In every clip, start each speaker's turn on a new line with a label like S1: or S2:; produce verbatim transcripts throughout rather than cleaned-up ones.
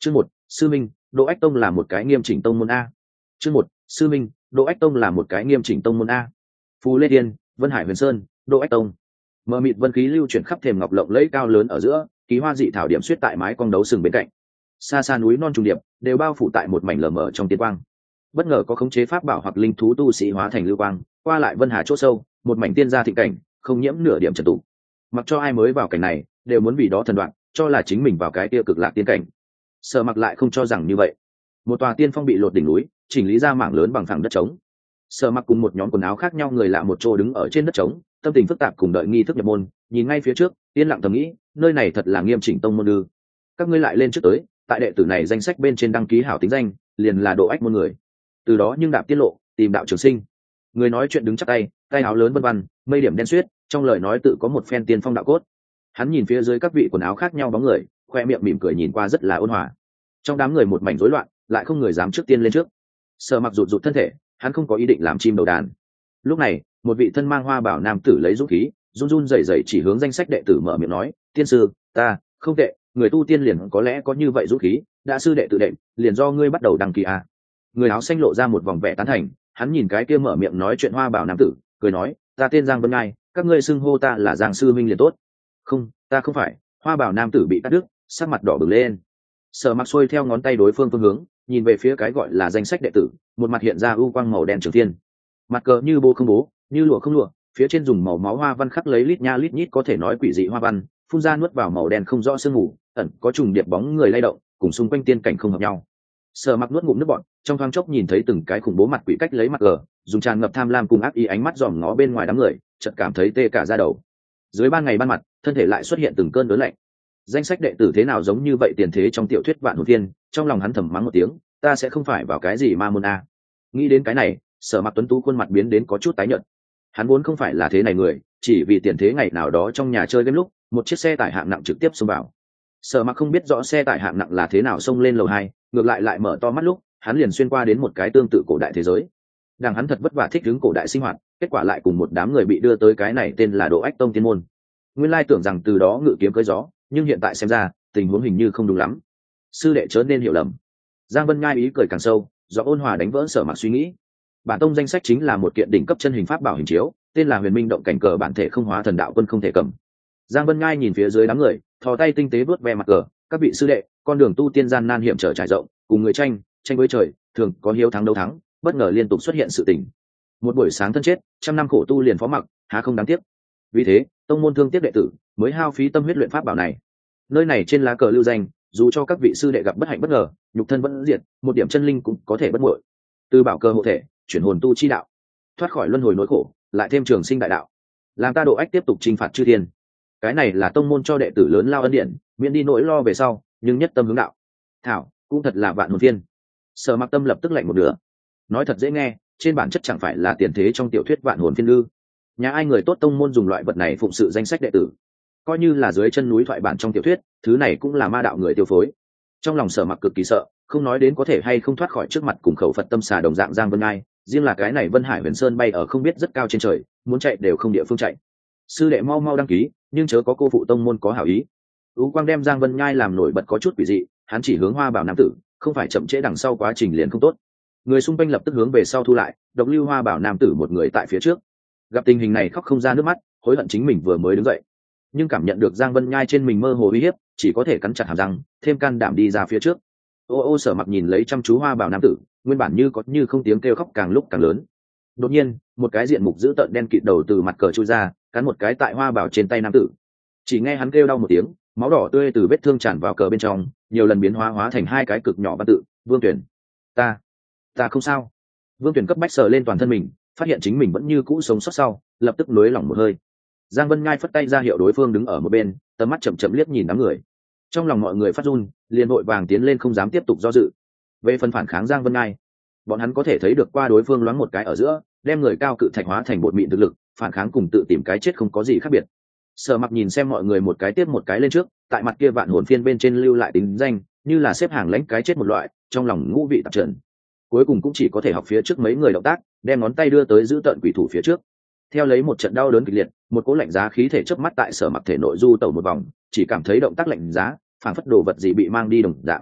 S1: Chương một, sư minh, Đỗ Ách Tông là một cái nghiêm chỉnh tông môn a. Chương một, sư minh, Đỗ Ách Tông là một cái nghiêm chỉnh tông môn a. Phù Lê Điên, Vân Hải Huyền Sơn, Đỗ Ách Tông. Mờ mịt vân khí lưu chuyển khắp thềm ngọc lộng lẫy cao lớn ở giữa, ký hoa dị thảo điểm xuyết tại mái cong đấu sừng bên cạnh. Xa xa núi non trùng điệp, đều bao phủ tại một mảnh lờ mờ trong tiên quang. Bất ngờ có khống chế pháp bảo hoặc linh thú tu sĩ hóa thành lưu quang, qua lại Vân Hà chỗ sâu, một mảnh tiên gia thịnh cảnh, không nhiễm nửa điểm trần tụ. Mặc cho ai mới vào cảnh này, đều muốn vì đó thần đoạn, cho là chính mình vào cái kia cực lạc tiên cảnh. Sở Mặc lại không cho rằng như vậy. Một tòa tiên phong bị lột đỉnh núi, chỉnh lý ra mảng lớn bằng phẳng đất trống. Sở Mặc cùng một nhóm quần áo khác nhau người lạ một chỗ đứng ở trên đất trống, tâm tình phức tạp cùng đợi nghi thức nhập môn, nhìn ngay phía trước, yên lặng thầm nghĩ, nơi này thật là nghiêm chỉnh tông môn ư? Các ngươi lại lên trước tới, tại đệ tử này danh sách bên trên đăng ký hảo tính danh, liền là Độ Ách môn người. Từ đó nhưng đạp tiết lộ, tìm đạo trường sinh. Người nói chuyện đứng chắp tay, tay áo lớn vân vân, mây điểm đen xuyết, trong lời nói tự có một phen tiên phong đạo cốt. Hắn nhìn phía dưới các vị quần áo khác nhau bóng người, khoe miệng mỉm cười nhìn qua rất là ôn hòa. Trong đám người một mảnh rối loạn, lại không người dám trước tiên lên trước. Sở Mặc rụt rụt thân thể, hắn không có ý định làm chim đầu đàn. Lúc này, một vị thân mang hoa bảo nam tử lấy dũng khí, run run rẩy rẩy chỉ hướng danh sách đệ tử mở miệng nói, tiên sư, ta không tệ, người tu tiên liền có lẽ có như vậy dũng khí, đã sư đệ tự đệm, liền do ngươi bắt đầu đăng ký à. Người áo xanh lộ ra một vòng vẻ tán thành, hắn nhìn cái kia mở miệng nói chuyện hoa bảo nam tử, cười nói, ta tên Giang Vân Ngai, các ngươi xưng hô ta là Giang sư minh liền tốt. Không, ta không phải. Hoa bảo nam tử bị cắt đứt, sắc mặt đỏ bừng lên. Sở Mặc xuôi theo ngón tay đối phương phương hướng, nhìn về phía cái gọi là danh sách đệ tử, một mặt hiện ra ưu quang màu đen trường thiên. Mặt cờ như bố không bố, như lụa không lụa, phía trên dùng màu máu hoa văn khắc lấy lít nha lít nhít có thể nói quỷ dị hoa văn, phun ra nuốt vào màu đen không rõ sương mù, ẩn có trùng điệp bóng người lay động, cùng xung quanh tiên cảnh không hợp nhau. Sở Mặc nuốt ngụm nước bọt, trong thoáng chốc nhìn thấy từng cái khủng bố mặt quỷ cách lấy mặt cờ, dùng tràn ngập tham lam cùng ác ý ánh mắt dòm ngó bên ngoài đám người, chợt cảm thấy tê cả da đầu. Dưới ban ngày ban mặt, thân thể lại xuất hiện từng cơn đớn lạnh. Danh sách đệ tử thế nào giống như vậy tiền thế trong tiểu thuyết Vạn Hồn Thiên, trong lòng hắn thầm mắng một tiếng, ta sẽ không phải vào cái gì ma môn a. Nghĩ đến cái này, Sở Mặc tuấn tú khuôn mặt biến đến có chút tái nhợt. Hắn vốn không phải là thế này người, chỉ vì tiền thế ngày nào đó trong nhà chơi game lúc, một chiếc xe tải hạng nặng trực tiếp xông vào. Sở Mặc không biết rõ xe tải hạng nặng là thế nào xông lên lầu hai, ngược lại lại mở to mắt lúc, hắn liền xuyên qua đến một cái tương tự cổ đại thế giới. Đang hắn thật vất vả thích ứng cổ đại sinh hoạt, kết quả lại cùng một đám người bị đưa tới cái này tên là Độ Ách Tông tiên môn. Nguyên lai tưởng rằng từ đó ngự kiếm cưỡi gió, nhưng hiện tại xem ra, tình huống hình như không đúng lắm. Sư đệ chớ nên hiểu lầm. Giang Vân Ngai ý cười càng sâu, do ôn hòa đánh vỡ Sở Mặc suy nghĩ. Bản tông danh sách chính là một kiện đỉnh cấp chân hình pháp bảo hình chiếu, tên là Huyền Minh động cảnh cờ bản thể không hóa thần đạo quân không thể cầm. Giang Vân Ngai nhìn phía dưới đám người, thò tay tinh tế vuốt ve mặt cờ, các vị sư đệ, con đường tu tiên gian nan hiểm trở trải rộng, cùng người tranh, tranh với trời, thường có hiếu thắng đấu thắng, bất ngờ liên tục xuất hiện sự tình. Một buổi sáng thân chết, trăm năm khổ tu liền phó mặc, há không đáng tiếc. Vì thế, tông môn thương tiếc đệ tử, mới hao phí tâm huyết luyện pháp bảo này. Nơi này trên lá cờ lưu danh, dù cho các vị sư đệ gặp bất hạnh bất ngờ, nhục thân vẫn diệt, một điểm chân linh cũng có thể bất muội. Từ bảo cơ hộ thể, chuyển hồn tu chi đạo, thoát khỏi luân hồi nỗi khổ, lại thêm trường sinh đại đạo, làm ta Độ Ách tiếp tục chinh phạt chư thiên. Cái này là tông môn cho đệ tử lớn lao ân điển, miễn đi nỗi lo về sau, nhưng nhất tâm hướng đạo. Thảo, cũng thật là Vạn Hồn Thiên. Sở Mặc tâm lập tức lạnh một nửa. Nói thật dễ nghe, trên bản chất chẳng phải là tiền thế trong tiểu thuyết Vạn Hồn Phiên ư? Nhà ai người tốt tông môn dùng loại vật này phụng sự danh sách đệ tử? Coi như là dưới chân núi thoại bản trong tiểu thuyết, thứ này cũng là ma đạo người tiêu phối. Trong lòng Sở Mặc cực kỳ sợ, không nói đến có thể hay không thoát khỏi trước mặt cùng khẩu Phật tâm xà đồng dạng Giang Vân Ngai, riêng là cái này Vân Hải Huyền Sơn bay ở không biết rất cao trên trời, muốn chạy đều không địa phương chạy. Sư đệ mau mau đăng ký, nhưng chớ có cô phụ tông môn có hảo ý. Ú Quang đem Giang Vân Nhai làm nổi bật có chút quỷ dị, hắn chỉ hướng Hoa Bảo nam tử, không phải chậm trễ đằng sau quá trình liền không tốt. Người xung quanh lập tức hướng về sau thu lại, độc lưu Hoa Bảo nam tử một người tại phía trước. Gặp tình hình này khóc không ra nước mắt, hối hận chính mình vừa mới đứng dậy. Nhưng cảm nhận được Giang Vân Nhai trên mình mơ hồ uy hiếp, chỉ có thể cắn chặt hàm răng, thêm can đảm đi ra phía trước. Ô ô Sở Mặc nhìn lấy chăm chú Hoa Bảo nam tử, nguyên bản như có như không tiếng kêu khóc càng lúc càng lớn. Đột nhiên, một cái diện mục dữ tợn đen kịt đầu từ mặt cờ chui ra, cắn một cái tại Hoa Bảo trên tay nam tử. Chỉ nghe hắn kêu đau một tiếng, máu đỏ tươi từ vết thương tràn vào cờ bên trong, nhiều lần biến hóa hóa thành hai cái cực nhỏ văn tự, Vương Tuyển. Ta, ta không sao. Vương Tuyển cấp bách sờ lên toàn thân mình, phát hiện chính mình vẫn như cũ sống sót sau, lập tức nới lỏng một hơi. Giang Vân Ngai phất tay ra hiệu đối phương đứng ở một bên, tầm mắt chậm chậm liếc nhìn đám người. Trong lòng mọi người phát run, liền vội vàng tiến lên không dám tiếp tục do dự. Về phần phản kháng Giang Vân Ngai, bọn hắn có thể thấy được qua đối phương loáng một cái ở giữa, đem người cao cự thạch hóa thành bột mịn thực lực, phản kháng cùng tự tìm cái chết không có gì khác biệt. Sở Mặc nhìn xem mọi người một cái tiếp một cái lên trước, tại mặt kia Vạn Hồn Phiên bên trên lưu lại tính danh, như là xếp hàng lãnh cái chết một loại, trong lòng ngũ vị tạp trần. Cuối cùng cũng chỉ có thể học phía trước mấy người động tác, đem ngón tay đưa tới giữ tận quỷ thủ phía trước. Theo lấy một trận đau đớn kịch liệt, một cỗ lạnh giá khí thể chớp mắt tại Sở Mặc thể nội du tẩu một vòng, chỉ cảm thấy động tác lạnh giá, phảng phất đồ vật gì bị mang đi đồng dạng.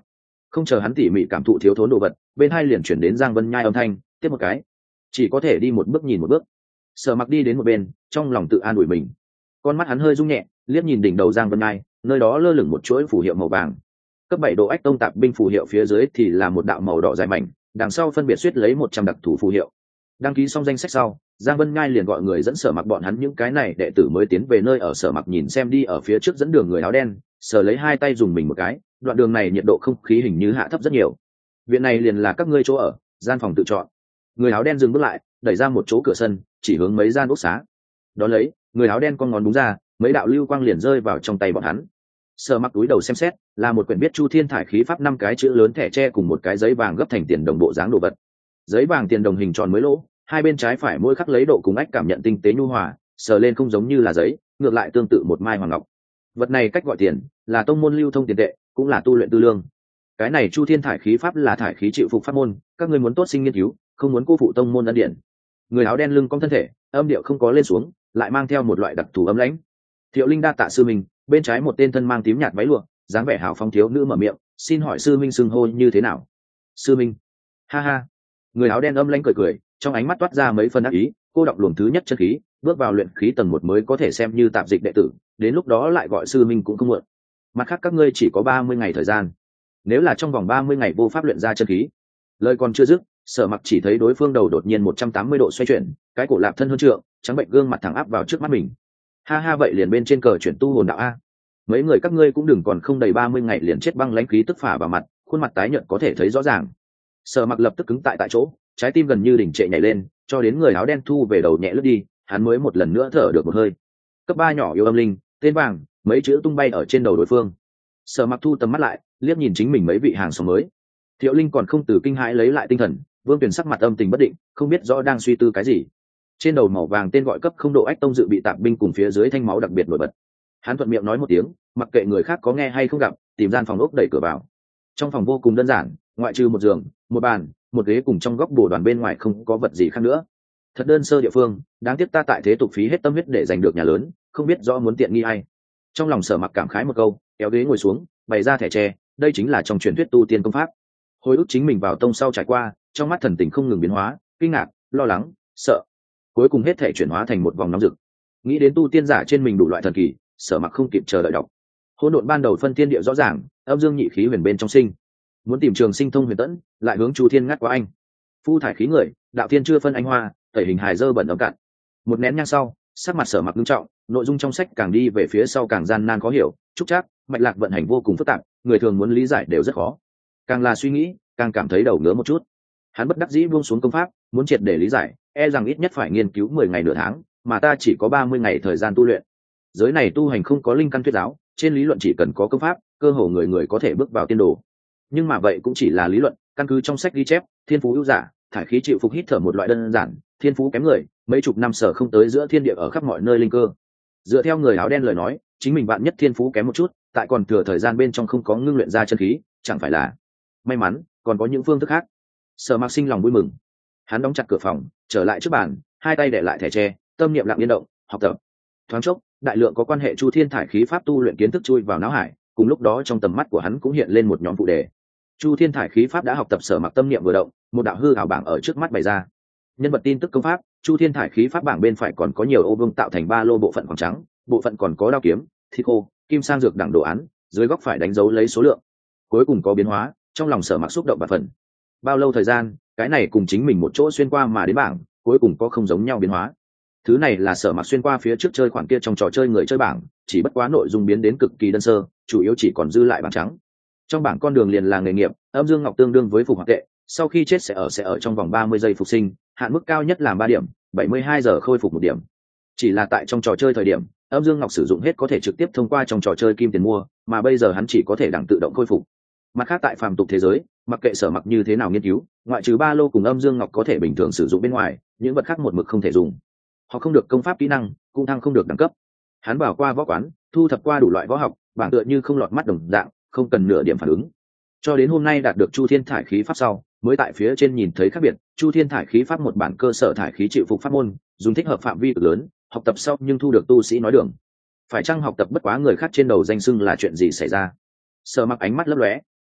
S1: Không chờ hắn tỉ mỉ cảm thụ thiếu thốn đồ vật, bên hai liền chuyển đến Giang Vân Nhai âm thanh, tiếp một cái, chỉ có thể đi một bước nhìn một bước. Sở Mặc đi đến một bên, trong lòng tự an ủi mình. Con mắt hắn hơi rung nhẹ, liếc nhìn đỉnh đầu Giang Vân Nhai, nơi đó lơ lửng một chuỗi phù hiệu màu vàng. Cấp bảy độ ách tông tạp binh phù hiệu phía dưới thì là một đạo màu đỏ dài mảnh, đằng sau phân biệt suýt lấy một trăm đặc thủ phù hiệu. Đăng ký xong danh sách sau, Giang Vân Nhai liền gọi người dẫn Sở Mặc bọn hắn những cái này đệ tử mới tiến về nơi ở. Sở Mặc nhìn xem đi ở phía trước dẫn đường người áo đen, sờ lấy hai tay dùng mình một cái, đoạn đường này nhiệt độ không khí hình như hạ thấp rất nhiều. Viện này liền là các ngươi chỗ ở, gian phòng tự chọn. Người áo đen dừng bước lại, đẩy ra một chỗ cửa sân, chỉ hướng mấy gian ốc xá. Đó lấy, người áo đen con ngón đúng ra, mấy đạo lưu quang liền rơi vào trong tay bọn hắn. Sở Mặc túi đầu xem xét, là một quyển viết Chu Thiên Thải Khí Pháp năm cái chữ lớn thẻ tre cùng một cái giấy vàng gấp thành tiền đồng bộ dáng đồ vật. Giấy vàng tiền đồng hình tròn mới lỗ, hai bên trái phải mỗi khắc lấy độ cùng ách cảm nhận tinh tế nhu hòa, sờ lên không giống như là giấy, ngược lại tương tự một mai hoàng ngọc. Vật này cách gọi tiền, là tông môn lưu thông tiền tệ, cũng là tu luyện tư lương. Cái này Chu Thiên Thải Khí Pháp là thải khí chịu phục pháp môn, các ngươi muốn tốt sinh nghiên cứu, không muốn cô phụ tông môn ân điển. Người áo đen lưng cong thân thể, âm điệu không có lên xuống, lại mang theo một loại đặc thù ấm lãnh. Thiệu Linh đa tạ sư minh. Bên trái một tên thân mang tím nhạt váy lụa, dáng vẻ hào phóng thiếu nữ mở miệng, xin hỏi sư minh xưng hô như thế nào? Sư minh. Ha ha. Người áo đen âm lãnh cười cười, trong ánh mắt toát ra mấy phần ác ý, cô đọc luồng thứ nhất chân khí, bước vào luyện khí tầng một mới có thể xem như tạp dịch đệ tử, đến lúc đó lại gọi sư minh cũng không muộn. Mặt khác các ngươi chỉ có ba mươi ngày thời gian. Nếu là trong vòng ba mươi ngày vô pháp luyện ra chân khí. Lời còn chưa dứt, Sở Mặc chỉ thấy đối phương đầu đột nhiên một trăm tám mươi độ xoay chuyển, cái cổ lạp thân hơn trượng, trắng bệnh gương mặt thẳng áp vào trước mắt mình. Ha ha, vậy liền bên trên cờ chuyển tu hồn đạo a. Mấy người các ngươi cũng đừng còn không đầy ba mươi ngày liền chết băng lãnh khí tức phả vào mặt, khuôn mặt tái nhợt có thể thấy rõ ràng. Sở Mặc lập tức cứng tại tại chỗ, trái tim gần như đỉnh trệ nhảy lên, cho đến người áo đen thu về đầu nhẹ lướt đi, hắn mới một lần nữa thở được một hơi. Cấp ba nhỏ yêu âm linh, tên vàng, mấy chữ tung bay ở trên đầu đối phương. Sở Mặc thu tầm mắt lại, liếc nhìn chính mình mấy vị hàng xóm mới. Thiệu Linh còn không từ kinh hãi lấy lại tinh thần, Vương Tuyền sắc mặt âm tình bất định, không biết rõ đang suy tư cái gì. Trên đầu màu vàng tên gọi cấp không độ ách tông dự bị tạp binh cùng phía dưới thanh máu đặc biệt nổi bật. Hắn thuận miệng nói một tiếng, mặc kệ người khác có nghe hay không gặp, tìm gian phòng ốc đẩy cửa vào. Trong phòng vô cùng đơn giản, ngoại trừ một giường, một bàn, một ghế cùng trong góc bồ đoàn bên ngoài không có vật gì khác nữa. Thật đơn sơ địa phương, đáng tiếc ta tại thế tục phí hết tâm huyết để giành được nhà lớn, không biết rõ muốn tiện nghi ai. Trong lòng Sở Mặc cảm khái một câu, kéo ghế ngồi xuống, bày ra thẻ tre, đây chính là trong truyền thuyết tu tiên công pháp. Hồi ức chính mình vào tông sau trải qua, trong mắt thần tình không ngừng biến hóa, kinh ngạc, lo lắng, sợ, cuối cùng hết thể chuyển hóa thành một vòng nóng rực. Nghĩ đến tu tiên giả trên mình đủ loại thần kỳ, Sở Mặc không kịp chờ đợi đọc. Hỗn độn ban đầu phân thiên địa rõ ràng, âm dương nhị khí huyền bên trong sinh. Muốn tìm trường sinh thông huyền tẫn, lại hướng Chu Thiên ngắt qua anh. Phu thải khí người, đạo thiên chưa phân anh hoa, tẩy hình hài dơ bẩn ấm cạn. Một nén nhang sau, sắc mặt Sở Mặc nghiêm trọng, nội dung trong sách càng đi về phía sau càng gian nan khó hiểu, trúc trác, mạch lạc vận hành vô cùng phức tạp, người thường muốn lý giải đều rất khó. Càng là suy nghĩ, càng cảm thấy đầu ngứa một chút. Hắn bất đắc dĩ buông xuống công pháp, muốn triệt để lý giải, e rằng ít nhất phải nghiên cứu mười ngày nửa tháng, mà ta chỉ có ba mươi ngày thời gian tu luyện. Giới này tu hành không có linh căn thuyết giáo, trên lý luận chỉ cần có công pháp, cơ hồ người người có thể bước vào tiên đồ. Nhưng mà vậy cũng chỉ là lý luận, căn cứ trong sách ghi chép, thiên phú ưu giả, thải khí chịu phục hít thở một loại đơn giản, thiên phú kém người, mấy chục năm sở không tới giữa thiên địa ở khắp mọi nơi linh cơ. Dựa theo người áo đen lời nói, chính mình bạn nhất thiên phú kém một chút, tại còn thừa thời gian bên trong không có ngưng luyện ra chân khí, chẳng phải là may mắn, còn có những phương thức khác. Sở Mặc sinh lòng vui mừng, hắn đóng chặt cửa phòng, trở lại trước bàn, hai tay để lại thẻ tre, tâm niệm lặng yên động, học tập. Thoáng chốc, đại lượng có quan hệ Chu Thiên Thải Khí Pháp tu luyện kiến thức chui vào não hải, cùng lúc đó trong tầm mắt của hắn cũng hiện lên một nhóm phụ đề. Chu Thiên Thải Khí Pháp đã học tập, Sở Mặc tâm niệm vừa động, một đạo hư ảo bảng ở trước mắt bày ra. Nhân vật tin tức công pháp, Chu Thiên Thải Khí Pháp bảng bên phải còn có nhiều ô vuông tạo thành ba lô bộ phận khoảng trắng, bộ phận còn có đao kiếm, thịt khô, kim sang dược đẳng đồ án, dưới góc phải đánh dấu lấy số lượng. Cuối cùng có biến hóa, trong lòng Sở Mặc xúc động và phần. Bao lâu thời gian, cái này cùng chính mình một chỗ xuyên qua mà đến bảng, cuối cùng có không giống nhau biến hóa. Thứ này là Sở Mặc xuyên qua phía trước chơi khoản kia trong trò chơi người chơi bảng, chỉ bất quá nội dung biến đến cực kỳ đơn sơ, chủ yếu chỉ còn dư lại bảng trắng. Trong bảng con đường liền là nghề nghiệp, âm dương ngọc tương đương với phục hoạt tệ, sau khi chết sẽ ở sẽ ở trong vòng ba mươi giây phục sinh, hạn mức cao nhất là ba điểm, bảy mươi hai giờ khôi phục một điểm. Chỉ là tại trong trò chơi thời điểm, âm dương ngọc sử dụng hết có thể trực tiếp thông qua trong trò chơi kim tiền mua, mà bây giờ hắn chỉ có thể đẳng tự động khôi phục. Mặt khác tại phàm tục thế giới, mặc kệ Sở Mặc như thế nào nghiên cứu, ngoại trừ ba lô cùng âm dương ngọc có thể bình thường sử dụng bên ngoài, những vật khác một mực không thể dùng. Họ không được công pháp kỹ năng, cũng thăng không được đẳng cấp. Hắn bảo qua võ quán, thu thập qua đủ loại võ học, bảng tựa như không lọt mắt đồng dạng, không cần nửa điểm phản ứng. Cho đến hôm nay đạt được Chu Thiên Thải Khí Pháp sau, mới tại phía trên nhìn thấy khác biệt. Chu Thiên Thải Khí Pháp một bản cơ sở thải khí chịu phục pháp môn, dùng thích hợp phạm vi cực lớn, học tập sau nhưng thu được tu sĩ nói đường. Phải chăng học tập bất quá người khác trên đầu danh xưng là chuyện gì xảy ra? Sở Mặc ánh mắt lấp lóe.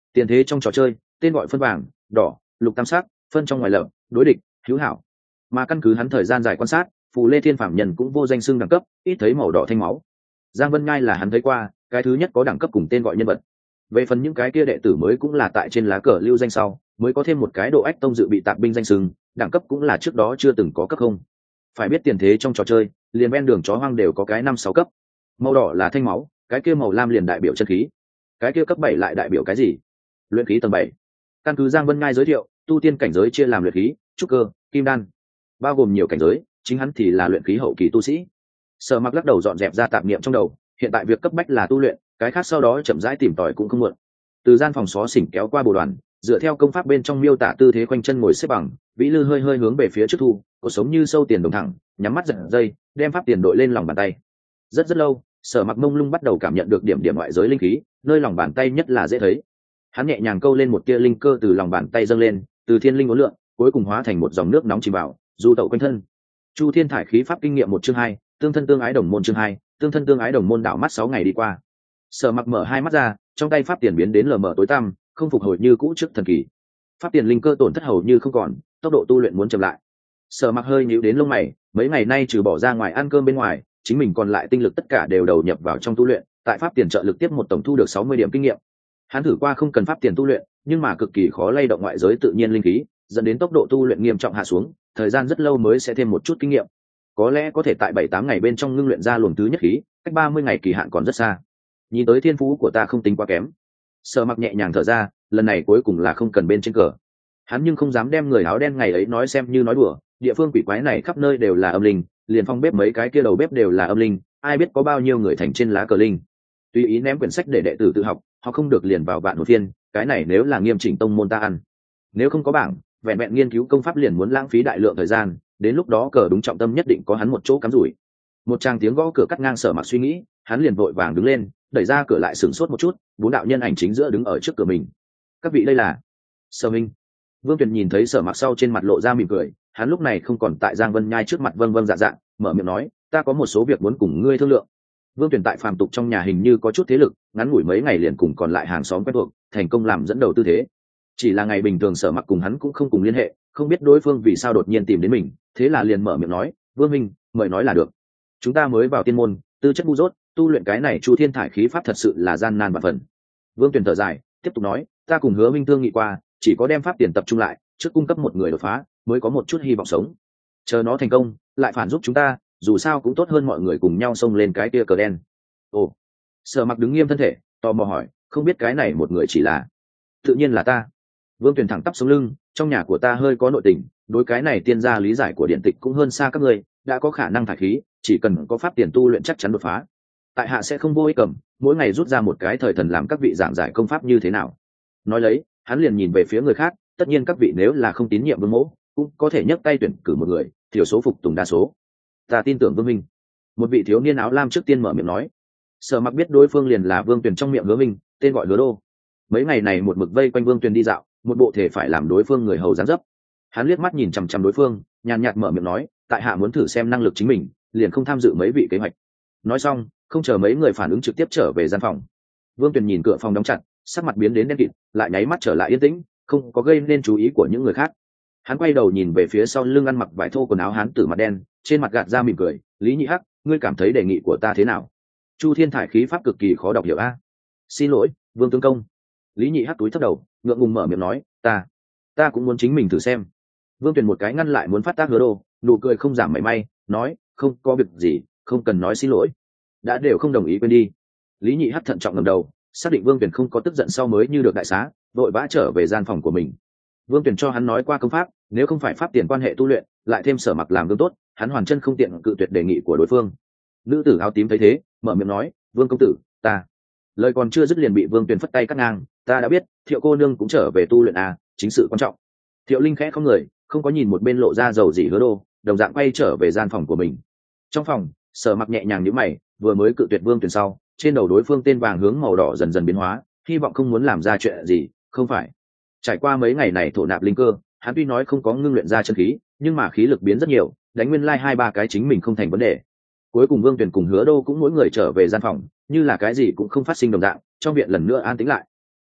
S1: Tiền thế trong trò chơi tên gọi phân vàng đỏ lục tam sắc, phân trong ngoài lợm đối địch hữu hảo. Mà căn cứ hắn thời gian dài quan sát, Phù Lê Thiên phạm nhân cũng vô danh xưng đẳng cấp, ít thấy màu đỏ thanh máu. Giang Vân Nhai là hắn thấy qua cái thứ nhất có đẳng cấp cùng tên gọi nhân vật. Về phần những cái kia đệ tử mới cũng là tại trên lá cờ lưu danh sau mới có thêm một cái độ ách tông dự bị tạp binh danh xưng, đẳng cấp cũng là trước đó chưa từng có cấp không. Phải biết tiền thế trong trò chơi liền ven đường chó hoang đều có cái năm sáu cấp. Màu đỏ là thanh máu, cái kia màu lam liền đại biểu chân khí, cái kia cấp bảy lại đại biểu cái gì? Luyện khí tầng bảy. Căn cứ Giang Vân Ngai giới thiệu, tu tiên cảnh giới chia làm luyện khí, trúc cơ, kim đan, bao gồm nhiều cảnh giới, chính hắn thì là luyện khí hậu kỳ tu sĩ. Sở Mặc lắc đầu dọn dẹp ra tạp niệm trong đầu, hiện tại việc cấp bách là tu luyện, cái khác sau đó chậm rãi tìm tòi cũng không muộn. Từ gian phòng xó xỉnh kéo qua bồ đoàn, dựa theo công pháp bên trong miêu tả tư thế quanh chân ngồi xếp bằng, vĩ lư hơi hơi hướng về phía trước thu, cuộc sống như sâu tiền đồng thẳng, nhắm mắt giật dây, đem pháp tiền đội lên lòng bàn tay. Rất rất lâu, Sở Mặc mông lung bắt đầu cảm nhận được điểm điểm ngoại giới linh khí, nơi lòng bàn tay nhất là dễ thấy. Hắn nhẹ nhàng câu lên một tia linh cơ từ lòng bàn tay dâng lên, từ thiên linh uốn lượn, cuối cùng hóa thành một dòng nước nóng chìm vào, du tẩu quanh thân. Chu Thiên Thải khí pháp kinh nghiệm một chương hai, tương thân tương ái đồng môn chương hai, tương thân tương ái đồng môn đảo mắt sáu ngày đi qua. Sở Mặc mở hai mắt ra, trong tay pháp tiền biến đến lờ mờ tối tăm, không phục hồi như cũ trước thần kỳ. Pháp tiền linh cơ tổn thất hầu như không còn, tốc độ tu luyện muốn chậm lại. Sở Mặc hơi nhíu đến lông mày, mấy ngày nay trừ bỏ ra ngoài ăn cơm bên ngoài, chính mình còn lại tinh lực tất cả đều đầu nhập vào trong tu luyện, tại pháp tiền trợ lực tiếp một tổng thu được sáu mươi điểm kinh nghiệm. Hắn thử qua không cần pháp tiền tu luyện, nhưng mà cực kỳ khó lay động ngoại giới tự nhiên linh khí, dẫn đến tốc độ tu luyện nghiêm trọng hạ xuống, thời gian rất lâu mới sẽ thêm một chút kinh nghiệm. Có lẽ có thể tại bảy tám ngày bên trong ngưng luyện ra luồng thứ nhất khí, cách ba mươi ngày kỳ hạn còn rất xa. Nhìn tới thiên phú của ta không tính quá kém. Sở Mặc nhẹ nhàng thở ra, lần này cuối cùng là không cần bên trên cờ. Hắn nhưng không dám đem người áo đen ngày ấy nói xem như nói đùa, địa phương quỷ quái này khắp nơi đều là âm linh, liền phong bếp mấy cái kia đầu bếp đều là âm linh, ai biết có bao nhiêu người thành trên lá cờ linh. Tùy ý ném quyển sách để đệ tử tự học, họ không được liền vào bạn một phiên, cái này nếu là nghiêm chỉnh tông môn ta ăn. Nếu không có bảng, vẹn vẹn nghiên cứu công pháp liền muốn lãng phí đại lượng thời gian, đến lúc đó cờ đúng trọng tâm nhất định có hắn một chỗ cắm rủi. Một tràng tiếng gõ cửa cắt ngang Sở Mặc suy nghĩ, hắn liền vội vàng đứng lên, đẩy ra cửa lại sửng sốt một chút, bốn đạo nhân ảnh chính giữa đứng ở trước cửa mình. Các vị đây là Sở Minh. Vương Tuyền nhìn thấy Sở Mặc sau trên mặt lộ ra mỉm cười, hắn lúc này không còn tại Giang Vân Nhai trước mặt vâng vâng dạ dạ, mở miệng nói, ta có một số việc muốn cùng ngươi thương lượng. Vương Tuyền tại phàm tục trong nhà hình như có chút thế lực, ngắn ngủi mấy ngày liền cùng còn lại hàng xóm quen thuộc, thành công làm dẫn đầu tư thế. Chỉ là ngày bình thường Sở Mặc cùng hắn cũng không cùng liên hệ, không biết đối phương vì sao đột nhiên tìm đến mình, thế là liền mở miệng nói, Vương Minh, mời nói là được. Chúng ta mới vào tiên môn, tư chất ngu dốt, tu luyện cái này Chu Thiên Thải khí pháp thật sự là gian nan và phần. Vương Tuyền thở dài, tiếp tục nói, ta cùng Hứa Minh thương nghị qua, chỉ có đem pháp tiền tập trung lại, trước cung cấp một người đột phá, mới có một chút hy vọng sống. Chờ nó thành công, lại phản giúp chúng ta, dù sao cũng tốt hơn mọi người cùng nhau xông lên cái kia cờ đen. Ồ. Sở Mặc đứng nghiêm thân thể, tò mò hỏi, không biết cái này một người chỉ là? Tự nhiên là ta. Vương Tuyền thẳng tắp sống lưng, trong nhà của ta hơi có nội tình, đối cái này tiên gia lý giải của điện tịch cũng hơn xa các ngươi, đã có khả năng thải khí, chỉ cần có pháp tiền tu luyện chắc chắn đột phá. Tại hạ sẽ không vô ích cầm, mỗi ngày rút ra một cái thời thần làm các vị giảng giải công pháp như thế nào. Nói lấy, hắn liền nhìn về phía người khác, tất nhiên các vị nếu là không tín nhiệm Vương Mỗ, cũng có thể nhấc tay tuyển cử một người, thiểu số phục tùng đa số. Ta tin tưởng Vương Minh. Một vị thiếu niên áo lam trước tiên mở miệng nói. Sở Mặc biết đối phương liền là Vương Tuyền trong miệng Hứa Minh, tên gọi Hứa Đô. Mấy ngày này một mực vây quanh Vương Tuyền đi dạo, một bộ thể phải làm đối phương người hầu dáng dấp. Hắn liếc mắt nhìn chằm chằm đối phương, nhàn nhạt mở miệng nói, tại hạ muốn thử xem năng lực chính mình, liền không tham dự mấy vị kế hoạch. Nói xong, không chờ mấy người phản ứng trực tiếp trở về gian phòng. Vương Tuyền nhìn cửa phòng đóng chặt, sắc mặt biến đến đen kịt, lại nháy mắt trở lại yên tĩnh, không có gây nên chú ý của những người khác. Hắn quay đầu nhìn về phía sau lưng ăn mặc vải thô quần áo hán tử mặt đen, trên mặt gạt ra mỉm cười, Lý Nhị Hắc, ngươi cảm thấy đề nghị của ta thế nào? Chu Thiên Thải khí pháp cực kỳ khó đọc hiểu a. Xin lỗi, Vương tướng công. Lý Nhị Hắc túi thấp đầu, ngượng ngùng mở miệng nói, ta, ta cũng muốn chính mình thử xem. Vương Tuyền một cái ngăn lại muốn phát tác Hứa Đô, nụ cười không giảm mảy may, nói, không có việc gì, không cần nói xin lỗi, đã đều không đồng ý quên đi. Lý Nhị Hắc thận trọng ngẩng đầu, xác định Vương Tuyền không có tức giận sau mới như được đại xá, vội vã trở về gian phòng của mình. Vương Tuyền cho hắn nói qua công pháp, nếu không phải pháp tiền quan hệ tu luyện, lại thêm Sở Mặc làm gương tốt, hắn hoàn chân không tiện cự tuyệt đề nghị của đối phương. Nữ tử áo tím thấy thế, mở miệng nói, Vương công tử, ta. Lời còn chưa dứt liền bị Vương Tuyền phất tay cắt ngang, ta đã biết, Thiệu cô nương cũng trở về tu luyện à, chính sự quan trọng. Thiệu Linh khẽ không người, không có nhìn một bên lộ ra dầu gì Hứa Đô, đồng dạng quay trở về gian phòng của mình. Trong phòng, Sở Mặc nhẹ nhàng nhíu mày, vừa mới cự tuyệt Vương Tuyền sau, trên đầu đối phương tên vàng hướng màu đỏ dần dần biến hóa, hy vọng không muốn làm ra chuyện gì, không phải. Trải qua mấy ngày này thổ nạp linh cơ, hắn tuy nói không có ngưng luyện ra chân khí, nhưng mà khí lực biến rất nhiều, đánh nguyên lai like hai ba cái chính mình không thành vấn đề. Cuối cùng Vương Tuyền cùng Hứa Đô cũng mỗi người trở về gian phòng, như là cái gì cũng không phát sinh đồng dạng, trong viện lần nữa an tĩnh lại.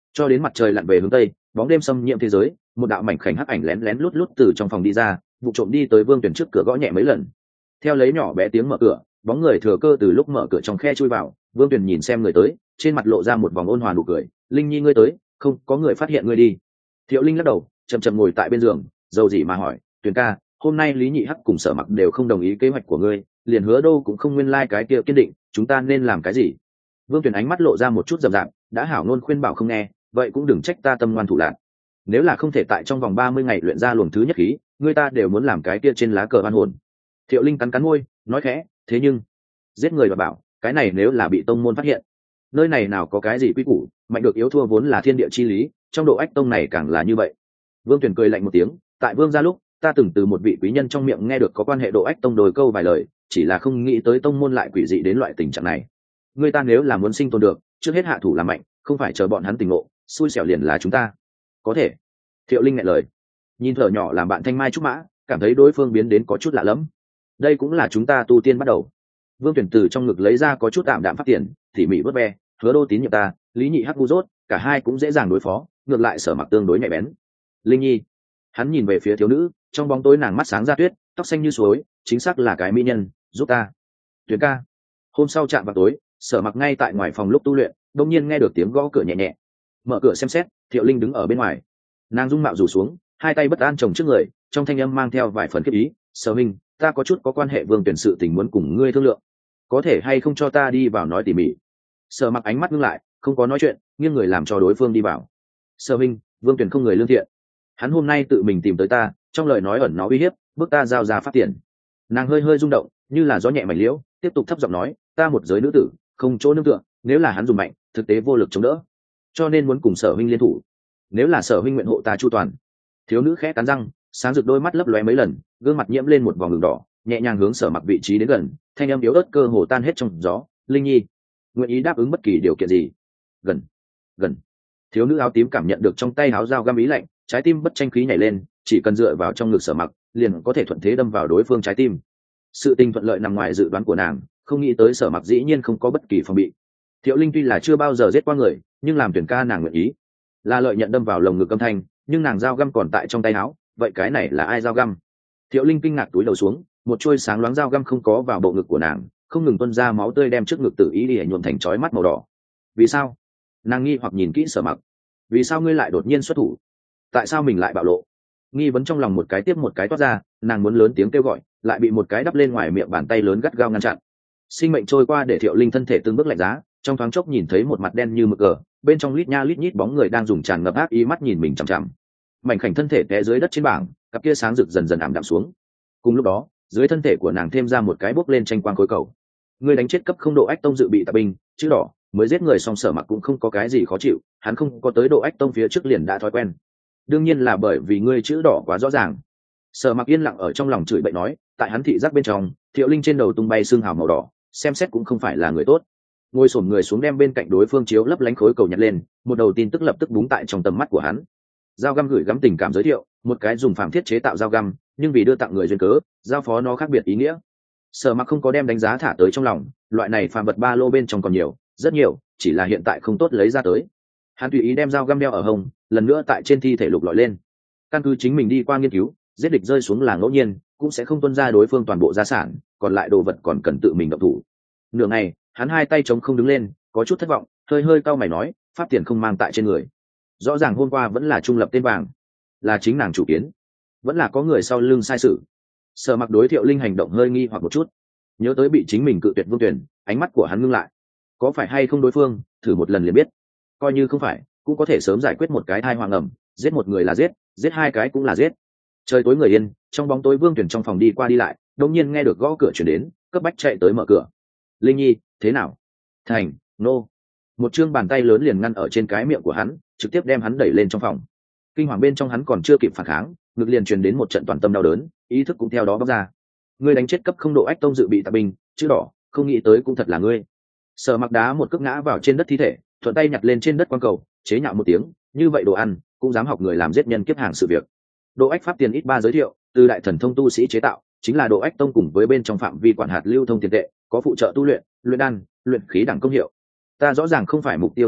S1: cho đến mặt trời lặn về hướng tây, bóng đêm xâm nhiễm thế giới, một đạo mảnh khảnh hắc ảnh lén lén lút lút từ trong phòng đi ra, vụ trộm đi tới Vương Tuyển trước cửa gõ nhẹ mấy lần. Theo lấy nhỏ bé tiếng mở cửa, bóng người thừa cơ từ lúc mở cửa trong khe chui vào. Vương Tuyển nhìn xem người tới, trên mặt lộ ra một vòng ôn hòa nụ cười. Linh Nhi ngươi tới, không có người phát hiện ngươi đi. Thiệu Linh lắc đầu, chậm chậm ngồi tại bên giường, dầu gì mà hỏi, Tuyền ca, hôm nay Lý Nhị Hắc cùng Sở Mặc đều không đồng ý kế hoạch của ngươi, liền Hứa Đô cũng không nguyên lai like cái kia kiên định, chúng ta nên làm cái gì? Vương Tuyền ánh mắt lộ ra một chút rậm rạp, đã hảo ngôn khuyên bảo không nghe, vậy cũng đừng trách ta tâm ngoan thủ lạn. Nếu là không thể tại trong vòng ba mươi ngày luyện ra luồng thứ nhất khí, người ta đều muốn làm cái kia trên lá cờ oan hồn. Thiệu Linh cắn cắn môi, nói khẽ, thế nhưng giết người và bảo, cái này nếu là bị tông môn phát hiện, nơi này nào có cái gì quy củ, mạnh được yếu thua vốn là thiên địa chi lý, trong độ ách tông này càng là như vậy. Vương Tuyền cười lạnh một tiếng, tại Vương gia lúc, ta từng từ một vị quý nhân trong miệng nghe được có quan hệ độ ách tông đôi câu vài lời, chỉ là không nghĩ tới tông môn lại quỷ dị đến loại tình trạng này. Người ta nếu là muốn sinh tồn được, trước hết hạ thủ làm mạnh, không phải chờ bọn hắn tỉnh ngộ, xui xẻo liền là chúng ta. Có thể. Thiệu Linh ngại lời, nhìn thở nhỏ làm bạn thanh mai trúc mã, cảm thấy đối phương biến đến có chút lạ lẫm. Đây cũng là chúng ta tu tiên bắt đầu. Vương Tuyển từ trong ngực lấy ra có chút tạm đạm phát tiền, tỉ mỉ vớt ve, Hứa Đô tín nhiệm ta, Lý Nhị Hắc ngu dốt, cả hai cũng dễ dàng đối phó, ngược lại Sở Mặc tương đối nhạy bén. Linh Nhi, hắn nhìn về phía thiếu nữ, trong bóng tối nàng mắt sáng ra tuyết, tóc xanh như suối, chính xác là cái mỹ nhân, giúp ta. Tuyển ca. Hôm sau chạm vào tối, Sở Mặc ngay tại ngoài phòng lúc tu luyện, đột nhiên nghe được tiếng gõ cửa nhẹ nhẹ. Mở cửa xem xét, Thiệu Linh đứng ở bên ngoài. Nàng dung mạo rủ xuống, hai tay bất an chồng trước người, trong thanh âm mang theo vài phần khiếp ý. Sở Minh, ta có chút có quan hệ Vương Tuyển sự tình muốn cùng ngươi thương lượng, có thể hay không cho ta đi vào nói tỉ mỉ? Sở Mặc ánh mắt ngưng lại, không có nói chuyện, nghiêng người làm cho đối phương đi vào. Sở Minh, Vương Tuyển không người lương thiện, hắn hôm nay tự mình tìm tới ta, trong lời nói ẩn nó uy hiếp, bước ta giao ra phát tiền. Nàng hơi hơi rung động, như là gió nhẹ mảnh liễu, tiếp tục thấp giọng nói, ta một giới nữ tử, không chỗ nương tựa, nếu là hắn dùng mạnh, thực tế vô lực chống đỡ, cho nên muốn cùng Sở Huynh liên thủ. Nếu là Sở Huynh nguyện hộ ta chu toàn. Thiếu nữ khẽ cắn răng, sáng rực đôi mắt lấp lóe mấy lần, gương mặt nhiễm lên một vòng đường đỏ, nhẹ nhàng hướng Sở Mặc vị trí đến gần, thanh âm yếu ớt cơ hồ tan hết trong gió. Linh Nhi, nguyện ý đáp ứng bất kỳ điều kiện gì? Gần, gần. Thiếu nữ áo tím cảm nhận được trong tay áo dao găm ý lạnh, trái tim bất tranh khí nhảy lên, chỉ cần dựa vào trong ngực Sở Mặc, liền có thể thuận thế đâm vào đối phương trái tim. Sự tình thuận lợi nằm ngoài dự đoán của nàng, không nghĩ tới Sở Mặc dĩ nhiên không có bất kỳ phòng bị. Thiệu Linh tuy là chưa bao giờ giết qua người, nhưng làm tuyển ca nàng nguyện ý. Là lợi nhận đâm vào lồng ngực âm thanh, nhưng nàng dao găm còn tại trong tay áo, vậy cái này là ai dao găm? Thiệu Linh kinh ngạc túi đầu xuống, một chuôi sáng loáng dao găm không có vào bộ ngực của nàng, không ngừng tuôn ra máu tươi đem trước ngực tự ý để nhuộm thành chói mắt màu đỏ. Vì sao? Nàng nghi hoặc nhìn kỹ Sở Mặc. Vì sao ngươi lại đột nhiên xuất thủ? Tại sao mình lại bạo lộ? Nghi vấn trong lòng một cái tiếp một cái toát ra, nàng muốn lớn tiếng kêu gọi, lại bị một cái đắp lên ngoài miệng bàn tay lớn gắt gao ngăn chặn. Sinh mệnh trôi qua để Thiệu Linh thân thể từng bước lạnh giá, trong thoáng chốc nhìn thấy một mặt đen như mực cờ, bên trong lít nha lít nhít bóng người đang dùng tràn ngập ác ý mắt nhìn mình chằm chằm. Mảnh khảnh thân thể té dưới đất trên bảng, cặp kia sáng rực dần dần ảm đạm xuống. Cùng lúc đó, dưới thân thể của nàng thêm ra một cái bốc lên tranh quang khối cầu. Người đánh chết cấp không độ ách tông dự bị tạp binh, chữ đỏ, mới giết người song Sở Mặc cũng không có cái gì khó chịu, hắn không có tới độ ách tông phía trước liền đã thói quen. Đương nhiên là bởi vì ngươi chữ đỏ quá rõ ràng. Sở Mặc yên lặng ở trong lòng chửi bậy nói, tại hắn thị giác bên trong, Thiệu Linh trên đầu tung bay xương hào màu đỏ, xem xét cũng không phải là người tốt. Ngồi xổm người xuống đem bên cạnh đối phương chiếu lấp lánh khối cầu nhặt lên, một đầu tin tức lập tức búng tại trong tầm mắt của hắn. Dao găm gửi gắm tình cảm giới thiệu, một cái dùng phàm thiết chế tạo dao găm, nhưng vì đưa tặng người duyên cớ, giao phó nó khác biệt ý nghĩa. Sở Mặc không có đem đánh giá thả tới trong lòng, loại này phàm vật ba lô bên trong còn nhiều, rất nhiều, chỉ là hiện tại không tốt lấy ra tới. Hắn tùy ý đem dao găm đeo ở hông, lần nữa tại trên thi thể lục lọi lên. Căn cứ chính mình đi qua nghiên cứu, giết địch rơi xuống là ngẫu nhiên, cũng sẽ không tuân ra đối phương toàn bộ gia sản, còn lại đồ vật còn cần tự mình động thủ. Nửa ngày, hắn hai tay chống không đứng lên, có chút thất vọng, hơi hơi cau mày nói, pháp tiền không mang tại trên người. Rõ ràng hôm qua vẫn là trung lập tên vàng, là chính nàng chủ kiến, vẫn là có người sau lưng sai sự. Sở Mặc đối Thiệu Linh hành động hơi nghi hoặc một chút, nhớ tới bị chính mình cự tuyệt Vương Tuyển, ánh mắt của hắn ngưng lại. Có phải hay không đối phương, thử một lần liền biết. Coi như không phải, cũng có thể sớm giải quyết một cái thai hoàng ẩm, giết một người là giết, giết hai cái cũng là giết. Trời tối người yên, trong bóng tối Vương Tuyển trong phòng đi qua đi lại, đột nhiên nghe được gõ cửa chuyển đến, cấp bách chạy tới mở cửa. Linh Nhi, thế nào? Thành, nô. Một chương bàn tay lớn liền ngăn ở trên cái miệng của hắn, trực tiếp đem hắn đẩy lên trong phòng. Kinh hoàng bên trong hắn còn chưa kịp phản kháng, ngực liền truyền đến một trận toàn tâm đau đớn, ý thức cũng theo đó bóc ra. Ngươi đánh chết cấp không độ ách tông dự bị tạp binh, chữ đỏ, không nghĩ tới cũng thật là ngươi. Sở Mặc đá một cước ngã vào trên đất thi thể, thuận tay nhặt lên trên đất quan cầu, chế nhạo một tiếng, như vậy đồ ăn, cũng dám học người làm giết nhân kiếp hàng sự việc. Độ ách pháp tiền ít ba giới thiệu, từ đại thần thông tu sĩ chế tạo, chính là độ ách tông cùng với bên trong phạm vi quản hạt lưu thông tiền tệ, có phụ trợ tu luyện, luyện đan, luyện khí đẳng công hiệu. Ta rõ ràng không phải mục tiêu thứ nhất,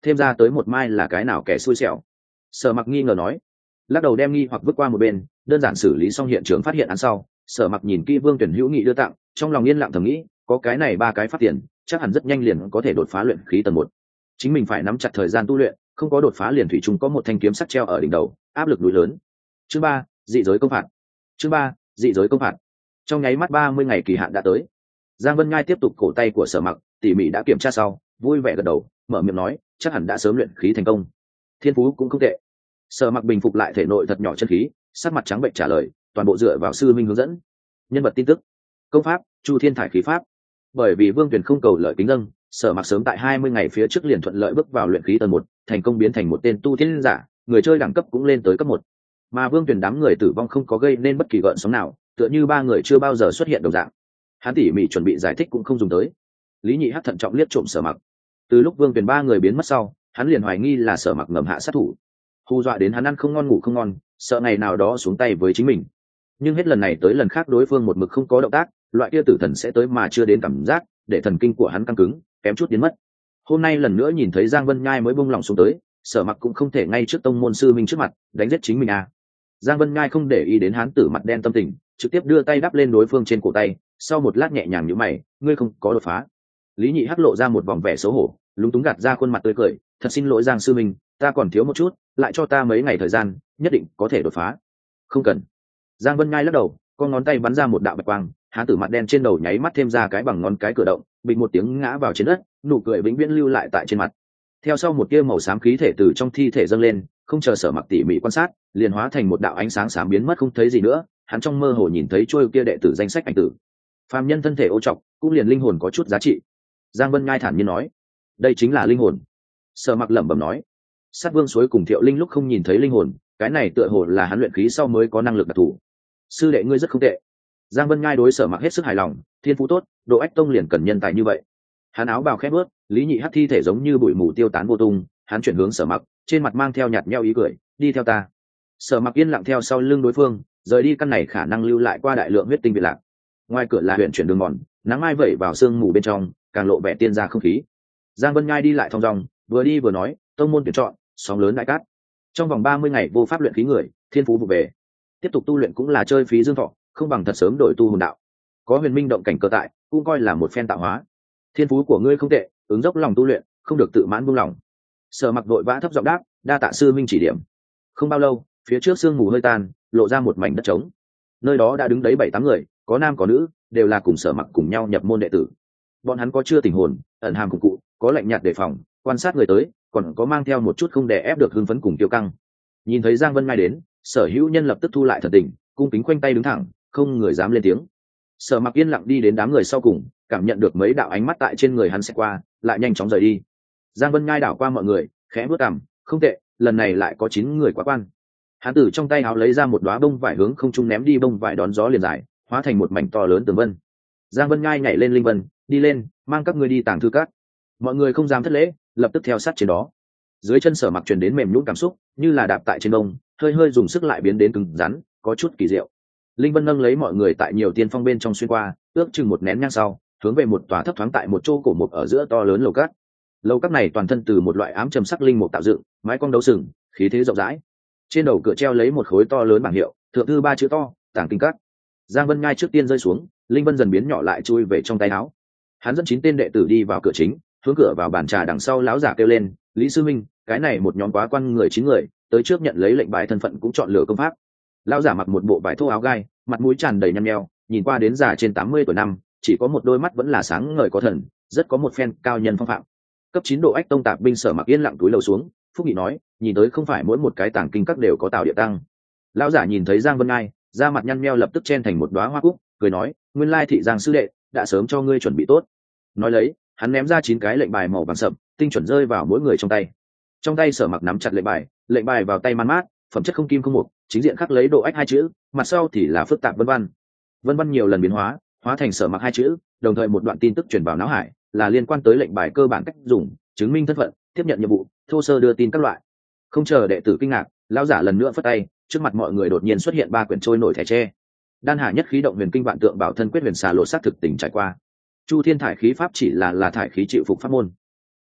S1: thêm ra tới một mai là cái nào kẻ xui xẻo? Sở Mặc nghi ngờ nói. Lắc đầu đem nghi hoặc vứt qua một bên, đơn giản xử lý xong hiện trường phát hiện án sau, Sở Mặc nhìn kỹ Vương Tuyển hữu nghị đưa tặng, trong lòng yên lặng thầm nghĩ, có cái này ba cái phát tiền, chắc hẳn rất nhanh liền có thể đột phá luyện khí tầng một. Chính mình phải nắm chặt thời gian tu luyện, không có đột phá liền thủy chung có một thanh kiếm sắt treo ở đỉnh đầu, áp lực núi lớn. Chương ba, dị giới công phạt. Chương ba, dị giới công phạt. Trong nháy mắt ba mươi ngày kỳ hạn đã tới. Giang Vân Ngai tiếp tục cổ tay của Sở Mặc, tỉ mỉ đã kiểm tra sau, vui vẻ gật đầu, mở miệng nói, chắc hẳn đã sớm luyện khí thành công. Thiên phú cũng không tệ. Sở Mặc bình phục lại thể nội thật nhỏ chân khí, sắc mặt trắng bệnh trả lời, toàn bộ dựa vào sư minh hướng dẫn. Nhân vật tin tức: công pháp Chu Thiên Thải khí pháp. Bởi vì Vương Tuyền không cầu lợi kính dâng, Sở Mặc sớm tại hai mươi ngày phía trước liền thuận lợi bước vào luyện khí tầng một, thành công biến thành một tên tu thiên giả, người chơi đẳng cấp cũng lên tới cấp một. Mà Vương Tuyền đám người tử vong không có gây nên bất kỳ gợn sóng nào, tựa như ba người chưa bao giờ xuất hiện đồng dạng. Hắn tỉ mỉ chuẩn bị giải thích cũng không dùng tới. Lý Nhị Hắc thận trọng liếc trộm Sở Mặc. Từ lúc Vương Tuyền ba người biến mất sau, hắn liền hoài nghi là Sở Mặc ngầm hạ sát thủ, hù dọa đến hắn ăn không ngon ngủ không ngon, sợ ngày nào đó xuống tay với chính mình. Nhưng hết lần này tới lần khác đối phương một mực không có động tác, loại kia tử thần sẽ tới mà chưa đến cảm giác, để thần kinh của hắn căng cứng, kém chút biến mất. Hôm nay lần nữa nhìn thấy Giang Vân Nhai mới buông lòng xuống tới, Sở Mặc cũng không thể ngay trước tông môn sư minh trước mặt đánh giết chính mình à. Giang Vân Nhai không để ý đến hắn tử mặt đen tâm tình, trực tiếp đưa tay đắp lên đối phương trên cổ tay, sau một lát nhẹ nhàng nhíu mày, ngươi không có đột phá. Lý Nhị Hắc lộ ra một vòng vẻ xấu hổ, lúng túng gạt ra khuôn mặt tươi cười, thật xin lỗi Giang sư minh, ta còn thiếu một chút, lại cho ta mấy ngày thời gian, nhất định có thể đột phá. Không cần. Giang Vân Nhai lắc đầu, con ngón tay bắn ra một đạo bạch quang, hắn tử mặt đen trên đầu nháy mắt thêm ra cái bằng ngón cái cửa động, bịch một tiếng ngã vào trên đất, nụ cười vĩnh viễn lưu lại tại trên mặt. Theo sau một tia màu xám khí thể từ trong thi thể dâng lên, không chờ Sở Mặc tỉ mỉ quan sát, liền hóa thành một đạo ánh sáng xám biến mất không thấy gì nữa. Hắn trong mơ hồ nhìn thấy trôi kia đệ tử danh sách ảnh tử. Phàm nhân thân thể ô trọc, cũng liền linh hồn có chút giá trị. Giang Vân Nhai thản nhiên nói, đây chính là linh hồn. Sở Mặc lẩm bẩm nói, Sát Vương Suối cùng Thiệu Linh lúc không nhìn thấy linh hồn, cái này tựa hồ là hắn luyện khí sau mới có năng lực đặc thù. Sư đệ ngươi rất không tệ. Giang Vân Nhai đối Sở Mặc hết sức hài lòng, thiên phú tốt, Độ Ách Tông liền cần nhân tài như vậy. Hắn áo bào khép bước, Lý Nhị Hắc thi thể giống như bụi mù tiêu tán vô tung, hắn chuyển hướng Sở Mặc, trên mặt mang theo nhạt nhẽo ý cười, đi theo ta. Sở Mặc yên lặng theo sau lưng đối phương, rời đi căn này khả năng lưu lại qua đại lượng huyết tinh việt lạc. Ngoài cửa là huyện chuyển đường mòn, nắng mai vẩy vào sương mù bên trong, càng lộ vẻ tiên gia không khí. Giang Vân Nhai đi lại thong dong, vừa đi vừa nói, tông môn tuyển chọn, sóng lớn đại cát. Trong vòng ba mươi ngày vô pháp luyện khí người, thiên phú vụ về. Tiếp tục tu luyện cũng là chơi phí dương thọ, không bằng thật sớm đổi tu hồn đạo. Có huyền minh động cảnh cơ tại, cũng coi là một phen tạo hóa. Thiên phú của ngươi không tệ, ứng dốc lòng tu luyện, không được tự mãn buông lòng. Sở Mặc vội vã thấp giọng đáp, đa tạ sư minh chỉ điểm. Không bao lâu, phía trước sương mù hơi tan, lộ ra một mảnh đất trống. Nơi đó đã đứng đấy bảy tám người, có nam có nữ, đều là cùng Sở Mặc cùng nhau nhập môn đệ tử. Bọn hắn có chưa tình hồn, ẩn hàm cùng cụ, có lạnh nhạt đề phòng, quan sát người tới, còn có mang theo một chút không đè ép được hưng phấn cùng tiêu căng. Nhìn thấy Giang Vân Ngai đến, Sở Hữu Nhân lập tức thu lại thần tình, cung kính khoanh tay đứng thẳng, không người dám lên tiếng. Sở Mặc yên lặng đi đến đám người sau cùng, cảm nhận được mấy đạo ánh mắt tại trên người hắn sẽ qua, lại nhanh chóng rời đi. Giang Vân Ngai đảo qua mọi người, khẽ bước cằm, không tệ, lần này lại có chín người quá quan. Hắn từ trong tay áo lấy ra một đóa bông vải hướng không trung ném đi, bông vải đón gió liền dài, hóa thành một mảnh to lớn tường vân. Giang Vân Ngai nhảy lên linh vân, đi lên, mang các ngươi đi tàng thư các. Mọi người không dám thất lễ, lập tức theo sát trên đó. Dưới chân Sở Mặc truyền đến mềm nhũn cảm xúc, như là đạp tại trên bông, hơi hơi dùng sức lại biến đến cứng rắn, có chút kỳ diệu. Linh vân nâng lấy mọi người tại nhiều tiên phong bên trong xuyên qua, ước chừng một nén nhang sau, hướng về một tòa thấp thoáng tại một chỗ cổ mục ở giữa to lớn lầu các. Lầu các này toàn thân từ một loại ám trầm sắc linh mục tạo dựng, mái cong đấu sừng, khí thế rộng rãi. Trên đầu cửa treo lấy một khối to lớn bảng hiệu, thượng thư ba chữ to, tàng kinh các. Giang Vân Ngai trước tiên rơi xuống, linh vân dần biến nhỏ lại chui về trong tay áo. Hắn dẫn chín tên đệ tử đi vào cửa chính, hướng cửa vào bàn trà đằng sau lão giả kêu lên, Lý sư minh, cái này một nhóm quá quan người chín người, tới trước nhận lấy lệnh bài thân phận cũng chọn lựa công pháp. Lão giả mặc một bộ vải thô áo gai, mặt mũi tràn đầy nhăn nheo, nhìn qua đến già trên tám mươi tuổi năm, chỉ có một đôi mắt vẫn là sáng ngời có thần, rất có một phen cao nhân phong phạm. Cấp chín độ Ách Tông tạp binh Sở Mặc yên lặng túi lầu xuống, Phúc Nghị nói, nhìn tới không phải mỗi một cái tàng kinh các đều có tạo địa tăng. Lão giả nhìn thấy Giang Vân Ngai, da mặt nhăn nheo lập tức chen thành một đóa hoa cúc, cười nói, nguyên lai thị Giang sư đệ đã sớm cho ngươi chuẩn bị tốt. Nói lấy, hắn ném ra chín cái lệnh bài màu vàng sậm, tinh chuẩn rơi vào mỗi người trong tay. Trong tay Sở Mặc nắm chặt lệnh bài, lệnh bài vào tay man mát, phẩm chất không kim không mục, chính diện khắc lấy độ ách hai chữ, mặt sau thì là phức tạp vân vân. Vân vân nhiều lần biến hóa, hóa thành Sở Mặc hai chữ, đồng thời một đoạn tin tức truyền vào não hải, là liên quan tới lệnh bài cơ bản cách dùng, chứng minh thân phận, tiếp nhận nhiệm vụ, thô sơ đưa tin các loại. Không chờ đệ tử kinh ngạc, lão giả lần nữa phất tay, trước mặt mọi người đột nhiên xuất hiện ba quyển trôi nổi thẻ tre. Đan Hà nhất khí động huyền kinh vạn tượng bảo thân quyết huyền xà lộ sát thực tình trải qua. Chu Thiên thải khí pháp chỉ là là thải khí chịu phục pháp môn.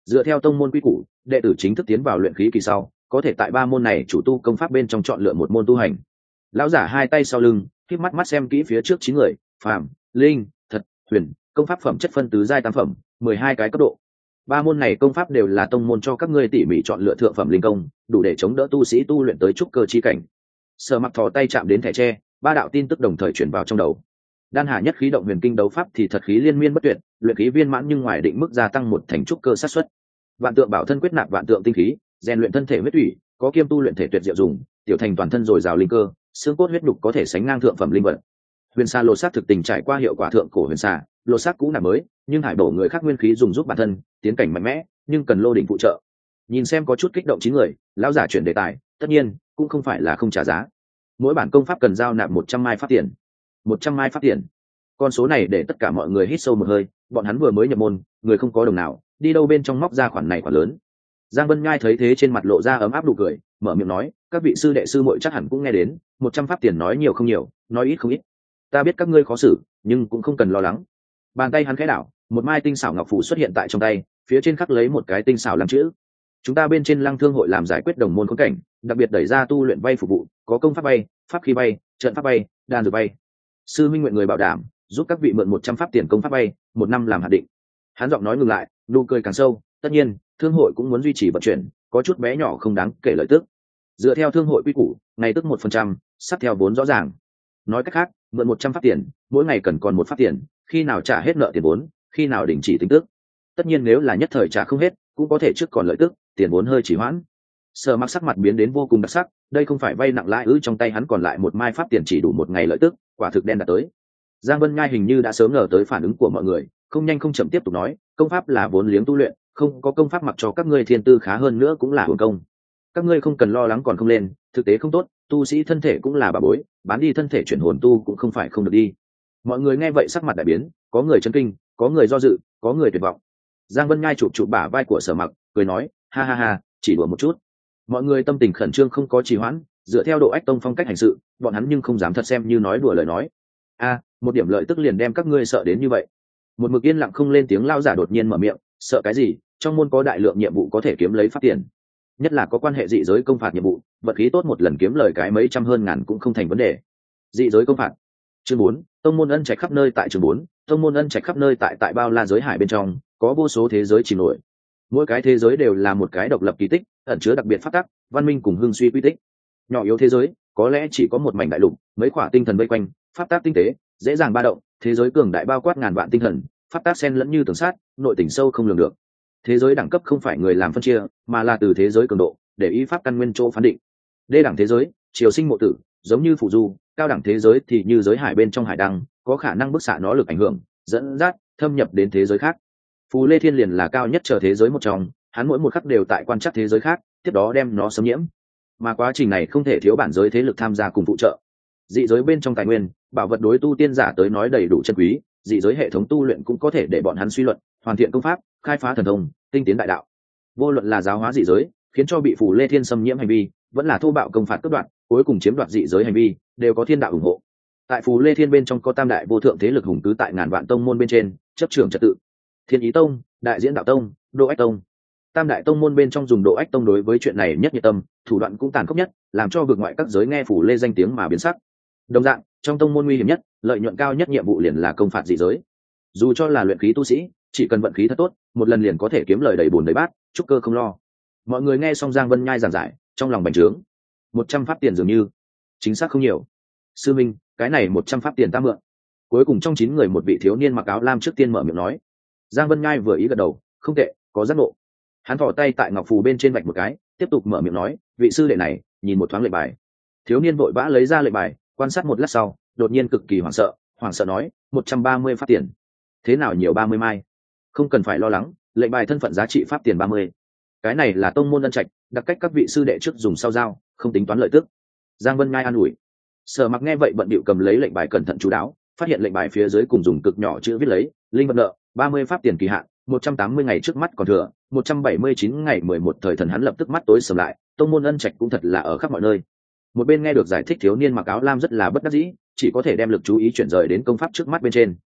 S1: Dựa theo tông môn quy củ, đệ tử chính thức tiến vào luyện khí kỳ sau có thể tại ba môn này chủ tu công pháp bên trong chọn lựa một môn tu hành. Lão giả hai tay sau lưng khép mắt mắt xem kỹ phía trước chín người: phàm, linh, thật, huyền, công pháp phẩm chất phân tứ giai tam phẩm, mười hai cái cấp độ. Ba môn này công pháp đều là tông môn cho các ngươi tỉ mỉ chọn lựa thượng phẩm linh công, đủ để chống đỡ tu sĩ tu luyện tới trúc cơ chi cảnh. Sở Mặc thò tay chạm đến thẻ tre, ba đạo tin tức đồng thời chuyển vào trong đầu. Đan Hà nhất khí động huyền kinh đấu pháp thì thật khí liên miên bất tuyệt, luyện khí viên mãn nhưng ngoài định mức gia tăng một thành trúc cơ sát suất. Vạn tượng bảo thân quyết nạp vạn tượng tinh khí, rèn luyện thân thể huyết thủy, có kiêm tu luyện thể tuyệt diệu dùng, tiểu thành toàn thân dồi dào linh cơ, xương cốt huyết nhục có thể sánh ngang thượng phẩm linh vật. Huyền Sa lột xác thực tình trải qua hiệu quả thượng cổ huyền sa, lột xác cũ nạp mới, nhưng hải đổ người khác nguyên khí dùng giúp bản thân tiến cảnh mạnh mẽ, nhưng cần lô đỉnh phụ trợ. Nhìn xem có chút kích động chín người, lão giả chuyển đề tài, tất nhiên cũng không phải là không trả giá. Mỗi bản công pháp cần giao nạp một trăm mai pháp tiền. Một trăm mai pháp tiền. Con số này để tất cả mọi người hít sâu một hơi, bọn hắn vừa mới nhập môn, người không có đồng nào, đi đâu bên trong móc ra khoản này khoản lớn. Giang Vân Nhai thấy thế trên mặt lộ ra ấm áp nụ cười, mở miệng nói, các vị sư đệ sư muội chắc hẳn cũng nghe đến, một trăm pháp tiền nói nhiều không nhiều, nói ít không ít. Ta biết các ngươi khó xử, nhưng cũng không cần lo lắng. Bàn tay hắn khẽ đảo, một mai tinh xảo ngọc phù xuất hiện tại trong tay, phía trên khắc lấy một cái tinh xảo lăng chữ. Chúng ta bên trên Lăng Thương hội làm giải quyết đồng môn khốn cảnh, đặc biệt đẩy ra tu luyện vay phục vụ, có công pháp bay, pháp khí bay, trận pháp bay, đan dược bay. Sư minh nguyện người bảo đảm, giúp các vị mượn một trăm pháp tiền công pháp bay, một năm làm hạn định. Hắn giọng nói ngừng lại, nụ cười càng sâu, tất nhiên, thương hội cũng muốn duy trì vận chuyển, có chút bé nhỏ không đáng kể lợi tức. Dựa theo thương hội quy củ, ngày tức một phần trăm, sắp theo vốn rõ ràng. Nói cách khác, mượn một trăm pháp tiền, mỗi ngày cần còn một pháp tiền, khi nào trả hết nợ tiền vốn, khi nào đình chỉ tính tức. Tất nhiên nếu là nhất thời trả không hết, cũng có thể trước còn lợi tức, tiền vốn hơi chỉ hoãn. Sở Mặc sắc mặt biến đến vô cùng đặc sắc, đây không phải vay nặng lãi ư? Trong tay hắn còn lại một mai pháp tiền chỉ đủ một ngày lợi tức, quả thực đen đã tới. Giang Vân Nhai hình như đã sớm ngờ tới phản ứng của mọi người, không nhanh không chậm tiếp tục nói, công pháp là vốn liếng tu luyện, không có công pháp mặc cho các ngươi thiên tư khá hơn nữa cũng là hưởng công. Các ngươi không cần lo lắng còn không lên, thực tế không tốt, tu sĩ thân thể cũng là bà bối, bán đi thân thể chuyển hồn tu cũng không phải không được đi. Mọi người nghe vậy sắc mặt đại biến, có người chấn kinh, có người do dự, có người tuyệt vọng. Giang Vân Nhai chụp chụp bả vai của Sở Mặc, cười nói, ha ha ha, chỉ đùa một chút. Mọi người tâm tình khẩn trương không có trì hoãn, dựa theo độ ách tông phong cách hành sự, bọn hắn nhưng không dám thật xem như nói đùa lời nói. A, một điểm lợi tức liền đem các ngươi sợ đến như vậy. Một mực yên lặng không lên tiếng lao giả đột nhiên mở miệng, sợ cái gì? Trong môn có đại lượng nhiệm vụ có thể kiếm lấy pháp tiền, nhất là có quan hệ dị giới công phạt nhiệm vụ, vận khí tốt một lần kiếm lời cái mấy trăm hơn ngàn cũng không thành vấn đề. Dị giới công phạt. Chương bốn, tông môn ân trạch khắp nơi tại chương bốn, tông môn ân trạch khắp nơi tại tại bao la giới hải bên trong, có vô số thế giới chìm nổi. Mỗi cái thế giới đều là một cái độc lập kỳ tích, ẩn chứa đặc biệt pháp tắc, văn minh cùng hưng suy quy tích. Nhỏ yếu thế giới, có lẽ chỉ có một mảnh đại lục, mấy khỏa tinh thần vây quanh, pháp tắc tinh tế, dễ dàng ba động, thế giới cường đại bao quát ngàn vạn tinh thần, pháp tắc xen lẫn như tường sát, nội tình sâu không lường được. Thế giới đẳng cấp không phải người làm phân chia, mà là từ thế giới cường độ để ý pháp căn nguyên chỗ phán định. Đê đẳng thế giới, triều sinh mộ tử, giống như phù du, cao đẳng thế giới thì như giới hải bên trong hải đăng, có khả năng bức xạ nó lực ảnh hưởng, dẫn dắt, thâm nhập đến thế giới khác. Phù Lê Thiên liền là cao nhất chờ thế giới một trong, hắn mỗi một khắc đều tại quan trắc thế giới khác, tiếp đó đem nó xâm nhiễm. Mà quá trình này không thể thiếu bản giới thế lực tham gia cùng phụ trợ. Dị giới bên trong tài nguyên, bảo vật đối tu tiên giả tới nói đầy đủ chân quý, dị giới hệ thống tu luyện cũng có thể để bọn hắn suy luận, hoàn thiện công pháp, khai phá thần thông, tinh tiến đại đạo. Vô luận là giáo hóa dị giới, khiến cho bị Phù Lê Thiên xâm nhiễm hành vi, vẫn là thô bạo công phạt cướp đoạt, cuối cùng chiếm đoạt dị giới hành vi, đều có thiên đạo ủng hộ. Tại Phù Lê Thiên bên trong có tam đại vô thượng thế lực hùng cứ tại ngàn vạn tông môn bên trên, chấp trưởng trật tự. Thiên Ý Tông, Đại Diễn Đạo Tông, Độ Ách Tông. Tam đại tông môn bên trong dùng Độ Ách Tông đối với chuyện này nhất nhiệt tâm, thủ đoạn cũng tàn khốc nhất, làm cho vực ngoại các giới nghe Phù Lê danh tiếng mà biến sắc. Đồng dạng, trong tông môn nguy hiểm nhất, lợi nhuận cao nhất nhiệm vụ liền là công phạt dị giới. Dù cho là luyện khí tu sĩ, chỉ cần vận khí thật tốt, một lần liền có thể kiếm lời đầy bùn đầy bát, trúc cơ không lo. Mọi người nghe xong Giang Vân Nhai giảng giải, trong lòng bành trướng. Một trăm pháp tiền dường như, chính xác không nhiều. Sư minh, cái này một trăm pháp tiền ta mượn. Cuối cùng trong chín người một vị thiếu niên mặc áo lam trước tiên mở miệng nói. Giang Vân Nhai vừa ý gật đầu, không tệ, có giác ngộ. Hắn thò tay tại ngọc phù bên trên vạch một cái, tiếp tục mở miệng nói, vị sư đệ này, nhìn một thoáng lệnh bài. Thiếu niên vội vã lấy ra lệnh bài, quan sát một lát sau, đột nhiên cực kỳ hoảng sợ, hoảng sợ nói, một trăm ba mươi pháp tiền. Thế nào nhiều ba mươi mai? Không cần phải lo lắng, lệnh bài thân phận giá trị pháp tiền ba mươi. Cái này là tông môn ân trạch, đặc cách các vị sư đệ trước dùng sau giao, không tính toán lợi tức. Giang Vân Nhai an ủi. Sở Mặc nghe vậy bận bịu cầm lấy lệnh bài cẩn thận chú đáo, phát hiện lệnh bài phía dưới cùng dùng cực nhỏ chữ viết lấy, linh vật nợ, ba mươi pháp tiền kỳ hạn, một trăm tám mươi ngày trước mắt còn thừa, một trăm bảy mươi chín ngày mười một thời thần hắn lập tức mắt tối sầm lại, tông môn ân trạch cũng thật là ở khắp mọi nơi. Một bên nghe được giải thích thiếu niên mặc áo lam rất là bất đắc dĩ, chỉ có thể đem lực chú ý chuyển rời đến công pháp trước mắt bên trên.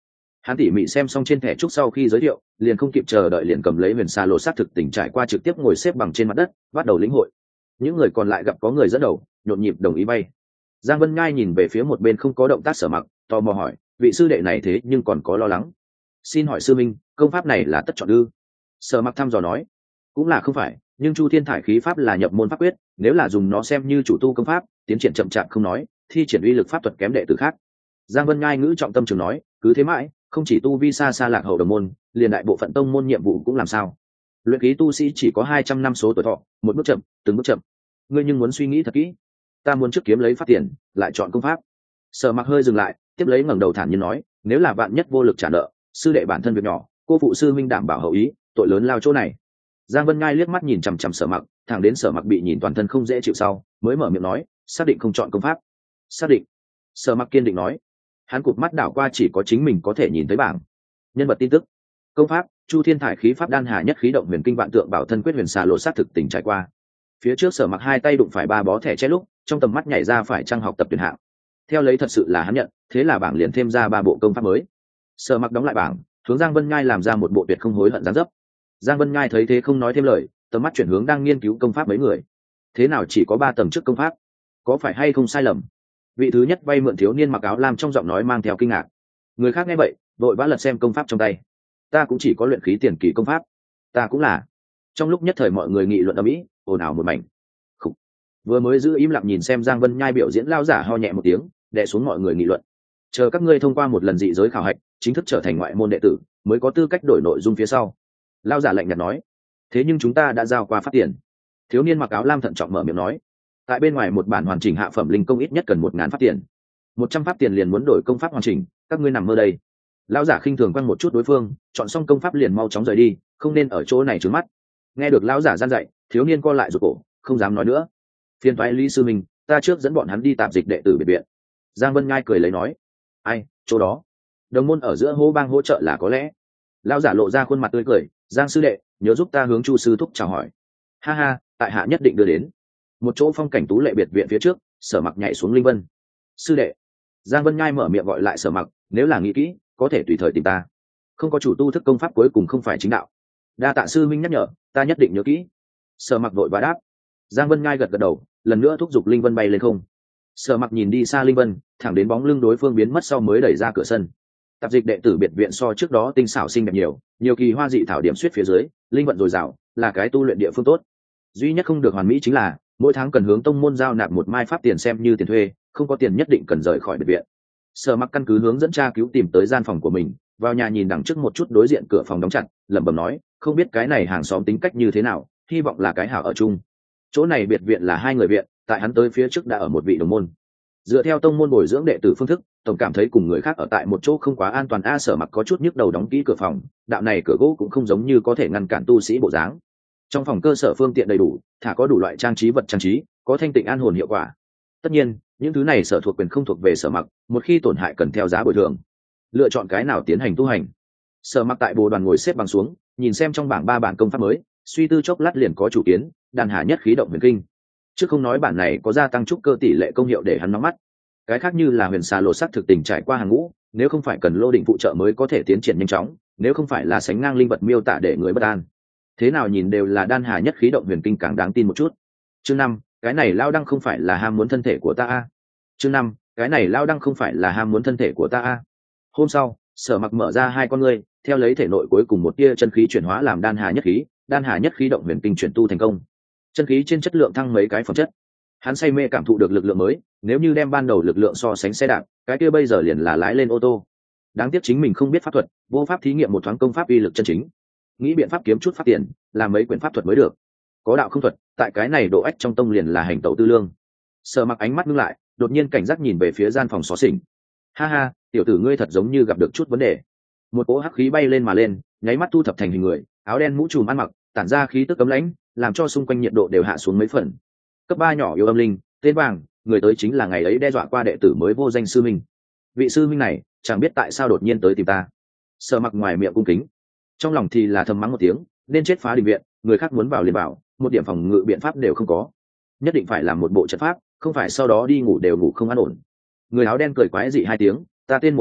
S1: Hắn tỉ mỉ xem xong trên thẻ trúc sau khi giới thiệu, liền không kịp chờ đợi liền cầm lấy huyền xà lột xác thực tỉnh trải qua trực tiếp ngồi xếp bằng trên mặt đất, bắt đầu lĩnh hội. Những người còn lại gặp có người dẫn đầu, nhộn nhịp đồng ý bay. Giang Vân Ngai nhìn về phía một bên không có động tác Sở Mặc, tò mò hỏi, vị sư đệ này thế nhưng còn có lo lắng. Xin hỏi sư minh, công pháp này là tất chọn ư? Sở Mặc thăm dò nói, cũng là không phải, nhưng Chu Thiên Thải khí pháp là nhập môn pháp quyết, nếu là dùng nó xem như chủ tu công pháp, tiến triển chậm chạp không nói, thi triển uy lực pháp thuật kém đệ tử khác. Giang Vân Ngai ngữ trọng tâm trường nói, cứ thế mãi, không chỉ tu vi xa xa lạc hậu đồng môn, liền đại bộ phận tông môn nhiệm vụ cũng làm sao? Luyện khí tu sĩ chỉ có hai trăm năm số tuổi thọ, một bước chậm, từng bước chậm. Ngươi nhưng muốn suy nghĩ thật kỹ. Ta muốn trước kiếm lấy phát tiền, lại chọn công pháp. Sở Mặc hơi dừng lại, tiếp lấy ngẩng đầu thản nhiên nói, nếu là bạn nhất vô lực trả nợ, sư đệ bản thân việc nhỏ, cô phụ sư minh đảm bảo hậu ý, tội lớn lao chỗ này. Giang Vân Ngai liếc mắt nhìn chằm chằm Sở Mặc, thẳng đến Sở Mặc bị nhìn toàn thân không dễ chịu sau, mới mở miệng nói, xác định không chọn công pháp. Xác định. Sở Mặc kiên định nói. Hắn cụp mắt đảo qua chỉ có chính mình có thể nhìn thấy bảng. Nhân vật tin tức. Công pháp, Chu Thiên Thải khí pháp đan hà nhất khí động huyền kinh vạn tượng bảo thân quyết huyền xà lộ sát thực tình trải qua. Phía trước Sở Mặc hai tay đụng phải ba bó thẻ che lúc, trong tầm mắt nhảy ra phải trang học tập tuyển hạng. Theo lấy thật sự là hắn nhận, thế là bảng liền thêm ra ba bộ công pháp mới. Sở Mặc đóng lại bảng, hướng Giang Vân Ngai làm ra một bộ tuyệt không hối hận dáng dấp. Giang Vân Ngai thấy thế không nói thêm lời, tầm mắt chuyển hướng đang nghiên cứu công pháp mấy người. Thế nào chỉ có ba tầng trước công pháp? Có phải hay không sai lầm? Vị thứ nhất vay mượn thiếu niên mặc áo lam trong giọng nói mang theo kinh ngạc. Người khác nghe vậy, vội vã lật xem công pháp trong tay. Ta cũng chỉ có luyện khí tiền kỳ công pháp. Ta cũng là. Trong lúc nhất thời mọi người nghị luận ầm ĩ, ồn ào một mảnh. Khủ. Vừa mới giữ im lặng nhìn xem Giang Vân Nhai biểu diễn lao giả ho nhẹ một tiếng, đè xuống mọi người nghị luận. Chờ các ngươi thông qua một lần dị giới khảo hạch, chính thức trở thành ngoại môn đệ tử, mới có tư cách đổi nội dung phía sau. Lao giả lạnh nhạt nói. Thế nhưng chúng ta đã giao qua phát tiền. Thiếu niên mặc áo lam thận trọng mở miệng nói. Tại bên ngoài một bản hoàn chỉnh hạ phẩm linh công ít nhất cần một ngàn pháp tiền, một trăm pháp tiền liền muốn đổi công pháp hoàn chỉnh, các ngươi nằm mơ đây. Lão giả khinh thường quăng một chút đối phương, chọn xong công pháp liền mau chóng rời đi, không nên ở chỗ này trướng mắt. Nghe được lão giả gian dạy, thiếu niên co lại rụt cổ, không dám nói nữa. Phiên toái Lý sư minh, ta trước dẫn bọn hắn đi tạp dịch đệ tử biệt viện. Giang Vân Ngai cười lấy nói, ai, chỗ đó, đồng môn ở giữa hô bang hỗ trợ là có lẽ. Lão giả lộ ra khuôn mặt tươi cười, Giang sư đệ, nhớ giúp ta hướng Chu sư thúc chào hỏi. Ha ha, tại hạ nhất định đưa đến. Một chỗ phong cảnh tú lệ biệt viện phía trước, Sở Mặc nhảy xuống linh vân. Sư đệ. Giang Vân Nhai mở miệng gọi lại Sở Mặc, nếu là nghĩ kỹ, có thể tùy thời tìm ta. Không có chủ tu thức công pháp cuối cùng không phải chính đạo. Đa tạ sư minh nhắc nhở, ta nhất định nhớ kỹ. Sở Mặc vội và đáp. Giang Vân Nhai gật gật đầu, lần nữa thúc giục linh vân bay lên không. Sở Mặc nhìn đi xa linh vân, thẳng đến bóng lưng đối phương biến mất sau mới đẩy ra cửa sân. Tạp dịch đệ tử biệt viện so trước đó tinh xảo xinh đẹp nhiều, nhiều kỳ hoa dị thảo điểm xuyết phía dưới, linh vận dồi dào, là cái tu luyện địa phương tốt. Duy nhất không được hoàn mỹ chính là mỗi tháng cần hướng tông môn giao nạp một mai pháp tiền xem như tiền thuê, không có tiền nhất định cần rời khỏi biệt viện. Sở Mặc căn cứ hướng dẫn tra cứu tìm tới gian phòng của mình, vào nhà nhìn đằng trước một chút đối diện cửa phòng đóng chặt, lẩm bẩm nói, không biết cái này hàng xóm tính cách như thế nào, hy vọng là cái hảo ở chung. Chỗ này biệt viện là hai người viện, tại hắn tới phía trước đã ở một vị đồng môn. Dựa theo tông môn bồi dưỡng đệ tử phương thức, tổng cảm thấy cùng người khác ở tại một chỗ không quá an toàn. A Sở Mặc có chút nhức đầu đóng kỹ cửa phòng, đạo này cửa gỗ cũng không giống như có thể ngăn cản tu sĩ bộ dáng. Trong phòng cơ sở phương tiện đầy đủ, thả có đủ loại trang trí vật trang trí, có thanh tịnh an hồn hiệu quả. Tất nhiên những thứ này sở thuộc quyền không thuộc về Sở Mặc, một khi tổn hại cần theo giá bồi thường. Lựa chọn cái nào tiến hành tu hành. Sở Mặc tại bồ đoàn ngồi xếp bằng xuống, nhìn xem trong bảng ba bản công pháp mới, suy tư chốc lát liền có chủ kiến. Đan hà nhất khí động huyền kinh, chứ không nói bản này có gia tăng trúc cơ tỷ lệ công hiệu để hắn nóng mắt. Cái khác như là huyền xà lột sắc thực tình trải qua hàng ngũ, nếu không phải cần lô định phụ trợ mới có thể tiến triển nhanh chóng, nếu không phải là sánh ngang linh vật miêu tả để người bất an, thế nào nhìn đều là đan hà nhất khí động huyền kinh càng đáng tin một chút. Chương năm, cái này lao đăng không phải là ham muốn thân thể của ta a. Chương năm, cái này lao đăng không phải là ham muốn thân thể của ta a. Hôm sau, Sở Mặc mở ra hai con ngươi, theo lấy thể nội cuối cùng một tia chân khí chuyển hóa làm đan hà nhất khí, đan hà nhất khí động huyền kinh chuyển tu thành công. Chân khí trên chất lượng thăng mấy cái phẩm chất. Hắn say mê cảm thụ được lực lượng mới, nếu như đem ban đầu lực lượng so sánh xe đạp, cái kia bây giờ liền là lái lên ô tô. Đáng tiếc chính mình không biết pháp thuật, vô pháp thí nghiệm một thoáng công pháp uy lực chân chính. Nghĩ biện pháp kiếm chút pháp tiền, làm mấy quyển pháp thuật mới được. Có đạo không thuật, tại cái này độ ách trong tông liền là hành tẩu tư lương. Sở Mặc ánh mắt ngưng lại, đột nhiên cảnh giác nhìn về phía gian phòng xó xỉnh. Ha ha, tiểu tử ngươi thật giống như gặp được chút vấn đề. Một cỗ hắc khí bay lên mà lên, nháy mắt thu thập thành hình người, áo đen mũ trùm ăn mặc, tản ra khí tức cấm lãnh, làm cho xung quanh nhiệt độ đều hạ xuống mấy phần. Cấp ba nhỏ yêu âm linh, tên vàng, người tới chính là ngày ấy đe dọa qua đệ tử mới vô danh sư minh. Vị sư minh này, chẳng biết tại sao đột nhiên tới tìm ta. Sở Mặc ngoài miệng cung kính, trong lòng thì là thầm mắng một tiếng, nên chết phá đình viện, người khác muốn vào liền vào, một điểm phòng ngự biện pháp đều không có, nhất định phải làm một bộ trận pháp, không phải sau đó đi ngủ đều ngủ không an ổn. Người áo đen cười quái dị hai tiếng, ta tên Mộ Vân,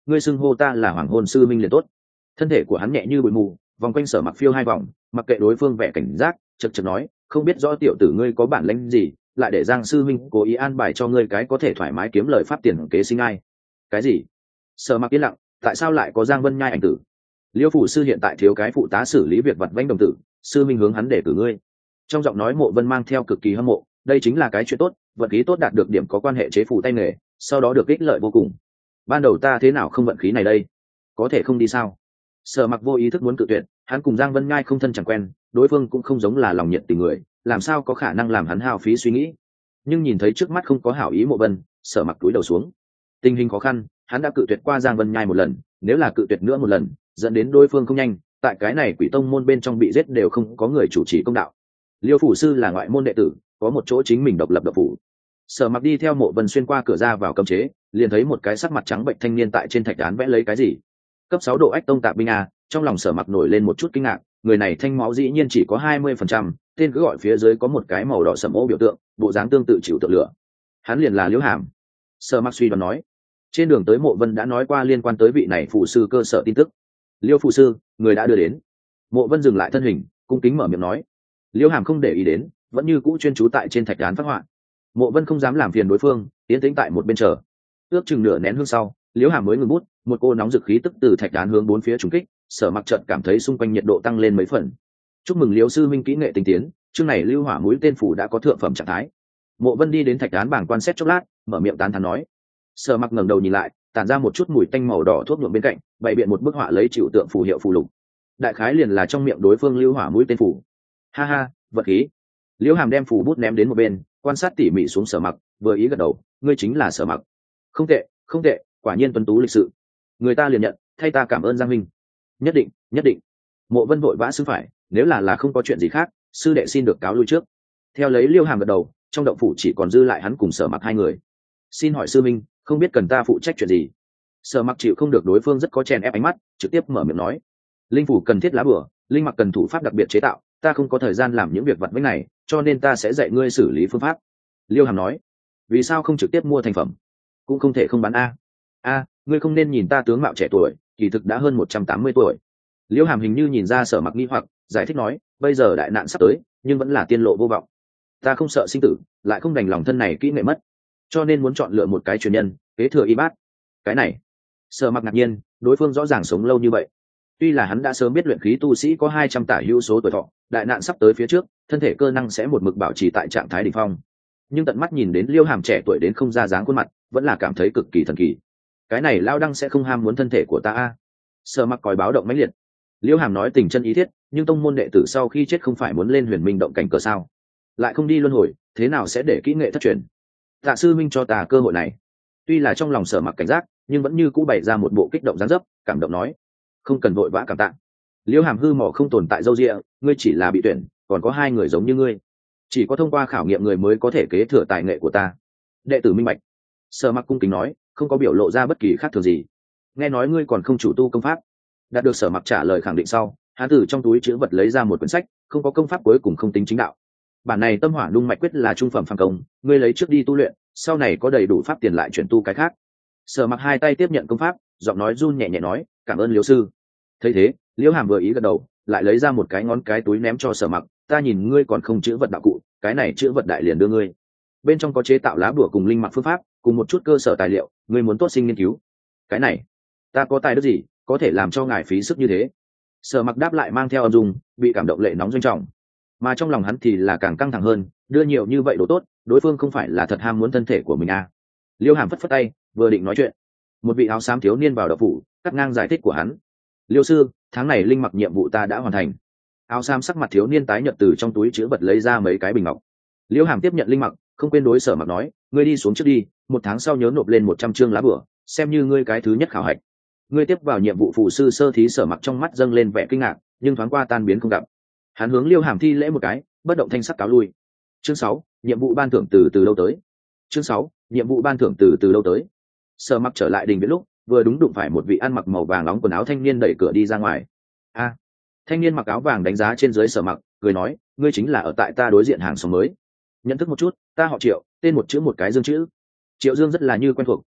S1: ngươi xưng hô ta là hoàng hôn sư minh liền tốt. Thân thể của hắn nhẹ như bụi mù, vòng quanh Sở Mặc phiêu hai vòng, mặc kệ đối phương vẻ cảnh giác, chật chật nói, không biết rõ tiểu tử ngươi có bản lĩnh gì, lại để Giang sư minh cố ý an bài cho ngươi cái có thể thoải mái kiếm lời pháp tiền kế sinh ai. Cái gì? Sở Mặc yên lặng, tại sao lại có Giang Vân Nhai ảnh tử? Liêu phủ sư hiện tại thiếu cái phụ tá xử lý việc vặt vãnh đồng tử, sư minh hướng hắn để cử ngươi. Trong giọng nói Mộ Vân mang theo cực kỳ hâm mộ, đây chính là cái chuyện tốt, vận khí tốt đạt được điểm có quan hệ chế phủ tay nghề, sau đó được ích lợi vô cùng. Ban đầu ta thế nào không vận khí này đây? Có thể không đi sao? Sở Mặc vô ý thức muốn cự tuyệt, hắn cùng Giang Vân Nhai không thân chẳng quen, đối phương cũng không giống là lòng nhiệt tình người, làm sao có khả năng làm hắn hao phí suy nghĩ. Nhưng nhìn thấy trước mắt không có hảo ý Mộ Vân, Sở Mặc cúi đầu xuống. Tình hình khó khăn, hắn đã cự tuyệt qua Giang Vân Nhai một lần, nếu là cự tuyệt nữa một lần, dẫn đến đối phương không nhanh, tại cái này Quỷ Tông môn bên trong bị giết đều không có người chủ trì công đạo. Liêu phủ sư là ngoại môn đệ tử, có một chỗ chính mình độc lập độc phủ. Sở Mặc đi theo Mộ Vân xuyên qua cửa ra vào cấm chế, liền thấy một cái sắc mặt trắng bệnh thanh niên tại trên thạch án vẽ lấy cái gì. Cấp sáu độ ách tông tạp binh a, trong lòng Sở Mặc nổi lên một chút kinh ngạc, người này thanh máu dĩ nhiên chỉ có hai mươi phần trăm, tên cứ gọi phía dưới có một cái màu đỏ sẫm ô biểu tượng, bộ dáng tương tự chịu tượng lửa. Hắn liền là Liễu Hàm. Sở Mặc suy đoán nói. Trên đường tới Mộ Vân đã nói qua liên quan tới vị này phụ sư cơ sở tin tức. Liêu phụ sư, người đã đưa đến. Mộ Vân dừng lại thân hình, cung kính mở miệng nói. Liễu Hàm không để ý đến, vẫn như cũ chuyên chú tại trên thạch án phát họa. Mộ Vân không dám làm phiền đối phương, tiến tĩnh tại một bên chờ. Ước chừng nửa nén hương sau, Liễu Hàm mới ngừng bút, một cô nóng dực khí tức từ thạch án hướng bốn phía trùng kích. Sở Mặc chợt cảm thấy xung quanh nhiệt độ tăng lên mấy phần. Chúc mừng Liễu sư minh kỹ nghệ tinh tiến, chương này lưu hỏa mũi tên phủ đã có thượng phẩm trạng thái. Mộ Vân đi đến thạch án bảng quan xét chốc lát, mở miệng tán thán nói. Sở Mặc ngẩng đầu nhìn lại, tản ra một chút mùi tanh màu đỏ thuốc nhuộm bên cạnh, bày biện một bức họa lấy chịu tượng phù hiệu phù lục. Đại khái liền là trong miệng đối phương lưu hỏa mũi tên phủ. Ha ha, vật khí. Liễu Hàm đem phù bút ném đến một bên, quan sát tỉ mỉ xuống Sở Mặc, vừa ý gật đầu, ngươi chính là Sở Mặc. Không tệ, không tệ, quả nhiên tuấn tú lịch sự. Người ta liền nhận, thay ta cảm ơn Giang minh. Nhất định, nhất định. Mộ Vân vội vã xưng phải, nếu là là không có chuyện gì khác, sư đệ xin được cáo lui trước. Theo lấy Liễu Hàm gật đầu, trong động phủ chỉ còn dư lại hắn cùng Sở Mặc hai người. Xin hỏi sư minh, không biết cần ta phụ trách chuyện gì? Sở Mặc chịu không được đối phương rất có chèn ép ánh mắt, trực tiếp mở miệng nói. Linh phủ cần thiết lá bửa, linh mặc cần thủ pháp đặc biệt chế tạo, ta không có thời gian làm những việc vặt vãnh này, cho nên ta sẽ dạy ngươi xử lý phương pháp. Liêu Hàm nói. Vì sao không trực tiếp mua thành phẩm? Cũng không thể không bán a. A, ngươi không nên nhìn ta tướng mạo trẻ tuổi, kỳ thực đã hơn một trăm tám mươi tuổi. Liêu Hàm hình như nhìn ra Sở Mặc nghi hoặc, giải thích nói, bây giờ đại nạn sắp tới, nhưng vẫn là tiên lộ vô vọng. Ta không sợ sinh tử, lại không đành lòng thân này kỹ nghệ mất, cho nên muốn chọn lựa một cái truyền nhân kế thừa y bát. Cái này, Sở Mặc ngạc nhiên, đối phương rõ ràng sống lâu như vậy. Tuy là hắn đã sớm biết luyện khí tu sĩ có hai trăm tả hữu số tuổi thọ, đại nạn sắp tới phía trước, thân thể cơ năng sẽ một mực bảo trì tại trạng thái đỉnh phong, nhưng tận mắt nhìn đến Liêu Hàm trẻ tuổi đến không ra dáng khuôn mặt, vẫn là cảm thấy cực kỳ thần kỳ. Cái này lao đăng sẽ không ham muốn thân thể của ta a? Sở Mặc còi báo động mãnh liệt. Liêu Hàm nói tình chân ý thiết, nhưng tông môn đệ tử sau khi chết không phải muốn lên huyền minh động cảnh cờ sao? Lại không đi luân hồi, thế nào sẽ để kỹ nghệ thất truyền? Tạ sư minh cho ta cơ hội này. Tuy là trong lòng Sở Mặc cảnh giác, nhưng vẫn như cũ bày ra một bộ kích động dáng dấp, cảm động nói. Không cần vội vã cảm tạ. Liêu Hàm hư mỏ không tồn tại dâu dịa, ngươi chỉ là bị tuyển, còn có hai người giống như ngươi, chỉ có thông qua khảo nghiệm người mới có thể kế thừa tài nghệ của ta. Đệ tử minh bạch. Sở Mặc cung kính nói, không có biểu lộ ra bất kỳ khác thường gì. Nghe nói ngươi còn không chủ tu công pháp. Đạt được Sở Mặc trả lời khẳng định sau, hắn từ trong túi chữ vật lấy ra một quyển sách, không có công pháp cuối cùng không tính chính đạo. Bản này Tâm Hỏa Nung Mạch Quyết là trung phẩm phàm công, ngươi lấy trước đi tu luyện, sau này có đầy đủ pháp tiền lại chuyển tu cái khác. Sở Mặc hai tay tiếp nhận công pháp, giọng nói run nhẹ nhẹ nói, cảm ơn Liêu sư. Thấy thế, Liêu Hàm vừa ý gật đầu, lại lấy ra một cái ngón cái túi ném cho Sở Mặc, ta nhìn ngươi còn không chữ vật đạo cụ, cái này chữ vật đại liền đưa ngươi. Bên trong có chế tạo lá bùa cùng linh mặc phương pháp, cùng một chút cơ sở tài liệu, ngươi muốn tốt sinh nghiên cứu. Cái này, ta có tài đức gì, có thể làm cho ngài phí sức như thế? Sở Mặc đáp lại mang theo âm dung, bị cảm động lệ nóng doanh trọng. Mà trong lòng hắn thì là càng căng thẳng hơn, đưa nhiều như vậy đồ tốt, đối phương không phải là thật ham muốn thân thể của mình à? Liêu Hàm phất phất tay, vừa định nói chuyện, một vị áo xám thiếu niên vào đậu phủ, cắt ngang giải thích của hắn. Liêu sư, tháng này linh mặc nhiệm vụ ta đã hoàn thành. Áo xám sắc mặt thiếu niên tái nhợt từ trong túi chứa vật lấy ra mấy cái bình ngọc. Liêu Hàm tiếp nhận linh mặc, không quên đối Sở Mặc nói, ngươi đi xuống trước đi, một tháng sau nhớ nộp lên một trăm chương lá bửa, xem như ngươi cái thứ nhất khảo hạch. Ngươi tiếp vào nhiệm vụ phụ sư sơ thí. Sở Mặc trong mắt dâng lên vẻ kinh ngạc, nhưng thoáng qua tan biến không gặp. Hắn hướng Liêu Hàm thi lễ một cái, bất động thanh sắc cáo lui. Chương sáu, nhiệm vụ ban thưởng từ từ đâu tới. Chương sáu, nhiệm vụ ban thưởng từ từ đâu tới. Sở Mặc trở lại đình viện lúc, vừa đúng đụng phải một vị ăn mặc màu vàng nóng quần áo thanh niên đẩy cửa đi ra ngoài. A, thanh niên mặc áo vàng đánh giá trên dưới Sở Mặc, cười nói, ngươi chính là ở tại ta đối diện hàng xóm mới. Nhận thức một chút, ta họ Triệu, tên một chữ một cái Dương chữ. Triệu Dương rất là như quen thuộc,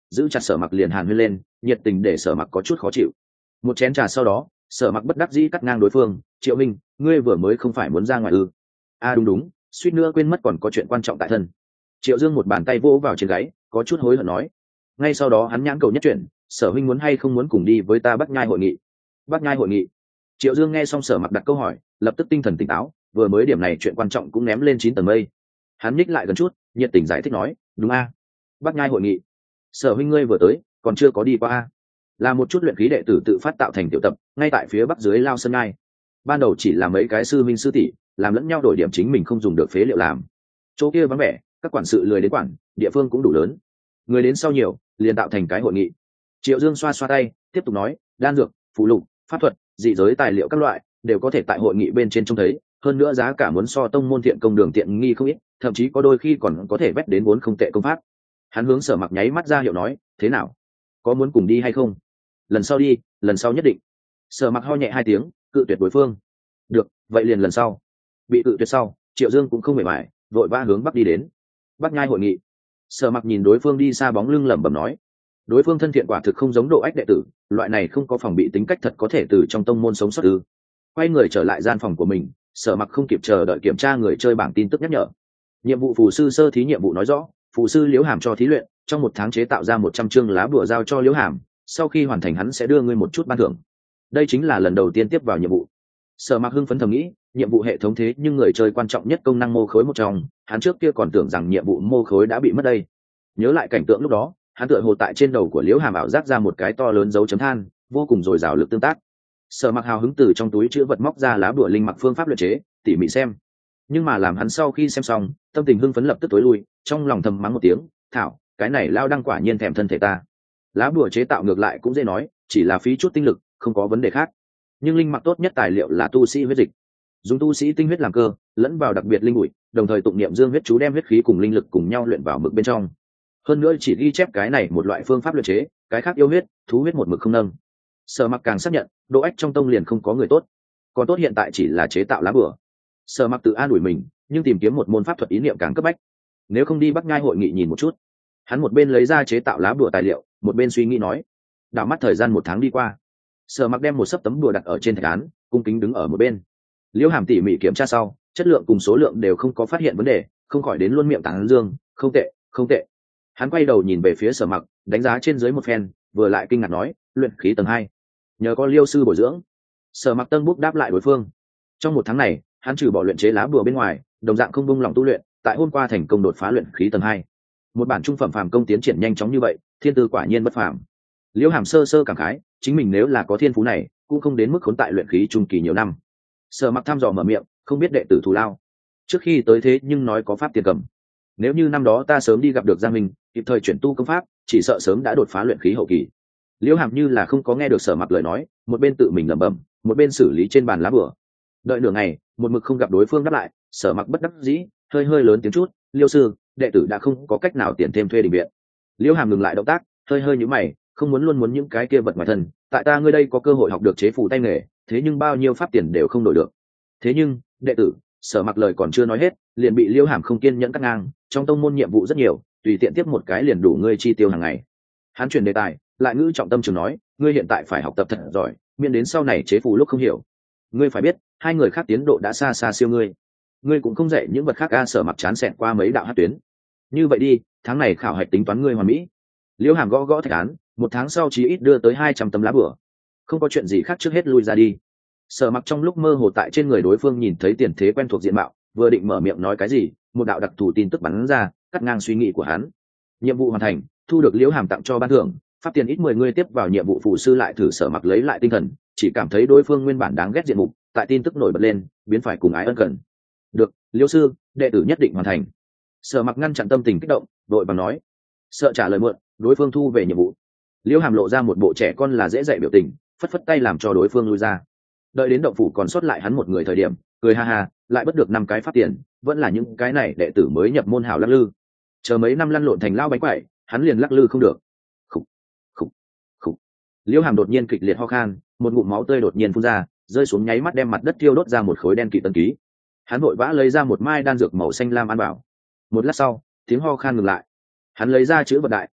S1: giữ chặt Sở Mặc liền hàn huyên lên, nhiệt tình để Sở Mặc có chút khó chịu. Một chén trà sau đó, Sở Mặc bất đắc dĩ cắt ngang đối phương, Triệu Minh, ngươi vừa mới không phải muốn ra ngoài ư? A à, đúng đúng, suýt nữa quên mất còn có chuyện quan trọng tại thân. Triệu Dương một bàn tay vỗ vào trên gáy, có chút hối hận nói. Ngay sau đó hắn nhãn cầu nhất chuyển, Sở huynh muốn hay không muốn cùng đi với ta Bắc Nhai hội nghị? Bắc Nhai hội nghị? Triệu Dương nghe xong Sở Mặc đặt câu hỏi, lập tức tinh thần tỉnh táo, vừa mới điểm này chuyện quan trọng cũng ném lên chín tầng mây. Hắn nhích lại gần chút, nhiệt tình giải thích nói, đúng a, Bắc Nhai hội nghị. Sở huynh ngươi vừa tới, còn chưa có đi qua a. Là một chút luyện khí đệ tử tự phát tạo thành tiểu tập, ngay tại phía bắc dưới Lao Sơn Ngai. Ban đầu chỉ là mấy cái sư minh sư tỷ, làm lẫn nhau đổi điểm chính mình không dùng được phế liệu làm. Chỗ kia vắng vẻ, các quản sự lười đến quản, địa phương cũng đủ lớn. Người đến sau nhiều, liền tạo thành cái hội nghị. Triệu Dương xoa xoa tay, tiếp tục nói, đan dược, phụ lục, pháp thuật, dị giới tài liệu các loại đều có thể tại hội nghị bên trên trông thấy, hơn nữa giá cả muốn so tông môn thiện công đường tiện nghi không ít, thậm chí có đôi khi còn có thể vét đến vốn không tệ công pháp. Hắn hướng Sở Mặc nháy mắt ra hiệu nói, thế nào, có muốn cùng đi hay không? Lần sau đi, lần sau nhất định. Sở Mặc ho nhẹ hai tiếng, cự tuyệt đối phương. Được, vậy liền lần sau. Bị cự tuyệt sau, Triệu Dương cũng không mệt mỏi, vội vã hướng bắc đi đến. Bắc Nhai hội nghị. Sở Mặc nhìn đối phương đi xa bóng lưng lẩm bẩm nói, đối phương thân thiện quả thực không giống Độ Ách đệ tử, loại này không có phòng bị tính cách thật có thể từ trong tông môn sống sót ư? Quay người trở lại gian phòng của mình, Sở Mặc không kịp chờ đợi kiểm tra người chơi bảng tin tức nhắc nhở. Nhiệm vụ phù sư sơ thí nhiệm vụ nói rõ, phù sư Liễu Hàm cho thí luyện, trong một tháng chế tạo ra một trăm chương lá bùa giao cho Liễu Hàm, sau khi hoàn thành hắn sẽ đưa ngươi một chút ban thưởng. Đây chính là lần đầu tiên tiếp vào nhiệm vụ. Sở Mặc hưng phấn thầm nghĩ, nhiệm vụ hệ thống thế nhưng người chơi quan trọng nhất công năng mô khối một trong, hắn trước kia còn tưởng rằng nhiệm vụ mô khối đã bị mất đây. Nhớ lại cảnh tượng lúc đó, hắn tựa hồ tại trên đầu của Liễu Hàm ảo giác ra một cái to lớn dấu chấm than, vô cùng dồi dào lực tương tác. Sở Mặc hào hứng từ trong túi chứa vật móc ra lá bùa linh mặc phương pháp luyện chế, tỉ mỉ xem. Nhưng mà làm hắn sau khi xem xong, tâm tình hưng phấn lập tức tối lui, trong lòng thầm mắng một tiếng, thảo, cái này lao đăng quả nhiên thèm thân thể ta. Lá bùa chế tạo ngược lại cũng dễ nói, chỉ là phí chút tinh lực, không có vấn đề khác. Nhưng linh mặc tốt nhất tài liệu là tu sĩ huyết dịch, dùng tu sĩ tinh huyết làm cơ, lẫn vào đặc biệt linh bụi, đồng thời tụng niệm dương huyết chú đem huyết khí cùng linh lực cùng nhau luyện vào mực bên trong. Hơn nữa chỉ ghi chép cái này một loại phương pháp luyện chế, cái khác yêu huyết, thú huyết một mực không nâng. Sở Mặc càng xác nhận, Độ Ách trong tông liền không có người tốt, còn tốt hiện tại chỉ là chế tạo lá bùa. Sở Mặc tự an ủi mình, nhưng tìm kiếm một môn pháp thuật ý niệm càng cấp bách. Nếu không đi Bắc Nhai hội nghị nhìn một chút. Hắn một bên lấy ra chế tạo lá bùa tài liệu, một bên suy nghĩ nói. Đảo mắt thời gian một tháng đi qua, Sở Mặc đem một sấp tấm bùa đặt ở trên thạch án, cung kính đứng ở một bên. Liễu Hàm tỉ mỉ kiểm tra sau, chất lượng cùng số lượng đều không có phát hiện vấn đề, không khỏi đến luôn miệng tán dương, không tệ, không tệ. Hắn quay đầu nhìn về phía Sở Mặc, đánh giá trên dưới một phen, vừa lại kinh ngạc nói, luyện khí tầng hai, nhờ có Liêu sư bồi dưỡng. Sở Mặc tân bút đáp lại đối phương. Trong một tháng này, hắn trừ bỏ luyện chế lá bùa bên ngoài, đồng dạng không buông lòng tu luyện, tại hôm qua thành công đột phá luyện khí tầng hai. Một bản trung phẩm phàm công tiến triển nhanh chóng như vậy, thiên tư quả nhiên bất phàm. Liễu Hàm sơ sơ cảm khái, chính mình nếu là có thiên phú này, cũng không đến mức khốn tại luyện khí trung kỳ nhiều năm. Sở Mặc thăm dò mở miệng, không biết đệ tử thù lao. Trước khi tới thế nhưng nói có pháp tiền cầm. Nếu như năm đó ta sớm đi gặp được Giang Minh, kịp thời chuyển tu công pháp, chỉ sợ sớm đã đột phá luyện khí hậu kỳ. Liễu Hàm như là không có nghe được Sở Mặc lời nói, một bên tự mình lẩm bẩm, một bên xử lý trên bàn lá bùa. Đợi nửa ngày, một mực không gặp đối phương đáp lại, Sở Mặc bất đắc dĩ, hơi hơi lớn tiếng chút, Liêu sư, đệ tử đã không có cách nào tiền thêm thuê đình viện. Liễu Hàm ngừng lại động tác, hơi hơi nhíu mày, không muốn luôn muốn những cái kia vật ngoài thân, tại ta ngươi đây có cơ hội học được chế phù tay nghề, thế nhưng bao nhiêu pháp tiền đều không đổi được. Thế nhưng, đệ tử, Sở Mặc lời còn chưa nói hết, liền bị Liễu Hàm không kiên nhẫn cắt ngang, trong tông môn nhiệm vụ rất nhiều, tùy tiện tiếp một cái liền đủ ngươi chi tiêu hàng ngày. Hắn chuyển đề tài, lại ngữ trọng tâm trường nói, ngươi hiện tại phải học tập thật giỏi, miễn đến sau này chế phù lúc không hiểu. Ngươi phải biết, hai người khác tiến độ đã xa xa siêu ngươi. Ngươi cũng không dạy những vật khác. A Sở Mặc chán xẹt qua mấy đạo hát tuyến. Như vậy đi, tháng này khảo hạch tính toán ngươi hoàn mỹ. Liễu Hàm gõ gõ thạch án, một tháng sau chí ít đưa tới hai trăm tấm lá bùa. Không có chuyện gì khác, trước hết lui ra đi. Sở Mặc trong lúc mơ hồ tại trên người đối phương nhìn thấy tiền thế quen thuộc diện mạo, vừa định mở miệng nói cái gì, một đạo đặc thù tin tức bắn ra, cắt ngang suy nghĩ của hắn. Nhiệm vụ hoàn thành, thu được Liễu Hàm tặng cho ban thưởng, pháp tiền ít mười người tiếp vào nhiệm vụ phụ sư. Lại thử Sở Mặc lấy lại tinh thần, chỉ cảm thấy đối phương nguyên bản đáng ghét diện mục, tại tin tức nổi bật lên, biến phải cùng ái ân cần. Được, Liễu sư, đệ tử nhất định hoàn thành. Sở Mặc ngăn chặn tâm tình kích động, đội bằng nói, sợ trả lời muộn, đối phương thu về nhiệm vụ. Liễu Hàm lộ ra một bộ trẻ con là dễ dạy biểu tình, phất phất tay làm cho đối phương lui ra. Đợi đến động phủ còn sót lại hắn một người thời điểm, cười ha ha, lại bất được năm cái pháp tiền, vẫn là những cái này đệ tử mới nhập môn hảo lắc lư. Chờ mấy năm lăn lộn thành lao bánh quẩy, hắn liền lắc lư không được. Khục, khục, khục. Liễu Hàm đột nhiên kịch liệt ho khan, một ngụm máu tươi đột nhiên phun ra, rơi xuống nháy mắt đem mặt đất thiêu đốt ra một khối đen kịt tân ký. Hắn vội vã lấy ra một mai đan dược màu xanh lam ăn vào. Một lát sau, tiếng ho khan ngừng lại. Hắn lấy ra chữ vật đại,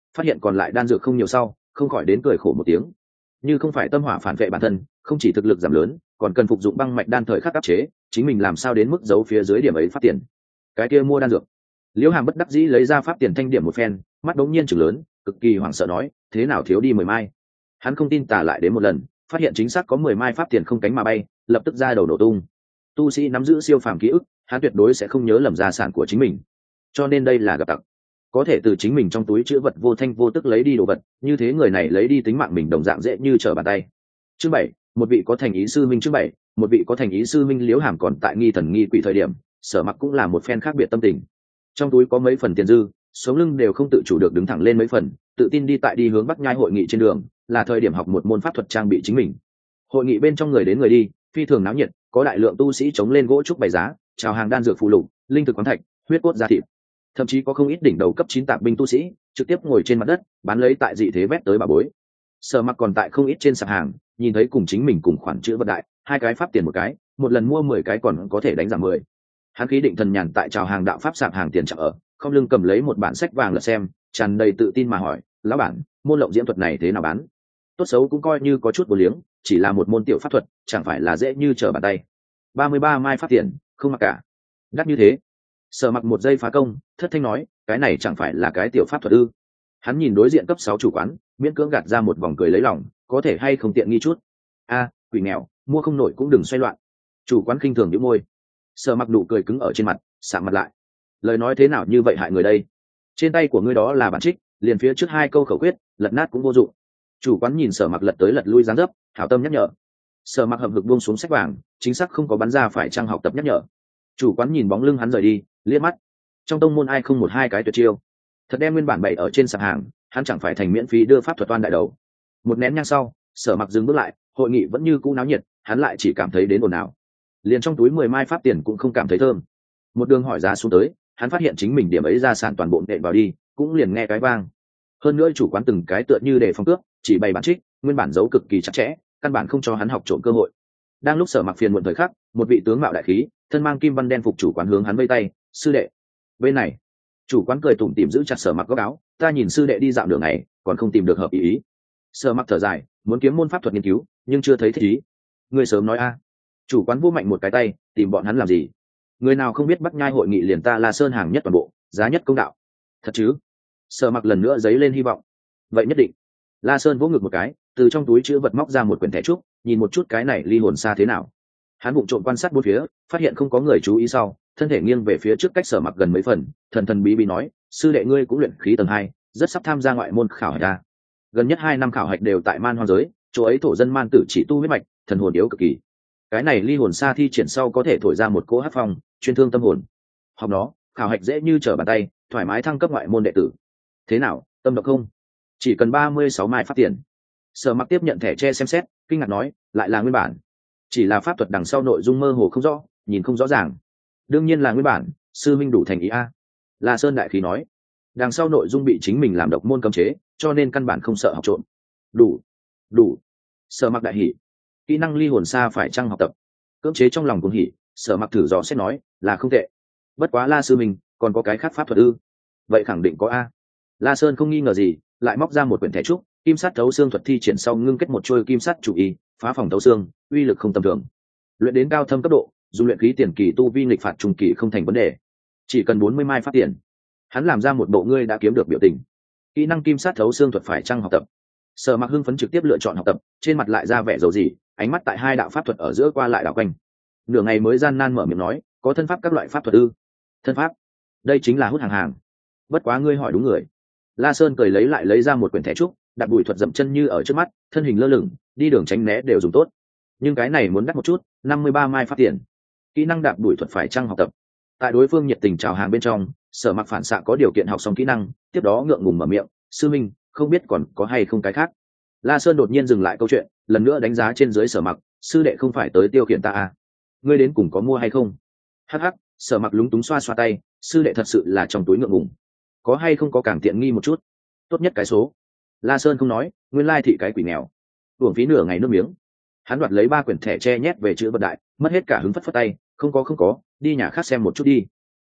S1: phát hiện còn lại đan dược không nhiều sau không khỏi đến cười khổ một tiếng. Như không phải tâm hỏa phản vệ bản thân, không chỉ thực lực giảm lớn, còn cần phục dụng băng mạch đan thời khắc áp chế, chính mình làm sao đến mức giấu phía dưới điểm ấy phát tiền. Cái kia mua đan dược. Liễu Hàm bất đắc dĩ lấy ra pháp tiền thanh điểm một phen, mắt đống nhiên trừng lớn, cực kỳ hoảng sợ nói, thế nào thiếu đi mười mai. Hắn không tin tả lại đến một lần, phát hiện chính xác có mười mai pháp tiền không cánh mà bay, lập tức ra đầu nổ tung. Tu sĩ nắm giữ siêu phàm ký ức, hắn tuyệt đối sẽ không nhớ lầm gia sản của chính mình. Cho nên đây là gặp tặc. Có thể từ chính mình trong túi chữ vật vô thanh vô tức lấy đi đồ vật, như thế người này lấy đi tính mạng mình đồng dạng dễ như trở bàn tay. Chương bảy, một vị có thành ý sư minh. Chương bảy, một vị có thành ý sư minh. Liễu Hàm còn tại nghi thần nghi quỷ thời điểm, Sở Mặc cũng là một phen khác biệt tâm tình. Trong túi có mấy phần tiền dư, sống lưng đều không tự chủ được đứng thẳng lên mấy phần, tự tin đi tại đi hướng Bắc Nhai hội nghị trên đường, là thời điểm học một môn pháp thuật trang bị chính mình. Hội nghị bên trong người đến người đi, phi thường náo nhiệt, có đại lượng tu sĩ chống lên gỗ trúc bày giá, chào hàng đan dược phụ lục, linh thực khoáng thạch, huyết cốt gia thịt. Thậm chí có không ít đỉnh đầu cấp chín tạp binh tu sĩ trực tiếp ngồi trên mặt đất bán lấy tại dị thế vét tới bà bối. Sở Mặc còn tại không ít trên sạp hàng nhìn thấy cùng chính mình cùng khoản chữ vật đại, hai cái pháp tiền một cái, một lần mua mười cái còn có thể đánh giảm mười. Hắn khí định thần nhàn tại chào hàng đạo pháp sạp hàng tiền chợ ở, không lưng cầm lấy một bản sách vàng lật xem, tràn đầy tự tin mà hỏi, lão bản, môn lộng diễm thuật này thế nào bán? Tốt xấu cũng coi như có chút bổ liếng, chỉ là một môn tiểu pháp thuật, chẳng phải là dễ như trở bàn tay. ba mươi ba mai pháp tiền, không mặc cả. Đắt như thế. Sở Mặc một giây phá công, thất thanh nói, cái này chẳng phải là cái tiểu pháp thuật ư? Hắn nhìn đối diện cấp sáu chủ quán, miễn cưỡng gạt ra một vòng cười lấy lòng, có thể hay không tiện nghi chút. A, quỷ nghèo, mua không nổi cũng đừng xoay loạn. Chủ quán khinh thường nhíu môi. Sở Mặc nụ cười cứng ở trên mặt, sạm mặt lại. Lời nói thế nào như vậy hại người đây? Trên tay của ngươi đó là bản trích, liền phía trước hai câu khẩu quyết, lật nát cũng vô dụng. Chủ quán nhìn Sở Mặc lật tới lật lui dáng dấp, hảo tâm nhắc nhở. Sở Mặc hậm hực buông xuống sách vàng, chính xác không có bắn ra phải trang học tập nhắc nhở. Chủ quán nhìn bóng lưng hắn rời đi, liếc mắt. Trong tông môn ai không một hai cái tuyệt chiêu, thật đem nguyên bản bày ở trên sạp hàng, hắn chẳng phải thành miễn phí đưa pháp thuật toan đại đầu. Một nén nhang sau, Sở Mặc dừng bước lại, hội nghị vẫn như cũ náo nhiệt, hắn lại chỉ cảm thấy đến ồn ào. Liền trong túi mười mai pháp tiền cũng không cảm thấy thơm. Một đường hỏi giá xuống tới, hắn phát hiện chính mình điểm ấy ra sản toàn bộ nện vào đi, cũng liền nghe cái vang. Hơn nữa chủ quán từng cái tựa như để phong cướp, chỉ bày bản trích, nguyên bản giấu cực kỳ chặt chẽ, căn bản không cho hắn học trộm cơ hội. Đang lúc Sở Mặc phiền muộn thời khắc, một vị tướng mạo đại khí, thân mang kim văn đen phục chủ quán hướng hắn vây tay, sư đệ. Bên này, chủ quán cười tủm tỉm giữ chặt Sở Mặc góc áo, ta nhìn sư đệ đi dạo đường này, còn không tìm được hợp ý ý. Sở Mặc thở dài, muốn kiếm môn pháp thuật nghiên cứu, nhưng chưa thấy thích ý. Ngươi sớm nói a. Chủ quán vô mạnh một cái tay, tìm bọn hắn làm gì? Người nào không biết Bắc Nhai hội nghị liền ta La Sơn hàng nhất toàn bộ, giá nhất công đạo. Thật chứ? Sở Mặc lần nữa giấy lên hy vọng. Vậy nhất định. La Sơn vỗ ngực một cái, từ trong túi chữ vật móc ra một quyển thẻ trúc, nhìn một chút cái này ly hồn xa thế nào. Hắn vụng trộm quan sát bốn phía, phát hiện không có người chú ý sau, thân thể nghiêng về phía trước cách Sở Mặc gần mấy phần, thần thần bí bí nói, sư đệ ngươi cũng luyện khí tầng hai, rất sắp tham gia ngoại môn khảo hạch a. Gần nhất hai năm khảo hạch đều tại man hoang giới, chỗ ấy thổ dân man tử chỉ tu huyết mạch, thần hồn yếu cực kỳ. Cái này ly hồn xa thi triển sau có thể thổi ra một cỗ hắc phong, chuyên thương tâm hồn. Học nó, khảo hạch dễ như trở bàn tay, thoải mái thăng cấp ngoại môn đệ tử. Thế nào, tâm động không? Chỉ cần ba mươi sáu mai pháp tiền. Sở Mặc tiếp nhận thẻ tre xem xét, kinh ngạc nói, lại là nguyên bản. Chỉ là pháp thuật đằng sau nội dung mơ hồ không rõ, nhìn không rõ ràng. Đương nhiên là nguyên bản, sư minh đủ thành ý a. La Sơn đại khí nói, đằng sau nội dung bị chính mình làm độc môn cấm chế, cho nên căn bản không sợ học trộm. Đủ, đủ. Sở Mặc đại hỉ. Kỹ năng ly hồn xa phải chăng học tập? Cưỡng chế trong lòng cuồng hỉ, Sở Mặc thử dò xét nói, là không tệ. Bất quá La sư minh, còn có cái khác pháp thuật ư? Vậy khẳng định có a. La Sơn không nghi ngờ gì, lại móc ra một quyển thẻ trúc, kim sắt thấu xương thuật thi triển sau ngưng kết một chuôi kim sắt chủ y, phá phòng thấu xương, uy lực không tầm thường. Luyện đến cao thâm cấp độ, dùng luyện khí tiền kỳ tu vi nghịch phạt trung kỳ không thành vấn đề. Chỉ cần bốn mươi mai pháp tiền. Hắn làm ra một bộ ngươi đã kiếm được biểu tình. Kỹ năng kim sắt thấu xương thuật phải chăng học tập? Sở Mặc hưng phấn trực tiếp lựa chọn học tập, trên mặt lại ra vẻ dầu gì, ánh mắt tại hai đạo pháp thuật ở giữa qua lại đảo quanh. Nửa ngày mới gian nan mở miệng nói, có thân pháp các loại pháp thuật ư? Thân pháp? Đây chính là hút hàng hàng. Bất quá ngươi hỏi đúng người. La Sơn cười lấy lại lấy ra một quyển thẻ trúc, đặt bụi thuật dậm chân như ở trước mắt, thân hình lơ lửng, đi đường tránh né đều dùng tốt. Nhưng cái này muốn đắt một chút, năm mươi ba mai pháp tiền. Kỹ năng đạp bụi thuật phải chăng học tập? Tại đối phương nhiệt tình chào hàng bên trong, Sở Mặc phản xạ có điều kiện học xong kỹ năng, tiếp đó ngượng ngùng mở miệng, sư minh, không biết còn có hay không cái khác. La Sơn đột nhiên dừng lại câu chuyện, lần nữa đánh giá trên dưới Sở Mặc, sư đệ không phải tới tiêu khiển ta à? Ngươi đến cùng có mua hay không? Hắc hắc, Sở Mặc lúng túng xoa xoa tay, sư đệ thật sự là trong túi ngượng ngùng. Có hay không có càng tiện nghi một chút? Tốt nhất cái số. La Sơn không nói, nguyên lai thị cái quỷ nghèo. Uổng phí nửa ngày nước miếng. Hắn đoạt lấy ba quyển thẻ che nhét về chữ vật đại, mất hết cả hứng phất phất tay, không có không có, đi nhà khác xem một chút đi.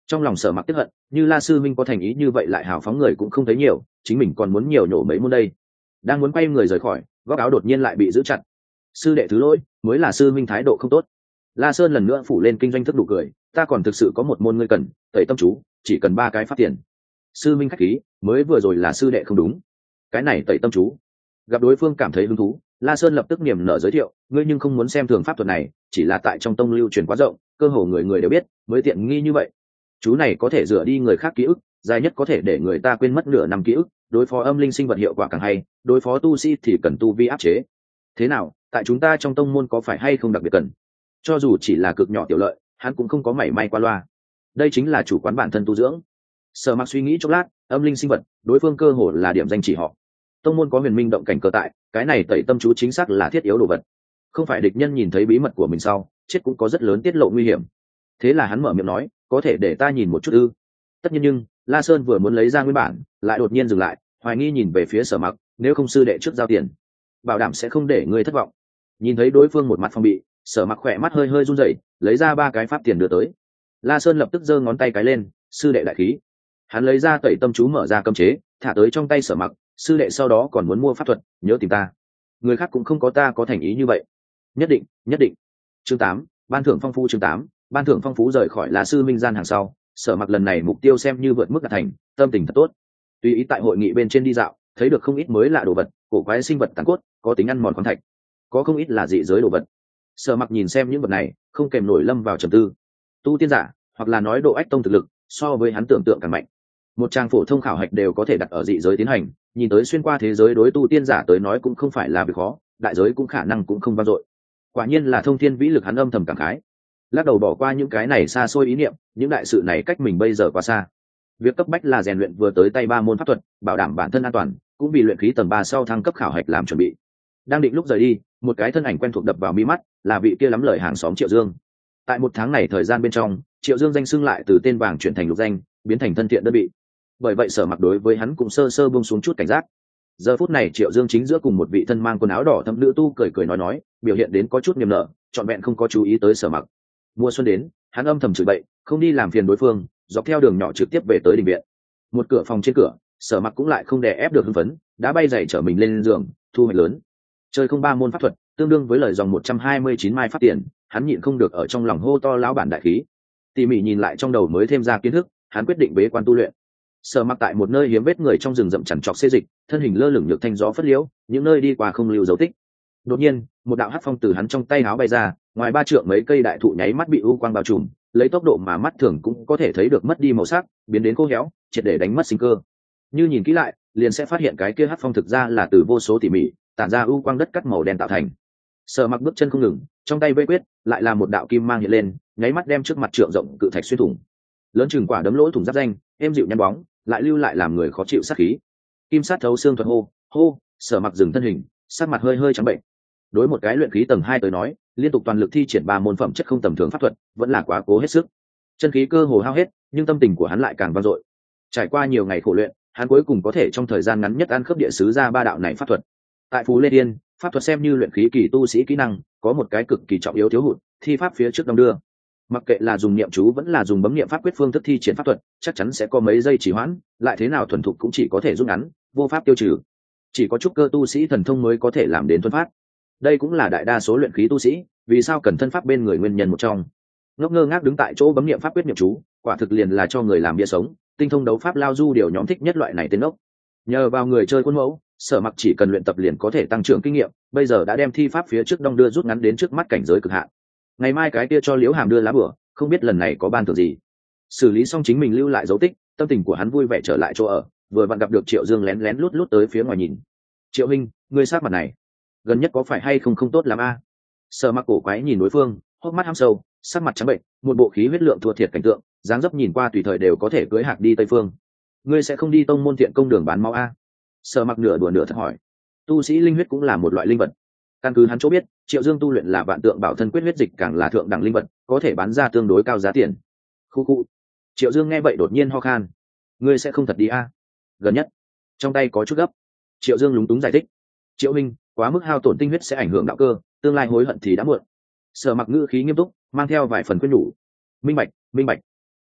S1: Trong lòng Sở Mặc tiếc hận, như La sư minh có thành ý như vậy lại hào phóng người cũng không thấy nhiều, chính mình còn muốn nhiều nhổ mấy môn đây. Đang muốn quay người rời khỏi, góc áo đột nhiên lại bị giữ chặt. Sư đệ thứ lỗi, mới là sư minh thái độ không tốt. La Sơn lần nữa phủ lên kinh doanh thức đủ cười, ta còn thực sự có một môn ngươi cần, tẩy tâm chú, chỉ cần ba cái pháp tiền. Sư minh khách khí, mới vừa rồi là sư đệ không đúng. Cái này tẩy tâm chú. Gặp đối phương cảm thấy hứng thú, La Sơn lập tức niềm nở giới thiệu, ngươi nhưng không muốn xem thường pháp thuật này, chỉ là tại trong tông lưu truyền quá rộng, cơ hồ người người đều biết, mới tiện nghi như vậy. Chú này có thể rửa đi người khác ký ức, dài nhất có thể để người ta quên mất nửa năm ký ức, đối phó âm linh sinh vật hiệu quả càng hay, đối phó tu sĩ thì cần tu vi áp chế. Thế nào, tại chúng ta trong tông môn có phải hay không đặc biệt cần? Cho dù chỉ là cực nhỏ tiểu lợi, hắn cũng không có mảy may qua loa. Đây chính là chủ quán bản thân tu dưỡng. Sở Mặc suy nghĩ chốc lát, âm linh sinh vật, đối phương cơ hồ là điểm danh chỉ họ. Tông môn có huyền minh động cảnh cơ tại, cái này tẩy tâm chú chính xác là thiết yếu đồ vật. Không phải địch nhân nhìn thấy bí mật của mình sau, chết cũng có rất lớn tiết lộ nguy hiểm. Thế là hắn mở miệng nói, có thể để ta nhìn một chút ư? Tất nhiên, nhưng La Sơn vừa muốn lấy ra nguyên bản, lại đột nhiên dừng lại, hoài nghi nhìn về phía Sở Mặc, nếu không sư đệ trước giao tiền, bảo đảm sẽ không để ngươi thất vọng. Nhìn thấy đối phương một mặt phong bị, Sở Mặc khỏe mắt hơi hơi run rẩy, lấy ra ba cái pháp tiền đưa tới. La Sơn lập tức giơ ngón tay cái lên, sư đệ đại khí. Hắn lấy ra tẩy tâm chú mở ra cấm chế, thả tới trong tay Sở Mặc, sư đệ sau đó còn muốn mua pháp thuật, nhớ tìm ta. Người khác cũng không có ta có thành ý như vậy. Nhất định, nhất định. Chương tám, ban thưởng phong phú. Chương tám, ban thưởng phong phú. Rời khỏi là sư minh gian hàng sau, Sở Mặc lần này mục tiêu xem như vượt mức đạt thành, tâm tình thật tốt. Tùy ý tại hội nghị bên trên đi dạo, thấy được không ít mới lạ đồ vật, cổ quái sinh vật tàn cốt, có tính ăn mòn khoáng thạch, có không ít là dị giới đồ vật. Sở Mặc nhìn xem những vật này, không kèm nổi lâm vào trầm tư. Tu tiên giả, hoặc là nói độ ách tông thực lực, so với hắn tưởng tượng càng mạnh. Một trang phổ thông khảo hạch đều có thể đặt ở dị giới tiến hành, nhìn tới xuyên qua thế giới đối tu tiên giả tới nói cũng không phải là việc khó, đại giới cũng khả năng cũng không vang dội. Quả nhiên là thông thiên vĩ lực, hắn âm thầm cảm khái. Lắc đầu bỏ qua những cái này xa xôi ý niệm, những đại sự này cách mình bây giờ quá xa. Việc cấp bách là rèn luyện vừa tới tay ba môn pháp thuật, bảo đảm bản thân an toàn, cũng vì luyện khí tầng ba sau thăng cấp khảo hạch làm chuẩn bị. Đang định lúc rời đi, một cái thân ảnh quen thuộc đập vào mi mắt, là vị kia lắm lời hàng xóm Triệu Dương. Tại một tháng này thời gian bên trong, Triệu Dương danh xưng lại từ tên vàng chuyển thành lục danh, biến thành thân thiện đơn vị. Bởi vậy Sở Mặc đối với hắn cũng sơ sơ buông xuống chút cảnh giác. Giờ phút này Triệu Dương chính giữa cùng một vị thân mang quần áo đỏ thẫm nữ tu cười cười nói nói, biểu hiện đến có chút niềm nở, trọn vẹn không có chú ý tới Sở Mặc. Mùa xuân đến, hắn âm thầm chửi bậy, không đi làm phiền đối phương, dọc theo đường nhỏ trực tiếp về tới đình viện. Một cửa phòng trên cửa, Sở Mặc cũng lại không đè ép được hưng phấn, đã bay giày trở mình lên giường, thu hoạch lớn. Chơi không ba môn pháp thuật, tương đương với lời dòng một trăm hai mươi chín mai pháp tiền, hắn nhịn không được ở trong lòng hô to lão bản đại khí. Tỉ mỉ nhìn lại trong đầu mới thêm ra kiến thức, hắn quyết định bế quan tu luyện. Sở Mặc tại một nơi hiếm vết người trong rừng rậm chằn trọc xê dịch, thân hình lơ lửng nhược thanh gió phất liễu, những nơi đi qua không lưu dấu tích. Đột nhiên, một đạo hắc phong từ hắn trong tay áo bay ra, ngoài ba trượng mấy cây đại thụ nháy mắt bị u quang bao trùm, lấy tốc độ mà mắt thường cũng có thể thấy được mất đi màu sắc, biến đến khô héo, triệt để đánh mất sinh cơ. Như nhìn kỹ lại, liền sẽ phát hiện cái kia hắc phong thực ra là từ vô số tỉ mỉ tản ra u quang đất cắt màu đen tạo thành. Sở Mặc bước chân không ngừng, trong tay vây quyết, lại là một đạo kim mang hiện lên, nháy mắt đem trước mặt trượng rộng cự thạch xuyên thủng. Lớn chừng quả đấm lỗ thủng giáp danh, êm dịu nhăn bóng, lại lưu lại làm người khó chịu sát khí. Kim sát thấu xương thuật hô, hô, Sở Mặc dừng thân hình, sắc mặt hơi hơi trắng bệnh. Đối một cái luyện khí tầng hai tới nói, liên tục toàn lực thi triển ba môn phẩm chất không tầm thường pháp thuật, vẫn là quá cố hết sức. Chân khí cơ hồ hao hết, nhưng tâm tình của hắn lại càng vang dội. Trải qua nhiều ngày khổ luyện, hắn cuối cùng có thể trong thời gian ngắn nhất ăn khớp địa sứ ra ba đạo này pháp thuật. Tại Phú Lê Điên, pháp thuật xem như luyện khí kỳ tu sĩ kỹ năng, có một cái cực kỳ trọng yếu thiếu hụt, thi pháp phía trước đông đưa. Mặc kệ là dùng niệm chú vẫn là dùng bấm niệm pháp quyết phương thức thi triển pháp thuật, chắc chắn sẽ có mấy giây trì hoãn, lại thế nào thuần thục cũng chỉ có thể rút ngắn, vô pháp tiêu trừ. Chỉ có trúc cơ tu sĩ thần thông mới có thể làm đến thuần phát. Đây cũng là đại đa số luyện khí tu sĩ vì sao cần thân pháp bên người nguyên nhân một trong. Ngốc ngơ ngác đứng tại chỗ bấm niệm pháp quyết niệm chú, quả thực liền là cho người làm bia sống, tinh thông đấu pháp lao du điều nhóm thích nhất loại này tên ốc. Nhờ vào người chơi quân mẫu, Sở Mặc chỉ cần luyện tập liền có thể tăng trưởng kinh nghiệm, bây giờ đã đem thi pháp phía trước đông đưa rút ngắn đến trước mắt cảnh giới cực hạn. Ngày mai cái kia cho Liễu Hàm đưa lá bửa, không biết lần này có ban thưởng gì. Xử lý xong chính mình lưu lại dấu tích, tâm tình của hắn vui vẻ trở lại chỗ ở, vừa vặn gặp được Triệu Dương lén lén lút lút tới phía ngoài nhìn. Triệu Minh, ngươi sát mặt này, gần nhất có phải hay không không tốt lắm a? À? Sở Mặc cổ quái nhìn đối phương, hốc mắt hăm sâu, sắc mặt trắng bệnh, một bộ khí huyết lượng thua thiệt cảnh tượng, dáng dấp nhìn qua tùy thời đều có thể cưỡi hạc đi tây phương. Ngươi sẽ không đi tông môn thiện công đường bán máu a? À? Sở Mặc nửa đùa nửa thật hỏi. Tu sĩ linh huyết cũng là một loại linh vật. Căn cứ hắn chỗ biết, Triệu Dương tu luyện là vạn tượng bảo thân quyết huyết dịch càng là thượng đẳng linh vật, có thể bán ra tương đối cao giá tiền. Khu khu. Triệu Dương nghe vậy đột nhiên ho khan. Ngươi sẽ không thật đi a? À? Gần nhất, trong tay có chút gấp. Triệu Dương lúng túng giải thích. Triệu Minh, quá mức hao tổn tinh huyết sẽ ảnh hưởng đạo cơ, tương lai hối hận thì đã muộn. Sở Mặc ngữ khí nghiêm túc, mang theo vài phần khuyên nhủ. Minh bạch, minh bạch.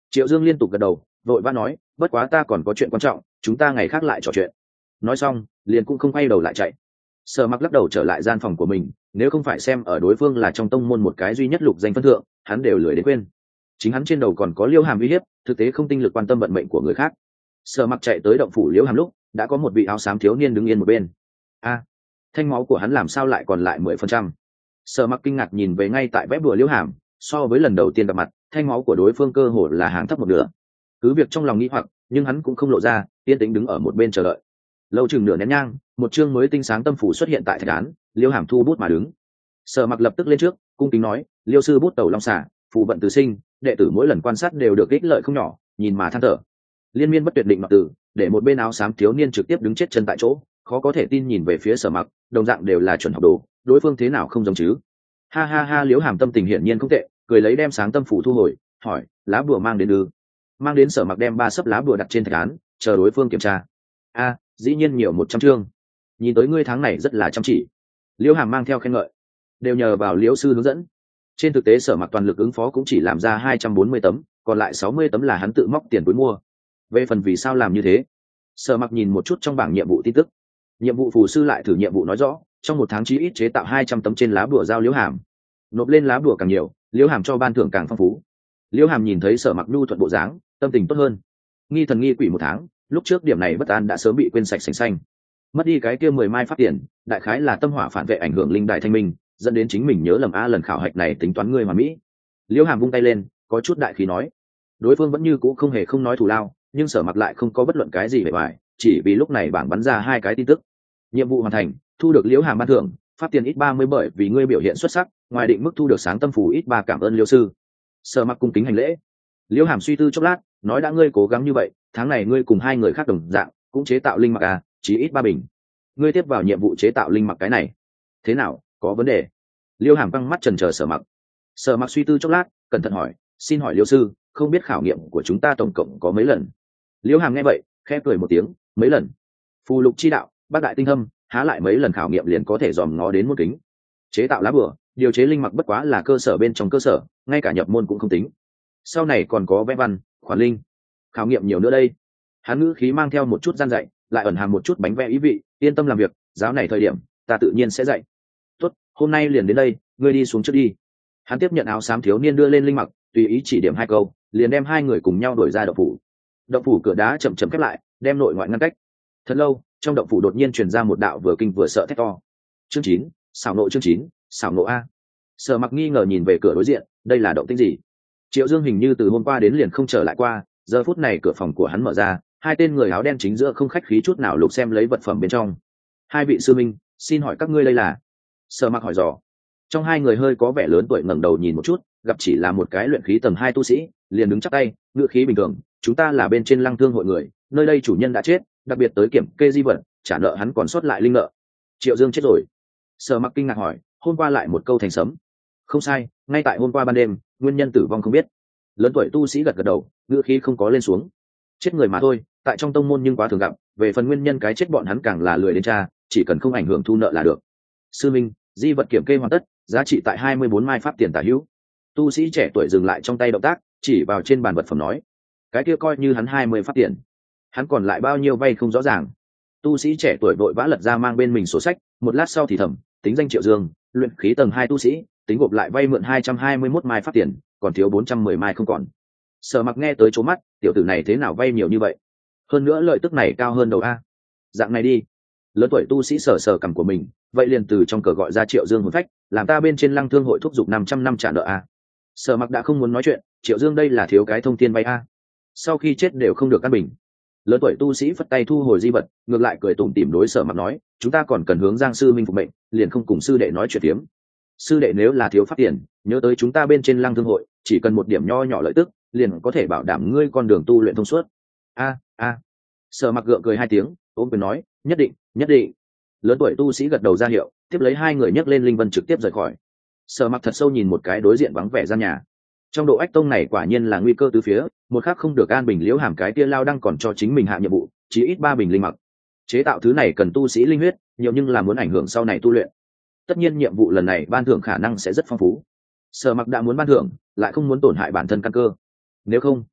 S1: Triệu Dương liên tục gật đầu, vội vã nói, bất quá ta còn có chuyện quan trọng, chúng ta ngày khác lại trò chuyện. Nói xong liền cũng không quay đầu lại chạy. Sở Mặc lắc đầu trở lại gian phòng của mình, nếu không phải xem ở đối phương là trong tông môn một cái duy nhất lục danh phân thượng, hắn đều lười đến quên. Chính hắn trên đầu còn có Liêu Hàm uy hiếp, thực tế không tinh lực quan tâm vận mệnh của người khác. Sở Mặc chạy tới động phủ Liêu Hàm lúc đã có một vị áo xám thiếu niên đứng yên một bên. A, thanh máu của hắn làm sao lại còn lại mười phần trăm? Sở Mặc kinh ngạc nhìn về ngay tại bếp đùa Liêu Hàm, so với lần đầu tiên gặp mặt, thanh máu của đối phương cơ hồ là hàng thấp một nửa. Cứ việc trong lòng nghĩ hoặc, nhưng hắn cũng không lộ ra, yên tĩnh đứng ở một bên chờ đợi. Lâu chừng nửa nén nhang, một chương mới tinh sáng tâm phủ xuất hiện tại thạch án, Liêu Hàm thu bút mà đứng. Sở Mặc lập tức lên trước, cung kính nói, Liêu sư bút tẩu long xả, phù vận từ sinh, đệ tử mỗi lần quan sát đều được ích lợi không nhỏ, nhìn mà than thở. Liên miên bất tuyệt định mặc tử, để một bên áo xám thiếu niên trực tiếp đứng chết chân tại chỗ, khó có thể tin nhìn về phía Sở Mặc, đồng dạng đều là chuẩn học đồ, đối phương thế nào không giống chứ? Ha ha ha, Liêu Hàm tâm tình hiển nhiên không tệ, cười lấy đem sáng tâm phủ thu hồi, hỏi, lá bùa mang đến ư? Mang đến. Sở Mặc đem ba sấp lá bùa đặt trên thạch án, chờ đối phương kiểm tra. A, dĩ nhiên nhiều một trăm chương, nhìn tới ngươi tháng này rất là chăm chỉ. Liêu Hàm mang theo khen ngợi, đều nhờ vào Liễu sư hướng dẫn. Trên thực tế Sở Mặc toàn lực ứng phó cũng chỉ làm ra hai trăm bốn mươi tấm, còn lại sáu mươi tấm là hắn tự móc tiền túi mua. Về phần vì sao làm như thế, Sở Mặc nhìn một chút trong bảng nhiệm vụ tin tức. Nhiệm vụ phù sư lại thử nhiệm vụ nói rõ, trong một tháng chí ít chế tạo hai trăm tấm trên lá bùa giao Liễu Hàm. Nộp lên lá bùa càng nhiều, Liễu Hàm cho ban thưởng càng phong phú. Liễu Hàm nhìn thấy Sở Mặc nhu thuận bộ dáng, tâm tình tốt hơn. Nghi thần nghi quỷ một tháng, lúc trước điểm này bất an đã sớm bị quên sạch sành xanh. Mất đi cái kia mười mai pháp tiền, đại khái là tâm hỏa phản vệ ảnh hưởng linh đại thanh minh, dẫn đến chính mình nhớ lầm a lần khảo hạch này tính toán ngươi hoàn mỹ. Liễu Hàm vung tay lên, có chút đại khí nói. Đối phương vẫn như cũ không hề không nói thù lao, nhưng Sở Mặc lại không có bất luận cái gì về bài, chỉ vì lúc này bảng bắn ra hai cái tin tức. Nhiệm vụ hoàn thành, thu được Liễu Hàm ban thưởng, pháp tiền ít ba mươi bởi vì ngươi biểu hiện xuất sắc, ngoài định mức thu được sáng tâm phù ít ba, cảm ơn Liễu sư. Sở Mặc cung kính hành lễ. Liễu Hàm suy tư chốc lát, nói đã ngươi cố gắng như vậy, tháng này ngươi cùng hai người khác đồng dạng cũng chế tạo linh mặc à, chỉ ít ba bình. Ngươi tiếp vào nhiệm vụ chế tạo linh mặc cái này, thế nào, có vấn đề? Liêu Hàm căng mắt trần chờ Sở Mặc. Sở Mặc suy tư chốc lát, cẩn thận hỏi, xin hỏi Liêu sư, không biết khảo nghiệm của chúng ta tổng cộng có mấy lần? Liêu Hàm nghe vậy, khẽ cười một tiếng, mấy lần? Phù lục chi đạo, bác đại tinh thâm, há lại mấy lần khảo nghiệm liền có thể dòm ngó đến môn kính. Chế tạo lá bùa, điều chế linh mặc bất quá là cơ sở bên trong cơ sở, ngay cả nhập môn cũng không tính. Sau này còn có vẽ văn, khoản linh, khảo nghiệm nhiều nữa đây. Hắn ngữ khí mang theo một chút gian dạy, lại ẩn hàm một chút bánh vẽ ý vị, yên tâm làm việc, giáo này thời điểm ta tự nhiên sẽ dạy. Tốt, hôm nay liền đến đây, ngươi đi xuống trước đi. Hắn tiếp nhận áo xám thiếu niên đưa lên linh mặc, tùy ý chỉ điểm hai câu, liền đem hai người cùng nhau đuổi ra động phủ. Động phủ cửa đá chậm chậm khép lại, đem nội ngoại ngăn cách. Thật lâu, trong động phủ đột nhiên truyền ra một đạo vừa kinh vừa sợ thét to. Chương chín, xảo nộ. Chương chín, xảo nộ a. Sở Mặc nghi ngờ nhìn về cửa đối diện, đây là động tĩnh gì? Triệu Dương hình như từ hôm qua đến liền không trở lại qua, giờ phút này cửa phòng của hắn mở ra, hai tên người áo đen chính giữa không khách khí chút nào lục xem lấy vật phẩm bên trong. Hai vị sư minh, xin hỏi các ngươi đây là? Sở Mặc hỏi dò. Trong hai người hơi có vẻ lớn tuổi ngẩng đầu nhìn một chút, gặp chỉ là một cái luyện khí tầng hai tu sĩ, liền đứng chắp tay, ngữ khí bình thường, chúng ta là bên trên Lăng Thương hội người, nơi đây chủ nhân đã chết, đặc biệt tới kiểm kê di vật, trả nợ hắn còn sót lại linh nợ. Triệu Dương chết rồi? Sở Mặc kinh ngạc hỏi, hôm qua lại một câu thành sấm. Không sai, ngay tại hôm qua ban đêm, nguyên nhân tử vong không biết. Lớn tuổi tu sĩ gật gật đầu, ngữ khí không có lên xuống. Chết người mà thôi, tại trong tông môn nhưng quá thường gặp, về phần nguyên nhân cái chết bọn hắn càng là lười đến tra, chỉ cần không ảnh hưởng thu nợ là được. Sư minh, di vật kiểm kê hoàn tất, giá trị tại hai mươi bốn mai pháp tiền tả hữu. Tu sĩ trẻ tuổi dừng lại trong tay động tác, chỉ vào trên bàn vật phẩm nói, cái kia coi như hắn hai mươi pháp tiền. Hắn còn lại bao nhiêu vay không rõ ràng. Tu sĩ trẻ tuổi vội vã lật ra mang bên mình sổ sách, một lát sau thì thầm, tính danh Triệu Dương, luyện khí tầng hai tu sĩ, tính gộp lại vay mượn hai trăm hai mươi mốt mai pháp tiền, còn thiếu bốn trăm mười mai không còn. Sở Mặc nghe tới chố mắt, tiểu tử này thế nào vay nhiều như vậy? Hơn nữa lợi tức này cao hơn đầu a. Dạng này đi, lớn tuổi tu sĩ sờ sờ cằm của mình, vậy liền từ trong cờ gọi ra Triệu Dương hồn phách, làm ta bên trên Lăng Thương hội thúc giục năm trăm năm trả nợ a. Sở Mặc đã không muốn nói chuyện, Triệu Dương đây là thiếu cái thông thiên vay a. Sau khi chết đều không được căn bình. Lớn tuổi tu sĩ phất tay thu hồi di vật, ngược lại cười tủm tỉm đối Sở Mặc nói, chúng ta còn cần hướng Giang sư minh phục mệnh, liền không cùng sư đệ nói chuyện tiếm. Sư đệ nếu là thiếu pháp tiền, nhớ tới chúng ta bên trên Lăng Thương hội, chỉ cần một điểm nho nhỏ lợi tức, liền có thể bảo đảm ngươi con đường tu luyện thông suốt. A a. Sở Mặc gượng cười hai tiếng, ôm quyền nói, nhất định, nhất định. Lớn tuổi tu sĩ gật đầu ra hiệu, tiếp lấy hai người nhấc lên linh vân trực tiếp rời khỏi. Sở Mặc thật sâu nhìn một cái đối diện vắng vẻ gian nhà. Trong độ ách tông này quả nhiên là nguy cơ từ phía, một khắc không được an bình liễu hàm cái tia lao đang còn cho chính mình hạ nhiệm vụ, chỉ ít ba bình linh mặc. Chế tạo thứ này cần tu sĩ linh huyết, nhiều nhưng là muốn ảnh hưởng sau này tu luyện. Tất nhiên nhiệm vụ lần này ban thưởng khả năng sẽ rất phong phú. Sở Mặc đã muốn ban thưởng, lại không muốn tổn hại bản thân căn cơ. Nếu không,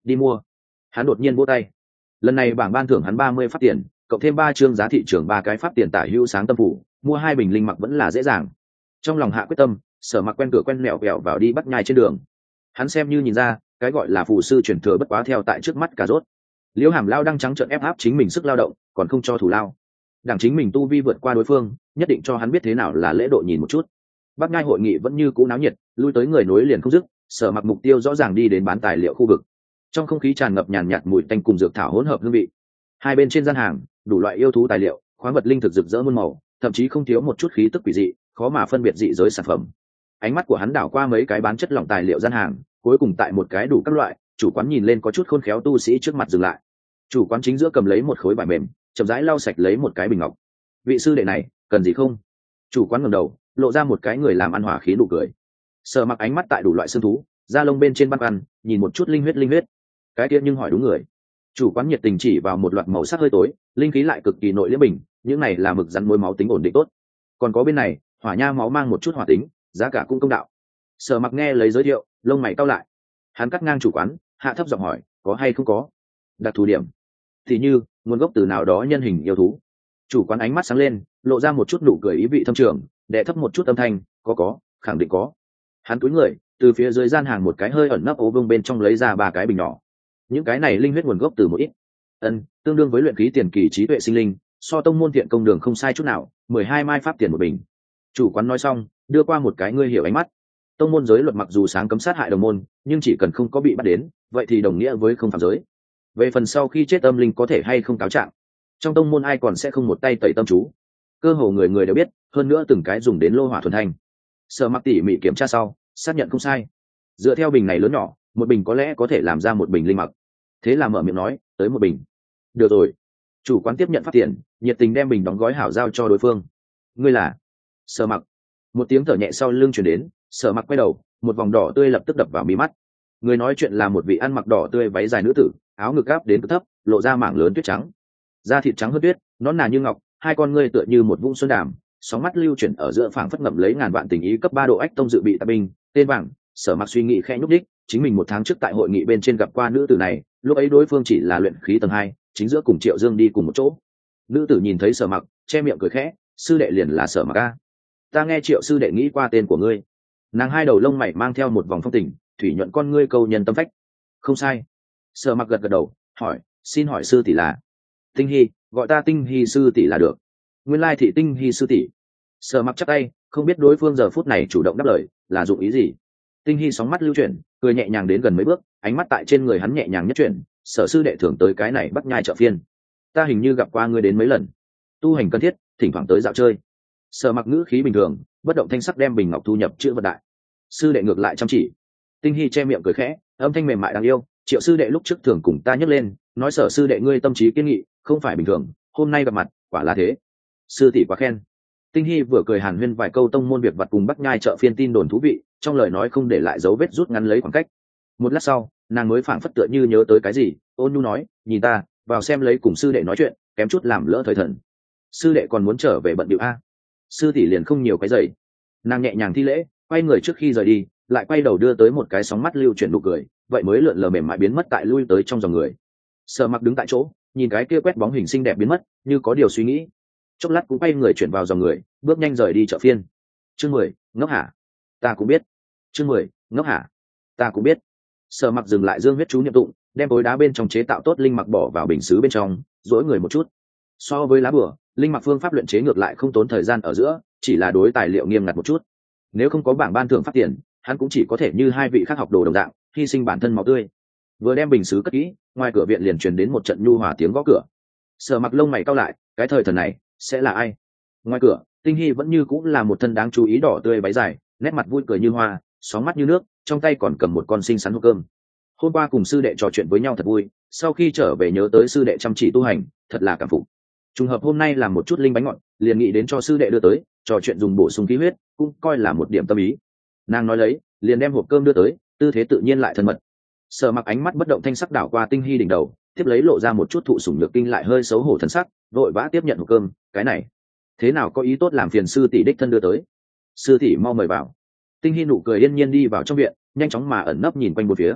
S1: đi mua. Hắn đột nhiên vỗ tay. Lần này bảng ban thưởng hắn ba mươi pháp tiền, cộng thêm ba chương giá thị trường ba cái pháp tiền tả hữu sáng tâm phủ, mua hai bình linh mặc vẫn là dễ dàng. Trong lòng hạ quyết tâm, Sở Mặc quen cửa quen mẹo vẹo vào đi bắt nhai trên đường. Hắn xem như nhìn ra, cái gọi là phù sư truyền thừa bất quá theo tại trước mắt cả rốt. Liễu Hàm lao đang trắng trợn ép áp chính mình sức lao động, còn không cho thủ lao. Đảng chính mình tu vi vượt qua đối phương, nhất định cho hắn biết thế nào là lễ độ nhìn một chút. Bắc nhai hội nghị vẫn như cũ náo nhiệt, lui tới người nối liền không dứt. Sở Mặc mục tiêu rõ ràng đi đến bán tài liệu khu vực. Trong không khí tràn ngập nhàn nhạt mùi tanh cùng dược thảo hỗn hợp hương vị. Hai bên trên gian hàng, đủ loại yêu thú tài liệu, khoáng vật linh thực rực rỡ muôn màu, thậm chí không thiếu một chút khí tức quỷ dị, khó mà phân biệt dị giới sản phẩm. Ánh mắt của hắn đảo qua mấy cái bán chất lỏng tài liệu gian hàng, cuối cùng tại một cái đủ các loại, chủ quán nhìn lên có chút khôn khéo tu sĩ trước mặt dừng lại. Chủ quán chính giữa cầm lấy một khối vải mềm, chậm rãi lau sạch lấy một cái bình ngọc. Vị sư đệ này, cần gì không? Chủ quán ngẩng đầu, lộ ra một cái người làm ăn hỏa khí nụ cười. Sở Mặc ánh mắt tại đủ loại xương thú, da lông bên trên băng ăn, nhìn một chút linh huyết linh huyết. Cái kia nhưng hỏi đúng người. Chủ quán nhiệt tình chỉ vào một loạt màu sắc hơi tối, linh khí lại cực kỳ nội liễm bình, những này là mực rắn mối máu tính ổn định tốt. Còn có bên này, hỏa nha máu mang một chút hỏa tính, giá cả cũng công đạo. Sở Mặc nghe lấy giới thiệu, lông mày cau lại. Hắn cắt ngang chủ quán, hạ thấp giọng hỏi, có hay không có? Đặc thù điểm, thì như nguồn gốc từ nào đó nhân hình yêu thú. Chủ quán ánh mắt sáng lên, lộ ra một chút nụ cười ý vị thâm trường, đè thấp một chút âm thanh, có có, khẳng định có. Hắn cúi người, từ phía dưới gian hàng một cái hơi ẩn nấp ố vương bên trong lấy ra ba cái bình nhỏ. Những cái này linh huyết nguồn gốc từ một ít, ân tương đương với luyện khí tiền kỳ trí tuệ sinh linh, so tông môn thiện công đường không sai chút nào. Mười hai mai pháp tiền một bình. Chủ quán nói xong, đưa qua một cái ngươi hiểu ánh mắt. Tông môn giới luật mặc dù sáng cấm sát hại đồng môn, nhưng chỉ cần không có bị bắt đến, vậy thì đồng nghĩa với không phạm giới. Về phần sau khi chết tâm linh có thể hay không cáo trạng, trong tông môn ai còn sẽ không một tay tẩy tâm chú. Cơ hồ người người đều biết, hơn nữa từng cái dùng đến lô hỏa thuần thanh. Sở Mặc tỉ mỉ kiểm tra sau, xác nhận không sai. Dựa theo bình này lớn nhỏ, một bình có lẽ có thể làm ra một bình linh mặc. Thế là mở miệng nói, tới một bình. Được rồi. Chủ quán tiếp nhận phát tiền, nhiệt tình đem bình đóng gói hảo giao cho đối phương. Ngươi là? Sở Mặc. Một tiếng thở nhẹ sau lưng truyền đến, Sở Mặc quay đầu, một vòng đỏ tươi lập tức đập vào mí mắt. Người nói chuyện là một vị ăn mặc đỏ tươi váy dài nữ tử, áo ngực áp đến cực thấp, lộ ra mảng lớn tuyết trắng, da thịt trắng hơn tuyết, nón nà như ngọc, hai con ngươi tựa như một vũng xuân đàm, sóng mắt lưu chuyển ở giữa phảng phất ngậm lấy ngàn vạn tình ý. Cấp ba độ ách tông dự bị tạp binh, tên bảng. Sở Mặc suy nghĩ khẽ nhúc đích, chính mình một tháng trước tại hội nghị bên trên gặp qua nữ tử này, lúc ấy đối phương chỉ là luyện khí tầng hai, chính giữa cùng Triệu Dương đi cùng một chỗ. Nữ tử nhìn thấy Sở Mặc, che miệng cười khẽ, sư đệ liền là Sở Mặc a. Ta nghe Triệu sư đệ nghĩ qua tên của ngươi. Nàng hai đầu lông mày mang theo một vòng phong tình, thủy nhuận con ngươi câu nhân tâm phách. Không sai. Sở Mặc gật gật đầu, hỏi, xin hỏi sư tỷ là? Tinh Hy, gọi ta Tinh Hy sư tỷ là được. Nguyên lai thị Tinh Hy sư tỷ. Sở Mặc chắp tay, không biết đối phương giờ phút này chủ động đáp lời là dụng ý gì. Tinh Hy sóng mắt lưu chuyển, cười nhẹ nhàng đến gần mấy bước, ánh mắt tại trên người hắn nhẹ nhàng nhất chuyển. Sở sư đệ thường tới cái này Bắc Nhai chợ phiên, ta hình như gặp qua ngươi đến mấy lần. Tu hành cần thiết, thỉnh thoảng tới dạo chơi. Sở Mặc ngữ khí bình thường, bất động thanh sắc đem bình ngọc thu nhập chữ vật đại. Sư đệ ngược lại chăm chỉ. Tinh Hy che miệng cười khẽ, âm thanh mềm mại đáng yêu. Triệu sư đệ lúc trước thường cùng ta nhắc lên, nói Sở sư đệ ngươi tâm trí kiên nghị, không phải bình thường, hôm nay gặp mặt, quả là thế. Sư tỷ quá khen. Tinh Hy vừa cười hàn huyên vài câu tông môn việc vặt cùng Bắc Nhai chợ phiên tin đồn thú vị, trong lời nói không để lại dấu vết, rút ngắn lấy khoảng cách. Một lát sau, nàng mới phảng phất tựa như nhớ tới cái gì, ôn nhu nói, nhìn ta, vào xem lấy cùng sư đệ nói chuyện, kém chút làm lỡ thời thần. Sư đệ còn muốn trở về bận điệu a. Sư tỷ liền không nhiều cái giày. Nàng nhẹ nhàng thi lễ, quay người trước khi rời đi, lại quay đầu đưa tới một cái sóng mắt lưu chuyển nụ cười, vậy mới lượn lờ mềm mại biến mất tại lui tới trong dòng người. Sở Mặc đứng tại chỗ, nhìn cái kia quét bóng hình xinh đẹp biến mất, như có điều suy nghĩ. Chốc lát cũng quay người chuyển vào dòng người, bước nhanh rời đi chợ phiên. Chương mười, ngốc hả? Ta cũng biết. Chương mười, ngốc hả? Ta cũng biết. Sở Mặc dừng lại dương huyết chú niệm tụng, đem khối đá bên trong chế tạo tốt linh mặc bỏ vào bình sứ bên trong, dỗi người một chút. So với lá bùa, linh mặc phương pháp luyện chế ngược lại không tốn thời gian ở giữa, chỉ là đối tài liệu nghiêm ngặt một chút. Nếu không có bảng ban thưởng phát tiền, hắn cũng chỉ có thể như hai vị khác học đồ đồng dạng, hy sinh bản thân máu tươi. Vừa đem bình sứ cất kỹ, ngoài cửa viện liền truyền đến một trận nhu hòa tiếng gõ cửa. Sở Mặc lông mày cau lại, cái thời thần này sẽ là ai? Ngoài cửa, Tinh Hy vẫn như cũng là một thân đáng chú ý đỏ tươi váy dài, nét mặt vui cười như hoa, sóng mắt như nước, trong tay còn cầm một con xinh xắn hộp cơm. Hôm qua cùng sư đệ trò chuyện với nhau thật vui, sau khi trở về nhớ tới sư đệ chăm chỉ tu hành, thật là cảm phục. Trùng hợp hôm nay làm một chút linh bánh ngọt, liền nghĩ đến cho sư đệ đưa tới, trò chuyện dùng bổ sung khí huyết, cũng coi là một điểm tâm ý. Nàng nói lấy, liền đem hộp cơm đưa tới, tư thế tự nhiên lại thân mật. Sở Mặc ánh mắt bất động thanh sắc đảo qua Tinh Hy đỉnh đầu, tiếp lấy lộ ra một chút thụ sủng nhược kinh lại hơi xấu hổ thần sắc, vội vã tiếp nhận hộp cơm. Cái này, thế nào có ý tốt làm phiền sư tỷ đích thân đưa tới? Sư tỷ mau mời vào. Tinh Hy nụ cười yên nhiên đi vào trong viện, nhanh chóng mà ẩn nấp nhìn quanh một phía.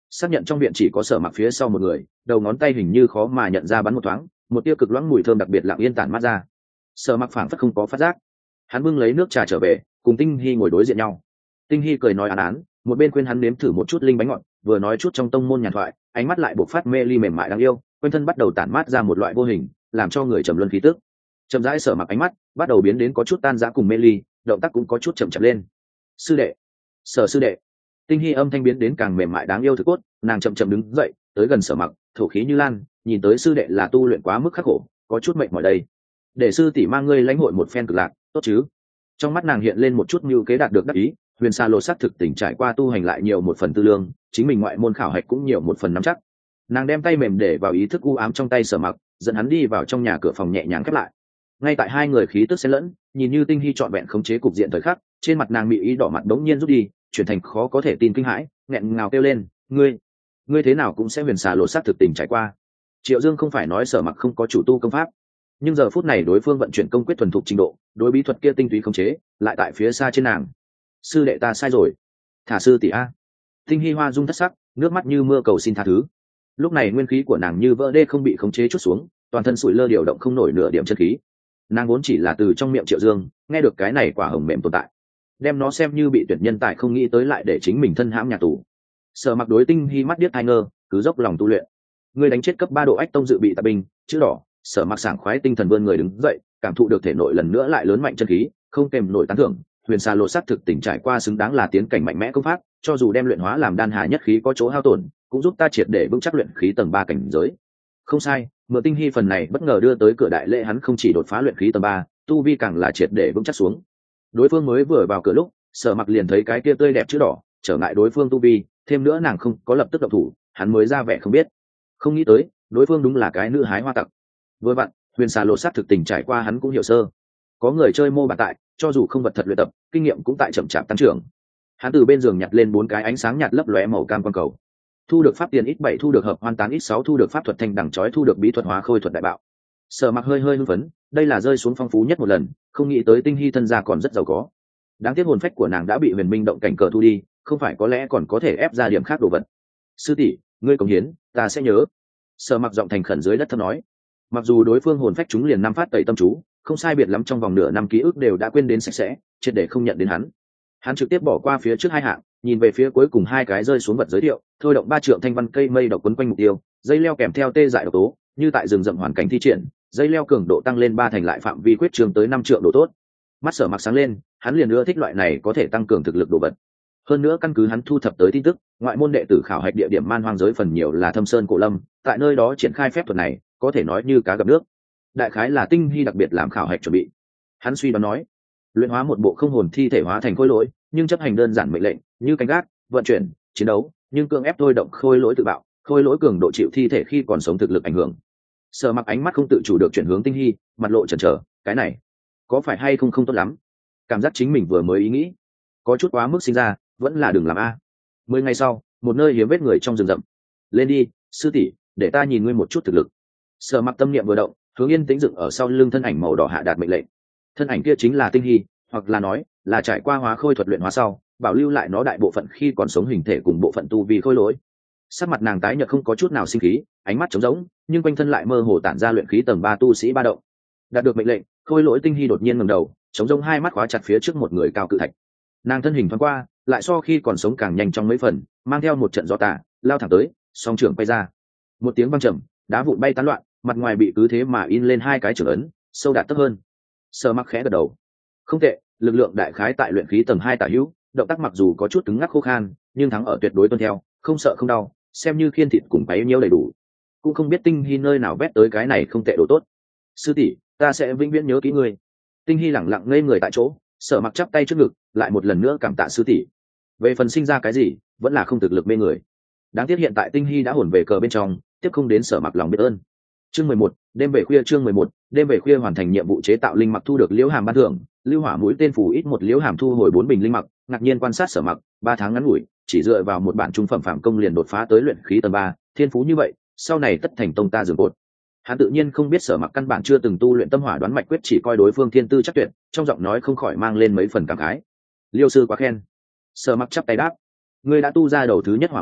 S1: xác nhận trong viện chỉ có Sở Mặc phía sau một người, đầu ngón tay hình như khó mà nhận ra bắn một thoáng, một tia cực loãng mùi thơm đặc biệt lặng yên tản mát ra. Sở Mặc phảng phất không có phát giác, hắn bưng lấy nước trà trở về, cùng Tinh Hy ngồi đối diện nhau. Tinh Hy cười nói án án, một bên khuyên hắn nếm thử một chút linh bánh ngọt, vừa nói chút trong tông môn nhàn thoại, ánh mắt lại bộc phát mê ly mềm mại đáng yêu, quanh thân bắt đầu tản mát ra một loại vô hình, làm cho người trầm luân khí tức. Chậm rãi Sở Mặc ánh mắt bắt đầu biến đến có chút tan rã cùng mê ly, động tác cũng có chút chậm chậm lên. Sư đệ, Sở sư đệ. Tinh Hy âm thanh biến đến càng mềm mại đáng yêu thực cốt, nàng chậm chậm đứng dậy, tới gần Sở Mặc, thổ khí như lan, nhìn tới sư đệ là tu luyện quá mức khắc khổ, có chút mệt mỏi đây. Để sư tỷ mang ngươi lãnh hội một phen cực lạc, tốt chứ? Trong mắt nàng hiện lên một chút mưu kế đạt được đắc ý, Huyền Sa Lô sắc thực tỉnh trải qua tu hành lại nhiều một phần tư lương, chính mình ngoại môn khảo hạch cũng nhiều một phần nắm chắc. Nàng đem tay mềm để vào ý thức u ám trong tay Sở Mặc, dẫn hắn đi vào trong nhà, cửa phòng nhẹ nhàng khép lại. Ngay tại hai người khí tức xen lẫn, nhìn như Tinh Hy trọn vẹn khống chế cục diện thời khắc, trên mặt nàng bị ý đỏ mặt đống nhiên rút đi, chuyển thành khó có thể tin kinh hãi, nghẹn ngào kêu lên, ngươi ngươi thế nào cũng sẽ Huyền Xà Lột xác thực tình trải qua. Triệu Dương không phải nói Sở Mặc không có chủ tu công pháp, nhưng giờ phút này đối phương vận chuyển công quyết thuần thục trình độ, đối bí thuật kia tinh túy khống chế lại tại phía xa trên nàng. Sư đệ ta sai rồi, thả sư tỷ a. Tinh Hy hoa dung thất sắc, nước mắt như mưa cầu xin tha thứ. Lúc này nguyên khí của nàng như vỡ đê không bị khống chế chút xuống, toàn thân sủi lơ điều động không nổi nửa điểm chân khí. Nàng vốn chỉ là từ trong miệng Triệu Dương nghe được cái này quả hồng mềm tồn tại, đem nó xem như bị tuyển nhân tài, không nghĩ tới lại để chính mình thân hãm nhà tù. Sở Mặc đối Tinh Hy mắt điếc hai ngơ, cứ dốc lòng tu luyện. Người đánh chết cấp ba độ ách tông dự bị tạp binh, chữ đỏ. Sở Mặc sảng khoái tinh thần vươn người đứng dậy, cảm thụ được thể nội lần nữa lại lớn mạnh chân khí, không kèm nổi tán thưởng. Huyền Sa Lô sắc thực tỉnh trải qua xứng đáng là tiến cảnh mạnh mẽ công pháp, cho dù đem luyện hóa làm đan hà nhất khí có chỗ hao tổn, cũng giúp ta triệt để vững chắc luyện khí tầng ba cảnh giới. Không sai, mượn Tinh Hy phần này bất ngờ đưa tới cửa đại lễ, hắn không chỉ đột phá luyện khí tầng ba, tu vi càng là triệt để vững chắc xuống. Đối phương mới vừa vào cửa lúc, Sở Mặc liền thấy cái kia tươi đẹp chữ đỏ, trở ngại đối phương tu vi, thêm nữa nàng không có lập tức động thủ, hắn mới ra vẻ không biết. Không nghĩ tới, đối phương đúng là cái nữ hái hoa tặc. Vừa vặn, Huyền Xà Lô sát thực tình trải qua hắn cũng hiểu sơ. Có người chơi mô bản tại, cho dù không vật thật luyện tập, kinh nghiệm cũng tại chậm chạp tăng trưởng. Hắn từ bên giường nhặt lên bốn cái ánh sáng nhạt lấp lóe màu cam quang cầu. Thu được pháp tiền ít bảy, thu được hợp hoan tán ít sáu, thu được pháp thuật thanh đẳng chói, thu được bí thuật hóa khôi thuật đại bạo. Sở Mặc hơi hơi hưng phấn, đây là rơi xuống phong phú nhất một lần, không nghĩ tới Tinh Hy thân gia còn rất giàu có. Đáng tiếc hồn phách của nàng đã bị Huyền Minh động cảnh cờ thu đi, không phải có lẽ còn có thể ép ra điểm khác đồ vật. Sư tỷ, ngươi cống hiến, ta sẽ nhớ. Sở Mặc giọng thành khẩn dưới đất thấp nói. Mặc dù đối phương hồn phách chúng liền năm phát tẩy tâm chú, không sai biệt lắm trong vòng nửa năm ký ức đều đã quên đến sạch sẽ, triệt để không nhận đến hắn. Hắn trực tiếp bỏ qua phía trước hai hạng, nhìn về phía cuối cùng hai cái rơi xuống vật giới thiệu, thôi động ba trượng thanh văn cây mây độc quấn quanh mục tiêu, dây leo kèm theo tê dại độc tố, như tại rừng rậm hoàn cảnh thi triển, dây leo cường độ tăng lên ba thành, lại phạm vi quyết trường tới năm trượng độ tốt. Mắt Sở Mặc sáng lên, hắn liền ưa thích loại này có thể tăng cường thực lực đồ vật. Hơn nữa căn cứ hắn thu thập tới tin tức, ngoại môn đệ tử khảo hạch địa điểm man hoang giới phần nhiều là Thâm Sơn Cổ Lâm, tại nơi đó triển khai phép thuật này, có thể nói như cá gặp nước. Đại khái là Tinh Hy đặc biệt làm khảo hạch chuẩn bị. Hắn suy đoán nói, luyện hóa một bộ không hồn thi thể hóa thành khối lỗi, nhưng chấp hành đơn giản mệnh lệnh, như canh gác, vận chuyển, chiến đấu, nhưng cưỡng ép thôi động khôi lỗi tự bạo, khôi lỗi cường độ chịu thi thể khi còn sống thực lực ảnh hưởng. Sở Mặc ánh mắt không tự chủ được chuyển hướng Tinh Hy, mặt lộ chần chờ, cái này có phải hay không không tốt lắm? Cảm giác chính mình vừa mới ý nghĩ, có chút quá mức sinh ra, vẫn là đừng làm a. Mười ngày sau, một nơi hiếm vết người trong rừng rậm. Lên đi, sư tỷ, để ta nhìn ngươi một chút thực lực. Sở Mặc tâm niệm vừa động, hướng yên tĩnh dựng ở sau lưng thân ảnh màu đỏ hạ đạt mệnh lệnh. Thân ảnh kia chính là Tinh Hy, hoặc là nói là trải qua hóa khôi thuật luyện hóa sau, bảo lưu lại nó đại bộ phận khi còn sống hình thể cùng bộ phận tu vi khôi lỗi. Sắc mặt nàng tái nhợt không có chút nào sinh khí, ánh mắt trống rỗng, nhưng quanh thân lại mơ hồ tản ra luyện khí tầng ba tu sĩ ba động. Đạt được mệnh lệnh, khôi lỗi Tinh Hy đột nhiên ngẩng đầu, trống rỗng hai mắt khóa chặt phía trước một người cao cự thạch. Nàng thân hình thoáng qua, lại so khi còn sống càng nhanh trong mấy phần, mang theo một trận gió tà, lao thẳng tới, song trưởng quay ra. Một tiếng vang trầm, đá vụn bay tán loạn, mặt ngoài bị cứ thế mà in lên hai cái chữ ấn, sâu đạt tấp hơn. Sở Mặc khẽ gật đầu. Không tệ, lực lượng đại khái tại luyện khí tầng hai tả hữu, động tác mặc dù có chút cứng ngắc khô khan, nhưng thắng ở tuyệt đối tuân theo, không sợ không đau, xem như khiên thịt cùng bấy nhiêu đầy đủ. Cũng không biết Tinh Hy nơi nào vét tới cái này không tệ đồ tốt. Sư tỷ, ta sẽ vĩnh viễn nhớ kỹ ngươi. Tinh Hy lẳng lặng ngây người tại chỗ, Sở Mặc chắp tay trước ngực, lại một lần nữa cảm tạ sư tỷ. Về phần sinh ra cái gì, vẫn là không thực lực mê người. Đáng tiếc hiện tại Tinh Hy đã hồn về cờ bên trong, tiếp không đến Sở Mặc lòng biết ơn. Chương mười một, đêm về khuya. Chương mười một, đêm về khuya hoàn thành nhiệm vụ chế tạo linh mặc, thu được liễu hàm ban thưởng, lưu hỏa mũi tên phù ít một, liễu hàm thu hồi bốn bình linh mặc. Ngạc nhiên quan sát Sở Mặc, ba tháng ngắn ngủi, chỉ dựa vào một bản trung phẩm phạm công liền đột phá tới luyện khí tầng ba, thiên phú như vậy, sau này tất thành tông ta dường cột. Hắn tự nhiên không biết Sở Mặc căn bản chưa từng tu luyện tâm hỏa đoán mạch quyết, chỉ coi đối phương thiên tư chắc tuyệt, trong giọng nói không khỏi mang lên mấy phần cảm khái. Liêu sư quá khen. Sở Mặc chắp tay đáp, ngươi đã tu ra đầu thứ nhất hỏa mạch,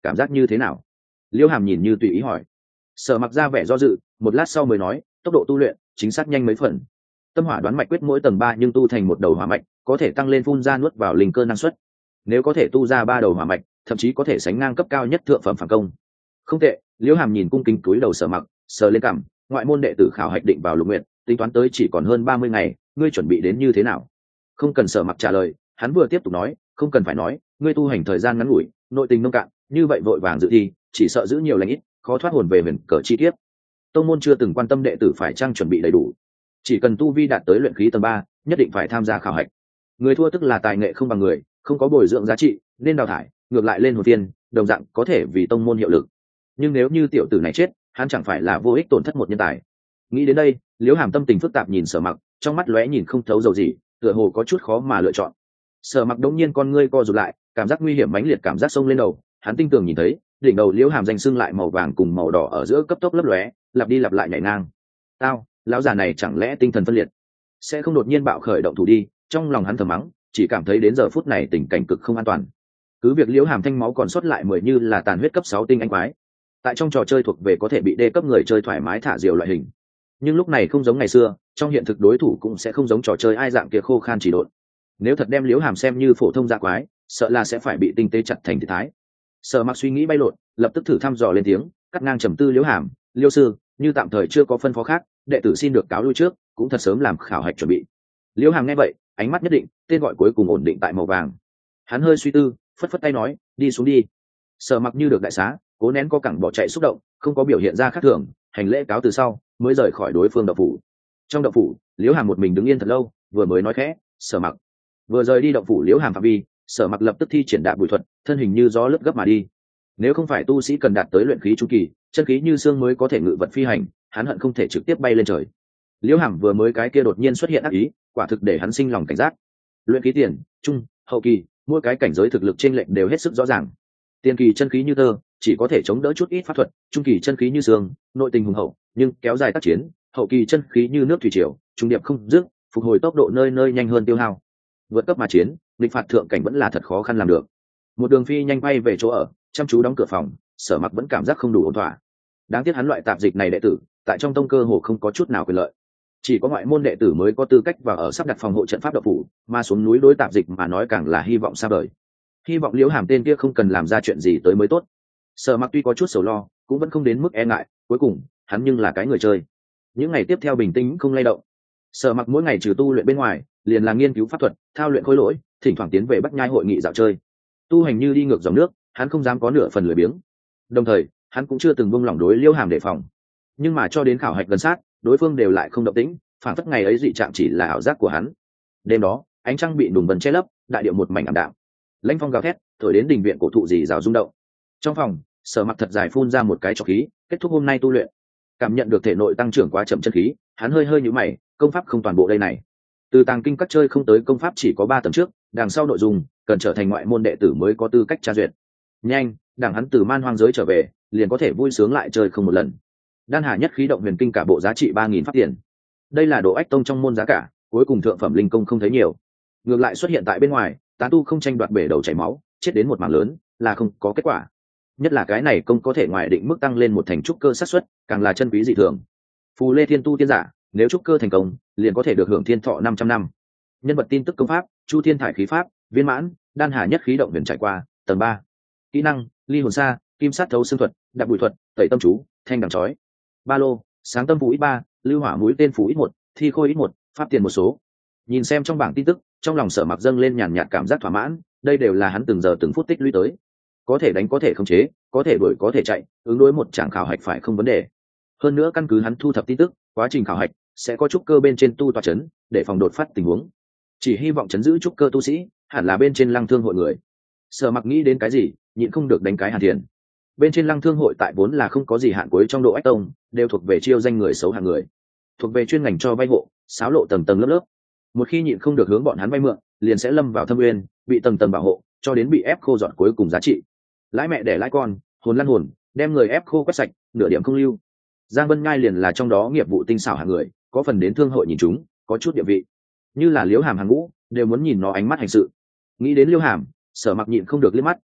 S1: cảm giác như thế nào? Liễu Hàm nhìn như tùy ý hỏi. Sở Mặc ra vẻ do dự, một lát sau mới nói, tốc độ tu luyện chính xác nhanh mấy phần. Tâm hỏa đoán mạch quyết mỗi tầng ba nhưng tu thành một đầu hỏa mạch, có thể tăng lên phun ra nuốt vào linh cơ năng suất. Nếu có thể tu ra ba đầu hỏa mạch, thậm chí có thể sánh ngang cấp cao nhất thượng phẩm phản công. Không tệ. Liễu Hàm nhìn cung kính cúi đầu Sở Mặc, sờ lên cằm, ngoại môn đệ tử khảo hạch định vào Lục Nguyện, tính toán tới chỉ còn hơn ba mươi ngày, ngươi chuẩn bị đến như thế nào? Không cần Sở Mặc trả lời, hắn vừa tiếp tục nói, không cần phải nói, ngươi tu hành thời gian ngắn ngủi, nội tình nông cạn, như vậy vội vàng dự thi, chỉ sợ giữ nhiều lành ít, khó thoát hồn về huyền cờ chi tiết. Tông môn chưa từng quan tâm đệ tử phải trang chuẩn bị đầy đủ, chỉ cần tu vi đạt tới luyện khí tầng ba, nhất định phải tham gia khảo hạch. Người thua tức là tài nghệ không bằng người, không có bồi dưỡng giá trị, nên đào thải, ngược lại lên hồn tiên, đồng dạng có thể vì tông môn hiệu lực. Nhưng nếu như tiểu tử này chết, hắn chẳng phải là vô ích tổn thất một nhân tài. Nghĩ đến đây, Liễu Hàm tâm tình phức tạp nhìn Sở Mặc, trong mắt lóe nhìn không thấu dầu gì, tựa hồ có chút khó mà lựa chọn. Sở Mặc đống nhiên con ngươi co rụt lại, cảm giác nguy hiểm mãnh liệt cảm giác xông lên đầu, hắn tinh tường nhìn thấy, đỉnh đầu Liễu Hàm danh xưng lại màu vàng cùng màu đỏ ở giữa cấp tốc lấp lóe, lặp đi lặp lại nhảy ngang. Tao, lão già này chẳng lẽ tinh thần phân liệt, sẽ không đột nhiên bạo khởi động thủ đi? Trong lòng hắn thầm mắng, chỉ cảm thấy đến giờ phút này tình cảnh cực không an toàn. Cứ việc Liễu Hàm thanh máu còn sót lại mười như là tàn huyết cấp sáu tinh anh quái, tại trong trò chơi thuộc về có thể bị đê cấp người chơi thoải mái thả diều loại hình, nhưng lúc này không giống ngày xưa, trong hiện thực đối thủ cũng sẽ không giống trò chơi ai dạng kia khô khan chỉ độn. Nếu thật đem Liễu Hàm xem như phổ thông dạ quái, sợ là sẽ phải bị tinh tế chặt thành thị thái. Sở Mặc suy nghĩ bay lộn, lập tức thử thăm dò lên tiếng, cắt ngang trầm tư Liễu Hàm, Liêu sư, như tạm thời chưa có phân phó khác, đệ tử xin được cáo lui trước, cũng thật sớm làm khảo hạch chuẩn bị. Liễu Hàm nghe vậy, ánh mắt nhất định, tên gọi cuối cùng ổn định tại màu vàng. Hắn hơi suy tư, phất phất tay nói, đi xuống đi. Sở Mặc như được đại xá, cố nén co cẳng bỏ chạy xúc động, không có biểu hiện ra khác thường, hành lễ cáo từ sau mới rời khỏi đối phương động phủ. Trong động phủ, Liễu Hàm một mình đứng yên thật lâu, vừa mới nói khẽ, Sở Mặc. Vừa rời đi động phủ Liễu Hàm phạm vi, Sở Mặc lập tức thi triển đạp bụi thuật, thân hình như gió lướt gấp mà đi. Nếu không phải tu sĩ cần đạt tới luyện khí trung kỳ, chân khí như xương mới có thể ngự vật phi hành, hắn hận không thể trực tiếp bay lên trời. Liễu Hàm vừa mới cái kia đột nhiên xuất hiện ác ý, quả thực để hắn sinh lòng cảnh giác. Luyện khí tiền, trung, hậu kỳ, mỗi cái cảnh giới thực lực trên lệnh đều hết sức rõ ràng. Tiền kỳ chân khí như tơ, chỉ có thể chống đỡ chút ít pháp thuật, trung kỳ chân khí như xương, nội tình hùng hậu, nhưng kéo dài tác chiến, hậu kỳ chân khí như nước thủy triều, trung điệp không dứt, phục hồi tốc độ nơi nơi nhanh hơn tiêu hao. Vượt cấp mà chiến, nghịch phạt thượng cảnh vẫn là thật khó khăn làm được. Một đường phi nhanh bay về chỗ ở, chăm chú đóng cửa phòng, Sở Mặc vẫn cảm giác không đủ ổn thỏa. Đáng tiếc hắn loại tạp dịch này đệ tử, tại trong tông cơ hồ không có chút nào quyền lợi. Chỉ có ngoại môn đệ tử mới có tư cách vào ở sắp đặt phòng hộ trận pháp độc phủ, mà xuống núi đối tạp dịch mà nói càng là hy vọng xa vời. Hy vọng Liễu Hàm tên kia không cần làm ra chuyện gì tới mới tốt. Sở Mặc tuy có chút sầu lo, cũng vẫn không đến mức e ngại, cuối cùng hắn nhưng là cái người chơi. Những ngày tiếp theo bình tĩnh không lay động. Sở Mặc mỗi ngày trừ tu luyện bên ngoài, liền là nghiên cứu pháp thuật, thao luyện khối lỗi, thỉnh thoảng tiến về Bắc Nhai hội nghị dạo chơi. Tu hành như đi ngược dòng nước, hắn không dám có nửa phần lười biếng. Đồng thời, hắn cũng chưa từng buông lỏng đối Liễu Hàm đề phòng. Nhưng mà cho đến khảo hạch gần sát, đối phương đều lại không động tĩnh, phản phất ngày ấy dị trạng chỉ là ảo giác của hắn. Đêm đó, ánh trăng bị đùng vân che lấp, đại điệu một mảnh ảm đạm. Lãnh phong gào thét, thổi đến đình viện cổ thụ rì rào rung động. Trong phòng, Sở Mặc thật dài phun ra một cái trọc khí, kết thúc hôm nay tu luyện. Cảm nhận được thể nội tăng trưởng quá chậm chân khí, hắn hơi hơi nhíu mày, công pháp không toàn bộ đây này. Từ tàng kinh các chơi không tới công pháp chỉ có ba tầng trước, đằng sau nội dung cần trở thành ngoại môn đệ tử mới có tư cách tra duyệt. Nhanh, đằng hắn từ man hoang giới trở về, liền có thể vui sướng lại chơi không một lần. Đan Hà nhất khí động huyền kinh cả bộ giá trị ba nghìn pháp tiền. Đây là đồ ách tông trong môn giá cả, cuối cùng thượng phẩm linh công không thấy nhiều. Ngược lại xuất hiện tại bên ngoài, tán tu không tranh đoạt bể đầu chảy máu, chết đến một mảng lớn, là không có kết quả. Nhất là cái này công có thể ngoài định mức tăng lên một thành trúc cơ xác suất, càng là chân quý dị thường. Phù Lê Thiên tu tiên giả, nếu trúc cơ thành công, liền có thể được hưởng thiên thọ năm trăm năm. Nhân vật tin tức công pháp, Chu Thiên thải khí pháp, viên mãn, Đan Hà nhất khí động huyền trải qua, tầng ba. Kỹ năng, ly hồn xa, kim sát thấu xương thuật, đạp bụi thuật, tẩy tâm chú, thanh đằng chói. Ba lô, sáng tâm phú ít ba, lưu hỏa mũi tên phú ít một, thi khôi ít một, pháp tiền một số. Nhìn xem trong bảng tin tức, trong lòng Sở Mặc dâng lên nhàn nhạt cảm giác thỏa mãn, đây đều là hắn từng giờ từng phút tích lũy tới. Có thể đánh có thể khống chế, có thể đuổi có thể chạy, ứng đối một tràng khảo hạch phải không vấn đề. Hơn nữa căn cứ hắn thu thập tin tức, quá trình khảo hạch sẽ có trúc cơ bên trên tu tọa chấn, để phòng đột phát tình huống. Chỉ hy vọng chấn giữ trúc cơ tu sĩ, hẳn là bên trên Lăng Thương hội người. Sở Mặc nghĩ đến cái gì, nhịn không được đánh cái hàn thiền. Bên trên Lăng Thương hội tại vốn là không có gì hạn cuối trong độ ách tông, đều thuộc về chiêu danh người xấu hạng người, thuộc về chuyên ngành cho vay hộ, xáo lộ tầng tầng lớp lớp. Một khi nhịn không được hướng bọn hắn vay mượn, liền sẽ lâm vào thâm uyên, bị tầng tầng bảo hộ, cho đến bị ép khô dọn cuối cùng giá trị. Lãi mẹ để lãi con, hồn lăn hồn, đem người ép khô quét sạch, nửa điểm không lưu. Giang Vân Ngai liền là trong đó nghiệp vụ tinh xảo hạng người, có phần đến thương hội nhìn chúng, có chút địa vị. Như là Liễu Hàm hàng ngũ, đều muốn nhìn nó ánh mắt hành sự. Nghĩ đến Liễu Hàm, Sở Mặc nhịn không được liếc mắt,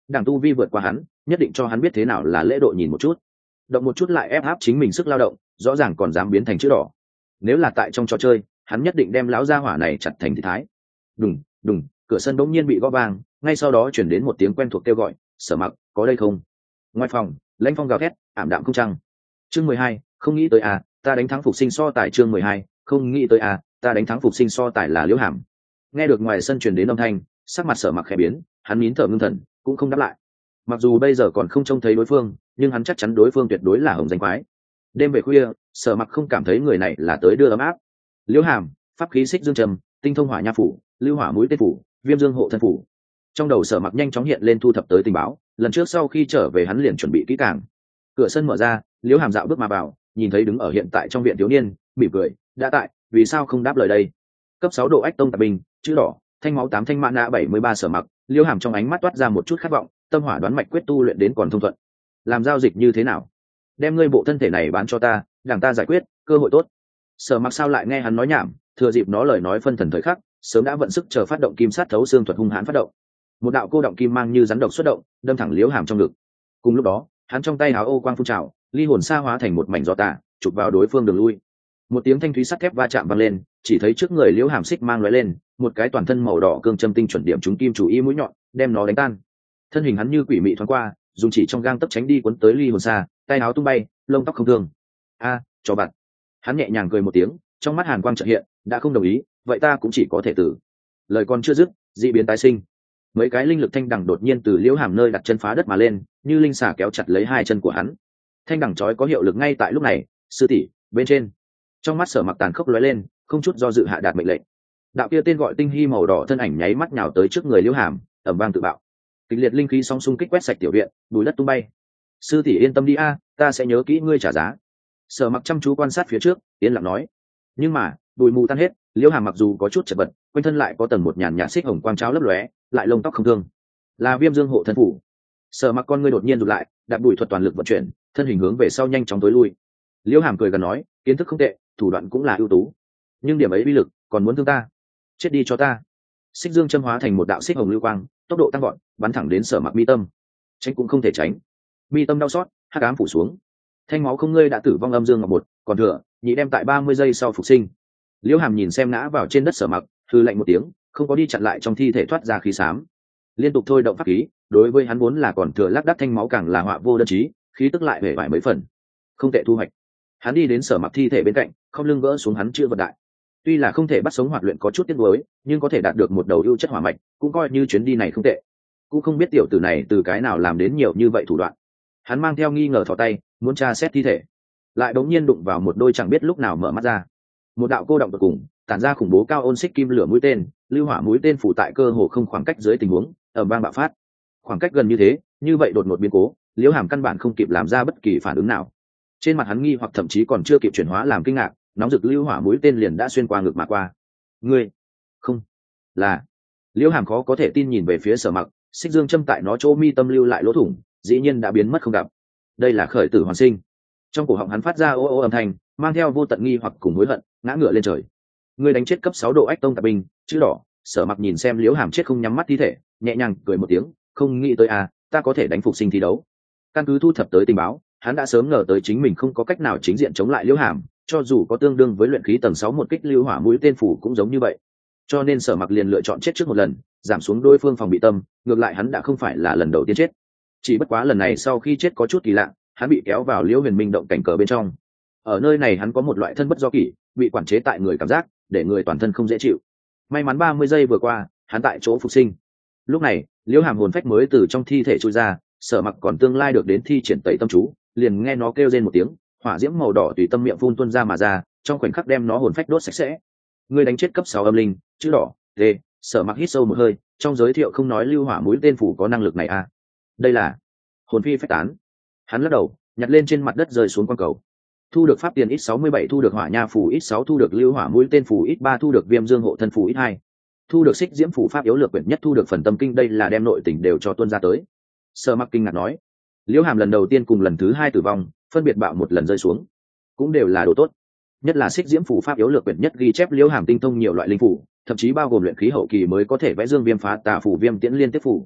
S1: đảng tu vi vượt qua hắn, nhất định cho hắn biết thế nào là lễ độ nhìn một chút. Động một chút lại ép áp chính mình sức lao động, rõ ràng còn dám biến thành chữ đỏ. Nếu là tại trong trò chơi, hắn nhất định đem lão gia hỏa này chặt thành thịt thái. Đùng, đùng, cửa sân bỗng nhiên bị gõ vang, ngay sau đó chuyển đến một tiếng quen thuộc kêu gọi, Sở Mặc, có đây không? Ngoài phòng, lãnh phong gào thét, ảm đạm không trăng. Chương mười hai, không nghĩ tới à, ta đánh thắng phục sinh so tài. Chương mười hai, không nghĩ tới à, ta đánh thắng phục sinh so tài là Liễu Hàm. Nghe được ngoài sân truyền đến âm thanh, sắc mặt Sở Mặc khẽ biến, hắn nín thở ngưng thần, cũng không đáp lại. Mặc dù bây giờ còn không trông thấy đối phương, nhưng hắn chắc chắn đối phương tuyệt đối là hồng danh quái. Đêm về khuya, Sở Mặc không cảm thấy người này là tới đưa ấm áp. Liễu Hàm, pháp khí xích dương trầm, tinh thông hỏa nha phủ, lưu hỏa mũi tên phủ, viêm dương hộ thân phủ. Trong đầu Sở Mặc nhanh chóng hiện lên thu thập tới tình báo, lần trước sau khi trở về hắn liền chuẩn bị kỹ càng. Cửa sân mở ra, Liễu Hàm dạo bước mà vào, nhìn thấy đứng ở hiện tại trong viện thiếu niên, mỉm cười, đã tại, vì sao không đáp lời đây? Cấp sáu độ ách tông tạp binh, chữ đỏ, thanh máu tám thanh mã nã bảy mươi ba. Sở Mặc, Liễu Hàm trong ánh mắt toát ra một chút khát vọng, tâm hỏa đoán mạch quyết tu luyện đến còn thông thuận. Làm giao dịch như thế nào? Đem ngươi bộ thân thể này bán cho ta, đảng ta giải quyết, cơ hội tốt. Sở Mặc sao lại nghe hắn nói nhảm, thừa dịp nó lời nói phân thần thời khắc, sớm đã vận sức chờ phát động kim sát thấu xương thuật hung hãn phát động. Một đạo cô động kim mang như rắn độc xuất động, đâm thẳng Liễu Hàm trong ngực. Cùng lúc đó, hắn trong tay áo ô quang phun trào, ly hồn sa hóa thành một mảnh gió tà, chụp vào đối phương đường lui. Một tiếng thanh thúy sắt thép va chạm vang lên, chỉ thấy trước người Liễu Hàm xích mang lóe lên, một cái toàn thân màu đỏ cương châm tinh chuẩn điểm trúng kim chủ y mũi nhọn, đem nó đánh tan. Thân hình hắn như quỷ mị thoáng qua, dùng chỉ trong gang tấc tránh đi cuốn tới ly hồn sa, tay áo tung bay, lông tóc không thương. A, cho bạn. Hắn nhẹ nhàng cười một tiếng, trong mắt hàn quang chợt hiện, đã không đồng ý, vậy ta cũng chỉ có thể tử. Lời còn chưa dứt, dị biến tái sinh. Mấy cái linh lực thanh đẳng đột nhiên từ Liễu Hàm nơi đặt chân phá đất mà lên, như linh xà kéo chặt lấy hai chân của hắn. Thanh đẳng chói có hiệu lực ngay tại lúc này, sư tỷ, bên trên. Trong mắt Sở Mặc tàn khốc lóe lên, không chút do dự hạ đạt mệnh lệnh. Đạo kia tên gọi tinh hy màu đỏ thân ảnh nháy mắt nhào tới trước người Liễu Hàm, ầm vang tự bạo. Kịch liệt linh khí song xung kích quét sạch tiểu viện, bùi đất tung bay. Sư tỷ yên tâm đi a, ta sẽ nhớ kỹ ngươi trả giá. Sở Mặc chăm chú quan sát phía trước, yên lặng nói. Nhưng mà, bụi mù tan hết, Liễu Hàm mặc dù có chút chật vật, quanh thân lại có tầng một nhàn nhạt xích hồng quang cháo lấp lóe, lại lông tóc không thương. Là viêm dương hộ thân phủ. Sở Mặc con ngươi đột nhiên rụt lại, đạp bụi thuật toàn lực vận chuyển, thân hình hướng về sau nhanh chóng tối lui. Liễu Hàm cười gần nói, kiến thức không tệ, thủ đoạn cũng là ưu tú, nhưng điểm ấy uy lực còn muốn thương ta, chết đi cho ta. Xích dương châm hóa thành một đạo xích hồng lưu quang, tốc độ tăng vọt, bắn thẳng đến Sở Mặc mi tâm. Tránh cũng không thể tránh, mi tâm đau xót, hắc ám phủ xuống. Thanh máu không ngươi đã tử vong âm dương ngọc một, còn thừa nhị đem tại ba mươi giây sau phục sinh. Liễu Hàm nhìn xem ngã vào trên đất Sở Mặc, hư lạnh một tiếng, không có đi chặn lại trong thi thể thoát ra khí xám, liên tục thôi động pháp khí. Đối với hắn vốn là còn thừa lác đác thanh máu càng là họa vô đơn chí, khí tức lại hề vải mấy phần. Không tệ thu hoạch. Hắn đi đến Sở Mặc thi thể bên cạnh, không lưng gỡ xuống hắn chưa vật đại. Tuy là không thể bắt sống hoạt luyện có chút tiếc nuối, nhưng có thể đạt được một đầu ưu chất hỏa mạch, cũng coi như chuyến đi này không tệ. Cũng không biết tiểu tử này từ cái nào làm đến nhiều như vậy thủ đoạn. Hắn mang theo nghi ngờ thò tay, muốn tra xét thi thể, lại đống nhiên đụng vào một đôi chẳng biết lúc nào mở mắt ra. Một đạo cô động tột cùng, tản ra khủng bố cao ôn xích kim lửa mũi tên, lưu hỏa mũi tên phủ tại cơ hồ không khoảng cách dưới tình huống, ầm vang bạo phát. Khoảng cách gần như thế, như vậy đột ngột biến cố, Liễu Hàm căn bản không kịp làm ra bất kỳ phản ứng nào. Trên mặt hắn nghi hoặc thậm chí còn chưa kịp chuyển hóa làm kinh ngạc, nóng rực lưu hỏa mũi tên liền đã xuyên qua ngực mà qua. Ngươi, không, là. Liễu Hàm khó có thể tin nhìn về phía Sở Mặc, xích dương châm tại nó chỗ mi tâm lưu lại lỗ thủng, dĩ nhiên đã biến mất không gặp. Đây là khởi tử hoàn sinh. Trong cổ họng hắn phát ra ô ô âm thanh, mang theo vô tận nghi hoặc cùng hối hận, ngã ngửa lên trời. Ngươi đánh chết cấp sáu độ ách tông tạp binh, chữ đỏ. Sở Mặc nhìn xem Liễu Hàm chết không nhắm mắt thi thể, nhẹ nhàng cười một tiếng, không nghĩ tới à, ta có thể đánh phục sinh thi đấu. Căn cứ thu thập tới tình báo, hắn đã sớm ngờ tới chính mình không có cách nào chính diện chống lại Liễu Hàm, cho dù có tương đương với luyện khí tầng sáu một kích lưu hỏa mũi tên phủ cũng giống như vậy. Cho nên Sở Mặc liền lựa chọn chết trước một lần, giảm xuống đối phương phòng bị tâm, ngược lại hắn đã không phải là lần đầu tiên chết. Chỉ bất quá lần này sau khi chết có chút kỳ lạ, hắn bị kéo vào Liễu Huyền Minh động cảnh cờ bên trong. Ở nơi này hắn có một loại thân bất do kỷ, bị quản chế tại người cảm giác, để người toàn thân không dễ chịu. May mắn ba mươi giây vừa qua, hắn tại chỗ phục sinh. Lúc này, Liễu Hàm hồn phách mới từ trong thi thể trôi ra, Sở Mặc còn tương lai được đến thi triển tẩy tâm chú, liền nghe nó kêu rên một tiếng, hỏa diễm màu đỏ tùy tâm miệng phun tuôn ra mà ra, trong khoảnh khắc đem nó hồn phách đốt sạch sẽ. Ngươi đánh chết cấp sáu âm linh, chữ đỏ, tê. Sở Mặc hít sâu một hơi, trong giới thiệu không nói lưu hỏa mũi tên phủ có năng lực này à? Đây là hồn phi phách tán. Hắn lắc đầu, nhặt lên trên mặt đất rơi xuống quang cầu. Thu được pháp tiền ít sáu mươi bảy, thu được hỏa nha phủ ít sáu, thu được lưu hỏa mũi tên phủ ít ba, thu được viêm dương hộ thân phủ ít hai, thu được xích diễm phủ pháp yếu lược quyển nhất, thu được phần tâm kinh, đây là đem nội tình đều cho tuân ra tới. Sở Mặc kinh ngạc nói. Liễu Hàm lần đầu tiên cùng lần thứ hai tử vong, phân biệt bạo một lần rơi xuống, cũng đều là đồ tốt. Nhất là xích diễm phủ pháp yếu lược quyển nhất ghi chép Liễu Hàm tinh thông nhiều loại linh phủ, thậm chí bao gồm luyện khí hậu kỳ mới có thể vẽ dương viêm phá tà phủ viêm tiễn liên tiếp phủ.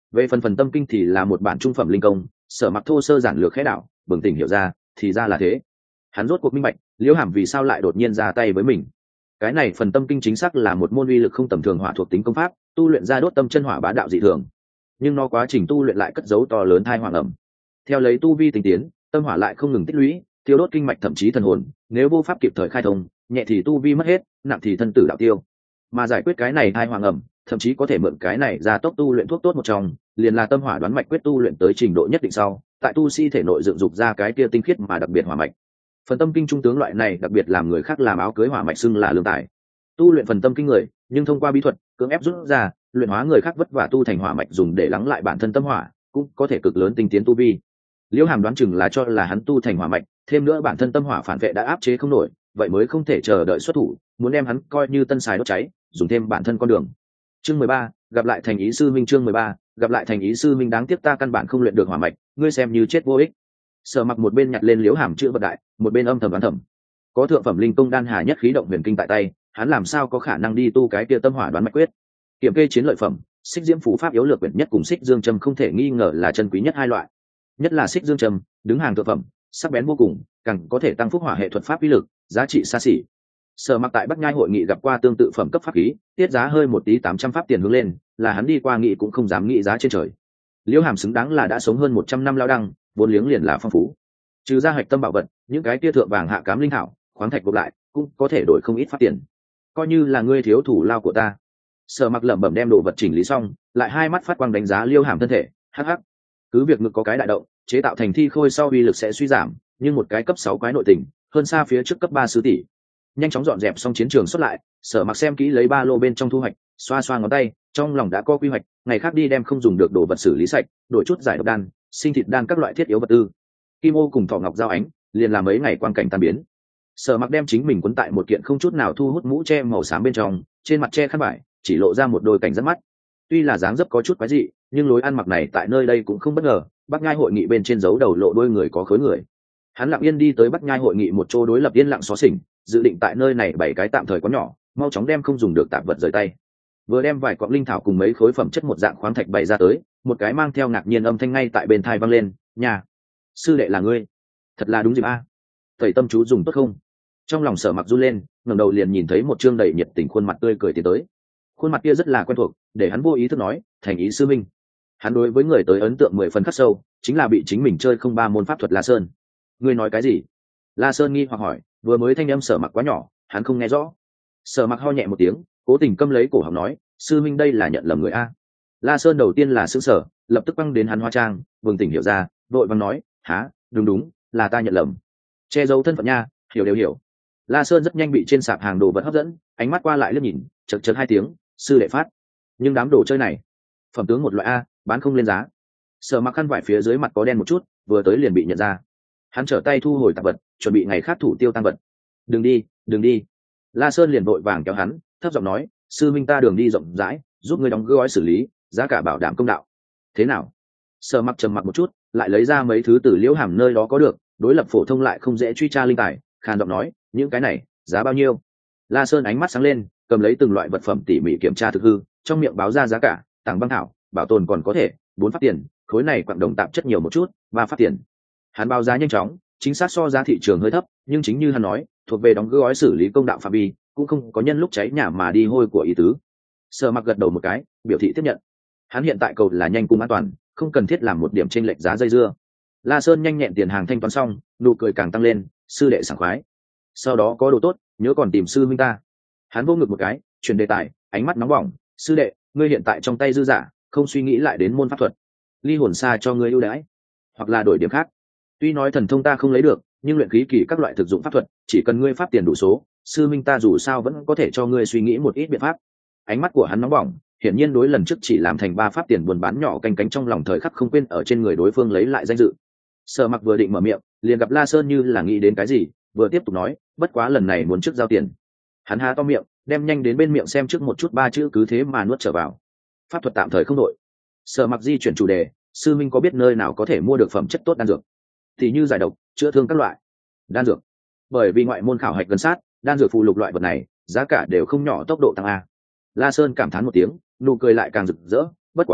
S1: Về phần phần tâm kinh thì là một bản trung phẩm linh công, Sở Mặc thô sơ giản lược khẽ đạo bừng tỉnh hiểu ra, thì ra là thế. Hắn rốt cuộc minh bạch Liễu Hàm vì sao lại đột nhiên ra tay với mình. Cái này phần tâm kinh chính xác là một môn uy lực không tầm thường hỏa thuộc tính công pháp, tu luyện ra đốt tâm chân hỏa bá đạo dị thường, nhưng nó quá trình tu luyện lại cất giấu to lớn thai hoàng ẩm. Theo lấy tu vi tinh tiến, tâm hỏa lại không ngừng tích lũy, tiêu đốt kinh mạch thậm chí thần hồn, nếu vô pháp kịp thời khai thông, nhẹ thì tu vi mất hết, nặng thì thân tử đạo tiêu. Mà giải quyết cái này thai hoàng ẩm, thậm chí có thể mượn cái này ra tốc tu luyện thuốc tốt một trong, liền là tâm hỏa đoán mạch quyết tu luyện tới trình độ nhất định sau, tại tu sĩ thể nội dựng dục ra cái kia tinh khiết mà đặc biệt hỏa mạch. Phần tâm kinh trung tướng loại này đặc biệt làm người khác làm áo cưới hỏa mạch xưng là lương tài. Tu luyện phần tâm kinh người, nhưng thông qua bí thuật cưỡng ép rút ra, luyện hóa người khác vất vả tu thành hỏa mạch dùng để lắng lại bản thân tâm hỏa, cũng có thể cực lớn tinh tiến tu vi. Liễu Hàm đoán chừng là cho là hắn tu thành hỏa mạch, thêm nữa bản thân tâm hỏa phản vệ đã áp chế không nổi, vậy mới không thể chờ đợi xuất thủ, muốn đem hắn coi như tân xài đốt cháy, dùng thêm bản thân con đường. Chương mười ba, gặp lại thành ý sư minh. Chương mười ba, gặp lại thành ý sư minh. Đáng tiếc ta căn bản không luyện được hỏa mạch, ngươi xem như chết vô ích. Sở Mặc một bên nhặt lên Liễu Hàm chữ vật đại, một bên âm thầm đoán thầm. Có thượng phẩm linh công đan hà nhất khí động huyền kinh tại tay, hắn làm sao có khả năng đi tu cái kia tâm hỏa đoán mạch quyết. Kiểm kê chiến lợi phẩm, xích diễm phù pháp yếu lược quyển nhất cùng xích dương châm không thể nghi ngờ là chân quý nhất hai loại. Nhất là xích dương châm, đứng hàng thượng phẩm, sắc bén vô cùng, càng có thể tăng phúc hỏa hệ thuật pháp uy lực, giá trị xa xỉ. Sở Mặc tại Bắc Nhai hội nghị gặp qua tương tự phẩm cấp pháp khí, tiết giá hơi một tí tám trăm pháp tiền hướng lên, là hắn đi qua nghị cũng không dám nghĩ giá trên trời. Liễu Hàm xứng đáng là đã sống hơn một trăm năm lao đăng, vốn liếng liền là phong phú. Trừ ra hạch tâm bảo vật, những cái kia thượng vàng hạ cám linh thảo, khoáng thạch gộp lại, cũng có thể đổi không ít pháp tiền. Coi như là ngươi thiếu thủ lao của ta. Sở Mặc lẩm bẩm đem đồ vật chỉnh lý xong, lại hai mắt phát quang đánh giá Liễu Hàm thân thể, hắc hắc. Cứ việc ngực có cái đại động, chế tạo thành thi khôi sau uy lực sẽ suy giảm, nhưng một cái cấp sáu quái nội tình, hơn xa phía trước cấp ba sứ tỷ. Nhanh chóng dọn dẹp xong chiến trường xuất lại, Sở Mặc xem kỹ lấy ba lô bên trong thu hoạch, xoa xoa ngón tay, trong lòng đã có quy hoạch, ngày khác đi đem không dùng được đồ vật xử lý sạch, đổi chút giải độc đan, sinh thịt đan các loại thiết yếu vật tư. Kim ô cùng thỏ ngọc giao ánh, liền làm mấy ngày quang cảnh tan biến. Sở Mặc đem chính mình quấn tại một kiện không chút nào thu hút mũ che màu xám bên trong, trên mặt che khăn vải, chỉ lộ ra một đôi cảnh rất mắt. Tuy là dáng dấp có chút quái dị, nhưng lối ăn mặc này tại nơi đây cũng không bất ngờ. Bắc Nhai hội nghị bên trên dấu đầu lộ đôi người có khối người. Hắn lặng yên đi tới Bắc Nhai hội nghị một chỗ đối lập yên lặng xó xỉnh, dự định tại nơi này bảy cái tạm thời có nhỏ, mau chóng đem không dùng được tạp vật rời tay. Vừa đem vài cọng linh thảo cùng mấy khối phẩm chất một dạng khoáng thạch bày ra tới, một cái mang theo ngạc nhiên âm thanh ngay tại bên thai vang lên, "Nhà, sư đệ là ngươi, thật là đúng dịp a." Tẩy tâm chú dùng tốt không? Trong lòng Sở Mặc run lên, ngẩng đầu liền nhìn thấy một trương đầy nhiệt tình khuôn mặt tươi cười tiến tới. Khuôn mặt kia rất là quen thuộc, để hắn vô ý thức nói, "Thành ý sư minh." Hắn đối với người tới ấn tượng mười phần khắc sâu, chính là bị chính mình chơi không ba môn pháp thuật La Sơn. "Ngươi nói cái gì?" La Sơn nghi hoặc hỏi, vừa mới thanh âm Sở Mặc quá nhỏ, hắn không nghe rõ. Sở Mặc ho nhẹ một tiếng, cố tình câm lấy cổ họng nói, "Sư minh đây là nhận lầm người a." La Sơn đầu tiên là sững sờ, lập tức băng đến hắn hóa trang, bừng tỉnh hiểu ra, vội vàng nói, "Hả, đúng đúng, là ta nhận lầm." Che giấu thân phận nha, hiểu đều hiểu. La Sơn rất nhanh bị trên sạp hàng đồ vật hấp dẫn, ánh mắt qua lại liếc nhìn, chật chật hai tiếng, "Sư đệ phát." Nhưng đám đồ chơi này, phẩm tướng một loại a, bán không lên giá. Sở Mặc khăn vải phía dưới mặt có đen một chút, vừa tới liền bị nhận ra. Hắn trở tay thu hồi tạp vật, chuẩn bị ngày khác thủ tiêu tăng vật. "Đừng đi, đừng đi." La Sơn liền vội vàng kéo hắn, thấp giọng nói, "Sư minh ta đường đi rộng rãi, giúp ngươi đóng gói xử lý, giá cả bảo đảm công đạo." "Thế nào?" Sở Mặc trầm mặc một chút, lại lấy ra mấy thứ từ Liễu Hàm nơi đó có được, đối lập phổ thông lại không dễ truy tra linh tài, khàn giọng nói, "Những cái này, giá bao nhiêu?" La Sơn ánh mắt sáng lên, cầm lấy từng loại vật phẩm tỉ mỉ kiểm tra thực hư, trong miệng báo ra giá cả, tàng băng thảo, bảo tồn còn có thể, bốn phát tiền, khối này quặng đồng tạp chất nhiều một chút, ba phát tiền. Hắn báo giá nhanh chóng, chính xác so giá thị trường hơi thấp, nhưng chính như hắn nói, thuộc về đóng gói xử lý công đạo phạm vi, cũng không có nhân lúc cháy nhà mà đi hôi của ý tứ. Sở Mặc gật đầu một cái, biểu thị tiếp nhận. Hắn hiện tại cầu là nhanh cùng an toàn, không cần thiết làm một điểm chênh lệch giá dây dưa. La Sơn nhanh nhẹn tiền hàng thanh toán xong, nụ cười càng tăng lên, "Sư đệ sảng khoái. Sau đó có đồ tốt, nhớ còn tìm sư huynh ta." Hắn vô ngực một cái, chuyển đề tài, ánh mắt nóng bỏng, "Sư đệ, ngươi hiện tại trong tay dư giả, không suy nghĩ lại đến môn pháp thuật, ly hồn xa cho ngươi ưu đãi, hoặc là đổi điểm khác. Tuy nói thần thông ta không lấy được, nhưng luyện khí kỳ các loại thực dụng pháp thuật, chỉ cần ngươi pháp tiền đủ số, sư minh ta dù sao vẫn có thể cho ngươi suy nghĩ một ít biện pháp." Ánh mắt của hắn nóng bỏng, hiển nhiên đối lần trước chỉ làm thành ba pháp tiền buôn bán nhỏ canh cánh trong lòng thời khắc không quên ở trên người đối phương lấy lại danh dự. Sở Mặc vừa định mở miệng, liền gặp La Sơn như là nghĩ đến cái gì, vừa tiếp tục nói, "Bất quá lần này muốn trước giao tiền." Hắn há to miệng, đem nhanh đến bên miệng xem trước một chút ba chữ cứ thế mà nuốt trở vào. "Pháp thuật tạm thời không đổi." Sở Mặc di chuyển chủ đề, "Sư minh có biết nơi nào có thể mua được phẩm chất tốt đan dược, thì như giải độc, chữa thương các loại đan dược?" Bởi vì ngoại môn khảo hạch gần sát, đan dược phụ lục loại vật này giá cả đều không nhỏ, tốc độ tăng a. La Sơn cảm thán một tiếng, nụ cười lại càng rực rỡ, "Bất quá,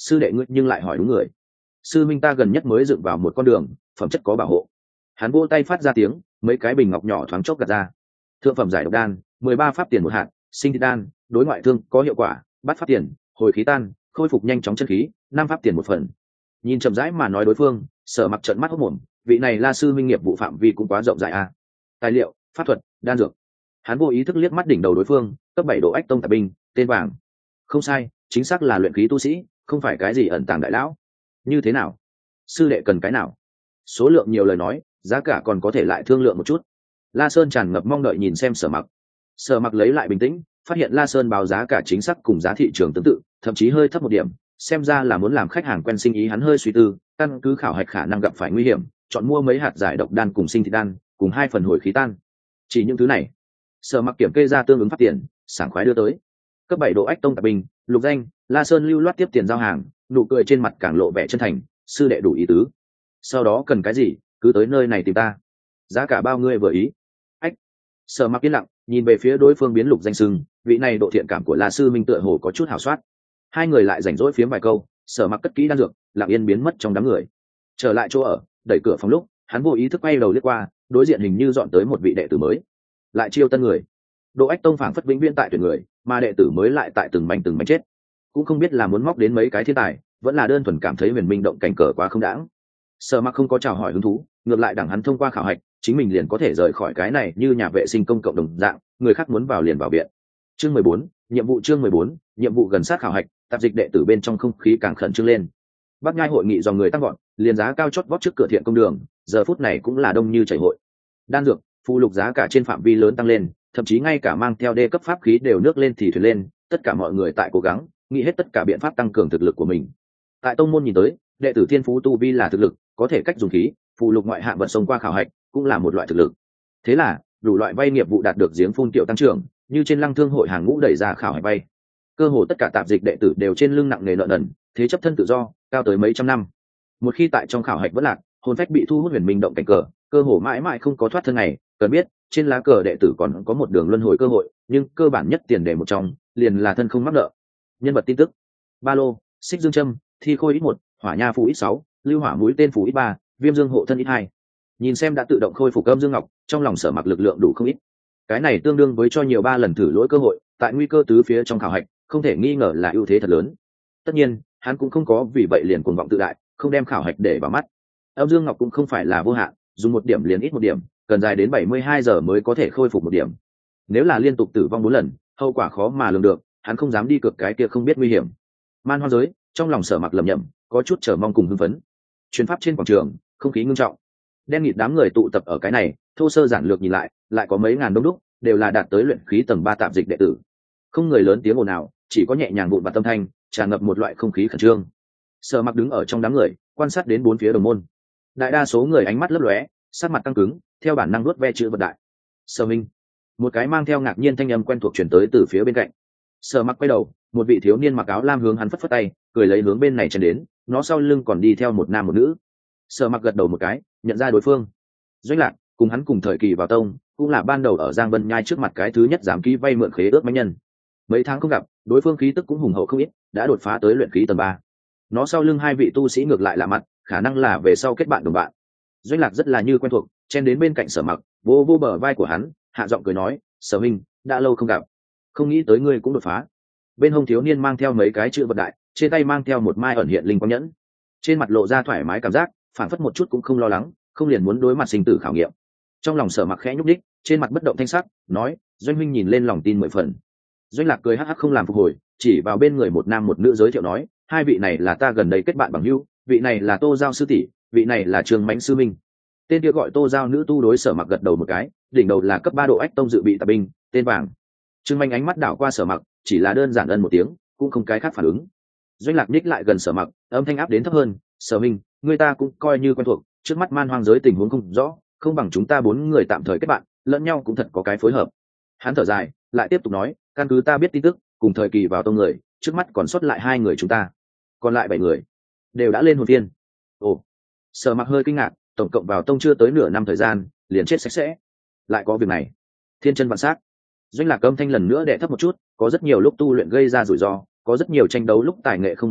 S1: sư đệ ngươi nhưng lại hỏi đúng người. Sư minh ta gần nhất mới dựng vào một con đường, phẩm chất có bảo hộ. Hắn vỗ tay phát ra tiếng, mấy cái bình ngọc nhỏ thoáng chốc gạt ra. Thượng phẩm giải độc đan, mười ba pháp tiền một hạt, sinh thị đan, đối ngoại thương có hiệu quả, bắt pháp tiền, hồi khí tan, khôi phục nhanh chóng chân khí, năm pháp tiền một phần. Nhìn chậm rãi mà nói đối phương, Sở Mặc trợn mắt hốt mồm, vị này La sư minh nghiệp vụ phạm vi cũng quá rộng rãi a. Tài liệu, pháp thuật, đan dược. Hắn vô ý thức liếc mắt đỉnh đầu đối phương, cấp bảy độ ách tông tạp binh, tên vàng. Không sai, chính xác là luyện khí tu sĩ, không phải cái gì ẩn tàng đại lão. Như thế nào? Sư đệ cần cái nào? Số lượng nhiều lời nói, giá cả còn có thể lại thương lượng một chút. La Sơn tràn ngập mong đợi nhìn xem Sở Mặc. Sở Mặc lấy lại bình tĩnh, phát hiện La Sơn báo giá cả chính xác cùng giá thị trường tương tự, thậm chí hơi thấp một điểm, xem ra là muốn làm khách hàng quen sinh ý. Hắn hơi suy tư, căn cứ khảo hạch khả năng gặp phải nguy hiểm, chọn mua mấy hạt giải độc đan cùng sinh thị đan, cùng hai phần hồi khí tan. Chỉ những thứ này, Sở Mặc kiểm kê ra tương ứng phát tiền, sảng khoái đưa tới. Cấp bảy độ ách tông tạp binh, lục danh, La Sơn lưu loát tiếp tiền giao hàng, nụ cười trên mặt càng lộ vẻ chân thành, sư đệ đủ ý tứ. Sau đó cần cái gì, cứ tới nơi này tìm ta. Giá cả bao ngươi vừa ý. Ách. Sở Mặc yên lặng, nhìn về phía đối phương biến lục danh sưng, vị này độ thiện cảm của La sư minh tựa hồ có chút hảo soát. Hai người lại rảnh rỗi phiếm vài câu, Sở Mặc cất kỹ đan dược, lặng yên biến mất trong đám người. Trở lại chỗ ở, đẩy cửa phòng lúc, hắn vô ý thức quay đầu liếc qua, đối diện hình như dọn tới một vị đệ tử mới. Lại chiêu tân người. Độ ách tông phảng phất vĩnh viễn tại tuyển người, mà đệ tử mới lại tại từng mảnh từng mảnh chết. Cũng không biết là muốn móc đến mấy cái thiên tài, vẫn là đơn thuần cảm thấy huyền minh động cảnh cờ quá không đãng. Sở Mặc không có chào hỏi hứng thú, ngược lại đẳng hắn thông qua khảo hạch, chính mình liền có thể rời khỏi cái này như nhà vệ sinh công cộng đồng dạng, người khác muốn vào liền vào viện. Chương mười bốn, nhiệm vụ chương mười bốn, nhiệm vụ gần sát khảo hạch, tạp dịch đệ tử bên trong không khí càng khẩn trương lên. Bắc Nhai hội nghị dòng người tăng gọn, liền giá cao chót vót trước cửa thiện công đường, giờ phút này cũng là đông như chảy hội. Đan dược, phụ lục giá cả trên phạm vi lớn tăng lên, thậm chí ngay cả mang theo đê cấp pháp khí đều nước lên thì thuyền lên, tất cả mọi người tại cố gắng nghĩ hết tất cả biện pháp tăng cường thực lực của mình. Tại tông môn nhìn tới, đệ tử thiên phú tu vi là thực lực, có thể cách dùng khí, phụ lục ngoại hạng vật xông qua khảo hạch cũng là một loại thực lực. Thế là đủ loại vay nghiệp vụ đạt được giếng phun tiểu tăng trưởng, như trên Lăng Thương hội hàng ngũ đẩy ra khảo hạch vay. Cơ hồ tất cả tạp dịch đệ tử đều trên lưng nặng nề nợ nần, thế chấp thân tự do cao tới mấy trăm năm. Một khi tại trong khảo hạch vất lạc, hồn phách bị thu hút huyền minh động cảnh cờ, cơ hồ mãi mãi không có thoát thân này. Cần biết, trên lá cờ đệ tử còn có một đường luân hồi cơ hội, nhưng cơ bản nhất tiền đề một trong liền là thân không mắc nợ. Nhân vật tin tức: ba lô, xích dương châm, thi khôi ít một, hỏa nha phù ít sáu, lưu hỏa mũi tên phù ít ba, viêm dương hộ thân ít hai. Nhìn xem đã tự động khôi phục âm dương ngọc, trong lòng Sở Mặc lực lượng đủ không ít. Cái này tương đương với cho nhiều ba lần thử lỗi cơ hội, tại nguy cơ tứ phía trong khảo hạch, không thể nghi ngờ là ưu thế thật lớn. Tất nhiên, hắn cũng không có vì vậy liền cuồng vọng tự đại, không đem khảo hạch để vào mắt. Âm dương ngọc cũng không phải là vô hạn, dùng một điểm liền ít một điểm, cần dài đến bảy mươi hai giờ mới có thể khôi phục một điểm. Nếu là liên tục tử vong bốn lần, hậu quả khó mà lường được, hắn không dám đi cược cái kia không biết nguy hiểm. Man hoang giới, trong lòng Sở Mặc lẩm nhẩm, có chút chờ mong cùng hưng phấn. Chuyến pháp trên quảng trường, không khí ngưng trọng. Đen nghịt đám người tụ tập ở cái này, thô sơ giản lược nhìn lại, lại có mấy ngàn đông đúc, đều là đạt tới luyện khí tầng ba tạp dịch đệ tử. Không người lớn tiếng ồn nào, chỉ có nhẹ nhàng vụn vặt tâm thanh, tràn ngập một loại không khí khẩn trương. Sở Mặc đứng ở trong đám người, quan sát đến bốn phía đồng môn. Đại đa số người ánh mắt lấp lóe, sắc mặt căng cứng, theo bản năng nuốt ve chữ vật đại. Sở Minh, một cái mang theo ngạc nhiên thanh âm quen thuộc truyền tới từ phía bên cạnh. Sở Mặc quay đầu, một vị thiếu niên mặc áo lam hướng hắn phất phất tay, cười lấy hướng bên này chen đến, nó sau lưng còn đi theo một nam một nữ. Sở Mặc gật đầu một cái, nhận ra đối phương. Doanh Lạc, cùng hắn cùng thời kỳ vào tông, cũng là ban đầu ở Giang Vân Nhai trước mặt cái thứ nhất dám ký vay mượn khế ước mãnh nhân. Mấy tháng không gặp, đối phương khí tức cũng hùng hậu không ít, đã đột phá tới luyện khí tầng ba. Nó sau lưng hai vị tu sĩ ngược lại lạ mặt, khả năng là về sau kết bạn đồng bạn. Doanh Lạc rất là như quen thuộc, chen đến bên cạnh Sở Mặc, vô vô bờ vai của hắn, hạ giọng cười nói, Sở Minh, đã lâu không gặp, không nghĩ tới ngươi cũng đột phá. Bên hông thiếu niên mang theo mấy cái chữ vật đại, trên tay mang theo một mai ẩn hiện linh quang nhẫn, trên mặt lộ ra thoải mái cảm giác, phản phất một chút cũng không lo lắng, không liền muốn đối mặt sinh tử khảo nghiệm. Trong lòng Sở Mặc khẽ nhúc đích, trên mặt bất động thanh sắc, nói, Doanh huynh nhìn lên lòng tin mười phần. Doanh Lạc cười hắc hắc không làm phục hồi, chỉ vào bên người một nam một nữ giới thiệu nói, hai vị này là ta gần đây kết bạn bằng hữu, vị này là Tô Giao sư tỷ, vị này là Trường Mãnh sư minh. Tên kia gọi Tô Giao nữ tu đối Sở Mặc gật đầu một cái, đỉnh đầu là cấp ba độ ách tông dự bị tạp binh, tên vàng. Trương Mãnh ánh mắt đảo qua Sở Mặc, chỉ là đơn giản ân một tiếng, cũng không cái khác phản ứng. Doanh Lạc nhích lại gần Sở Mặc, âm thanh áp đến thấp hơn, Sở minh, người ta cũng coi như quen thuộc, trước mắt man hoang giới tình huống không rõ, không bằng chúng ta bốn người tạm thời kết bạn, lẫn nhau cũng thật có cái phối hợp. Hắn thở dài, lại tiếp tục nói, căn cứ ta biết tin tức, cùng thời kỳ vào tông người, trước mắt còn sót lại hai người chúng ta, còn lại bảy người đều đã lên hồn viên. Ồ. Sở Mặc hơi kinh ngạc, tổng cộng vào tông chưa tới nửa năm thời gian, liền chết sạch sẽ. Lại có việc này. Thiên chân vạn sắc. Doanh Lạc âm thanh lần nữa đè thấp một chút, có rất nhiều lúc tu luyện gây ra rủi ro, có rất nhiều tranh đấu lúc tài nghệ không bằng người,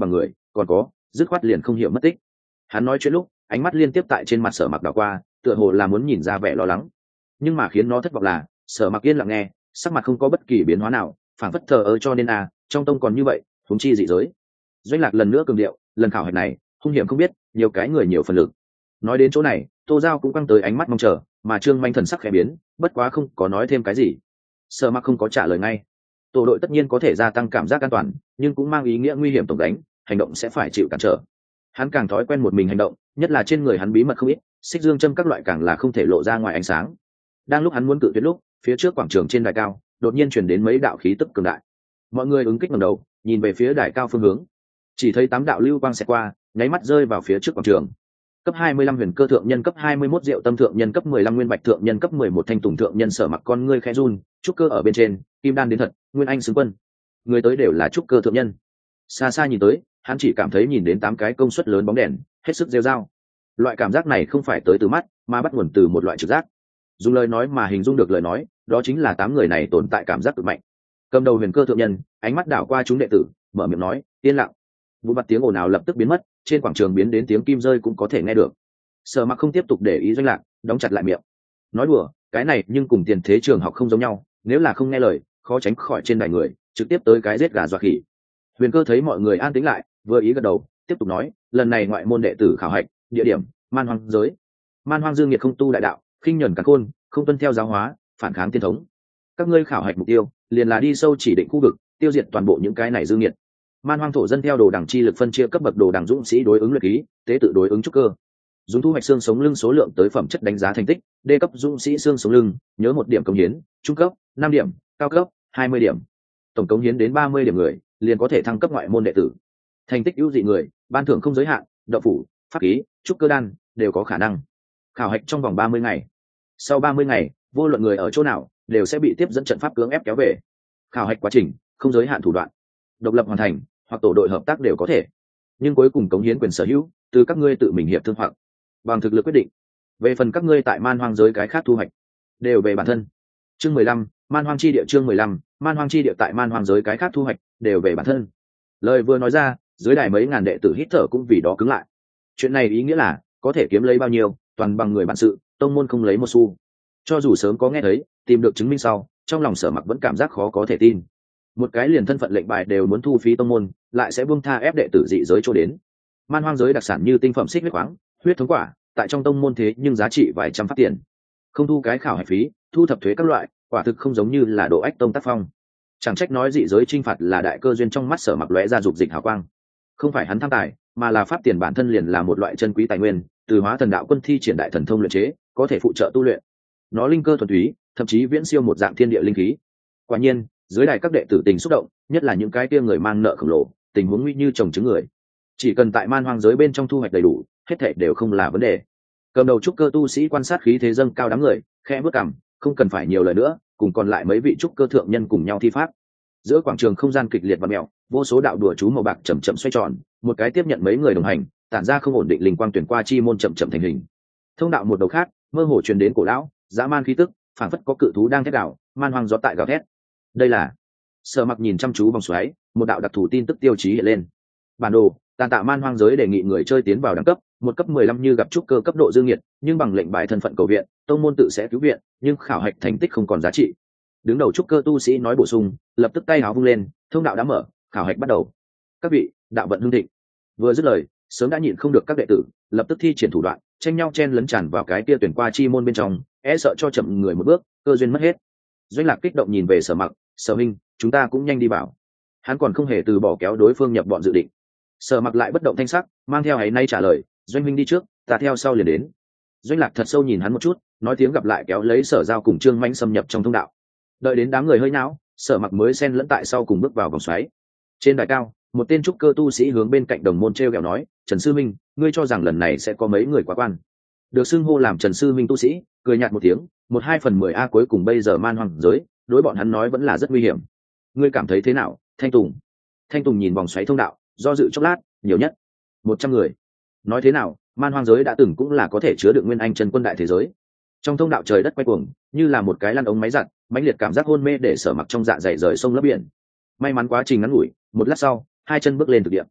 S1: còn có dứt khoát liền không hiểu mất tích. Hắn nói chuyện lúc ánh mắt liên tiếp tại trên mặt Sở Mặc đảo qua, tựa hồ là muốn nhìn ra vẻ lo lắng, nhưng mà khiến nó thất vọng là Sở Mặc yên lặng nghe, sắc mặt không có bất kỳ biến hóa nào, phảng phất thờ ơ. Cho nên à, trong tông còn như vậy, huống chi dị giới. Doanh Lạc lần nữa cường điệu, lần khảo hạch này hung hiểm không biết, nhiều cái người nhiều phần lực. Nói đến chỗ này, Tô Giao cũng căng tới ánh mắt mong chờ, mà Trương Manh thần sắc khẽ biến, bất quá không có nói thêm cái gì. Sở Mặc không có trả lời ngay. Tổ đội tất nhiên có thể gia tăng cảm giác an toàn, nhưng cũng mang ý nghĩa nguy hiểm tổng đánh, hành động sẽ phải chịu cản trở. Hắn càng thói quen một mình hành động, nhất là trên người hắn bí mật không ít, xích dương châm các loại càng là không thể lộ ra ngoài ánh sáng. Đang lúc hắn muốn cự tuyệt lúc, phía trước quảng trường trên đài cao đột nhiên truyền đến mấy đạo khí tức cường đại. Mọi người ứng kích ngẩng đầu, nhìn về phía đài cao phương hướng, chỉ thấy tám đạo lưu quang xẹt qua, nháy mắt rơi vào phía trước quảng trường. Cấp hai mươi lăm huyền cơ thượng nhân, cấp hai mươi mốt diệu tâm thượng nhân, cấp mười lăm nguyên bạch thượng nhân, cấp mười một thanh tùng thượng nhân. Sở Mặc con ngươi khẽ run, trúc cơ ở bên trên, kim đan đến thật, nguyên anh xứng quân, người tới đều là trúc cơ thượng nhân. Xa xa nhìn tới, hắn chỉ cảm thấy nhìn đến tám cái công suất lớn bóng đèn, hết sức rêu rao. Loại cảm giác này không phải tới từ mắt, mà bắt nguồn từ một loại trực giác. Dùng lời nói mà hình dung được lời nói, đó chính là tám người này tồn tại cảm giác cực mạnh. Cầm đầu huyền cơ thượng nhân, ánh mắt đảo qua chúng đệ tử, mở miệng nói, yên lặng. Vụ mặt tiếng ồn ào lập tức biến mất, trên quảng trường biến đến tiếng kim rơi cũng có thể nghe được. Sở Mặc không tiếp tục để ý Doanh Lạc, đóng chặt lại miệng. Nói đùa, cái này nhưng cùng tiền thế trường học không giống nhau, nếu là không nghe lời, khó tránh khỏi trên đài người, trực tiếp tới cái giết gà dọa khỉ. Huyền cơ thấy mọi người an tĩnh lại, vừa ý gật đầu, tiếp tục nói, lần này ngoại môn đệ tử khảo hạch, địa điểm man hoang giới. Man hoang dương nhiệt không tu đại đạo, khinh nhẫn càn khôn, không tuân theo giáo hóa, phản kháng tiên thống. Các ngươi khảo hạch mục tiêu liền là đi sâu chỉ định khu vực, tiêu diệt toàn bộ những cái này dương nhiệt. Man hoang thổ dân theo đồ đẳng chi lực phân chia cấp bậc đồ đẳng dũng sĩ đối ứng luyện khí, tế tự đối ứng trúc cơ. Dùng thu hoạch xương sống lưng số lượng tới phẩm chất đánh giá thành tích, đê cấp dũng sĩ xương sống lưng, nhớ một điểm công hiến, trung cấp năm điểm, cao cấp hai mươi điểm. Tổng cống hiến đến ba mươi điểm người, liền có thể thăng cấp ngoại môn đệ tử. Thành tích ưu dị người, ban thưởng không giới hạn, đậu phủ, pháp khí, trúc cơ đan đều có khả năng. Khảo hạch trong vòng ba mươi ngày. Sau ba mươi ngày, vô luận người ở chỗ nào, đều sẽ bị tiếp dẫn trận pháp cưỡng ép kéo về. Khảo hạch quá trình không giới hạn thủ đoạn, độc lập hoàn thành hoặc tổ đội hợp tác đều có thể, nhưng cuối cùng cống hiến quyền sở hữu từ các ngươi tự mình hiệp thương hoặc bằng thực lực quyết định. Về phần các ngươi tại man hoang giới cái khác thu hoạch, đều về bản thân. Chương mười lăm, man hoang chi địa. Chương mười lăm, man hoang chi địa. Tại man hoang giới cái khác thu hoạch đều về bản thân. Lời vừa nói ra, dưới đài mấy ngàn đệ tử hít thở cũng vì đó cứng lại. Chuyện này ý nghĩa là có thể kiếm lấy bao nhiêu, toàn bằng người bản sự, tông môn không lấy một xu. Cho dù sớm có nghe thấy, tìm được chứng minh sau, trong lòng Sở Mặc vẫn cảm giác khó có thể tin. Một cái liền thân phận lệnh bài đều muốn thu phí tông môn, lại sẽ buông tha ép đệ tử dị giới chỗ đến. Man hoang giới đặc sản như tinh phẩm xích huyết khoáng, huyết thống quả, tại trong tông môn thế nhưng giá trị vài trăm phát tiền. Không thu cái khảo hạch phí, thu thập thuế các loại, quả thực không giống như là độ ách tông tác phong. Chẳng trách nói dị giới chinh phạt là đại cơ duyên, trong mắt Sở Mặc lóe ra dục dịch hào quang. Không phải hắn tham tài, mà là pháp tiền bản thân liền là một loại chân quý tài nguyên, từ hóa thần đạo quân thi triển đại thần thông luyện chế, có thể phụ trợ tu luyện. Nó linh cơ thuần túy, thậm chí viễn siêu một dạng thiên địa linh khí. Quả nhiên, dưới đài các đệ tử tình xúc động, nhất là những cái kia người mang nợ khổng lồ, tình huống nguy như trồng trứng người. Chỉ cần tại man hoang giới bên trong thu hoạch đầy đủ, hết thảy đều không là vấn đề. Cầm đầu trúc cơ tu sĩ quan sát khí thế dâng cao đám người, khẽ bước cằm, không cần phải nhiều lời nữa, cùng còn lại mấy vị trúc cơ thượng nhân cùng nhau thi pháp. Giữa quảng trường không gian kịch liệt và mèo, vô số đạo đùa chú màu bạc chậm chậm xoay tròn, một cái tiếp nhận mấy người đồng hành, tản ra không ổn định linh quang tuyển qua chi môn chậm chậm thành hình. Thông đạo một đầu khác, mơ hồ truyền đến cổ lão, dã man khí tức, phảng phất có cự thú đang thét đảo, man hoang gió tại gào thét. Đây là Sở Mặc nhìn chăm chú vòng xoáy, một đạo đặc thù tin tức tiêu chí hiện lên. Bản đồ, tàn tạ man hoang giới đề nghị người chơi tiến vào đẳng cấp, một cấp mười lăm như gặp trúc cơ cấp độ dương nhiệt, nhưng bằng lệnh bài thân phận cầu viện, tông môn tự sẽ cứu viện, nhưng khảo hạch thành tích không còn giá trị. Đứng đầu trúc cơ tu sĩ nói bổ sung, lập tức tay áo vung lên, thông đạo đã mở, khảo hạch bắt đầu. Các vị, đạo vận hưng thịnh. Vừa dứt lời, sớm đã nhịn không được các đệ tử, lập tức thi triển thủ đoạn, tranh nhau chen lấn tràn vào cái kia tuyển qua chi môn bên trong, e sợ cho chậm người một bước, cơ duyên mất hết. Doanh Lạc kích động nhìn về Sở Mặc, Sở minh, chúng ta cũng nhanh đi vào. Hắn còn không hề từ bỏ kéo đối phương nhập bọn dự định. Sở Mặc lại bất động thanh sắc, mang theo ấy nay trả lời, Doanh minh đi trước, ta theo sau liền đến. Doanh Lạc thật sâu nhìn hắn một chút, nói tiếng gặp lại, kéo lấy Sở Giao cùng Trương Mãnh xâm nhập trong thông đạo. Đợi đến đám người hơi nhão, Sở Mặc mới xen lẫn tại sau cùng bước vào vòng xoáy. Trên đài cao, một tên trúc cơ tu sĩ hướng bên cạnh đồng môn treo gẹo nói, Trần Sư Minh, ngươi cho rằng lần này sẽ có mấy người quá quan? Được xưng hô làm Trần Sư Minh tu sĩ cười nhạt một tiếng, một hai phần mười a cuối cùng bây giờ man hoang giới, đối bọn hắn nói vẫn là rất nguy hiểm. Ngươi cảm thấy thế nào, Thanh Tùng? Thanh Tùng nhìn vòng xoáy thông đạo, do dự chốc lát, nhiều nhất một trăm người. Nói thế nào, man hoang giới đã từng cũng là có thể chứa được nguyên anh chân quân đại thế giới. Trong thông đạo trời đất quay cuồng, như là một cái lăn ống máy giặt, mãnh liệt cảm giác hôn mê để Sở Mặc trong dạ dày rời sông lấp biển. May mắn quá trình ngắn ngủi, một lát sau, hai chân bước lên thực địa.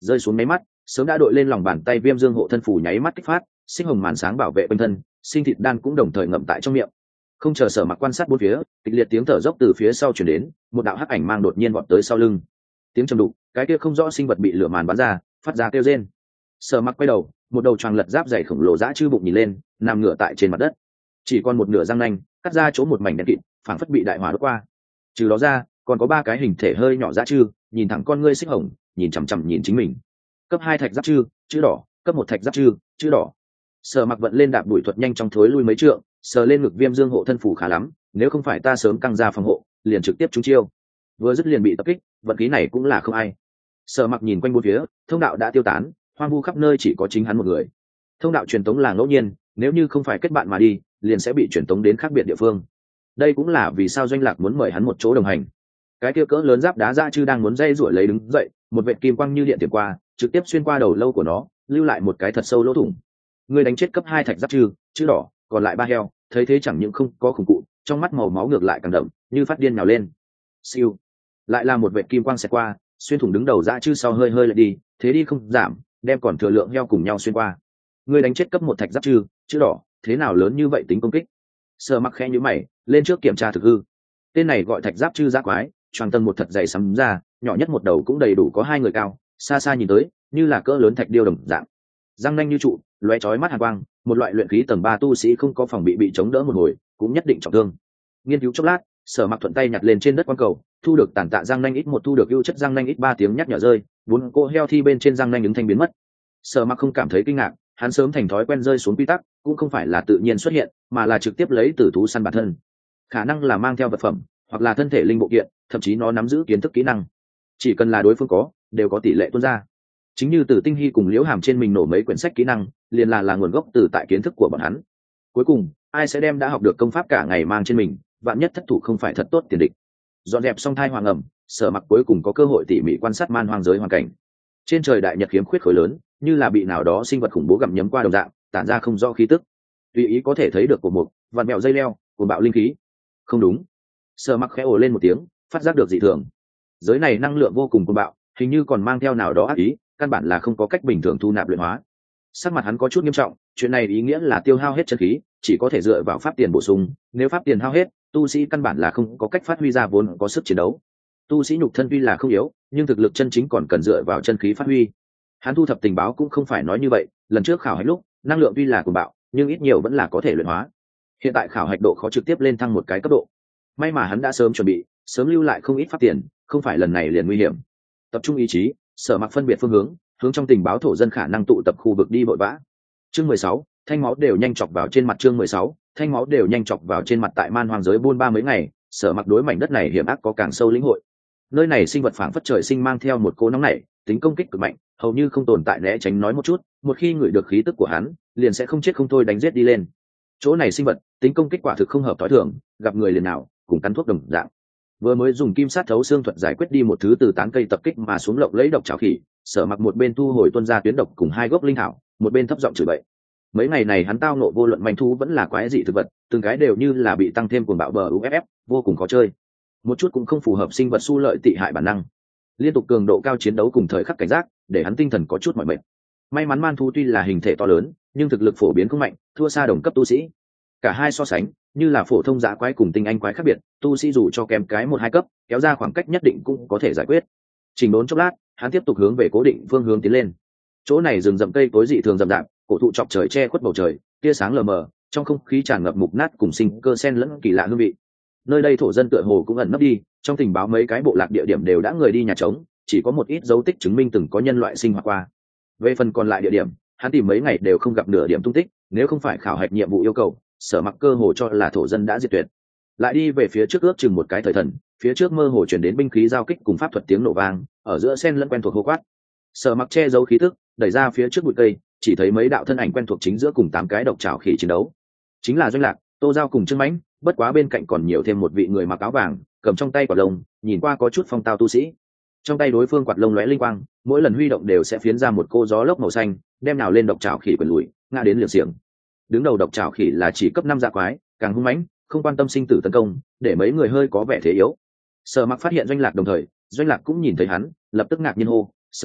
S1: rơi xuống máy mắt sớm đã đội lên lòng bàn tay viêm dương hộ thân phủ nháy mắt kích phát, sinh hồng màn sáng bảo vệ quanh thân, sinh thịt đan cũng đồng thời ngậm tại trong miệng. Không chờ Sở Mặc quan sát bốn phía, kịch liệt tiếng thở dốc từ phía sau truyền đến, một đạo hắc ảnh mang đột nhiên vọt tới sau lưng. Tiếng trầm đục, cái kia không rõ sinh vật bị lửa màn bắn ra, phát ra kêu rên. Sở Mặc quay đầu, một đầu choàng lật giáp dày khổng lồ dã chư bụng nhìn lên, nằm ngửa tại trên mặt đất, chỉ còn một nửa răng nanh cắt ra chỗ một mảnh đen kịt, phảng phất bị đại hỏa đốt qua. Trừ đó ra, còn có ba cái hình thể hơi nhỏ dã chư, nhìn thẳng con ngươi xích hồng, nhìn chằm chằm nhìn chính mình. Cấp hai thạch giáp chư, chữ đỏ, cấp một thạch giáp chư, chữ đỏ. Sở Mặc vận lên đạp đuổi thuật nhanh trong thối lui mấy trượng, sờ lên ngực viêm dương hộ thân phủ khá lắm, nếu không phải ta sớm căng ra phòng hộ, liền trực tiếp trúng chiêu. Vừa dứt liền bị tập kích, vận khí này cũng là không ai. Sở Mặc nhìn quanh bốn phía, thông đạo đã tiêu tán, hoang vu khắp nơi chỉ có chính hắn một người. Thông đạo truyền tống là ngẫu nhiên, nếu như không phải kết bạn mà đi, liền sẽ bị truyền tống đến khác biệt địa phương. Đây cũng là vì sao Doanh Lạc muốn mời hắn một chỗ đồng hành. Cái kia cỡ lớn giáp đá dã chư đang muốn dây rủi lấy đứng dậy, một vệt kim quang như điện tiệm qua, trực tiếp xuyên qua đầu lâu của nó, lưu lại một cái thật sâu lỗ thủng. Người đánh chết cấp hai thạch giáp chư, chữ đỏ, còn lại ba heo, thấy thế chẳng những không có khủng cụ, trong mắt màu máu ngược lại càng đậm, như phát điên nhào lên. Siêu, lại là một vệt kim quang xẹt qua, xuyên thủng đứng đầu dã chư sau hơi hơi lại đi, thế đi không giảm, đem còn thừa lượng heo cùng nhau xuyên qua. Người đánh chết cấp một thạch giáp chư, chữ đỏ, thế nào lớn như vậy tính công kích? Sở Mặc khẽ nhíu mày, lên trước kiểm tra thực hư. Tên này gọi thạch giáp chư giã quái, choàng tầng một thật dày sắm ra, nhỏ nhất một đầu cũng đầy đủ có hai người cao, xa xa nhìn tới, như là cỡ lớn thạch điêu đồng dạng. Răng nanh như trụ, lóe chói mắt hàn quang, một loại luyện khí tầng ba tu sĩ không có phòng bị bị chống đỡ một hồi, cũng nhất định trọng thương. Nghiên cứu chốc lát, Sở Mặc thuận tay nhặt lên trên đất quang cầu, thu được tàn tạ răng nanh ít một thu được ưu chất răng nanh ít ba tiếng nhắc nhở rơi, bốn cô heo thi bên trên răng nanh ứng thanh biến mất. Sở Mặc không cảm thấy kinh ngạc, hắn sớm thành thói quen rơi xuống quy tắc, cũng không phải là tự nhiên xuất hiện, mà là trực tiếp lấy từ thú săn bản thân. Khả năng là mang theo vật phẩm, hoặc là thân thể linh bộ kiện, thậm chí nó nắm giữ kiến thức kỹ năng. Chỉ cần là đối phương có, đều có tỷ lệ tuôn ra. Chính như Từ Tinh Hy cùng Liễu Hàm trên mình nổ mấy quyển sách kỹ năng, liền là là nguồn gốc từ tại kiến thức của bọn hắn. Cuối cùng, ai sẽ đem đã học được công pháp cả ngày mang trên mình, vạn nhất thất thủ không phải thật tốt tiền địch. Dọn dẹp xong thai hoàng ẩm, Sở Mặc cuối cùng có cơ hội tỉ mỉ quan sát man hoang giới hoàn cảnh. Trên trời đại nhật khiếm khuyết khối lớn, như là bị nào đó sinh vật khủng bố gặm nhấm qua đồng dạng, tản ra không rõ khí tức. Tùy ý có thể thấy được của một vạn mèo dây leo, của bạo linh khí. Không đúng. Sở Mặc khẽ ồ lên một tiếng, phát giác được dị thường. Giới này năng lượng vô cùng cuồng bạo, hình như còn mang theo nào đó ác ý, căn bản là không có cách bình thường thu nạp luyện hóa. Sắc mặt hắn có chút nghiêm trọng, chuyện này ý nghĩa là tiêu hao hết chân khí, chỉ có thể dựa vào pháp tiền bổ sung, nếu pháp tiền hao hết, tu sĩ căn bản là không có cách phát huy ra vốn có sức chiến đấu. Tu sĩ nhục thân tuy là không yếu, nhưng thực lực chân chính còn cần dựa vào chân khí phát huy. Hắn thu thập tình báo cũng không phải nói như vậy, lần trước khảo hạch lúc, năng lượng tuy là cuồng bạo, nhưng ít nhiều vẫn là có thể luyện hóa. Hiện tại khảo hạch độ khó trực tiếp lên thăng một cái cấp độ. May mà hắn đã sớm chuẩn bị, sớm lưu lại không ít pháp tiền, không phải lần này liền nguy hiểm. Tập trung ý chí, Sở Mặc phân biệt phương hướng, hướng trong tình báo thổ dân khả năng tụ tập khu vực đi vội vã. Chương mười sáu, thanh máu đều nhanh chọc vào trên mặt chương mười sáu, thanh máu đều nhanh chọc vào trên mặt tại man hoang giới buôn ba mấy ngày, Sở Mặc đối mảnh đất này hiểm ác có càng sâu lĩnh hội. Nơi này sinh vật phảng phất trời sinh mang theo một cỗ nóng nảy, tính công kích cực mạnh, hầu như không tồn tại né tránh nói một chút, một khi ngửi được khí tức của hắn, liền sẽ không chết không thôi đánh giết đi lên. Chỗ này sinh vật, tính công kích quả thực không hợp thói thường, gặp người liền nào, cùng cắn thuốc đồng dạng. Vừa mới dùng kim sát thấu xương thuật giải quyết đi một thứ từ tán cây tập kích mà xuống lộng lấy độc trảo khỉ, Sở Mặc một bên thu hồi tuân ra tuyến độc cùng hai gốc linh thảo, một bên thấp giọng chửi bậy. Mấy ngày này hắn tao nộ vô luận manh thú vẫn là quái dị thực vật, từng cái đều như là bị tăng thêm cuồng bạo bờ u ép ép, vô cùng khó chơi. Một chút cũng không phù hợp sinh vật su lợi tị hại bản năng. Liên tục cường độ cao chiến đấu cùng thời khắc cảnh giác, để hắn tinh thần có chút mỏi mệt. May mắn man thú tuy là hình thể to lớn, nhưng thực lực phổ biến không mạnh, thua xa đồng cấp tu sĩ. Cả hai so sánh, như là phổ thông dã quái cùng tinh anh quái khác biệt, tu sĩ dù cho kém cái một hai cấp, kéo ra khoảng cách nhất định cũng có thể giải quyết. Chỉnh đốn chốc lát, hắn tiếp tục hướng về cố định phương hướng tiến lên. Chỗ này rừng rậm cây cối dị thường rậm rạp, cổ thụ chọc trời che khuất bầu trời, tia sáng lờ mờ, trong không khí tràn ngập mục nát cùng sinh cơ sen lẫn kỳ lạ hương vị. Nơi đây thổ dân tựa hồ cũng ẩn nấp đi, trong tình báo mấy cái bộ lạc địa điểm đều đã người đi nhà trống, chỉ có một ít dấu tích chứng minh từng có nhân loại sinh hoạt qua. Về phần còn lại địa điểm, hắn tìm mấy ngày đều không gặp nửa điểm tung tích, nếu không phải khảo hạch nhiệm vụ yêu cầu, Sở Mặc cơ hồ cho là thổ dân đã diệt tuyệt. Lại đi về phía trước ước chừng một cái thời thần, phía trước mơ hồ chuyển đến binh khí giao kích cùng pháp thuật tiếng nổ vang, ở giữa sen lẫn quen thuộc hô quát. Sở Mặc che giấu khí tức, đẩy ra phía trước bụi cây, chỉ thấy mấy đạo thân ảnh quen thuộc chính giữa cùng tám cái độc trảo khỉ chiến đấu. Chính là Doanh Lạc, Tô Giao cùng Trương Mãnh, bất quá bên cạnh còn nhiều thêm một vị người mặc áo vàng, cầm trong tay quạt lông, nhìn qua có chút phong tao tu sĩ. Trong tay đối phương quạt lông lóe linh quang, mỗi lần huy động đều sẽ phiến ra một cô gió lốc màu xanh, đem nào lên độc trảo khỉ quyền lùi, ngã đến liều xiềng. Đứng đầu độc trảo khỉ là chỉ cấp năm dạ quái, càng hung mãnh, không quan tâm sinh tử tấn công, để mấy người hơi có vẻ thế yếu. Sở Mặc phát hiện Doanh Lạc đồng thời, Doanh Lạc cũng nhìn thấy hắn, lập tức ngạc nhiên hô: "Sở Minh,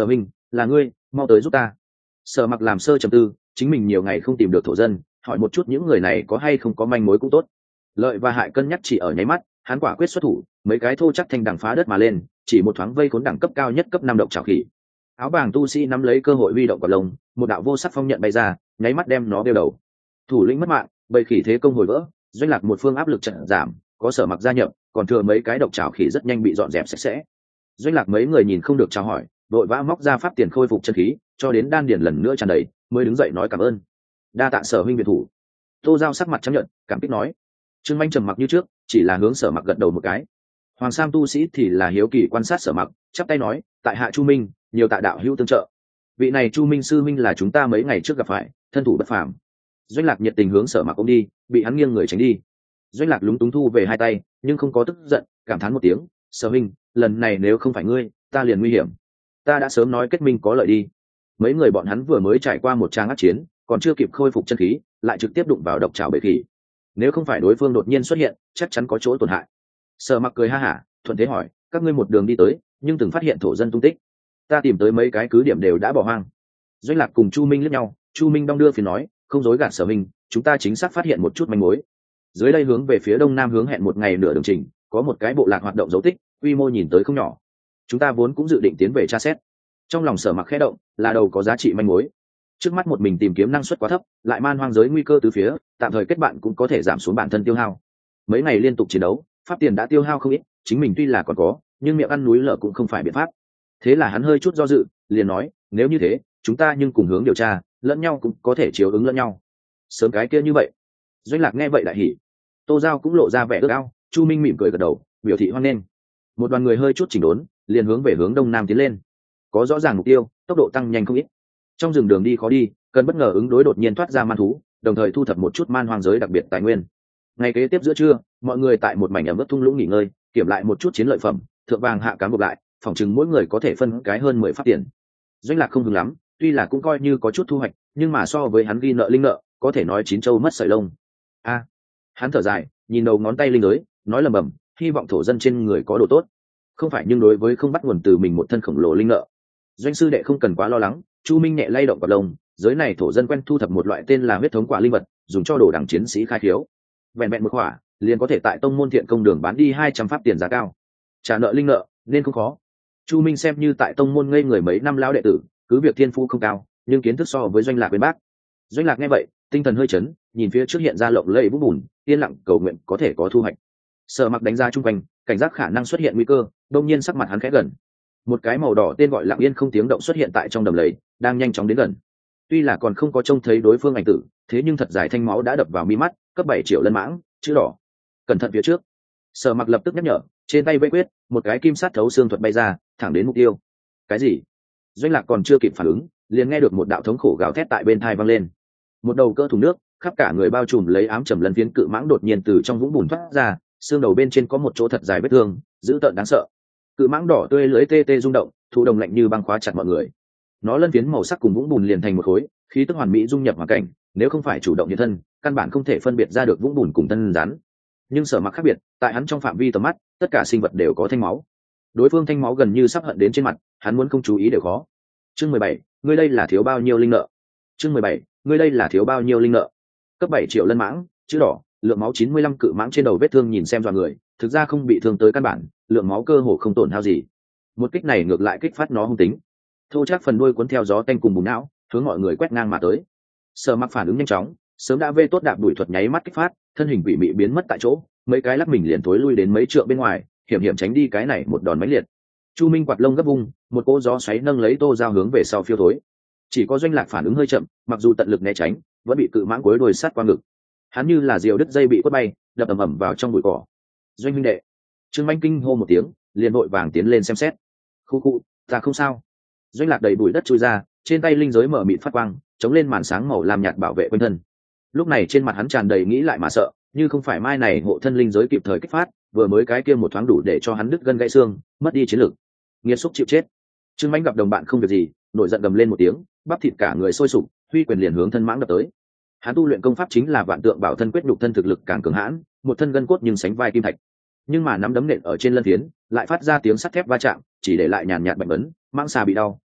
S1: là ngươi, mau tới giúp ta. Sở Mặc làm sơ trầm tư, chính mình nhiều ngày không tìm được thổ dân, hỏi một chút những người này có hay không có manh mối cũng tốt. Lợi và hại cân nhắc chỉ ở nháy mắt, hắn quả quyết xuất thủ, mấy cái thô chắc thanh đằng phá đất mà lên, chỉ một thoáng vây khốn đẳng cấp cao nhất cấp năm độc trảo khỉ. Áo bàng tu sĩ nắm lấy cơ hội huy động quả lông, một đạo vô sắc phong nhận bay ra, nháy mắt đem nó đeo đầu. Thủ lĩnh mất mạng, bầy khỉ thế công hồi vỡ, doanh lạc một phương áp lực trận giảm, có Sở Mặc gia nhập, còn thừa mấy cái độc trảo khỉ rất nhanh bị dọn dẹp sạch sẽ. Doanh lạc mấy người nhìn không được chào hỏi, vội vã móc ra pháp tiền khôi phục chân khí, cho đến đan điền lần nữa tràn đầy, mới đứng dậy nói cảm ơn. Đa tạ Sở huynh viện thủ. Tô Giao sắc mặt chấp nhận, cảm kích nói. Trương Minh trầm mặc như trước, chỉ là hướng Sở Mặc gật đầu một cái. Hoàng Sam tu sĩ thì là hiếu kỳ quan sát Sở Mặc, chắp tay nói, tại hạ Chu Minh, nhiều tạ đạo hữu tương trợ. Vị này Chu Minh sư minh là chúng ta mấy ngày trước gặp phải, thân thủ bất phàm. Doanh lạc nhiệt tình hướng Sở Mặc ôm đi, bị hắn nghiêng người tránh đi. Doanh lạc lúng túng thu về hai tay, nhưng không có tức giận, cảm thán một tiếng, Sở huynh, lần này nếu không phải ngươi, ta liền nguy hiểm. Ta đã sớm nói kết minh có lợi đi. Mấy người bọn hắn vừa mới trải qua một trang ác chiến, còn chưa kịp khôi phục chân khí, lại trực tiếp đụng vào độc trảo bệ khỉ. Nếu không phải đối phương đột nhiên xuất hiện, chắc chắn có chỗ tổn hại. Sở Mặc cười ha hả, thuận thế hỏi, các ngươi một đường đi tới, nhưng từng phát hiện thổ dân tung tích. Ta tìm tới mấy cái cứ điểm đều đã bỏ hoang. Doanh lạc cùng Chu Minh liếc nhau, Chu Minh đong đưa phiền nói, không dối gạt Sở Minh, chúng ta chính xác phát hiện một chút manh mối. Dưới đây hướng về phía đông nam hướng hẹn một ngày nửa đường trình, có một cái bộ lạc hoạt động dấu tích, quy mô nhìn tới không nhỏ. Chúng ta vốn cũng dự định tiến về tra xét. Trong lòng Sở Mặc khẽ động, là đầu có giá trị manh mối. Trước mắt một mình tìm kiếm năng suất quá thấp, lại man hoang giới nguy cơ từ phía, tạm thời kết bạn cũng có thể giảm xuống bản thân tiêu hao. Mấy ngày liên tục chiến đấu, pháp tiền đã tiêu hao không ít, chính mình tuy là còn có, nhưng miệng ăn núi lở cũng không phải biện pháp. Thế là hắn hơi chút do dự, liền nói, nếu như thế, chúng ta nhưng cùng hướng điều tra, lẫn nhau cũng có thể chiếu ứng lẫn nhau. Sớm cái kia như vậy. Doanh lạc nghe vậy đại hỉ. Tô Giao cũng lộ ra vẻ ước ao, Chu Minh mỉm cười gật đầu, biểu thị hoan nghênh. Một đoàn người hơi chút chỉnh đốn, liền hướng về hướng đông nam tiến lên. Có rõ ràng mục tiêu, tốc độ tăng nhanh không ít. Trong rừng đường đi khó đi, cần bất ngờ ứng đối đột nhiên thoát ra man thú, đồng thời thu thập một chút man hoang giới đặc biệt tài nguyên. Ngày kế tiếp giữa trưa, mọi người tại một mảnh ẩm ướt thung lũng nghỉ ngơi, kiểm lại một chút chiến lợi phẩm, thượng vàng hạ cám gộp lại, phòng chừng mỗi người có thể phân cái hơn mười phát tiền. Doanh lạc không hứng lắm, tuy là cũng coi như có chút thu hoạch, nhưng mà so với hắn ghi nợ linh nợ, có thể nói chín châu mất sợi lông. A, hắn thở dài, nhìn đầu ngón tay linh giới, nói lầm bầm, hy vọng thổ dân trên người có đồ tốt. Không phải, nhưng đối với không bắt nguồn từ mình một thân khổng lồ linh nợ. Doanh sư đệ không cần quá lo lắng. Chu Minh nhẹ lay động quả lông, giới này thổ dân quen thu thập một loại tên là huyết thống quả linh vật, dùng cho đồ đẳng chiến sĩ khai khiếu. Vẹn vẹn một quả, liền có thể tại tông môn thiện công đường bán đi hai trăm pháp tiền giá cao. Trả nợ linh nợ nên không khó. Chu Minh xem như tại tông môn ngây người mấy năm lão đệ tử, cứ việc thiên phú không cao, nhưng kiến thức so với Doanh lạc bên bác. Doanh lạc nghe vậy, tinh thần hơi chấn, nhìn phía trước hiện ra lộng lẫy vũng bùn, yên lặng cầu nguyện có thể có thu hoạch. Sở Mặc đánh ra chung quanh, cảnh giác khả năng xuất hiện nguy cơ, đột nhiên sắc mặt hắn khẽ gần. Một cái màu đỏ tên gọi lặng yên không tiếng động xuất hiện tại trong đầm lầy, đang nhanh chóng đến gần. Tuy là còn không có trông thấy đối phương ảnh tử, thế nhưng thật dài thanh máu đã đập vào mi mắt, cấp bảy triệu lân mãng, chữ đỏ. Cẩn thận phía trước. Sở Mặc lập tức nhắc nhở, trên tay vây quyết, một cái kim sát thấu xương thuật bay ra, thẳng đến mục tiêu. Cái gì? Doanh lạc còn chưa kịp phản ứng, liền nghe được một đạo thống khổ gào thét tại bên tai vang lên. Một đầu cỡ thùng nước, khắp cả người bao trùm lấy ám trầm lân phiến cự mãng đột nhiên từ trong vũng bùn thoát ra, xương đầu bên trên có một chỗ thật dài vết thương, dữ tợn đáng sợ. Cự mãng đỏ tươi lưỡi tê tê rung động, thụ đồng lạnh như băng khóa chặt mọi người. Nó lân phiến màu sắc cùng vũng bùn liền thành một khối, khí tức hoàn mỹ dung nhập hoàn cảnh, nếu không phải chủ động hiện thân, căn bản không thể phân biệt ra được vũng bùn cùng thân rắn. Nhưng Sở Mặc khác biệt, tại hắn trong phạm vi tầm mắt, tất cả sinh vật đều có thanh máu. Đối phương thanh máu gần như sắp hận đến trên mặt, hắn muốn không chú ý đều khó. Chương mười bảy, ngươi đây là thiếu bao nhiêu linh nợ? Chương mười bảy, ngươi đây là thiếu bao nhiêu linh nợ? Cấp bảy triệu lân mãng, chữ đỏ, lượng máu chín mươi lăm cự mãng trên đầu vết thương nhìn xem dọa người, thực ra không bị thương tới căn bản, lượng máu cơ hồ không tổn hao gì. Một kích này ngược lại kích phát nó hung tính. Thô chắc phần đuôi cuốn theo gió tanh cùng bùng não, hướng mọi người quét ngang mà tới. Sở Mặc phản ứng nhanh chóng, sớm đã vê tốt đạp đuổi thuật nháy mắt kích phát, thân hình quỷ mị biến mất tại chỗ, mấy cái lắc mình liền thối lui đến mấy trượng bên ngoài, hiểm hiểm tránh đi cái này một đòn mãnh liệt. Chu Minh quạt lông gấp vung, một cỗ gió xoáy nâng lấy Tô Giao hướng về sau phiêu thối. Chỉ có Doanh lạc phản ứng hơi chậm, mặc dù tận lực né tránh, vẫn bị cự mãng cuối đuôi sát qua ngực. Hắn như là diều đứt dây bị quất bay, đập ầm ầm vào trong bụi cỏ. Doanh huynh đệ. Trương Mạnh kinh hô một tiếng, liền vội vàng tiến lên xem xét. Khu khu, ta không sao. Doanh lạc đầy bụi đất chui ra, trên tay linh giới mở mịt phát quang, chống lên màn sáng màu lam nhạt bảo vệ quanh thân. Lúc này trên mặt hắn tràn đầy nghĩ lại mà sợ, như không phải mai này hộ thân linh giới kịp thời kích phát, vừa mới cái kia một thoáng đủ để cho hắn đứt gân gãy xương, mất đi chiến lực. Nghiệt xúc chịu chết. Trương Mạnh gặp đồng bạn không việc gì, nổi giận gầm lên một tiếng, bắp thịt cả người sôi sục, huy quyền liền hướng thân mãng đập tới. Hắn tu luyện công pháp chính là vạn tượng bảo thân quyết, nhục thân thực lực càng cường hãn, một thân gân cốt nhưng sánh vai kim thạch. Nhưng mà nắm đấm nện ở trên lân phiến, lại phát ra tiếng sắt thép va chạm, chỉ để lại nhàn nhạt bệnh ấn, mãng xà bị đau,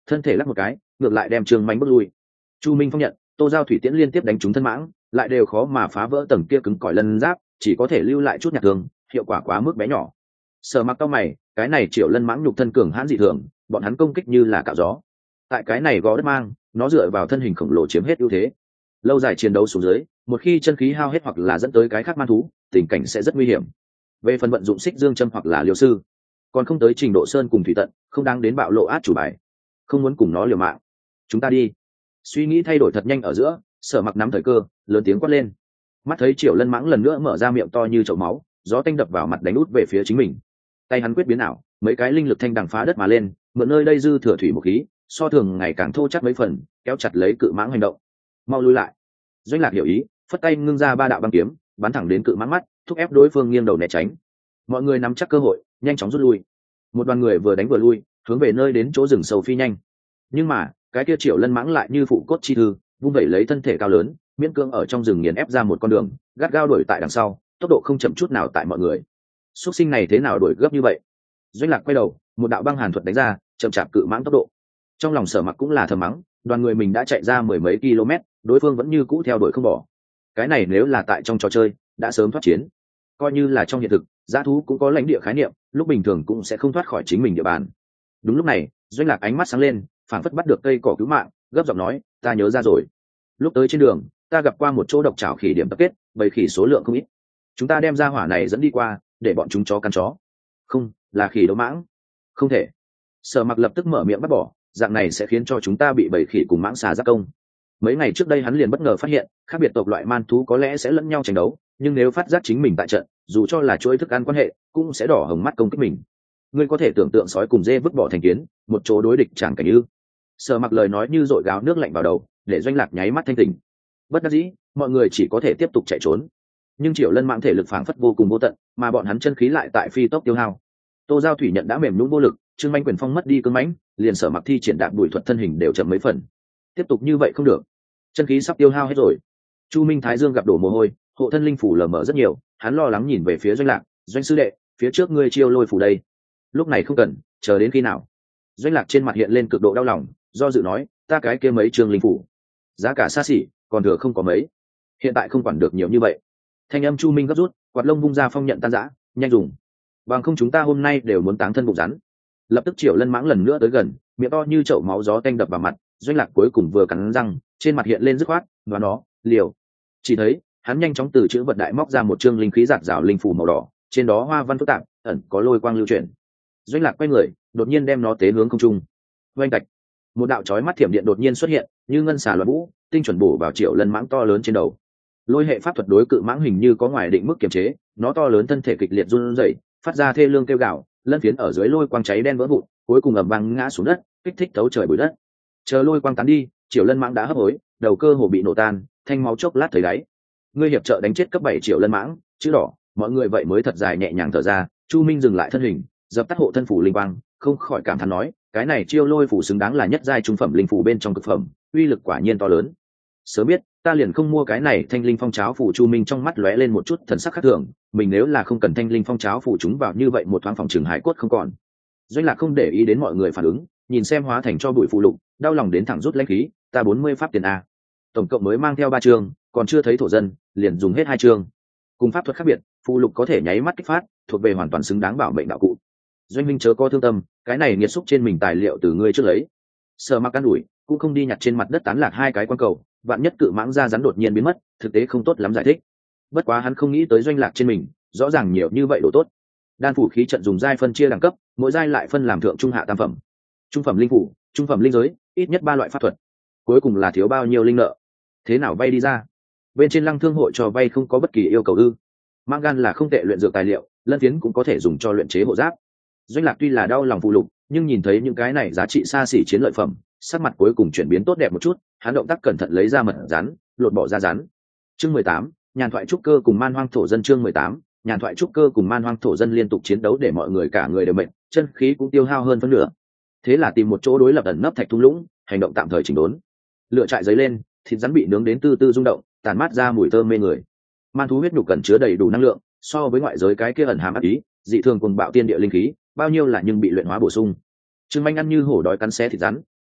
S1: thân thể lắc một cái ngược lại đem trương mánh bước lui. Chu Minh Phong nhận Tô Giao thủy tiễn liên tiếp đánh trúng thân mãng, lại đều khó mà phá vỡ tầng kia cứng cỏi lân giáp, chỉ có thể lưu lại chút nhạt thương, hiệu quả quá mức bé nhỏ. Sở Mặc cau mày, cái này Triệu Lân mãng nhục thân cường hãn dị thường, bọn hắn công kích như là cạo gió. Tại cái này gò đất mang, nó dựa vào thân hình khổng lồ chiếm hết ưu thế. Lâu dài chiến đấu xuống dưới, một khi chân khí hao hết hoặc là dẫn tới cái khác man thú, tình cảnh sẽ rất nguy hiểm. Về phần vận dụng xích dương châm hoặc là liều sư, còn không tới trình độ sơn cùng thủy tận, không đáng đến bạo lộ át chủ bài. Không muốn cùng nó liều mạng. Chúng ta đi. Suy nghĩ thay đổi thật nhanh ở giữa, Sở Mặc nắm thời cơ, lớn tiếng quát lên. Mắt thấy Triệu Lân mãng lần nữa mở ra miệng to như chậu máu, gió tanh đập vào mặt đánh út về phía chính mình. Tay hắn quyết biến ảo, mấy cái linh lực thanh đằng phá đất mà lên, mượn nơi đây dư thừa thủy một khí, so thường ngày càng thô chắc mấy phần, kéo chặt lấy cự mãng hành động. Mau lui lại. Doanh Lạc hiểu ý, phất tay ngưng ra ba đạo băng kiếm, bắn thẳng đến cự mãng mắt, thúc ép đối phương nghiêng đầu né tránh. Mọi người nắm chắc cơ hội, nhanh chóng rút lui. Một đoàn người vừa đánh vừa lui, hướng về nơi đến chỗ rừng sâu phi nhanh. Nhưng mà cái kia Triệu Lân mãng lại như phụ cốt chi thư, vung vẩy lấy thân thể cao lớn, miễn cưỡng ở trong rừng nghiền ép ra một con đường, gắt gao đuổi tại đằng sau, tốc độ không chậm chút nào tại mọi người. Xuất sinh này thế nào đuổi gấp như vậy? Doanh Lạc quay đầu, một đạo băng hàn thuật đánh ra, chậm chạp cự mãng tốc độ. Trong lòng Sở Mặc cũng là thầm mắng, đoàn người mình đã chạy ra mười mấy km, đối phương vẫn như cũ theo đuổi không bỏ. Cái này nếu là tại trong trò chơi, đã sớm thoát chiến. Coi như là trong hiện thực, dã thú cũng có lãnh địa khái niệm, lúc bình thường cũng sẽ không thoát khỏi chính mình địa bàn. Đúng lúc này, Doanh Lạc ánh mắt sáng lên, phảng phất bắt được cây cỏ cứu mạng, gấp giọng nói, ta nhớ ra rồi. Lúc tới trên đường, ta gặp qua một chỗ độc trảo khỉ điểm tập kết, bầy khỉ số lượng không ít. Chúng ta đem ra hỏa này dẫn đi qua, để bọn chúng chó cắn chó. Không, là khỉ đấu mãng. Không thể. Sở Mặc lập tức mở miệng bắt bỏ, dạng này sẽ khiến cho chúng ta bị bầy khỉ cùng mãng xà giáp công. Mấy ngày trước đây hắn liền bất ngờ phát hiện, khác biệt tộc loại man thú có lẽ sẽ lẫn nhau tranh đấu, nhưng nếu phát giác chính mình tại trận, dù cho là chuỗi thức ăn quan hệ, cũng sẽ đỏ hồng mắt công kích mình. Ngươi có thể tưởng tượng sói cùng dê vứt bỏ thành kiến, một chỗ đối địch chẳng cảnh ư? Sở Mặc lời nói như dội gáo nước lạnh vào đầu, để Doanh Lạc nháy mắt thanh tỉnh. Bất đắc dĩ, mọi người chỉ có thể tiếp tục chạy trốn. Nhưng Triệu Lân mãng thể lực phảng phất vô cùng vô tận, mà bọn hắn chân khí lại tại phi tốc tiêu hao. Tô Giao thủy nhận đã mềm nhũn vô lực, Trương Manh Quyền Phong mất đi cương mãnh, liền Sở Mặc thi triển đạp đuổi thuật thân hình đều chậm mấy phần. Tiếp tục như vậy không được, chân khí sắp tiêu hao hết rồi. Chu Minh Thái Dương gặp đổ mồ hôi, hộ thân linh phủ lờ mờ rất nhiều, hắn lo lắng nhìn về phía Doanh Lạc, Doanh sư đệ, phía trước ngươi chiêu lôi phủ đây. Lúc này không cần, chờ đến khi nào? Doanh Lạc trên mặt hiện lên cực độ đau lòng, do dự nói, ta cái kia mấy trường linh phủ, giá cả xa xỉ, còn thừa không có mấy, hiện tại không quản được nhiều như vậy. Thanh âm Chu Minh gấp rút, quạt lông vung ra phong nhận tan rã, nhanh dùng, bằng không chúng ta hôm nay đều muốn táng thân bụng rắn. Lập tức Triệu Lân mãng lần nữa tới gần, miệng to như chậu máu gió tanh đập vào mặt. Doanh Lạc cuối cùng vừa cắn răng, trên mặt hiện lên dứt khoát, và nó liều. Chỉ thấy hắn nhanh chóng từ chữ vật đại móc ra một chương linh khí giạt rào linh phủ màu đỏ, trên đó hoa văn phức tạp, ẩn có lôi quang lưu chuyển. Doanh Lạc quay người, đột nhiên đem nó tế hướng không trung. Oanh tạch, một đạo chói mắt thiểm điện đột nhiên xuất hiện, như ngân xà loạn vũ, tinh chuẩn bổ vào Triệu Lân mãng to lớn trên đầu. Lôi hệ pháp thuật đối cự mãng hình như có ngoài định mức kiềm chế, nó to lớn thân thể kịch liệt run rẩy, phát ra thê lương kêu gào, lân phiến ở dưới lôi quang cháy đen vỡ vụn, cuối cùng ầm vang ngã xuống đất, kích thích thấu trời bụi đất. Chờ lôi quang tán đi, Triệu Lân mãng đã hấp hối, đầu cơ hồ bị nổ tan, thanh máu chốc lát thấy đáy. Ngươi hiệp trợ đánh chết cấp bảy Triệu Lân mãng, chữ đỏ, mọi người vậy mới thật dài nhẹ nhàng thở ra. Chu Minh dừng lại thân hình, dập tắt hộ thân phủ linh quang, không khỏi cảm thán nói, cái này chiêu lôi phủ xứng đáng là nhất giai trung phẩm linh phủ bên trong cực phẩm, uy lực quả nhiên to lớn. Sớm biết, ta liền không mua cái này thanh linh phong cháo phủ. Chu Minh trong mắt lóe lên một chút thần sắc khác thường, mình nếu là không cần thanh linh phong cháo phủ chúng vào như vậy một thoáng phòng trường hải cốt không còn. Doanh Lạc không để ý đến mọi người phản ứng, nhìn xem hóa thành cho bụi phụ lục, đau lòng đến thẳng rút lãnh khí, ta bốn mươi pháp tiền a, tổng cộng mới mang theo ba chương, còn chưa thấy thổ dân, liền dùng hết hai chương. Cùng pháp thuật khác biệt, phụ lục có thể nháy mắt kích phát, thuộc về hoàn toàn xứng đáng bảo mệnh đạo cụ. Doanh Minh chớ có thương tâm, cái này nghiệt xúc trên mình tài liệu từ ngươi trước lấy. Sở Mặc can đuổi, cũng không đi nhặt trên mặt đất tán lạc hai cái quan cầu, vạn nhất cự mãng ra rắn đột nhiên biến mất, thực tế không tốt lắm giải thích. Bất quá hắn không nghĩ tới Doanh Lạc trên mình, rõ ràng nhiều như vậy độ tốt. Đan phủ khí trận dùng giai phân chia đẳng cấp, mỗi giai lại phân làm thượng trung hạ tam phẩm. Trung phẩm linh phủ, trung phẩm linh giới, ít nhất ba loại pháp thuật. Cuối cùng là thiếu bao nhiêu linh nợ? Thế nào vay đi ra? Bên trên Lăng Thương hội cho vay không có bất kỳ yêu cầu ư? Mang gan là không tệ luyện dược tài liệu, lân phiến cũng có thể dùng cho luyện chế hộ giáp. Doanh Lạc tuy là đau lòng phụ lục, nhưng nhìn thấy những cái này giá trị xa xỉ chiến lợi phẩm, sắc mặt cuối cùng chuyển biến tốt đẹp một chút, hắn động tác cẩn thận lấy ra mật rắn, lột bỏ ra rắn. Chương mười tám, nhàn thoại trúc cơ cùng man hoang thổ dân. Chương mười tám, nhàn thoại trúc cơ cùng man hoang thổ dân liên tục chiến đấu để mọi người cả người đều mệt, chân khí cũng tiêu hao hơn phân nửa. Thế là tìm một chỗ đối lập ẩn nấp thạch thung lũng, hành động tạm thời chỉnh đốn. Lửa trại giấy lên, thịt rắn bị nướng đến tư tư rung động, tàn mát ra mùi thơm mê người. Man thú huyết nhục cần chứa đầy đủ năng lượng, so với ngoại giới cái kia ẩn hàm ác ý, dị thường cùng bạo tiên địa linh khí, bao nhiêu là nhưng bị luyện hóa bổ sung. Trương Manh ăn như hổ đói cắn xé thịt rắn,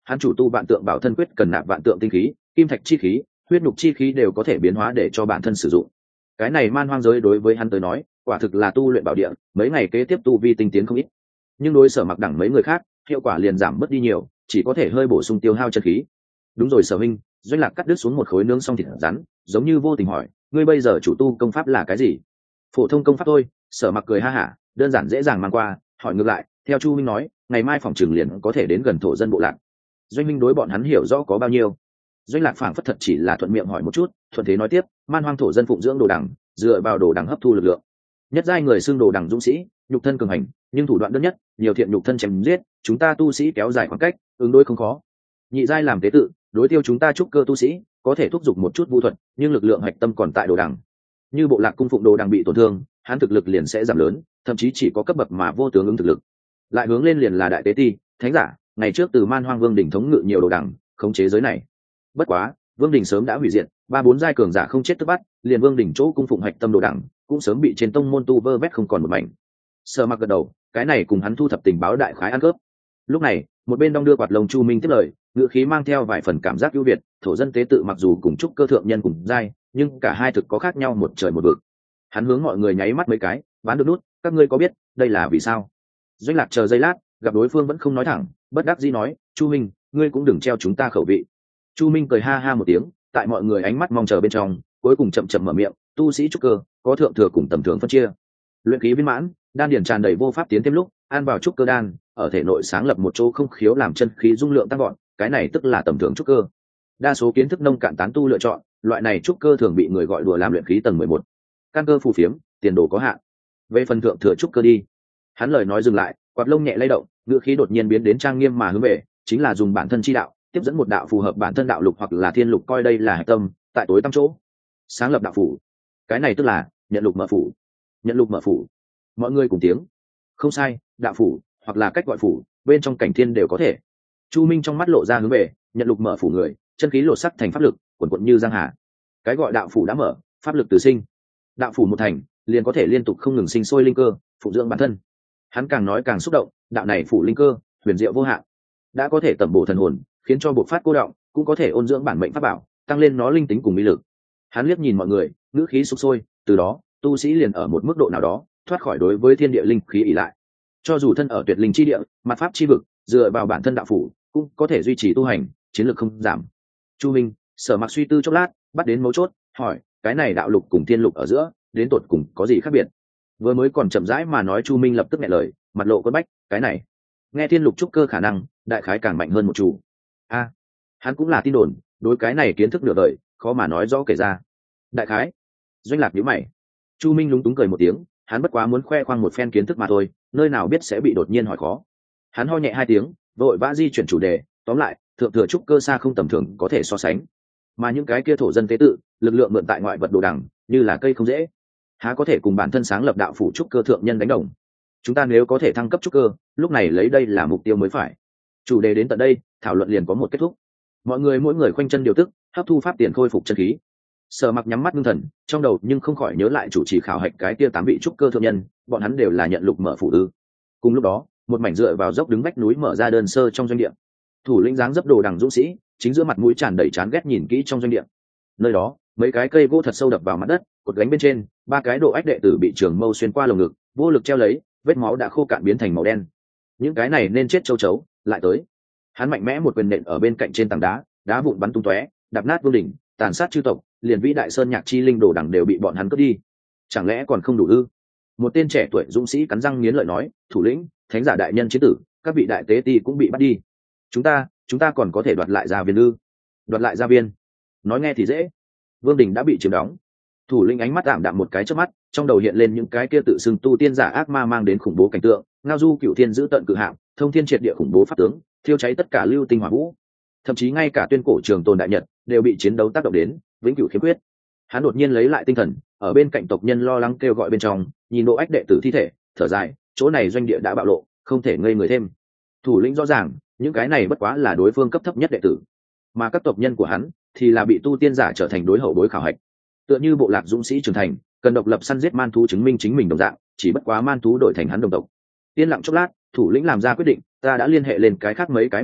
S1: hắn chủ tu vạn tượng bảo thân quyết cần nạp vạn tượng tinh khí, kim thạch chi khí, huyết nhục chi khí đều có thể biến hóa để cho bản thân sử dụng. Cái này man hoang giới đối với hắn tới nói quả thực là tu luyện bảo địa, mấy ngày kế tiếp tu vi tinh tiến không ít, nhưng đối Sở Mặc đẳng mấy người khác hiệu quả liền giảm mất đi nhiều, chỉ có thể hơi bổ sung tiêu hao chân khí. Đúng rồi Sở Minh, Doanh Lạc cắt đứt xuống một khối nướng xong thịt rắn, giống như vô tình hỏi, ngươi bây giờ chủ tu công pháp là cái gì? Phổ thông công pháp thôi. Sở Mặc cười ha hả, đơn giản dễ dàng mang qua. Hỏi ngược lại, theo Chu Minh nói, ngày mai phòng trường liền có thể đến gần thổ dân bộ lạc. Doanh Minh đối bọn hắn hiểu rõ có bao nhiêu? Doanh Lạc phảng phất thật chỉ là thuận miệng hỏi một chút, thuận thế nói tiếp, man hoang thổ dân phụng dưỡng đồ đằng, dựa vào đồ đằng hấp thu lực lượng. Nhất giai người xưng đồ đằng dũng sĩ, nhục thân cường hành, nhưng thủ đoạn đơn nhất, nhiều thiện nhục thân chém giết, chúng ta tu sĩ kéo dài khoảng cách, ứng đối không khó. Nhị giai làm tế tự, đối tiêu chúng ta trúc cơ tu sĩ, có thể thúc giục một chút vũ thuật, nhưng lực lượng hạch tâm còn tại đồ đằng. Như bộ lạc cung phụng đồ đằng bị tổn thương, hắn thực lực liền sẽ giảm lớn, thậm chí chỉ có cấp bậc mà vô tướng ứng thực lực. Lại hướng lên liền là đại tế ti, thánh giả, ngày trước từ man hoang vương đỉnh thống ngự nhiều đồ đằng, khống chế giới này. Bất quá, vương đỉnh sớm đã hủy diệt, ba bốn giai cường giả không chết tức bắt, liền vương đỉnh chỗ cung phụng hạch tâm đồ đằng cũng sớm bị trên tông môn tu vơ vét không còn một mảnh. Sở Mặc gật đầu, cái này cùng hắn thu thập tình báo đại khái ăn cướp. Lúc này, một bên đong đưa quạt lông Chu Minh tiếp lời, ngữ khí mang theo vài phần cảm giác ưu việt, thổ dân tế tự mặc dù cùng chúc cơ thượng nhân cùng giai, nhưng cả hai thực có khác nhau một trời một vực. Hắn hướng mọi người nháy mắt mấy cái, bán được nút, các ngươi có biết đây là vì sao? Doanh Lạc chờ giây lát, gặp đối phương vẫn không nói thẳng, bất đắc dĩ nói, Chu Minh, ngươi cũng đừng treo chúng ta khẩu vị. Chu Minh cười ha ha một tiếng, tại mọi người ánh mắt mong chờ bên trong, cuối cùng chậm chậm mở miệng, tu sĩ trúc cơ có thượng thừa cùng tầm thường phân chia. Luyện khí viên mãn, đan điển tràn đầy vô pháp tiến thêm lúc, ăn vào trúc cơ đan, ở thể nội sáng lập một chỗ không khiếu làm chân khí dung lượng tăng gọn, cái này tức là tầm thường trúc cơ. Đa số kiến thức nông cạn tán tu lựa chọn, loại này trúc cơ thường bị người gọi đùa làm luyện khí tầng mười một. Căn cơ phù phiếm, tiền đồ có hạn. Về phần thượng thừa trúc cơ đi. Hắn lời nói dừng lại, quạt lông nhẹ lay động, ngữ khí đột nhiên biến đến trang nghiêm mà hướng về, chính là dùng bản thân chi đạo, tiếp dẫn một đạo phù hợp bản thân đạo lục hoặc là thiên lục coi đây là hạch tâm, tại tối tăm chỗ, sáng lập đạo phủ. Cái này tức là nhận lục mở phủ. Nhận lục mở phủ. Mọi người cùng tiếng. Không sai, đạo phủ, hoặc là cách gọi phủ, bên trong cảnh thiên đều có thể. Chu Minh trong mắt lộ ra hướng về, nhận lục mở phủ người, chân khí lột sắc thành pháp lực, quần quần như giang hà. Cái gọi đạo phủ đã mở, pháp lực từ sinh. Đạo phủ một thành, liền có thể liên tục không ngừng sinh sôi linh cơ, phụ dưỡng bản thân. Hắn càng nói càng xúc động, đạo này phủ linh cơ, huyền diệu vô hạn, đã có thể tẩm bổ thần hồn, khiến cho bộc phát cô động, cũng có thể ôn dưỡng bản mệnh pháp bảo, tăng lên nó linh tính cùng mỹ lực. Hắn liếc nhìn mọi người, ngữ khí sục sôi, từ đó, tu sĩ liền ở một mức độ nào đó, thoát khỏi đối với thiên địa linh khí ỷ lại. Cho dù thân ở tuyệt linh chi địa, mặt pháp chi vực, dựa vào bản thân đạo phủ, cũng có thể duy trì tu hành, chiến lược không giảm. Chu Minh, Sở Mặc suy tư chốc lát, bắt đến mấu chốt, hỏi, cái này đạo lục cùng thiên lục ở giữa, đến tột cùng có gì khác biệt? Vừa mới còn chậm rãi mà nói, Chu Minh lập tức nghẹn lời, mặt lộ quất bách, cái này, nghe thiên lục trúc cơ khả năng, đại khái càng mạnh hơn một chủ. A, hắn cũng là tin đồn, đối cái này kiến thức nửa đời, khó mà nói rõ kể ra. Đại khái. Doanh Lạc nhíu mày. Chu Minh lúng túng cười một tiếng, hắn bất quá muốn khoe khoang một phen kiến thức mà thôi, nơi nào biết sẽ bị đột nhiên hỏi khó. Hắn ho nhẹ hai tiếng, vội vã di chuyển chủ đề, tóm lại, thượng thừa trúc cơ xa không tầm thường có thể so sánh. Mà những cái kia thổ dân tế tự, lực lượng mượn tại ngoại vật đồ đằng, như là cây không dễ, há có thể cùng bản thân sáng lập đạo phủ trúc cơ thượng nhân đánh đồng. Chúng ta nếu có thể thăng cấp trúc cơ, lúc này lấy đây là mục tiêu mới phải. Chủ đề đến tận đây, thảo luận liền có một kết thúc. Mọi người mỗi người khoanh chân điều tức, hấp thu pháp tiền khôi phục chân khí. Sở Mặc nhắm mắt ngưng thần, trong đầu nhưng không khỏi nhớ lại chủ trì khảo hạch cái kia tám vị trúc cơ thượng nhân, bọn hắn đều là nhận lục mở phủ ư? Cùng lúc đó, một mảnh dựa vào dốc đứng vách núi mở ra đơn sơ trong doanh địa. Thủ lĩnh dáng dấp đồ đằng dũng sĩ, chính giữa mặt mũi tràn đầy chán ghét nhìn kỹ trong doanh địa. Nơi đó, mấy cái cây gỗ thật sâu đập vào mặt đất, cột gánh bên trên, ba cái độ ách đệ tử bị trường mâu xuyên qua lồng ngực, vô lực treo lấy, vết máu đã khô cạn biến thành màu đen. Những cái này nên chết châu chấu, lại tới. Hắn mạnh mẽ một quyền nện ở bên cạnh trên tảng đá, đá vụn bắn tung tóe, đập nát vương đỉnh, tàn sát chư tộc, liền vĩ đại sơn nhạc chi linh đồ đằng đều bị bọn hắn cướp đi. Chẳng lẽ còn không đủ ư? Một tên trẻ tuổi dũng sĩ cắn răng nghiến lợi nói, thủ lĩnh, thánh giả đại nhân chiến tử, các vị đại tế ti cũng bị bắt đi. Chúng ta, chúng ta còn có thể đoạt lại gia viên ư? Đoạt lại gia viên? Nói nghe thì dễ. Vương đỉnh đã bị chiếm đóng. Thủ lĩnh ánh mắt ảm đạm một cái chớp mắt, trong đầu hiện lên những cái kia tự xưng tu tiên giả ác ma mang đến khủng bố cảnh tượng, ngao du cửu thiên giữ tận cự hạng, thông thiên triệt địa khủng bố pháp tướng, thiêu cháy tất cả lưu tinh hỏa vũ, thậm chí ngay cả tuyên cổ trường tồn đại nhật đều bị chiến đấu tác động đến vĩnh cửu khiếm khuyết. Hắn đột nhiên lấy lại tinh thần, ở bên cạnh tộc nhân lo lắng kêu gọi bên trong, nhìn độ ách đệ tử thi thể, thở dài, chỗ này doanh địa đã bạo lộ, không thể ngây người thêm. Thủ lĩnh rõ ràng, những cái này bất quá là đối phương cấp thấp nhất đệ tử, mà các tộc nhân của hắn thì là bị tu tiên giả trở thành đối hậu bối khảo hạch. Tựa như bộ lạc dũng sĩ trưởng thành, cần độc lập săn giết man thú chứng minh chính mình đồng dạng, chỉ bất quá man thú đổi thành hắn đồng tộc. Yên lặng chốc lát, thủ lĩnh làm ra quyết định, ta đã liên hệ lên cái khác mấy cái bộ lạc,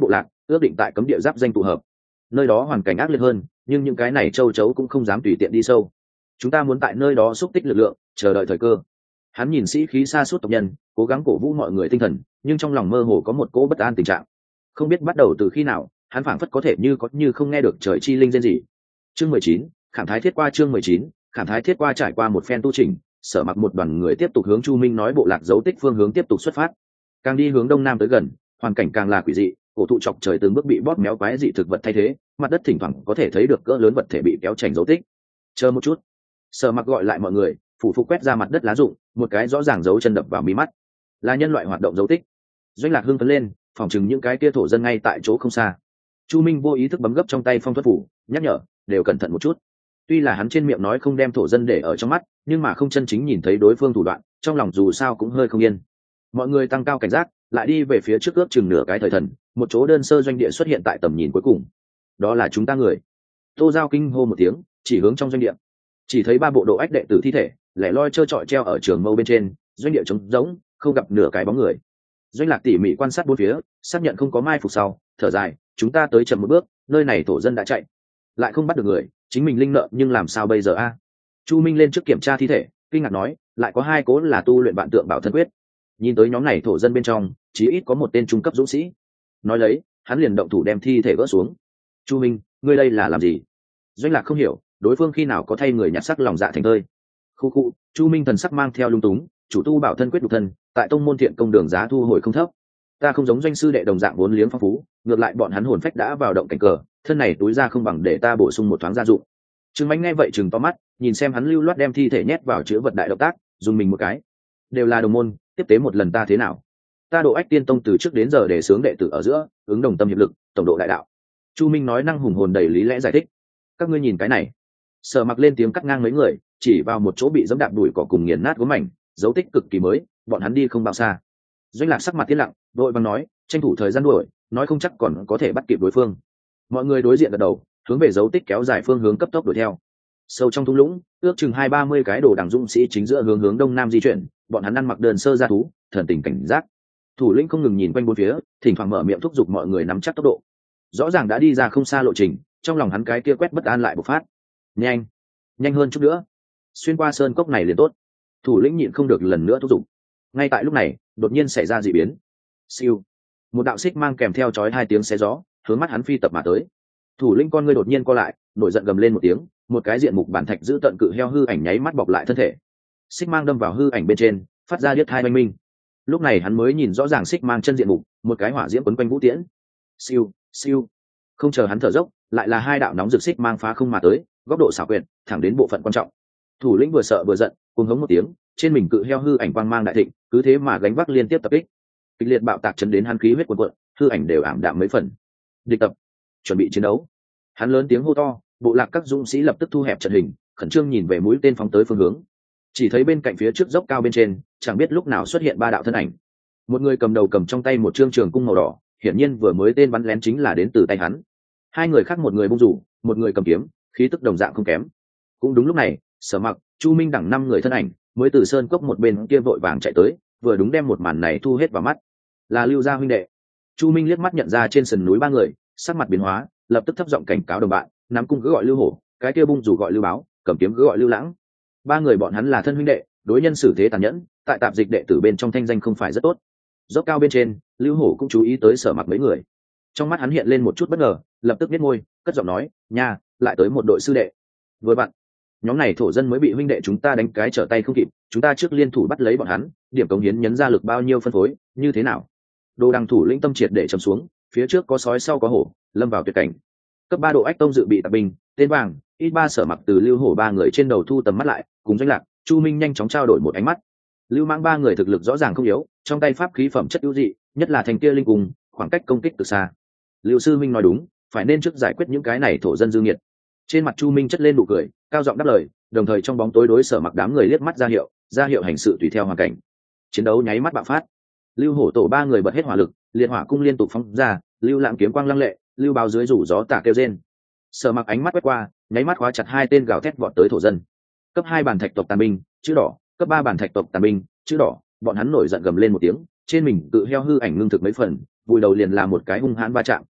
S1: ước định tại cấm địa giáp danh tụ hợp. Nơi đó hoàn cảnh ác liệt hơn, nhưng những cái này châu chấu cũng không dám tùy tiện đi sâu. Chúng ta muốn tại nơi đó xúc tích lực lượng, chờ đợi thời cơ. Hắn nhìn sĩ khí xa suốt tộc nhân, cố gắng cổ vũ mọi người tinh thần, nhưng trong lòng mơ hồ có một cỗ bất an tình trạng. Không biết bắt đầu từ khi nào, hắn phảng phất có thể như có như không nghe được trời chi linh rên rỉ. Chương mười chín, Khảm Thái Thiết qua chương mười chín, Khảm Thái Thiết qua trải qua một phen tu trình, Sở Mặc một đoàn người tiếp tục hướng Chu Minh nói bộ lạc dấu tích phương hướng tiếp tục xuất phát. Càng đi hướng đông nam tới gần, hoàn cảnh càng là quỷ dị, cổ thụ chọc trời từng bước bị bóp méo quái dị thực vật thay thế, mặt đất thỉnh thoảng có thể thấy được cỡ lớn vật thể bị kéo chành dấu tích. Chờ một chút. Sở Mặc gọi lại mọi người, phủ phục quét ra mặt đất lá rụng, một cái rõ ràng dấu chân đập vào mí mắt. Là nhân loại hoạt động dấu tích. Doanh Lạc hưng phấn lên, phòng chừng những cái kia thổ dân ngay tại chỗ không xa. Chu Minh vô ý thức bấm gấp trong tay phong thuật phủ, nhắc nhở, đều cẩn thận một chút. Tuy là hắn trên miệng nói không đem thổ dân để ở trong mắt, nhưng mà không chân chính nhìn thấy đối phương thủ đoạn, trong lòng dù sao cũng hơi không yên. Mọi người tăng cao cảnh giác, lại đi về phía trước ước chừng nửa cái thời thần, một chỗ đơn sơ doanh địa xuất hiện tại tầm nhìn cuối cùng. Đó là chúng ta người. Tô Giao kinh hô một tiếng, chỉ hướng trong doanh địa. Chỉ thấy ba bộ độ ách đệ tử thi thể, lẻ loi trơ trọi treo ở trường mâu bên trên, doanh địa trống rỗng, không gặp nửa cái bóng người. Doanh Lạc tỉ mỉ quan sát bốn phía, xác nhận không có mai phục sau, thở dài, chúng ta tới chậm một bước, nơi này thổ dân đã chạy, lại không bắt được người, chính mình linh nợ nhưng làm sao bây giờ a? Chu Minh lên trước kiểm tra thi thể, kinh ngạc nói, lại có hai cố là tu luyện vạn tượng bảo thân quyết. Nhìn tới nhóm này thổ dân bên trong, chí ít có một tên trung cấp dũng sĩ. Nói lấy, hắn liền động thủ đem thi thể gỡ xuống. Chu Minh, ngươi đây là làm gì? Doanh Lạc không hiểu, đối phương khi nào có thay người nhặt sắc lòng dạ thành tơi. Khu khu, Chu Minh thần sắc mang theo lung túng, chủ tu bảo thân quyết đục thân, tại tông môn thiện công đường giá thu hồi không thấp. Ta không giống doanh sư đệ đồng dạng vốn liếng phong phú, ngược lại bọn hắn hồn phách đã vào động cảnh cờ, thân này túi ra không bằng để ta bổ sung một thoáng gia dụng. Trương Mạnh nghe vậy chừng to mắt, nhìn xem hắn lưu loát đem thi thể nhét vào chứa vật đại động tác, dùng mình một cái. Đều là đồng môn, tiếp tế một lần ta thế nào? Ta độ ách tiên tông từ trước đến giờ để sướng đệ tử ở giữa, ứng đồng tâm hiệp lực, tổng độ đại đạo. Chu Minh nói năng hùng hồn đầy lý lẽ giải thích. Các ngươi nhìn cái này. Sở Mặc lên tiếng cắt ngang mấy người, chỉ vào một chỗ bị dẫm đạp đùi cỏ cùng nghiền nát gốm mảnh, dấu tích cực kỳ mới, bọn hắn đi không bao xa. Doanh Lạc sắc mặt tiến lặng, đội bằng nói, tranh thủ thời gian đuổi, nói không chắc còn có thể bắt kịp đối phương. Mọi người đối diện gật đầu, hướng về dấu tích kéo dài phương hướng cấp tốc đuổi theo. Sâu trong thung lũng, ước chừng hai ba mươi cái đồ đằng dũng sĩ chính giữa hướng hướng đông nam di chuyển, bọn hắn ăn mặc đơn sơ ra thú, thần tình cảnh giác. Thủ lĩnh không ngừng nhìn quanh bốn phía, thỉnh thoảng mở miệng thúc giục mọi người nắm chắc tốc độ. Rõ ràng đã đi ra không xa lộ trình, trong lòng hắn cái kia quét bất an lại bộc phát. Nhanh, nhanh hơn chút nữa, xuyên qua sơn cốc này liền tốt. Thủ lĩnh nhịn không được lần nữa thúc giục. Ngay tại lúc này, đột nhiên xảy ra dị biến. Siêu, một đạo xích mang kèm theo chói hai tiếng xé gió, hướng mắt hắn phi tập mà tới. Thủ lĩnh con ngươi đột nhiên co lại, nổi giận gầm lên một tiếng, một cái diện mục bản thạch giữ tận cự heo hư ảnh nháy mắt bọc lại thân thể. Xích mang đâm vào hư ảnh bên trên, phát ra điếc hai oanh minh. Lúc này hắn mới nhìn rõ ràng xích mang chân diện mục, một cái hỏa diễm quấn quanh vũ tiễn. Siêu, siêu. Không chờ hắn thở dốc, lại là hai đạo nóng rực xích mang phá không mà tới, góc độ xảo quyệt, thẳng đến bộ phận quan trọng. Thủ lĩnh vừa sợ vừa giận, cùng hống một tiếng, trên mình cự heo hư ảnh quang mang đại thịnh, cứ thế mà gánh vác liên tiếp tập kích. Kịch liệt bạo tạc chấn đến hắn khí huyết cuồn cuộn, hư ảnh đều ảm đạm mấy phần. Địch tập, chuẩn bị chiến đấu. Hắn lớn tiếng hô to, bộ lạc các dũng sĩ lập tức thu hẹp trận hình, khẩn trương nhìn về mũi tên phóng tới phương hướng. Chỉ thấy bên cạnh phía trước dốc cao bên trên, chẳng biết lúc nào xuất hiện ba đạo thân ảnh. Một người cầm đầu cầm trong tay một trương trường cung màu đỏ, hiển nhiên vừa mới tên bắn lén chính là đến từ tay hắn. Hai người khác, một người bung rủ, một người cầm kiếm, khí tức đồng dạng không kém. Cũng đúng lúc này, Sở Mặc, Chu Minh đẳng năm người thân ảnh mới từ sơn cốc một bên kia vội vàng chạy tới, vừa đúng đem một màn này thu hết vào mắt. Là Lưu gia huynh đệ. Chu Minh liếc mắt nhận ra trên sườn núi ba người, sắc mặt biến hóa, lập tức thấp giọng cảnh cáo đồng bạn, nắm cung cứ gọi Lưu Hổ, cái kia bung rủ gọi Lưu Báo, cầm kiếm cứ gọi Lưu Lãng. Ba người bọn hắn là thân huynh đệ, đối nhân xử thế tàn nhẫn, tại tạp dịch đệ tử bên trong thanh danh không phải rất tốt. Dốc cao bên trên, Lưu Hổ cũng chú ý tới Sở Mặc mấy người. Trong mắt hắn hiện lên một chút bất ngờ, lập tức biết môi, cất giọng nói, nha, lại tới một đội sư đệ. Vừa bạn, nhóm này thổ dân mới bị huynh đệ chúng ta đánh cái trở tay không kịp, chúng ta trước liên thủ bắt lấy bọn hắn, điểm cống hiến nhấn ra lực bao nhiêu phân phối, như thế nào? Đồ đằng thủ lĩnh tâm triệt để trầm xuống, phía trước có sói sau có hổ, lâm vào tuyệt cảnh. Cấp ba độ ách tông dự bị tạp binh, tên vàng, ít ba Sở Mặc từ Lưu Hổ ba người trên đầu thu tầm mắt lại, cùng Doanh Lạc, Chu Minh nhanh chóng trao đổi một ánh mắt. Lưu Mãng ba người thực lực rõ ràng không yếu, trong tay pháp khí phẩm chất ưu dị, nhất là thành kia linh cung, khoảng cách công kích từ xa. Lưu sư minh nói đúng, phải nên trước giải quyết những cái này thổ dân dư nghiệt. Trên mặt Chu Minh chất lên nụ cười, cao giọng đáp lời, đồng thời trong bóng tối đối Sở Mặc đám người liếc mắt ra hiệu, ra hiệu hành sự tùy theo hoàn cảnh. Chiến đấu nháy mắt bạo phát. Lưu Hổ tổ ba người bật hết hỏa lực, liệt hỏa cung liên tục phóng ra, Lưu Lãng kiếm quang lăng lệ, Lưu Báo dưới rủ gió tả kêu rên. Sở Mặc ánh mắt quét qua, nháy mắt khóa chặt hai tên gào thét vọt tới thổ dân. Cấp hai bản thạch tộc tàn binh, chữ đỏ, cấp ba bản thạch tộc tàn binh, chữ đỏ, bọn hắn nổi giận gầm lên một tiếng, trên mình tự heo hư ảnh ngưng thực mấy phần, vùi đầu liền là một cái hung hãn va chạm,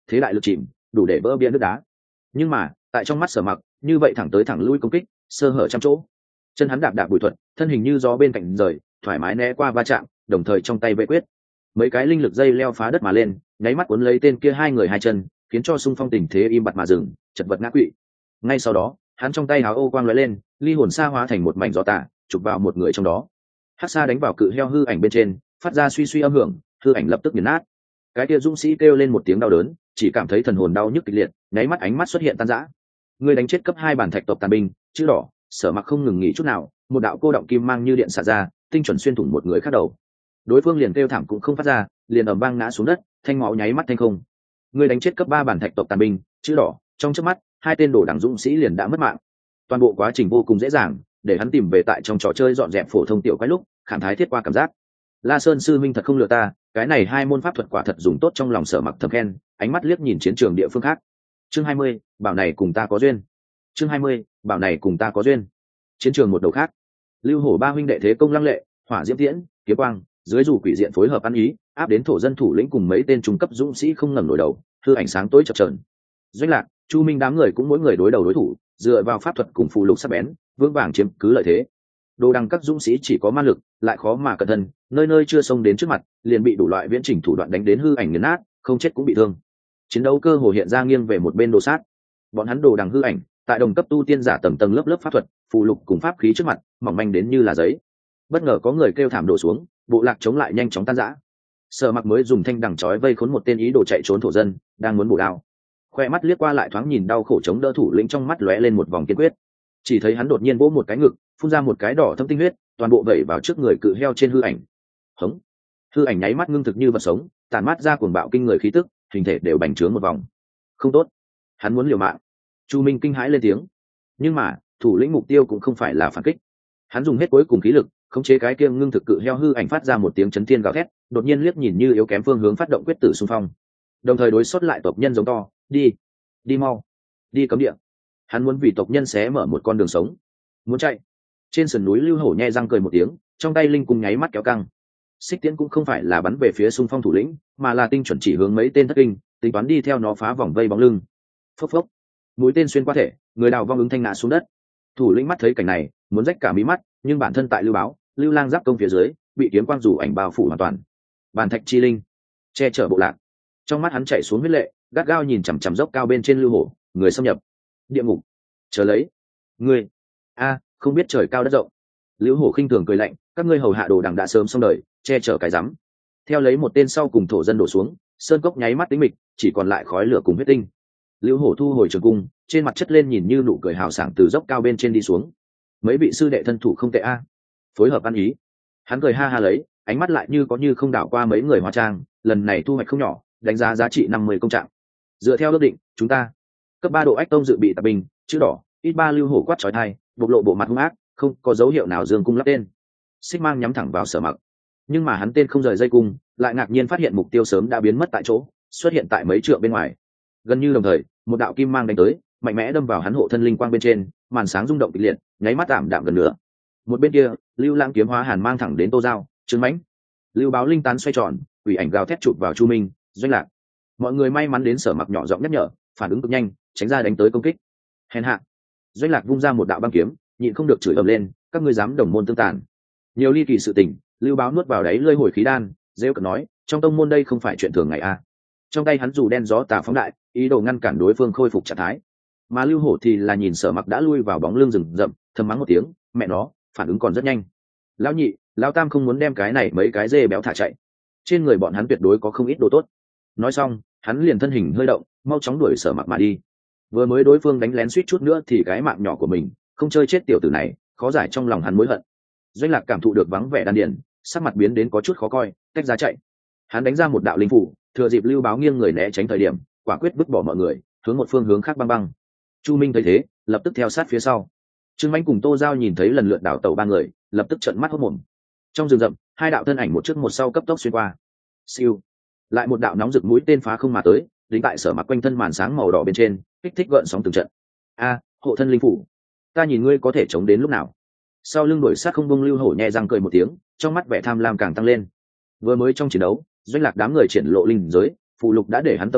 S1: thế đại lực chìm đủ để vỡ bia nước đá. Nhưng mà tại trong mắt Sở Mặc, như vậy thẳng tới thẳng lui công kích, sơ hở trăm chỗ. Chân hắn đạp đạp bụi thuật, thân hình như gió bên cạnh rời, thoải mái né qua va chạm, đồng thời trong tay vệ quyết mấy cái linh lực dây leo phá đất mà lên, nháy mắt cuốn lấy tên kia hai người hai chân, khiến cho xung phong tình thế im bặt mà dừng, chật vật ngã quỵ. Ngay sau đó, hắn trong tay háo ô quang lóe lên, ly hồn sa hóa thành một mảnh gió tà, chụp vào một người trong đó. Hắc sa đánh vào cự heo hư ảnh bên trên, phát ra suy suy âm hưởng, hư ảnh lập tức nghiền nát. Cái kia dũng sĩ kêu lên một tiếng đau đớn, chỉ cảm thấy thần hồn đau nhức kịch liệt, nháy mắt ánh mắt xuất hiện tan rã. Người đánh chết cấp hai bản thạch tộc tàn binh, chữ đỏ, Sở Mặc không ngừng nghỉ chút nào, một đạo cô động kim mang như điện xả ra, tinh chuẩn xuyên thủng một người khác đầu. Đối phương liền kêu thảm cũng không phát ra, liền ầm vang ngã xuống đất, thanh máu nháy mắt thanh không. Người đánh chết cấp ba bản thạch tộc tàn binh, chữ đỏ, trong chớp mắt, hai tên đổ đảng dũng sĩ liền đã mất mạng. Toàn bộ quá trình vô cùng dễ dàng, để hắn tìm về tại trong trò chơi dọn dẹp phổ thông tiểu quái lúc, khảm thái thiết qua cảm giác. La Sơn sư minh thật không lừa ta, cái này hai môn pháp thuật quả thật dùng tốt trong lòng Sở Mặc thầm khen, ánh mắt liếc nhìn chiến trường địa phương khác. Chương hai mươi, bảo này cùng ta có duyên. Chương hai mươi, bảo này cùng ta có duyên. Chiến trường một đầu khác, Lưu Hổ ba huynh đệ thế công lăng lệ, hỏa diễm tiễn, kiếm quang, dưới dù quỷ diện phối hợp ăn ý, áp đến thổ dân thủ lĩnh cùng mấy tên trung cấp dũng sĩ không ngẩng nổi đầu, hư ảnh sáng tối chập chờn. Doanh Lạc, Chu Minh đám người cũng mỗi người đối đầu đối thủ, dựa vào pháp thuật cùng phù lục sắc bén, vững vàng chiếm cứ lợi thế. Đồ đằng các dũng sĩ chỉ có ma lực, lại khó mà cẩn thân, nơi nơi chưa xông đến trước mặt, liền bị đủ loại viễn chỉnh thủ đoạn đánh đến hư ảnh nghiền nát, không chết cũng bị thương. Chiến đấu cơ hồ hiện ra nghiêng về một bên đồ sát. Bọn hắn đồ đằng hư ảnh, tại đồng cấp tu tiên giả tầng tầng lớp lớp pháp thuật, phù lục cùng pháp khí trước mặt, mỏng manh đến như là giấy. Bất ngờ có người kêu thảm đổ xuống, bộ lạc chống lại nhanh chóng tan rã. Sở Mặc mới dùng thanh đằng chói vây khốn một tên ý đồ chạy trốn thổ dân, đang muốn bổ đao. Khoe mắt liếc qua lại thoáng nhìn đau khổ chống đỡ thủ lĩnh, trong mắt lóe lên một vòng kiên quyết. Chỉ thấy hắn đột nhiên vỗ một cái ngực, phun ra một cái đỏ thâm tinh huyết, toàn bộ vẩy vào trước người cự heo trên hư ảnh. Hống! Hư ảnh nháy mắt ngưng thực như vật sống, tàn mắt ra cuồng bạo kinh người khí tức, hình thể đều bành trướng một vòng. Không tốt, hắn muốn liều mạng. Chu Minh kinh hãi lên tiếng. Nhưng mà, thủ lĩnh mục tiêu cũng không phải là phản kích. Hắn dùng hết cuối cùng khí lực, khống chế cái kia ngưng thực cự heo hư ảnh phát ra một tiếng chấn thiên gào thét, đột nhiên liếc nhìn như yếu kém phương hướng phát động quyết tử xung phong. Đồng thời đối xuất lại tộc nhân giống to, đi, đi mau, đi cấm địa. Hắn muốn vì tộc nhân xé mở một con đường sống. Muốn chạy. Trên sườn núi Lưu Hổ nhe răng cười một tiếng, trong tay linh cung nháy mắt kéo căng. Xích tiễn cũng không phải là bắn về phía xung phong thủ lĩnh, mà là tinh chuẩn chỉ hướng mấy tên thất kinh, tính toán đi theo nó phá vòng vây bóng lưng. Phốc phốc. Mũi tên xuyên qua thể, người đào vong ứng thanh ngã xuống đất. Thủ lĩnh mắt thấy cảnh này, muốn rách cả mí mắt, nhưng bản thân tại Lưu Báo, Lưu Lang giáp công phía dưới, bị kiếm quang rủ ảnh bao phủ hoàn toàn. Bàn thạch chi linh, che chở bộ lạc. Trong mắt hắn chảy xuống huyết lệ, gắt gao nhìn chằm chằm dốc cao bên trên Lưu Hổ, người xâm nhập địa ngục. Chờ lấy, ngươi a, không biết trời cao đất rộng. Lưu Hổ khinh thường cười lạnh, các ngươi hầu hạ đồ đằng đã sớm xong đời, che chở cái rắm. Theo lấy một tên sau cùng thổ dân đổ xuống, sơn cốc nháy mắt tĩnh mịch, chỉ còn lại khói lửa cùng huyết tinh. Lưu Hổ thu hồi trường cung, trên mặt chất lên nhìn như nụ cười hào sảng từ dốc cao bên trên đi xuống. Mấy vị sư đệ thân thủ không tệ a, phối hợp ăn ý. Hắn cười ha ha lấy, ánh mắt lại như có như không đảo qua mấy người hóa trang, lần này thu hoạch không nhỏ, đánh giá giá trị năm mươi công trạng. Dựa theo ước định, chúng ta cấp ba độ ách tông dự bị tạp binh, chữ đỏ, ít ba Lưu Hổ quát chói tai, bộc lộ bộ mặt hung ác, không có dấu hiệu nào dương cung lắp tên. Xích mang nhắm thẳng vào Sở Mặc, nhưng mà hắn tên không rời dây cung, lại ngạc nhiên phát hiện mục tiêu sớm đã biến mất tại chỗ, xuất hiện tại mấy trượng bên ngoài. Gần như đồng thời, một đạo kim mang đánh tới, mạnh mẽ đâm vào hắn hộ thân linh quang bên trên, màn sáng rung động kịch liệt, nháy mắt tạm đạm gần nửa. Một bên kia, Lưu Lang kiếm hóa hàn mang thẳng đến Tô Giao, Trương Mãnh. Lưu Báo linh tán xoay tròn, quỷ ảnh gào thét chụp vào Chu Minh, Doanh Lạc. Mọi người may mắn đến Sở Mặc nhỏ giọng nhắc nhở, phản ứng cực nhanh, tránh ra đánh tới công kích. Hèn hạ. Doanh Lạc vung ra một đạo băng kiếm, nhịn không được chửi ầm lên, các ngươi dám đồng môn tương tàn. Nhiều ly kỳ sự tình, Lưu Báo nuốt vào đáy lơi hồi khí đan, rêu cợt nói, trong tông môn đây không phải chuyện thường ngày a. Trong tay hắn dù đen gió tà phóng đại, ý đồ ngăn cản đối phương khôi phục trạng thái. Mà Lưu Hổ thì là nhìn Sở Mặc đã lui vào bóng lưng rừng rậm, thầm mắng một tiếng, mẹ nó, phản ứng còn rất nhanh. Lão nhị, lão tam không muốn đem cái này mấy cái dê béo thả chạy. Trên người bọn hắn tuyệt đối có không ít đồ tốt. Nói xong, hắn liền thân hình hơi động, mau chóng đuổi Sở Mặc mà đi. Vừa mới đối phương đánh lén suýt chút nữa thì cái mạng nhỏ của mình, không chơi chết tiểu tử này, khó giải trong lòng hắn mối hận. Doanh Lạc cảm thụ được vắng vẻ đan điền, sắc mặt biến đến có chút khó coi, tách ra chạy. Hắn đánh ra một đạo linh phủ, thừa dịp Lưu Báo nghiêng người né tránh thời điểm, quả quyết vứt bỏ mọi người, hướng một phương hướng khác băng băng. Chu Minh thấy thế, lập tức theo sát phía sau. Trương Mãnh cùng Tô Giao nhìn thấy lần lượt đảo tàu ba người, lập tức trợn mắt hốt mồm. Trong rừng rậm, hai đạo thân ảnh một trước một sau cấp tốc xuyên qua. Siêu, lại một đạo nóng rực mũi tên phá không mà tới, đính tại Sở Mặc quanh thân màn sáng màu đỏ bên trên, kích thích gợn sóng từng trận. A, hộ thân linh phủ, ta nhìn ngươi có thể chống đến lúc nào? Sau lưng đuổi sát không bông Lưu Hổ nhẹ răng cười một tiếng, trong mắt vẻ tham lam càng tăng lên. Vừa mới trong chiến đấu, Doanh Lạc đám người triển lộ linh giới, phụ lục đã để hắn tâm động,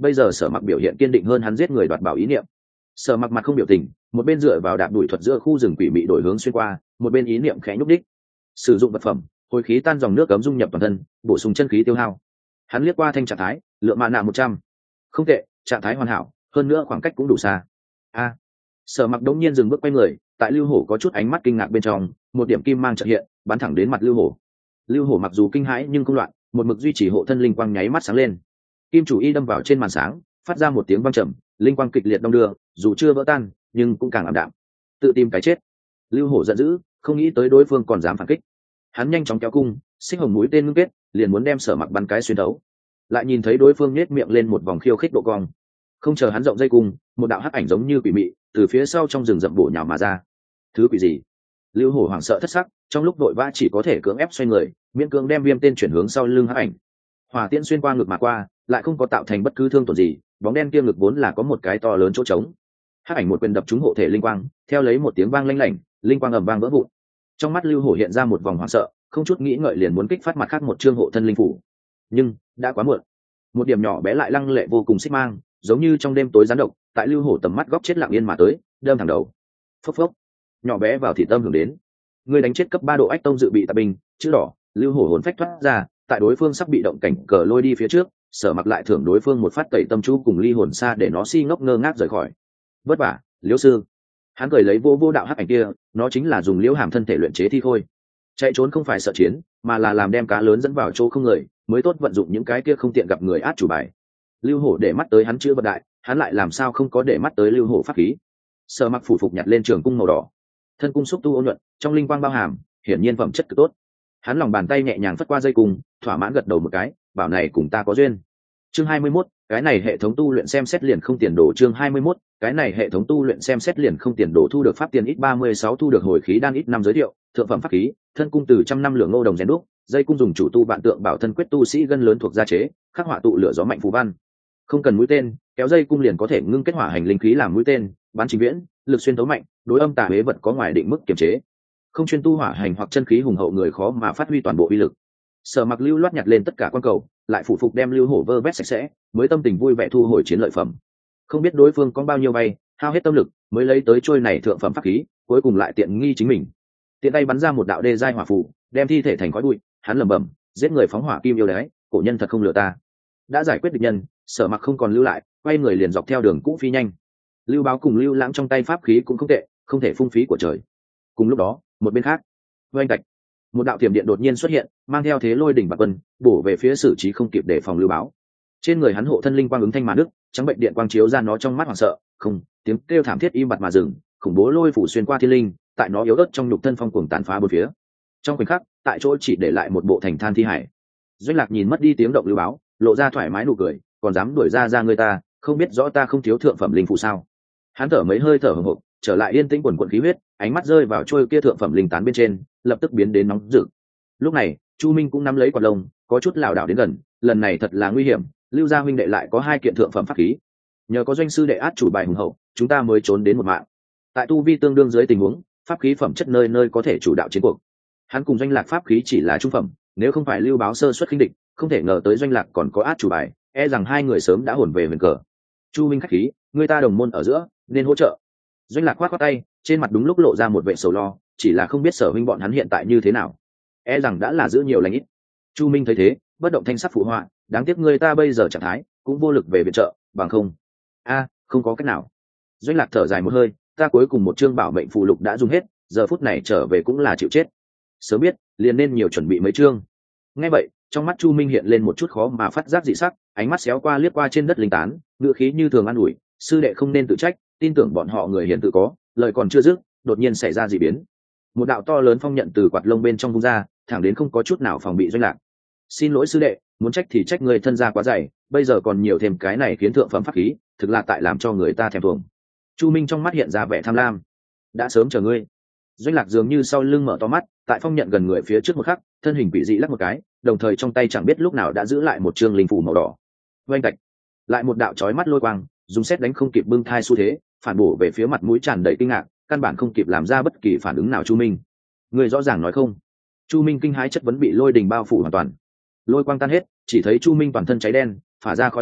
S1: bây giờ Sở Mặc biểu hiện kiên định hơn hắn giết người đoạt bảo ý niệm. Sở Mặc mặt không biểu tình, một bên dựa vào đạp đuổi thuật giữa khu rừng quỷ mị đổi hướng xuyên qua, một bên ý niệm khẽ nhúc đích, sử dụng vật phẩm hồi khí tan dòng nước cấm dung nhập toàn thân, bổ sung chân khí tiêu hao. Hắn liếc qua thanh trạng thái, lượng mạ nạ một trăm, không tệ, trạng thái hoàn hảo, hơn nữa khoảng cách cũng đủ xa. A. Sở Mặc đống nhiên dừng bước quay người, tại Lưu Hổ có chút ánh mắt kinh ngạc bên trong, một điểm kim mang chợt hiện, bắn thẳng đến mặt Lưu Hổ. Lưu Hổ mặc dù kinh hãi nhưng không loạn, một mực duy trì hộ thân linh quang nháy mắt sáng lên. Kim chủ y đâm vào trên màn sáng, phát ra một tiếng vang trầm, linh quang kịch liệt đong đưa, dù chưa vỡ tan, nhưng cũng càng ảm đạm. Tự tìm cái chết. Lưu Hổ giận dữ, không nghĩ tới đối phương còn dám phản kích. Hắn nhanh chóng kéo cung, xích hồng mũi tên ngưng kết, liền muốn đem Sở Mặc bắn cái xuyên thấu. Lại nhìn thấy đối phương nhếch miệng lên một vòng khiêu khích độ cong. Không chờ hắn rộng dây cung, một đạo hắc ảnh giống như quỷ mị từ phía sau trong rừng rậm bổ nhào mà ra. Thứ quỷ gì? Lưu Hổ hoảng sợ thất sắc, trong lúc đội vã chỉ có thể cưỡng ép xoay người, miễn cưỡng đem viêm tên chuyển hướng sau lưng hắc ảnh. Hỏa tiễn xuyên qua ngực mà qua, lại không có tạo thành bất cứ thương tổn gì, bóng đen kia ngực vốn là có một cái to lớn chỗ trống. Hắc ảnh một quyền đập trúng hộ thể linh quang, theo lấy một tiếng vang lanh lảnh, linh quang ầm vang vỡ vụn. Trong mắt Lưu Hổ hiện ra một vòng hoảng sợ, không chút nghĩ ngợi liền muốn kích phát mặt khác một chương hộ thân linh phủ. Nhưng đã quá muộn. Một điểm nhỏ bé lại lăng lệ vô cùng xích mang, giống như trong đêm tối gián độc, tại Lưu Hổ tầm mắt góc chết lặng yên mà tới, đâm thẳng đầu. Phốc phốc. Nhỏ bé vào thị tâm hưởng đến. Người đánh chết cấp ba độ ách tông dự bị tạp binh, chữ đỏ, Lưu Hổ hồn phách thoát ra, tại đối phương sắp bị động cảnh cờ lôi đi phía trước, Sở Mặc lại thưởng đối phương một phát tẩy tâm chú cùng ly hồn xa để nó si ngốc ngơ ngác rời khỏi. Vất vả, Liễu sư. Hắn cười lấy vô vô đạo hắc ảnh kia, nó chính là dùng liễu hàm thân thể luyện chế thi khôi. Chạy trốn không phải sợ chiến, mà là làm đem cá lớn dẫn vào chỗ không người, mới tốt vận dụng những cái kia không tiện gặp người át chủ bài. Lưu Hổ để mắt tới hắn chữ bật đại, hắn lại làm sao không có để mắt tới Lưu Hổ pháp khí. Sở Mặc phủ phục nhặt lên trường cung màu đỏ, thân cung xúc tu ôn nhuận, trong linh quang bao hàm, hiển nhiên phẩm chất cực tốt. Hắn lòng bàn tay nhẹ nhàng phất qua dây cung, thỏa mãn gật đầu một cái, bảo này cùng ta có duyên. Chương hai mươi mốt, cái này hệ thống tu luyện xem xét liền không tiền đồ. Chương hai mươi mốt, cái này hệ thống tu luyện xem xét liền không tiền đồ. Thu được pháp tiền ít ba mươi sáu, thu được hồi khí đan ít năm giới thiệu, thượng phẩm pháp khí, thân cung từ trăm năm lượng ngô đồng rèn đúc, dây cung dùng chủ tu vạn tượng bảo thân quyết tu sĩ gân lớn thuộc gia chế, khắc họa tụ lửa gió mạnh phù văn. Không cần mũi tên, kéo dây cung liền có thể ngưng kết hỏa hành linh khí làm mũi tên, bắn chính viễn, lực xuyên tấu mạnh, đối âm tà huế vật có ngoài định mức kiềm chế. Không chuyên tu hỏa hành hoặc chân khí hùng hậu người khó mà phát huy toàn bộ uy lực. Sở Mặc lưu loát nhặt lên tất cả quan cầu, lại phụ phục đem Lưu Hổ vơ vét sạch sẽ, mới tâm tình vui vẻ thu hồi chiến lợi phẩm. Không biết đối phương có bao nhiêu vay, hao hết tâm lực mới lấy tới trôi này thượng phẩm pháp khí, cuối cùng lại tiện nghi chính mình. Tiện tay bắn ra một đạo đê giai hỏa phù, đem thi thể thành khói bụi. Hắn lẩm bẩm, giết người phóng hỏa kim yêu đấy, cổ nhân thật không lừa ta. Đã giải quyết địch nhân, Sở Mặc không còn lưu lại, quay người liền dọc theo đường cũ phi nhanh. Lưu Báo cùng Lưu Lãng trong tay pháp khí cũng không tệ, không thể phung phí của trời. Cùng lúc đó, một bên khác, oanh tạch, một đạo tiềm điện đột nhiên xuất hiện, mang theo thế lôi đỉnh bạc vân, bổ về phía xử trí không kịp để phòng Lưu Báo. Trên người hắn hộ thân linh quang ứng thanh mà đức, trắng bệnh điện quang chiếu ra nó trong mắt hoảng sợ, không, tiếng kêu thảm thiết im bặt mà dừng, khủng bố lôi phủ xuyên qua thiên linh, tại nó yếu ớt trong nhục thân phong cuồng tàn phá bốn phía. Trong khoảnh khắc, tại chỗ chỉ để lại một bộ thành than thi hải. Doanh Lạc nhìn mất đi tiếng động Lưu Báo, lộ ra thoải mái nụ cười, còn dám đuổi ra ra người ta, không biết rõ ta không thiếu thượng phẩm linh phụ sao? Hắn thở mấy hơi thở hổn hộc, trở lại yên tĩnh quần quần khí huyết, ánh mắt rơi vào trôi kia thượng phẩm linh tán bên trên, lập tức biến đến nóng rực. Lúc này, Chu Minh cũng nắm lấy quạt lông, có chút lảo đảo đến gần, lần này thật là nguy hiểm, Lưu gia huynh đệ lại có hai kiện thượng phẩm pháp khí, nhờ có doanh sư đệ át chủ bài hùng hậu, chúng ta mới trốn đến một mạng. Tại tu vi tương đương dưới tình huống, pháp khí phẩm chất nơi nơi có thể chủ đạo chiến cuộc. Hắn cùng Doanh Lạc pháp khí chỉ là trung phẩm, nếu không phải Lưu Báo sơ suất khinh địch, không thể ngờ tới Doanh Lạc còn có át chủ bài, e rằng hai người sớm đã hồn về huyền cờ. Chu Minh khách khí, người ta đồng môn ở giữa, nên hỗ trợ. Doanh Lạc khoát khoát tay, trên mặt đúng lúc lộ ra một vẻ sầu lo, chỉ là không biết Sở huynh bọn hắn hiện tại như thế nào, e rằng đã là giữ nhiều lành ít. Chu Minh thấy thế, bất động thanh sắc phụ họa, đáng tiếc người ta bây giờ trạng thái cũng vô lực về viện trợ, bằng không a không có cách nào. Doanh Lạc thở dài một hơi, ta cuối cùng một chương bảo mệnh phù lục đã dùng hết, giờ phút này trở về cũng là chịu chết. Sớm biết liền nên nhiều chuẩn bị mấy chương. Nghe vậy, trong mắt Chu Minh hiện lên một chút khó mà phát giác dị sắc, ánh mắt xéo qua liếc qua trên đất linh tán, ngữ khí như thường an ủi, sư đệ không nên tự trách, tin tưởng bọn họ người hiền tự có. Lời còn chưa dứt, đột nhiên xảy ra dị biến. Một đạo to lớn phong nhận từ quạt lông bên trong vung ra, thẳng đến không có chút nào phòng bị Doanh Lạc. Xin lỗi sư đệ, muốn trách thì trách người thân gia quá dày, bây giờ còn nhiều thêm cái này khiến thượng phẩm pháp khí, thực là tại làm cho người ta thèm thuồng. Chu Minh trong mắt hiện ra vẻ tham lam. Đã sớm chờ ngươi. Doanh Lạc dường như sau lưng mở to mắt, tại phong nhận gần người phía trước một khắc, thân hình quỷ dị lắc một cái, đồng thời trong tay chẳng biết lúc nào đã giữ lại một trương linh phủ màu đỏ. Oanh tạch, lại một đạo chói mắt lôi quang, dùng xét đánh không kịp bưng thai xu thế, phản bổ về phía mặt mũi tràn đầy kinh ngạc, căn bản không kịp làm ra bất kỳ phản ứng nào. Chu Minh, người rõ ràng nói không? Chu Minh kinh hãi chất vấn bị lôi đình bao phủ hoàn toàn. Lôi quang tan hết, chỉ thấy Chu Minh toàn thân cháy đen, phả ra khói xanh,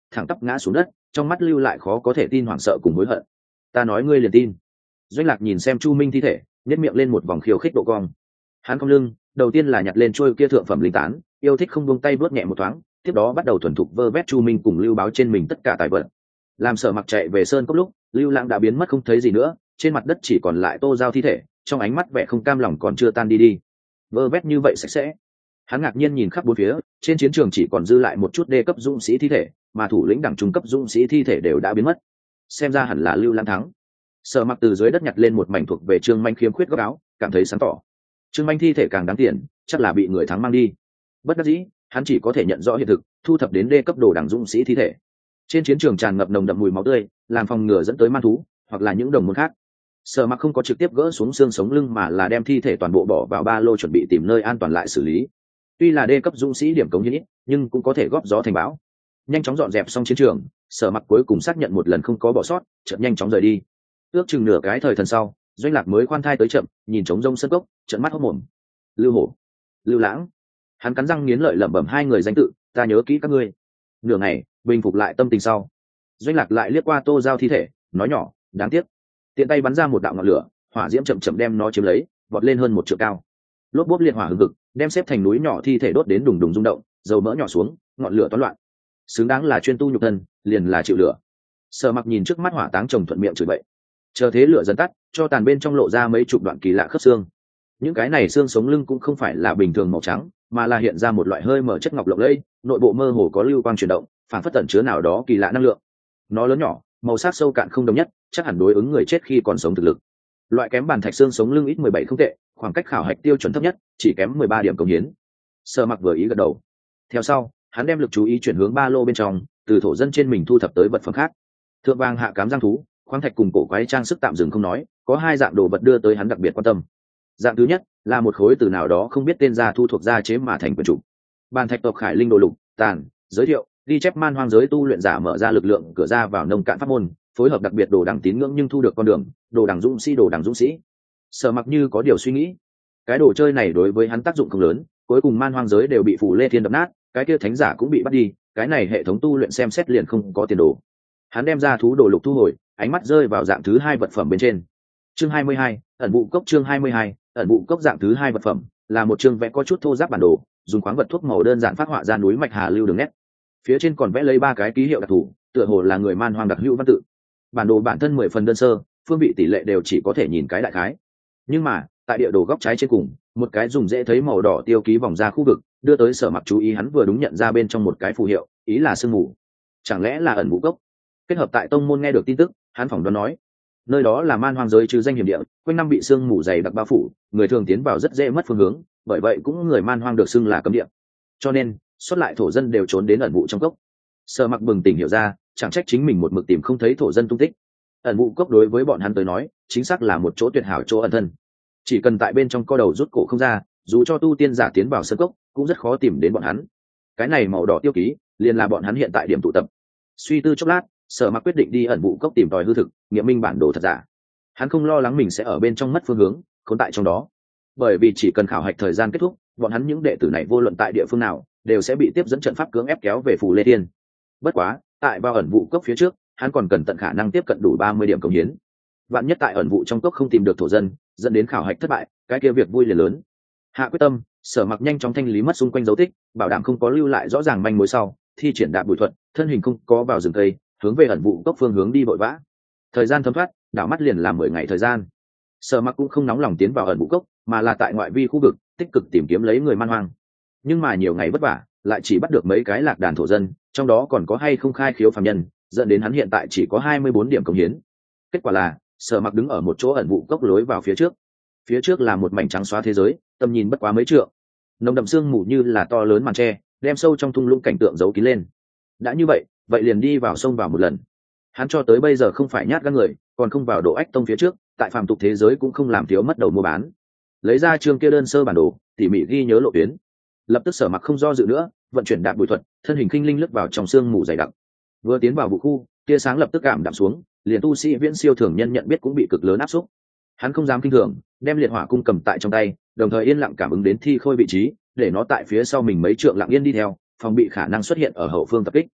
S1: thẳng tắp ngã xuống đất, trong mắt lưu lại khó có thể tin hoảng sợ cùng hối hận. Ta nói ngươi liền tin. Doanh Lạc nhìn xem Chu Minh thi thể, nhếch miệng lên một vòng khiêu khích độ cong. Hắn cong lưng, đầu tiên là nhặt lên trôi kia thượng phẩm linh tán, yêu thích không buông tay vớt nhẹ một thoáng, tiếp đó bắt đầu thuần thục vơ vét Chu Minh cùng Lưu Báo trên mình tất cả tài vật. Làm Sở Mặc chạy về sơn cốc lúc, Lưu Lãng đã biến mất không thấy gì nữa, trên mặt đất chỉ còn lại Tô Giao thi thể, trong ánh mắt vẻ không cam lòng còn chưa tan đi đi. Vơ vét như vậy sạch sẽ. Hắn ngạc nhiên nhìn khắp bốn phía, trên chiến trường chỉ còn dư lại một chút đê cấp dũng sĩ thi thể, mà thủ lĩnh đẳng trung cấp dũng sĩ thi thể đều đã biến mất. Xem ra hẳn là Lưu Lãng thắng. Sở Mặc từ dưới đất nhặt lên một mảnh thuộc về Trương Manh khiếm khuyết góc áo, cảm thấy sáng tỏ. Trương Manh thi thể càng đáng tiền, chắc là bị người thắng mang đi. Bất đắc dĩ, hắn chỉ có thể nhận rõ hiện thực, thu thập đến đê cấp đồ đẳng dũng sĩ thi thể. Trên chiến trường tràn ngập nồng đậm mùi máu tươi, làm phòng ngừa dẫn tới man thú hoặc là những đồng môn khác. Sở Mặc không có trực tiếp gỡ xuống xương sống lưng mà là đem thi thể toàn bộ bỏ vào ba lô chuẩn bị tìm nơi an toàn lại xử lý. Tuy là đê cấp dũng sĩ điểm cống hiến ít, nhưng cũng có thể góp gió thành bão. Nhanh chóng dọn dẹp xong chiến trường, Sở Mặc cuối cùng xác nhận một lần không có bỏ sót, chợt nhanh chóng rời đi. Ước chừng nửa cái thời thần sau, Doanh Lạc mới khoan thai tới chậm, nhìn trống rông sân cốc, trợn mắt hốt mồm. Lưu Hổ, Lưu Lãng. Hắn cắn răng nghiến lợi lẩm bẩm hai người danh tự, ta nhớ kỹ các ngươi. Nửa ngày, bình phục lại tâm tình sau, Doanh Lạc lại liếc qua Tô Giao thi thể, nói nhỏ, đáng tiếc. Tiện tay bắn ra một đạo ngọn lửa, hỏa diễm chậm chậm đem nó chiếm lấy, vọt lên hơn một trượng cao. Lốp bốp liệt hỏa hừng hực, đem xếp thành núi nhỏ thi thể đốt đến đùng đùng rung động, dầu mỡ nhỏ xuống, ngọn lửa toán loạn. Xứng đáng là chuyên tu nhục thân, liền là chịu lửa. Sở Mặc nhìn trước mắt hỏa táng chồng thuận miệng chửi bậy. Chờ thế lửa dần tắt, cho tàn bên trong lộ ra mấy chục đoạn kỳ lạ khớp xương. Những cái này xương sống lưng cũng không phải là bình thường màu trắng, mà là hiện ra một loại hơi mở chất ngọc lộng lẫy, nội bộ mơ hồ có lưu quang chuyển động, phản phất tẩn chứa nào đó kỳ lạ năng lượng. Nó lớn nhỏ, màu sắc sâu cạn không đồng nhất, chắc hẳn đối ứng người chết khi còn sống thực lực. Loại kém bàn thạch xương sống lưng ít mười bảy không tệ, khoảng cách khảo hạch tiêu chuẩn thấp nhất, chỉ kém mười ba điểm công hiến. Sở Mặc vừa ý gật đầu. Theo sau, hắn đem lực chú ý chuyển hướng ba lô bên trong, từ thổ dân trên mình thu thập tới vật phẩm khác. Thượng vàng hạ cám giang thú, khoáng thạch cùng cổ quái trang sức tạm dừng không nói, có hai dạng đồ vật đưa tới hắn đặc biệt quan tâm. Dạng thứ nhất là một khối từ nào đó không biết tên gia thu thuộc gia chế mà thành quyển trục. Bàn thạch tộc Khải Linh đồ lục, tàn, giới thiệu, ghi chép man hoang giới tu luyện giả mở ra lực lượng cửa ra vào nông cạn pháp môn, phối hợp đặc biệt đồ đằng tín ngưỡng nhưng thu được con đường, đồ đằng dũng sĩ đồ đằng dũng sĩ. Sở Mặc như có điều suy nghĩ, cái đồ chơi này đối với hắn tác dụng không lớn, cuối cùng man hoang giới đều bị phủ lê thiên đập nát, cái kia thánh giả cũng bị bắt đi, cái này hệ thống tu luyện xem xét liền không có tiền đồ. Hắn đem ra thú đồ lục thu hồi, ánh mắt rơi vào dạng thứ hai vật phẩm bên trên. Chương hai mươi hai, ẩn vụ cốc. Chương hai mươi hai, ẩn vụ cốc. Dạng thứ hai vật phẩm là một chương vẽ có chút thô ráp bản đồ, dùng khoáng vật thuốc màu đơn giản phát họa ra núi mạch hà lưu đường nét. Phía trên còn vẽ lấy ba cái ký hiệu đặc thù, tựa hồ là người man hoang đặc hữu văn tự. Bản đồ bản thân mười phần đơn sơ, phương vị tỷ lệ đều chỉ có thể nhìn cái đại khái. Nhưng mà, tại địa đồ góc trái trên cùng, một cái dùng dễ thấy màu đỏ tiêu ký vòng ra khu vực, đưa tới Sở Mặc chú ý. Hắn vừa đúng nhận ra bên trong một cái phù hiệu, ý là sương mù. Chẳng lẽ là ẩn vụ cốc? Kết hợp tại tông môn nghe được tin tức, hắn phỏng đoán nói, nơi đó là man hoang giới trừ danh hiểm địa, quanh năm bị sương mù dày đặc bao phủ, người thường tiến vào rất dễ mất phương hướng, bởi vậy cũng người man hoang được xưng là cấm địa. Cho nên, xuất lại thổ dân đều trốn đến ẩn vụ trong cốc. Sở Mặc bừng tỉnh hiểu ra, chẳng trách chính mình một mực tìm không thấy thổ dân tung tích. Ẩn vụ cốc đối với bọn hắn tới nói, chính xác là một chỗ tuyệt hảo chỗ ẩn thân. Chỉ cần tại bên trong co đầu rút cổ không ra, dù cho tu tiên giả tiến vào sân cốc, cũng rất khó tìm đến bọn hắn. Cái này màu đỏ tiêu ký, liền là bọn hắn hiện tại điểm tụ tập. Suy tư chốc lát, Sở Mặc quyết định đi ẩn vụ cốc tìm tòi hư thực, nghiệm minh bản đồ thật giả. Hắn không lo lắng mình sẽ ở bên trong mất phương hướng, khốn tại trong đó, bởi vì chỉ cần khảo hạch thời gian kết thúc, bọn hắn những đệ tử này vô luận tại địa phương nào đều sẽ bị tiếp dẫn trận pháp cưỡng ép kéo về Phù Lê Thiên. Bất quá, tại vào ẩn vụ cốc phía trước, hắn còn cần tận khả năng tiếp cận đủ ba mươi điểm công hiến. Vạn nhất tại ẩn vụ trong cốc không tìm được thổ dân, dẫn đến khảo hạch thất bại, cái kia việc vui liền lớn. Hạ quyết tâm, Sở Mặc nhanh chóng thanh lý mất xung quanh dấu tích, bảo đảm không có lưu lại rõ ràng manh mối sau, thi triển đạp bùi thuật, thân hình không có vào rừng cây, hướng về ẩn vụ cốc phương hướng đi vội vã. Thời gian thấm thoát, đảo mắt liền làm mười ngày thời gian. Sở Mặc cũng không nóng lòng tiến vào ẩn vụ cốc, mà là tại ngoại vi khu vực tích cực tìm kiếm lấy người man hoang. Nhưng mà nhiều ngày vất vả, lại chỉ bắt được mấy cái lạc đàn thổ dân, trong đó còn có hay không khai khiếu phàm nhân, dẫn đến hắn hiện tại chỉ có hai mươi bốn điểm công hiến. Kết quả là, Sở Mặc đứng ở một chỗ ẩn vụ cốc lối vào phía trước. Phía trước là một mảnh trắng xóa thế giới, tầm nhìn bất quá mấy trượng. Nồng đậm sương mù như là to lớn màn tre, đem sâu trong thung lũng cảnh tượng giấu kín lên. Đã như vậy, vậy liền đi vào sông vào một lần. Hắn cho tới bây giờ không phải nhát gan người, còn không vào độ ách tông phía trước, tại phàm tục thế giới cũng không làm thiếu mất đầu mua bán. Lấy ra chương kia đơn sơ bản đồ, tỉ mỉ ghi nhớ lộ tuyến. Lập tức Sở Mặc không do dự nữa, vận chuyển đạp bùi thuật, thân hình khinh linh lướt vào trong sương mù dày đặc. Vừa tiến vào vụ khu, tia sáng lập tức cảm đạm xuống, liền tu sĩ viễn siêu thường nhân nhận biết cũng bị cực lớn áp xúc. Hắn không dám kinh thường, đem liệt hỏa cung cầm tại trong tay, đồng thời yên lặng cảm ứng đến thi khôi vị trí, để nó tại phía sau mình mấy trượng lặng yên đi theo, phòng bị khả năng xuất hiện ở hậu phương tập kích.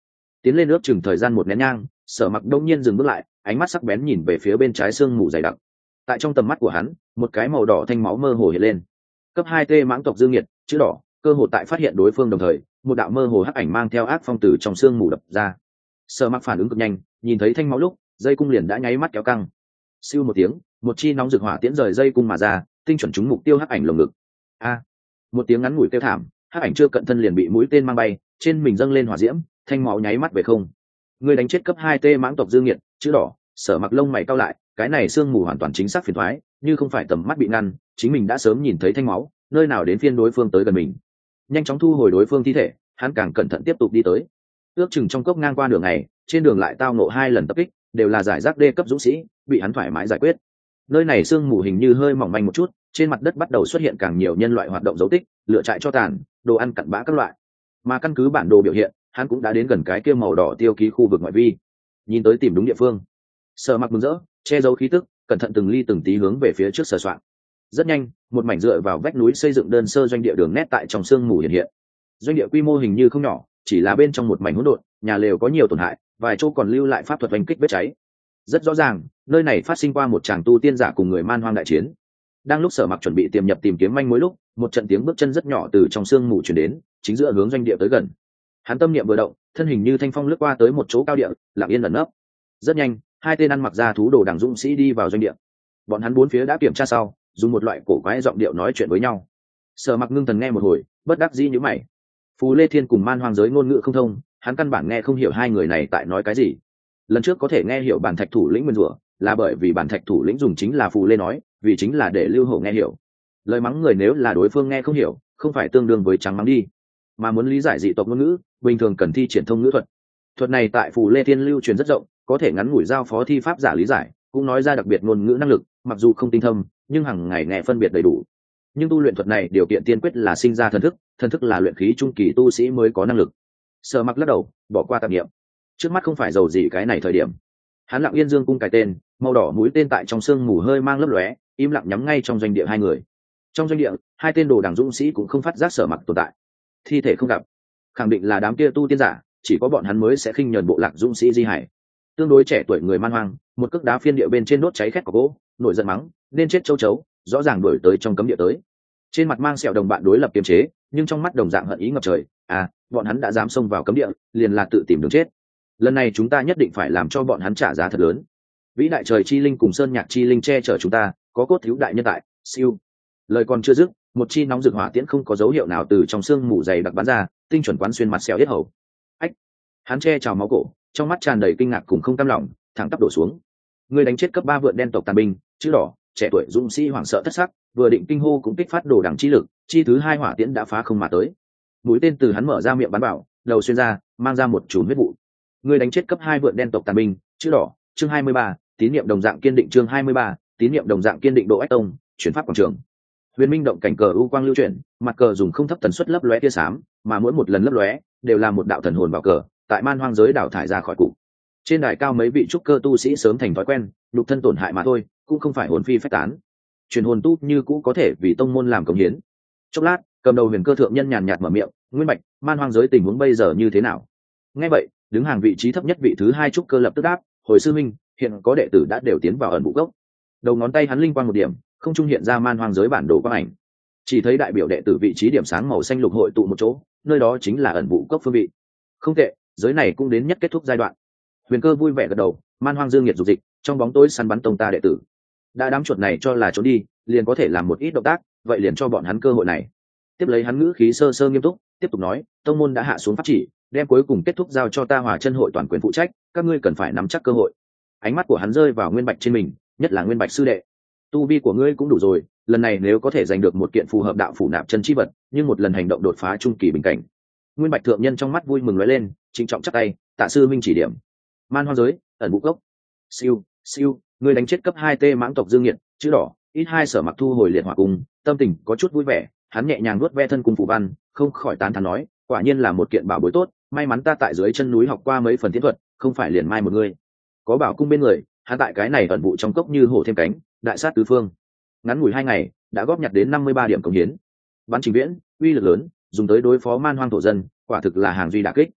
S1: tiến lên nước chừng thời gian một nén nhang, Sở Mặc đông nhiên dừng bước lại, ánh mắt sắc bén nhìn về phía bên trái xương mù dày đặc. Tại trong tầm mắt của hắn, một cái màu đỏ thanh máu mơ hồ hiện lên. Cấp hai tê mãng tộc dương nhiệt, chữ đỏ, cơ hồ tại phát hiện đối phương đồng thời, một đạo mơ hồ hắc ảnh mang theo ác phong từ trong xương mù đập ra. Sở Mặc phản ứng cực nhanh, nhìn thấy thanh máu lúc, dây cung liền đã nháy mắt kéo căng. Siêu một tiếng, một chi nóng rực hỏa tiễn rời dây cung mà ra, tinh chuẩn trúng mục tiêu hắc ảnh lồng ngực. A! Một tiếng ngắn ngủi kêu thảm, hắc ảnh chưa cận thân liền bị mũi tên mang bay, trên mình dâng lên hỏa diễm, thanh máu nháy mắt về không. Người đánh chết cấp hai tê mãng tộc dương nghiệt, chữ đỏ, Sở Mặc lông mày cau lại, cái này xương mù hoàn toàn chính xác phiền toái, như không phải tầm mắt bị ngăn, chính mình đã sớm nhìn thấy thanh máu, nơi nào đến phiên đối phương tới gần mình. Nhanh chóng thu hồi đối phương thi thể, hắn càng cẩn thận tiếp tục đi tới. Ước chừng trong cốc ngang qua đường này, trên đường lại tao ngộ hai lần tập kích, đều là giải rác đê cấp dũng sĩ, bị hắn thoải mái giải quyết. Nơi này sương mù hình như hơi mỏng manh một chút, trên mặt đất bắt đầu xuất hiện càng nhiều nhân loại hoạt động dấu tích, lựa trại cho tàn, đồ ăn cặn bã các loại. Mà căn cứ bản đồ biểu hiện, hắn cũng đã đến gần cái kia màu đỏ tiêu ký khu vực ngoại vi. Nhìn tới tìm đúng địa phương, Sở Mặc mừng rỡ, che giấu khí tức, cẩn thận từng ly từng tí hướng về phía trước sờ soạn. Rất nhanh, một mảnh dựa vào vách núi xây dựng đơn sơ doanh địa đường nét tại trong sương mù hiện hiện. Doanh địa quy mô hình như không nhỏ, chỉ là bên trong một mảnh hỗn độn, nhà lều có nhiều tổn hại, vài chỗ còn lưu lại pháp thuật oanh kích vết cháy. Rất rõ ràng, nơi này phát sinh qua một tràng tu tiên giả cùng người man hoang đại chiến. Đang lúc Sở Mặc chuẩn bị tiềm nhập tìm kiếm manh mối lúc, một trận tiếng bước chân rất nhỏ từ trong sương mù truyền đến, chính giữa hướng doanh địa tới gần. Hắn tâm niệm vừa động, thân hình như thanh phong lướt qua tới một chỗ cao địa, lặng yên ẩn nấp. Rất nhanh, hai tên ăn mặc da thú đồ đằng dũng sĩ đi vào doanh địa. Bọn hắn bốn phía đã kiểm tra sau, dùng một loại cổ quái giọng điệu nói chuyện với nhau. Sở Mặc ngưng thần nghe một hồi, bất đắc dĩ nhíu mày. Phù Lê Thiên cùng man hoang giới ngôn ngữ không thông, hắn căn bản nghe không hiểu hai người này tại nói cái gì. Lần trước có thể nghe hiểu bản thạch thủ lĩnh nguyên rủa, là bởi vì bản thạch thủ lĩnh dùng chính là Phù Lê nói, vì chính là để Lưu Hổ nghe hiểu. Lời mắng người nếu là đối phương nghe không hiểu, không phải tương đương với trắng mắng đi, mà muốn lý giải dị tộc ngôn ngữ, bình thường cần thi triển thông ngữ thuật. Thuật này tại Phù Lê Thiên lưu truyền rất rộng, có thể ngắn ngủi giao phó thi pháp giả lý giải, cũng nói ra đặc biệt ngôn ngữ năng lực, mặc dù không tinh thâm, nhưng hàng ngày nghe phân biệt đầy đủ. Nhưng tu luyện thuật này điều kiện tiên quyết là sinh ra thần thức, thần thức là luyện khí trung kỳ tu sĩ mới có năng lực. Sở Mặc lắc đầu, bỏ qua tạp niệm. Trước mắt không phải giàu gì cái này thời điểm. Hắn lặng yên dương cung cài tên, màu đỏ mũi tên tại trong sương mù hơi mang lấp lóe, im lặng nhắm ngay trong doanh địa hai người. Trong doanh địa, hai tên đồ đằng dũng sĩ cũng không phát giác Sở Mặc tồn tại. Thi thể không gặp, khẳng định là đám kia tu tiên giả, chỉ có bọn hắn mới sẽ khinh nhờn bộ lạc dũng sĩ di hải. Tương đối trẻ tuổi người man hoang, một cước đá phiên địa bên trên đốt cháy khét cọc gỗ, nổi giận mắng, nên chết châu chấu, rõ ràng đuổi tới trong cấm địa tới. Trên mặt mang sẹo đồng bạn đối lập kiềm chế, nhưng trong mắt đồng dạng hận ý ngập trời. À, bọn hắn đã dám xông vào cấm địa, liền là tự tìm đường chết. Lần này chúng ta nhất định phải làm cho bọn hắn trả giá thật lớn. Vĩ đại trời chi linh cùng sơn nhạc chi linh che chở chúng ta, có cốt thiếu đại nhân tại. Siêu. Lời còn chưa dứt, một chi nóng rực hỏa tiễn không có dấu hiệu nào từ trong xương mù dày đặc bắn ra, tinh chuẩn quán xuyên mặt sẹo yết hầu. Ách. Hắn che trào máu cổ, trong mắt tràn đầy kinh ngạc cùng không cam lòng, thẳng tắp đổ xuống. Người đánh chết cấp ba vượn đen tộc tàn binh, chữ đỏ, trẻ tuổi dũng sĩ hoảng sợ thất sắc, vừa định kinh hô cũng kích phát đồ đằng chi lực, chi thứ hai hỏa tiễn đã phá không mà tới. Mũi tên từ hắn mở ra miệng bắn vào, đầu xuyên ra, mang ra một chùm huyết vụ. Người đánh chết cấp hai vượn đen tộc tàn binh, chữ đỏ, chương hai mươi ba, tín niệm đồng dạng kiên định chương hai mươi ba, tín niệm đồng dạng kiên định độ ách tông, chuyển pháp quảng trường. Huyền Minh động cảnh cờ u quang lưu chuyển, mặt cờ dùng không thấp tần suất lấp lóe tia xám, mà mỗi một lần lấp lóe đều là một đạo thần hồn vào cờ, tại man hoang giới đảo thải ra khỏi cụ. Trên đài cao mấy vị trúc cơ tu sĩ sớm thành thói quen, lục thân tổn hại mà thôi, cũng không phải hồn phi phách tán. Truyền hồn tu như cũ có thể vì tông môn làm công hiến. Chốc lát, cầm đầu huyền cơ thượng nhân nhàn nhạt mở miệng, Nguyên Bạch, man hoang giới tình huống bây giờ như thế nào? Nghe vậy, đứng hàng vị trí thấp nhất vị thứ hai trúc cơ lập tức đáp, hồi sư minh, hiện có đệ tử đã đều tiến vào ẩn vụ gốc. Đầu ngón tay hắn linh quang một điểm, không trung hiện ra man hoang giới bản đồ quang ảnh. Chỉ thấy đại biểu đệ tử vị trí điểm sáng màu xanh lục hội tụ một chỗ, nơi đó chính là ẩn vụ cốc phương vị. Không tệ, giới này cũng đến nhất kết thúc giai đoạn. Huyền cơ vui vẻ gật đầu, man hoang dương nhiệt dục dịch, trong bóng tối săn bắn tông ta đệ tử. Đã đám chuột này cho là trốn đi, liền có thể làm một ít động tác, vậy liền cho bọn hắn cơ hội này. Tiếp lấy hắn ngữ khí sơ sơ nghiêm túc, tiếp tục nói, tông môn đã hạ xuống pháp chỉ, đem cuối cùng kết thúc giao cho ta Hòa Chân hội toàn quyền phụ trách, các ngươi cần phải nắm chắc cơ hội. Ánh mắt của hắn rơi vào Nguyên Bạch trên mình, nhất là Nguyên Bạch sư đệ. Tu vi của ngươi cũng đủ rồi, lần này nếu có thể giành được một kiện phù hợp đạo phủ nạp chân chi vật, nhưng một lần hành động đột phá trung kỳ bình cảnh. Nguyên Bạch thượng nhân trong mắt vui mừng lóe lên, trịnh trọng chắp tay, tạ sư minh chỉ điểm. Man hoang giới, ẩn vụ gốc. Siêu, siêu, ngươi đánh chết cấp hai tê mãng tộc dương nghiệt, chữ đỏ, ít hai Sở Mặc thu hồi liệt hỏa cung, tâm tình có chút vui vẻ, hắn nhẹ nhàng nuốt ve thân cung phù văn, không khỏi tán thán nói, quả nhiên là một kiện bảo bối tốt, may mắn ta tại dưới chân núi học qua mấy phần tiến thuật, không phải liền mai một người. Có bảo cung bên người, hắn tại cái này ẩn vụ trong cốc như hổ thêm cánh, đại sát tứ phương. Ngắn ngủi hai ngày, đã góp nhặt đến năm mươi ba điểm công hiến. Bắn trình viễn, uy lực lớn, dùng tới đối phó man hoang thổ dân, quả thực là hàng duy đả kích.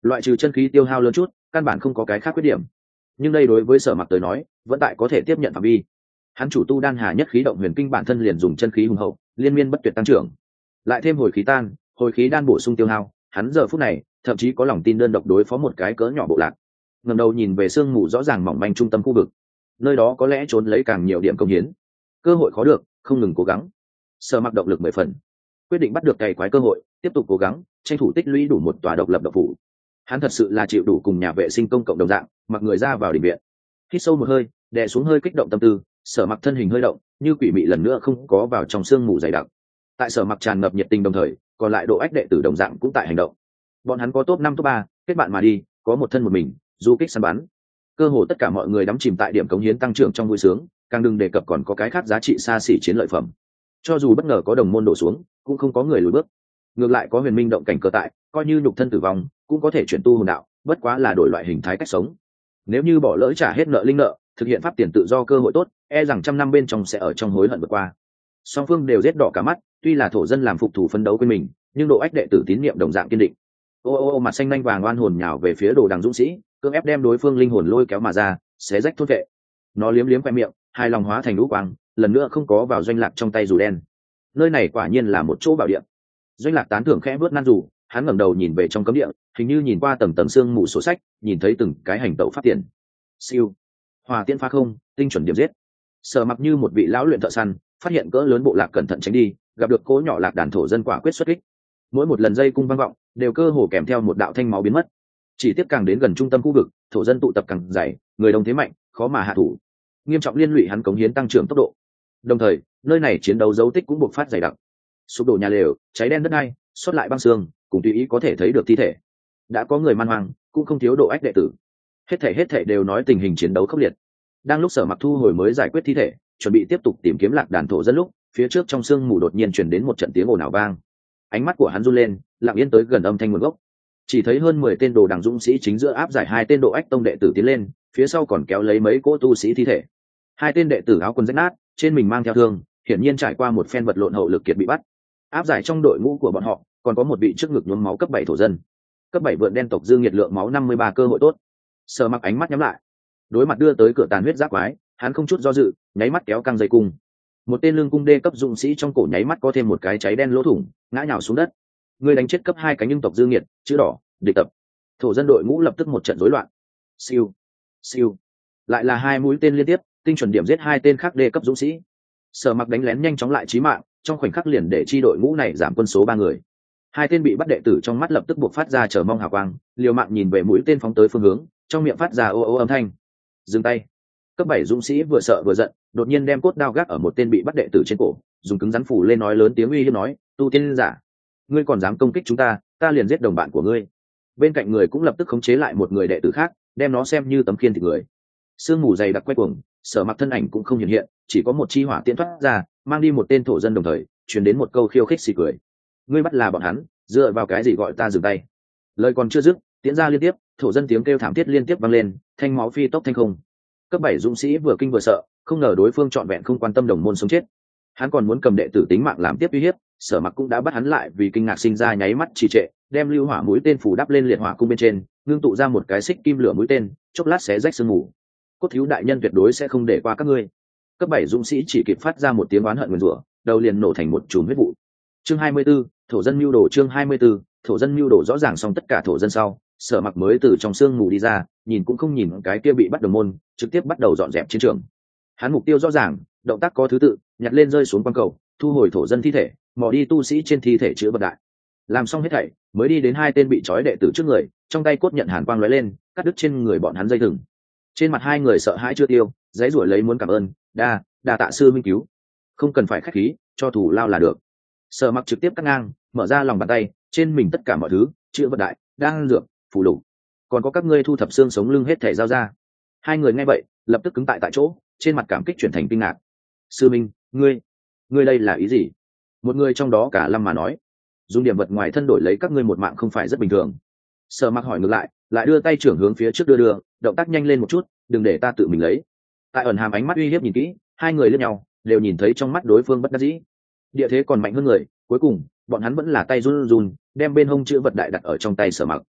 S1: loại trừ chân khí tiêu hao lớn chút, căn bản không có cái khác khuyết điểm. Nhưng đây đối với Sở Mặc tới nói vẫn tại có thể tiếp nhận phạm vi. Hắn chủ tu đan hà nhất khí động huyền kinh, bản thân liền dùng chân khí hùng hậu liên miên bất tuyệt tăng trưởng, lại thêm hồi khí tan hồi khí đan bổ sung tiêu hao, hắn giờ phút này thậm chí có lòng tin đơn độc đối phó một cái cỡ nhỏ bộ lạc. Ngẩng đầu nhìn về sương mù rõ ràng mỏng manh trung tâm khu vực, nơi đó có lẽ trốn lấy càng nhiều điểm công hiến, cơ hội khó được, không ngừng cố gắng. Sở Mặc động lực mười phần, quyết định bắt được cày quái cơ hội, tiếp tục cố gắng tranh thủ tích lũy đủ một tòa độc lập độc phủ. Hắn thật sự là chịu đủ cùng nhà vệ sinh công cộng đồng dạng mặc người ra vào đình viện. Hít sâu một hơi, đè xuống hơi kích động tâm tư, Sở Mặc thân hình hơi động, như quỷ mị lần nữa không có vào trong sương mù dày đặc. Tại Sở Mặc tràn ngập nhiệt tình đồng thời, còn lại độ ách đệ tử đồng dạng cũng tại hành động. Bọn hắn có top năm top ba, kết bạn mà đi, có một thân một mình du kích săn bắn. Cơ hồ tất cả mọi người đắm chìm tại điểm cống hiến tăng trưởng trong vui sướng, càng đừng đề cập còn có cái khác giá trị xa xỉ chiến lợi phẩm. Cho dù bất ngờ có đồng môn đổ xuống, cũng không có người lùi bước. Ngược lại có huyền minh động cảnh cơ tại, coi như nhục thân tử vong cũng có thể chuyển tu hồn đạo, bất quá là đổi loại hình thái cách sống. Nếu như bỏ lỡ trả hết nợ linh nợ, thực hiện pháp tiền tự do cơ hội tốt, e rằng trăm năm bên trong sẽ ở trong hối hận vượt qua. Song phương đều rết đỏ cả mắt, tuy là thổ dân làm phục thủ phấn đấu quên mình, nhưng độ ách đệ tử tín niệm đồng dạng kiên định. Ô ô ô, mặt xanh nhanh vàng oan hồn nhào về phía đồ đằng dũng sĩ, cưỡng ép đem đối phương linh hồn lôi kéo mà ra, xé rách thôn vệ. Nó liếm liếm khoe miệng, hai lòng hóa thành lũ quang, lần nữa không có vào doanh lạc trong tay dù đen. Nơi này quả nhiên là một chỗ bảo địa. Doanh lạc tán thưởng khẽ vớt nan dù, hắn ngẩng đầu nhìn về trong cấm địa, hình như nhìn qua tầng tầng xương mù sổ sách, nhìn thấy từng cái hành tẩu pháp tiền. Siêu, hòa tiễn phá không, tinh chuẩn điểm giết. Sở Mặc như một vị lão luyện thợ săn, phát hiện cỡ lớn bộ lạc cẩn thận tránh đi, gặp được cố nhỏ lạc đàn thổ dân quả quyết xuất kích. Mỗi một lần dây cung vang vọng, đều cơ hồ kèm theo một đạo thanh máu biến mất. Chỉ tiếp càng đến gần trung tâm khu vực, thổ dân tụ tập càng dày, người đông thế mạnh, khó mà hạ thủ, nghiêm trọng liên lụy hắn cống hiến tăng trưởng tốc độ. Đồng thời, nơi này chiến đấu dấu tích cũng bộc phát dày đặc, sụp đổ nhà lều, cháy đen đất đai, xuất lại băng xương, cùng tùy ý có thể thấy được thi thể. Đã có người man hoang, cũng không thiếu độ ách đệ tử. Hết thể hết thể đều nói tình hình chiến đấu khốc liệt. Đang lúc Sở Mặc thu hồi mới giải quyết thi thể, chuẩn bị tiếp tục tìm kiếm lạc đàn thổ dân lúc, phía trước trong sương mù đột nhiên truyền đến một trận tiếng ồn ào vang. Ánh mắt của hắn run lên, lặng yên tới gần âm thanh nguồn gốc. Chỉ thấy hơn mười tên đồ đằng dũng sĩ chính giữa áp giải hai tên độ ách tông đệ tử tiến lên, phía sau còn kéo lấy mấy cỗ tu sĩ thi thể. Hai tên đệ tử áo quần rách nát, trên mình mang theo thương, hiển nhiên trải qua một phen vật lộn hậu lực kiệt bị bắt. Áp giải trong đội ngũ của bọn họ còn có một vị trước ngực nhuốm máu cấp bảy thổ dân. Cấp bảy vượn đen tộc dương nhiệt lượng máu năm mươi ba, cơ hội tốt. Sở Mặc ánh mắt nhắm lại, đối mặt đưa tới cửa tàn huyết giáp quái, hắn không chút do dự, nháy mắt kéo căng dây cung. Một tên lương cung đê cấp dũng sĩ trong cổ nháy mắt có thêm một cái cháy đen lỗ thủng, ngã nhào xuống đất. Người đánh chết cấp hai cánh nhưng tộc dương nhiệt, chữ đỏ, địch tập. Thổ dân đội ngũ lập tức một trận rối loạn. Siêu, siêu, lại là hai mũi tên liên tiếp, tinh chuẩn điểm giết hai tên khác đê cấp dũng sĩ. Sở Mặc đánh lén nhanh chóng lại chí mạng, trong khoảnh khắc liền để chi đội ngũ này giảm quân số ba người. Hai tên bị bắt đệ tử trong mắt lập tức buộc phát ra chờ mong hào quang, liều mạng nhìn về mũi tên phóng tới phương hướng, trong miệng phát ra ô ô âm thanh. Dừng tay. Cấp bảy dũng sĩ vừa sợ vừa giận, đột nhiên đem cốt đao gác ở một tên bị bắt đệ tử trên cổ, dùng cứng rắn phủ lên nói lớn tiếng uy hiếp nói, tu tiên giả, ngươi còn dám công kích chúng ta, ta liền giết đồng bạn của ngươi. Bên cạnh người cũng lập tức khống chế lại một người đệ tử khác, đem nó xem như tấm khiên thịt người. Sương mù dày đặc quay cuồng, Sở Mặc thân ảnh cũng không hiện hiện, chỉ có một chi hỏa tiễn thoát ra, mang đi một tên thổ dân, đồng thời truyền đến một câu khiêu khích xì cười. Ngươi bắt là bọn hắn, dựa vào cái gì gọi ta dừng tay? Lời còn chưa dứt, tiễn ra liên tiếp, thổ dân tiếng kêu thảm thiết liên tiếp vang lên, thanh máu phi tốc thanh không. Cấp bảy dũng sĩ vừa kinh vừa sợ, không ngờ đối phương trọn vẹn không quan tâm đồng môn sống chết. Hắn còn muốn cầm đệ tử tính mạng làm tiếp uy hiếp, Sở Mặc cũng đã bắt hắn lại, vì kinh ngạc sinh ra nháy mắt trì trệ, đem lưu hỏa mũi tên phủ đắp lên liệt hỏa cung bên trên, ngưng tụ ra một cái xích kim lửa mũi tên, chốc lát xé rách sương mù. Cốt thiếu đại nhân tuyệt đối sẽ không để qua các ngươi. Cấp bảy dũng sĩ chỉ kịp phát ra một tiếng oán hận nguyền rủa, đầu liền nổ thành một chùm huyết vụ. Chương hai mươi 24, thổ dân mưu đồ. Chương hai mươi 24, thổ dân mưu đồ. Rõ ràng xong tất cả thổ dân sau, Sở Mặc mới từ trong sương mù đi ra, nhìn cũng không nhìn cái kia bị bắt đồng môn, trực tiếp bắt đầu dọn dẹp chiến trường. Hắn mục tiêu rõ ràng, động tác có thứ tự, nhặt lên rơi xuống quan cầu, thu hồi thổ dân thi thể, mò đi tu sĩ trên thi thể chữa vật đại. Làm xong hết thảy, mới đi đến hai tên bị trói đệ tử trước người, trong tay cốt nhận hàn quang lóe lên, cắt đứt trên người bọn hắn dây thừng. Trên mặt hai người sợ hãi chưa tiêu, giãy giụa lấy muốn cảm ơn, đa, đa tạ sư minh cứu. Không cần phải khách khí, cho thủ lao là được. Sở Mặc trực tiếp cắt ngang, mở ra lòng bàn tay, trên mình tất cả mọi thứ, chữa vật đại, đang dược, phù lục, còn có các ngươi thu thập xương sống lưng hết thể giao ra. Hai người nghe vậy, lập tức cứng tại tại chỗ, trên mặt cảm kích chuyển thành kinh ngạc. Sư minh, ngươi, ngươi đây là ý gì? Một người trong đó cả lâm mà nói, dùng điểm vật ngoài thân đổi lấy các ngươi một mạng không phải rất bình thường. Sở Mặc hỏi ngược lại, lại đưa tay trưởng hướng phía trước đưa đưa, động tác nhanh lên một chút, đừng để ta tự mình lấy. Tại ẩn hàm ánh mắt uy hiếp nhìn kỹ, hai người liếc nhau, đều nhìn thấy trong mắt đối phương bất đắc dĩ. Địa thế còn mạnh hơn người, cuối cùng bọn hắn vẫn là tay run run, đem bên hông chữ vật đại đặt ở trong tay Sở Mặc.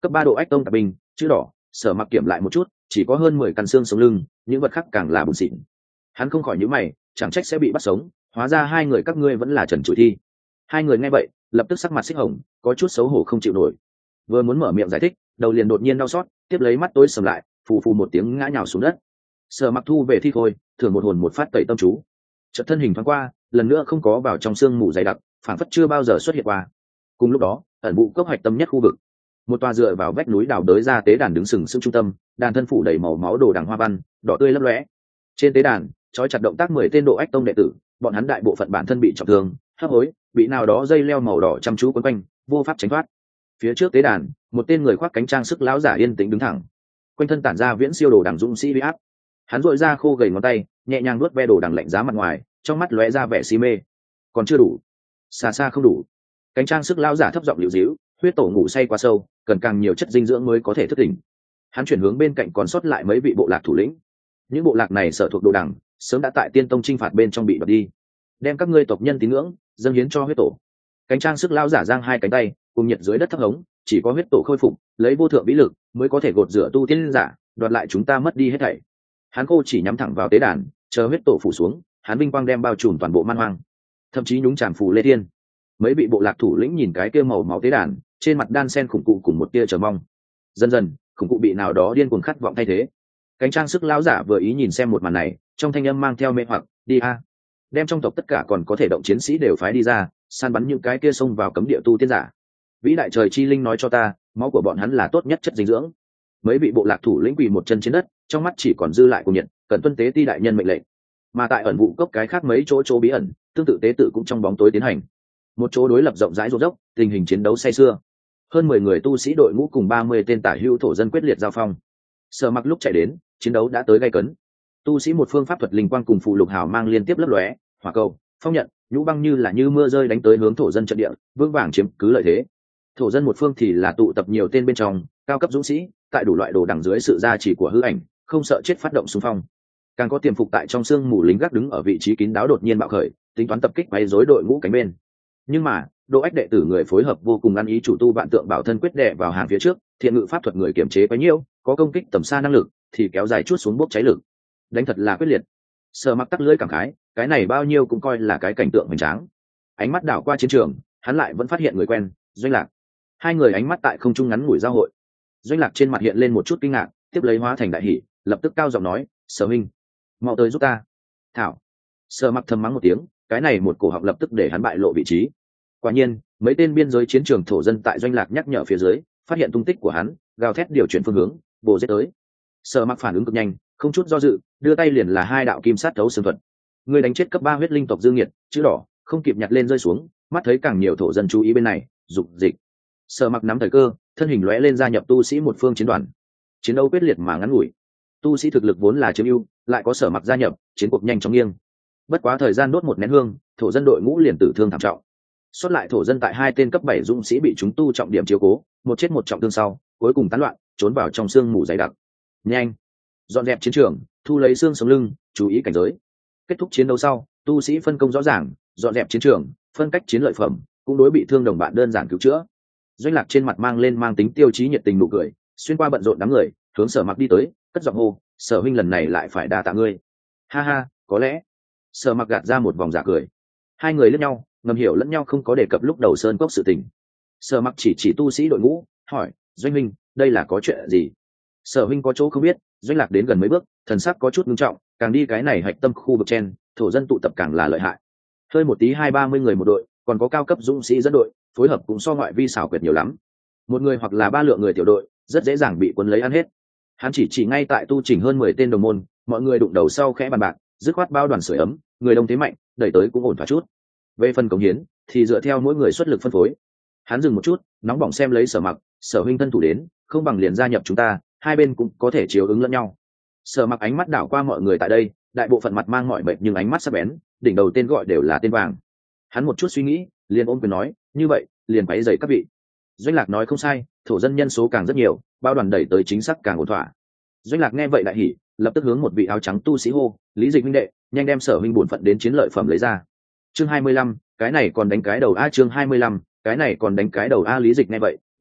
S1: Cấp ba độ ách tông tạp binh, chữ đỏ. Sở Mặc kiểm lại một chút, chỉ có hơn mười căn xương sống lưng, những vật khác càng là bùn xịn. Hắn không khỏi nhíu mày, chẳng trách sẽ bị bắt sống, hóa ra hai người các ngươi vẫn là trần trụi thi. Hai người nghe vậy, lập tức sắc mặt xích hồng, có chút xấu hổ không chịu nổi. Vừa muốn mở miệng giải thích, đầu liền đột nhiên đau xót, tiếp lấy mắt tối sầm lại, phù phù một tiếng ngã nhào xuống đất. Sở Mặc thu về thi khôi, thưởng một hồn một phát tẩy tâm chú. Chợt thân hình thoáng qua, lần nữa không có vào trong xương mù dày đặc, phản phất chưa bao giờ xuất hiện qua. Cùng lúc đó, ẩn vụ cốc hoạch tâm nhất khu vực, một tòa dựa vào vách núi đào đới ra tế đàn đứng sừng sững trung tâm, đàn thân phủ đầy màu máu đồ đằng hoa văn, đỏ tươi lấp lóe. Trên tế đàn, trói chặt động tác mười tên độ ách tông đệ tử, bọn hắn đại bộ phận bản thân bị trọng thương, hấp hối, bị nào đó dây leo màu đỏ chăm chú quấn quanh, vô pháp tránh thoát. Phía trước tế đàn, một tên người khoác cánh trang sức lão giả yên tĩnh đứng thẳng, quanh thân tản ra viễn siêu đồ đằng dũng sĩ uy áp. Hắn duỗi ra khô gầy ngón tay, nhẹ nhàng nuốt ve đồ đằng lạnh giá mặt ngoài, trong mắt lóe ra vẻ si mê. Còn chưa đủ, xa xa không đủ. Cánh trang sức lão giả thấp giọng liễu díu, huyết tổ ngủ say quá sâu, cần càng nhiều chất dinh dưỡng mới có thể thức tỉnh. Hắn chuyển hướng bên cạnh còn sót lại mấy vị bộ lạc thủ lĩnh. Những bộ lạc này sở thuộc đồ đằng, sớm đã tại tiên tông chinh phạt bên trong bị đoạt đi, đem các ngươi tộc nhân tín ngưỡng dâng hiến cho huyết tổ. Cánh trang sức lão giả giang hai cánh tay, cùng nhiệt dưới đất thấp hống, chỉ có huyết tổ khôi phục, lấy vô thượng vĩ lực mới có thể gột rửa tu tiên giả, đoạt lại chúng ta mất đi hết thảy. Hắn khô chỉ nhắm thẳng vào tế đàn, chờ huyết tổ phủ xuống, hắn vinh quang đem bao trùm toàn bộ man hoang, thậm chí nhúng tràn phù lê thiên. Mấy vị bộ lạc thủ lĩnh nhìn cái kia màu máu tế đàn, trên mặt đan sen khủng cụ cùng một tia chờ mong. Dần dần, khủng cụ bị nào đó điên cuồng khát vọng thay thế. Cánh trang sức lão giả vừa ý nhìn xem một màn này, trong thanh âm mang theo mê hoặc, đi a, đem trong tộc tất cả còn có thể động chiến sĩ đều phái đi ra, săn bắn những cái kia xông vào cấm địa tu tiên giả. Vĩ đại trời chi linh nói cho ta, máu của bọn hắn là tốt nhất chất dinh dưỡng. Mấy vị bộ lạc thủ lĩnh quỳ một chân trên đất, trong mắt chỉ còn dư lại cùng nhiệt, cần tuân tế ti đại nhân mệnh lệnh. Mà tại ẩn vụ cốc cái khác mấy chỗ chỗ bí ẩn, tương tự tế tự cũng trong bóng tối tiến hành. Một chỗ đối lập rộng rãi rộng dốc, tình hình chiến đấu say sưa. Hơn mười người tu sĩ đội ngũ cùng ba mươi tên tả hữu thổ dân quyết liệt giao phong. Sở Mặc lúc chạy đến, chiến đấu đã tới gay cấn. Tu sĩ một phương pháp thuật linh quang cùng phụ lục hào mang liên tiếp lấp lóe, hỏa cầu, phong nhận, nhũ băng như là như mưa rơi đánh tới hướng thổ dân trận địa, vững vàng chiếm cứ lợi thế. Thổ dân một phương thì là tụ tập nhiều tên bên trong, cao cấp dũng sĩ, tại đủ loại đồ đằng dưới sự gia trì của hư ảnh, không sợ chết phát động xung phong. Càng có tiềm phục tại trong xương mù lính gác đứng ở vị trí kín đáo đột nhiên bạo khởi, tính toán tập kích quấy rối đội ngũ cánh bên. Nhưng mà, Đỗ Ách đệ tử người phối hợp vô cùng ăn ý, chủ tu vạn tượng bảo thân quyết đệ vào hàng phía trước, thiện ngự pháp thuật người kiểm chế quá nhiêu, có công kích tầm xa năng lực thì kéo dài chút xuống bốc cháy lực, đánh thật là quyết liệt. Sở Mặc tắc lưỡi cảm khái, cái này bao nhiêu cũng coi là cái cảnh tượng hoành tráng. Ánh mắt đảo qua chiến trường, hắn lại vẫn phát hiện người quen, Doanh Lạc. Hai người ánh mắt tại không trung ngắn ngủi giao hội. Doanh Lạc trên mặt hiện lên một chút kinh ngạc, tiếp lấy hóa thành đại hỉ, lập tức cao giọng nói, Sở huynh, mau tới giúp ta. Thảo. Sở Mặc thầm mắng một tiếng, cái này một cổ họng lập tức để hắn bại lộ vị trí. Quả nhiên, mấy tên biên giới chiến trường thổ dân tại Doanh Lạc nhắc nhở phía dưới, phát hiện tung tích của hắn, gào thét điều chuyển phương hướng, bổ giết tới. Sở Mặc phản ứng cực nhanh, không chút do dự, đưa tay liền là hai đạo kim sát thấu xương thuật. Người đánh chết cấp ba huyết linh tộc Dương Nghiệt, chữ đỏ, không kịp nhặt lên rơi xuống, mắt thấy càng nhiều thổ dân chú ý bên này, dục dịch. Sở Mặc nắm thời cơ, thân hình lóe lên gia nhập tu sĩ một phương chiến đoàn. Chiến đấu quyết liệt mà ngắn ngủi. Tu sĩ thực lực vốn là chiếm ưu, lại có Sở Mặc gia nhập, chiến cuộc nhanh chóng nghiêng. Bất quá thời gian đốt một nén hương, thổ dân đội ngũ liền tử thương thảm trọng. Xuất lại thổ dân tại hai tên cấp bảy dũng sĩ bị chúng tu trọng điểm chiếu cố, một chết một trọng thương sau, cuối cùng tán loạn, trốn vào trong xương mù dày đặc. Nhanh, dọn dẹp chiến trường, thu lấy xương sống lưng, chú ý cảnh giới. Kết thúc chiến đấu sau, tu sĩ phân công rõ ràng, dọn dẹp chiến trường, phân cách chiến lợi phẩm, cũng đối bị thương đồng bạn đơn giản cứu chữa. Doanh Lạc trên mặt mang lên mang tính tiêu chí nhiệt tình nụ cười, xuyên qua bận rộn đám người, hướng Sở Mặc đi tới, cất giọng hô, Sở huynh lần này lại phải đa tạ ngươi. Ha ha, có lẽ. Sở Mặc gạt ra một vòng giả cười. Hai người lẫn nhau, ngầm hiểu lẫn nhau không có đề cập lúc đầu sơn cốc sự tình. Sở Mặc chỉ chỉ tu sĩ đội ngũ, hỏi, Doanh huynh, đây là có chuyện gì? Sở huynh có chỗ không biết. Doanh Lạc đến gần mấy bước, thần sắc có chút nghiêm trọng, càng đi cái này hạch tâm khu vực trên, thổ dân tụ tập càng là lợi hại. Hơi một tí hai ba mươi người một đội, còn có cao cấp dũng sĩ dẫn đội, phối hợp cũng so ngoại vi xảo quyệt nhiều lắm. Một người hoặc là ba lượng người tiểu đội, rất dễ dàng bị quân lấy ăn hết. Hắn chỉ chỉ ngay tại tu chỉnh hơn mười tên đồng môn, mọi người đụng đầu sau khẽ bàn bạc, dứt khoát bao đoàn sưởi ấm, người đông thế mạnh, đẩy tới cũng ổn thỏa chút. Về phần cống hiến, thì dựa theo mỗi người xuất lực phân phối. Hắn dừng một chút, nóng bỏng xem lấy Sở Mặc, Sở huynh thân thủ đến, không bằng liền gia nhập chúng ta, hai bên cũng có thể chiếu ứng lẫn nhau. Sở Mặc ánh mắt đảo qua mọi người tại đây, đại bộ phận mặt mang mọi bệnh nhưng ánh mắt sắc bén, đỉnh đầu tên gọi đều là tên vàng. Hắn một chút suy nghĩ, liền ôm quyền nói, như vậy, liền váy dày các vị. Doanh Lạc nói không sai, thổ dân nhân số càng rất nhiều, bao đoàn đẩy tới chính xác càng ổn thỏa. Doanh Lạc nghe vậy đại hỉ, lập tức hướng một vị áo trắng tu sĩ hô, Lý Dịch huynh đệ, nhanh đem Sở huynh bổn phận đến chiến lợi phẩm lấy ra. Chương hai mươi lăm, cái này còn đánh cái đầu a chương hai mươi lăm, cái này còn đánh cái đầu a Lý Dịch nghe vậy,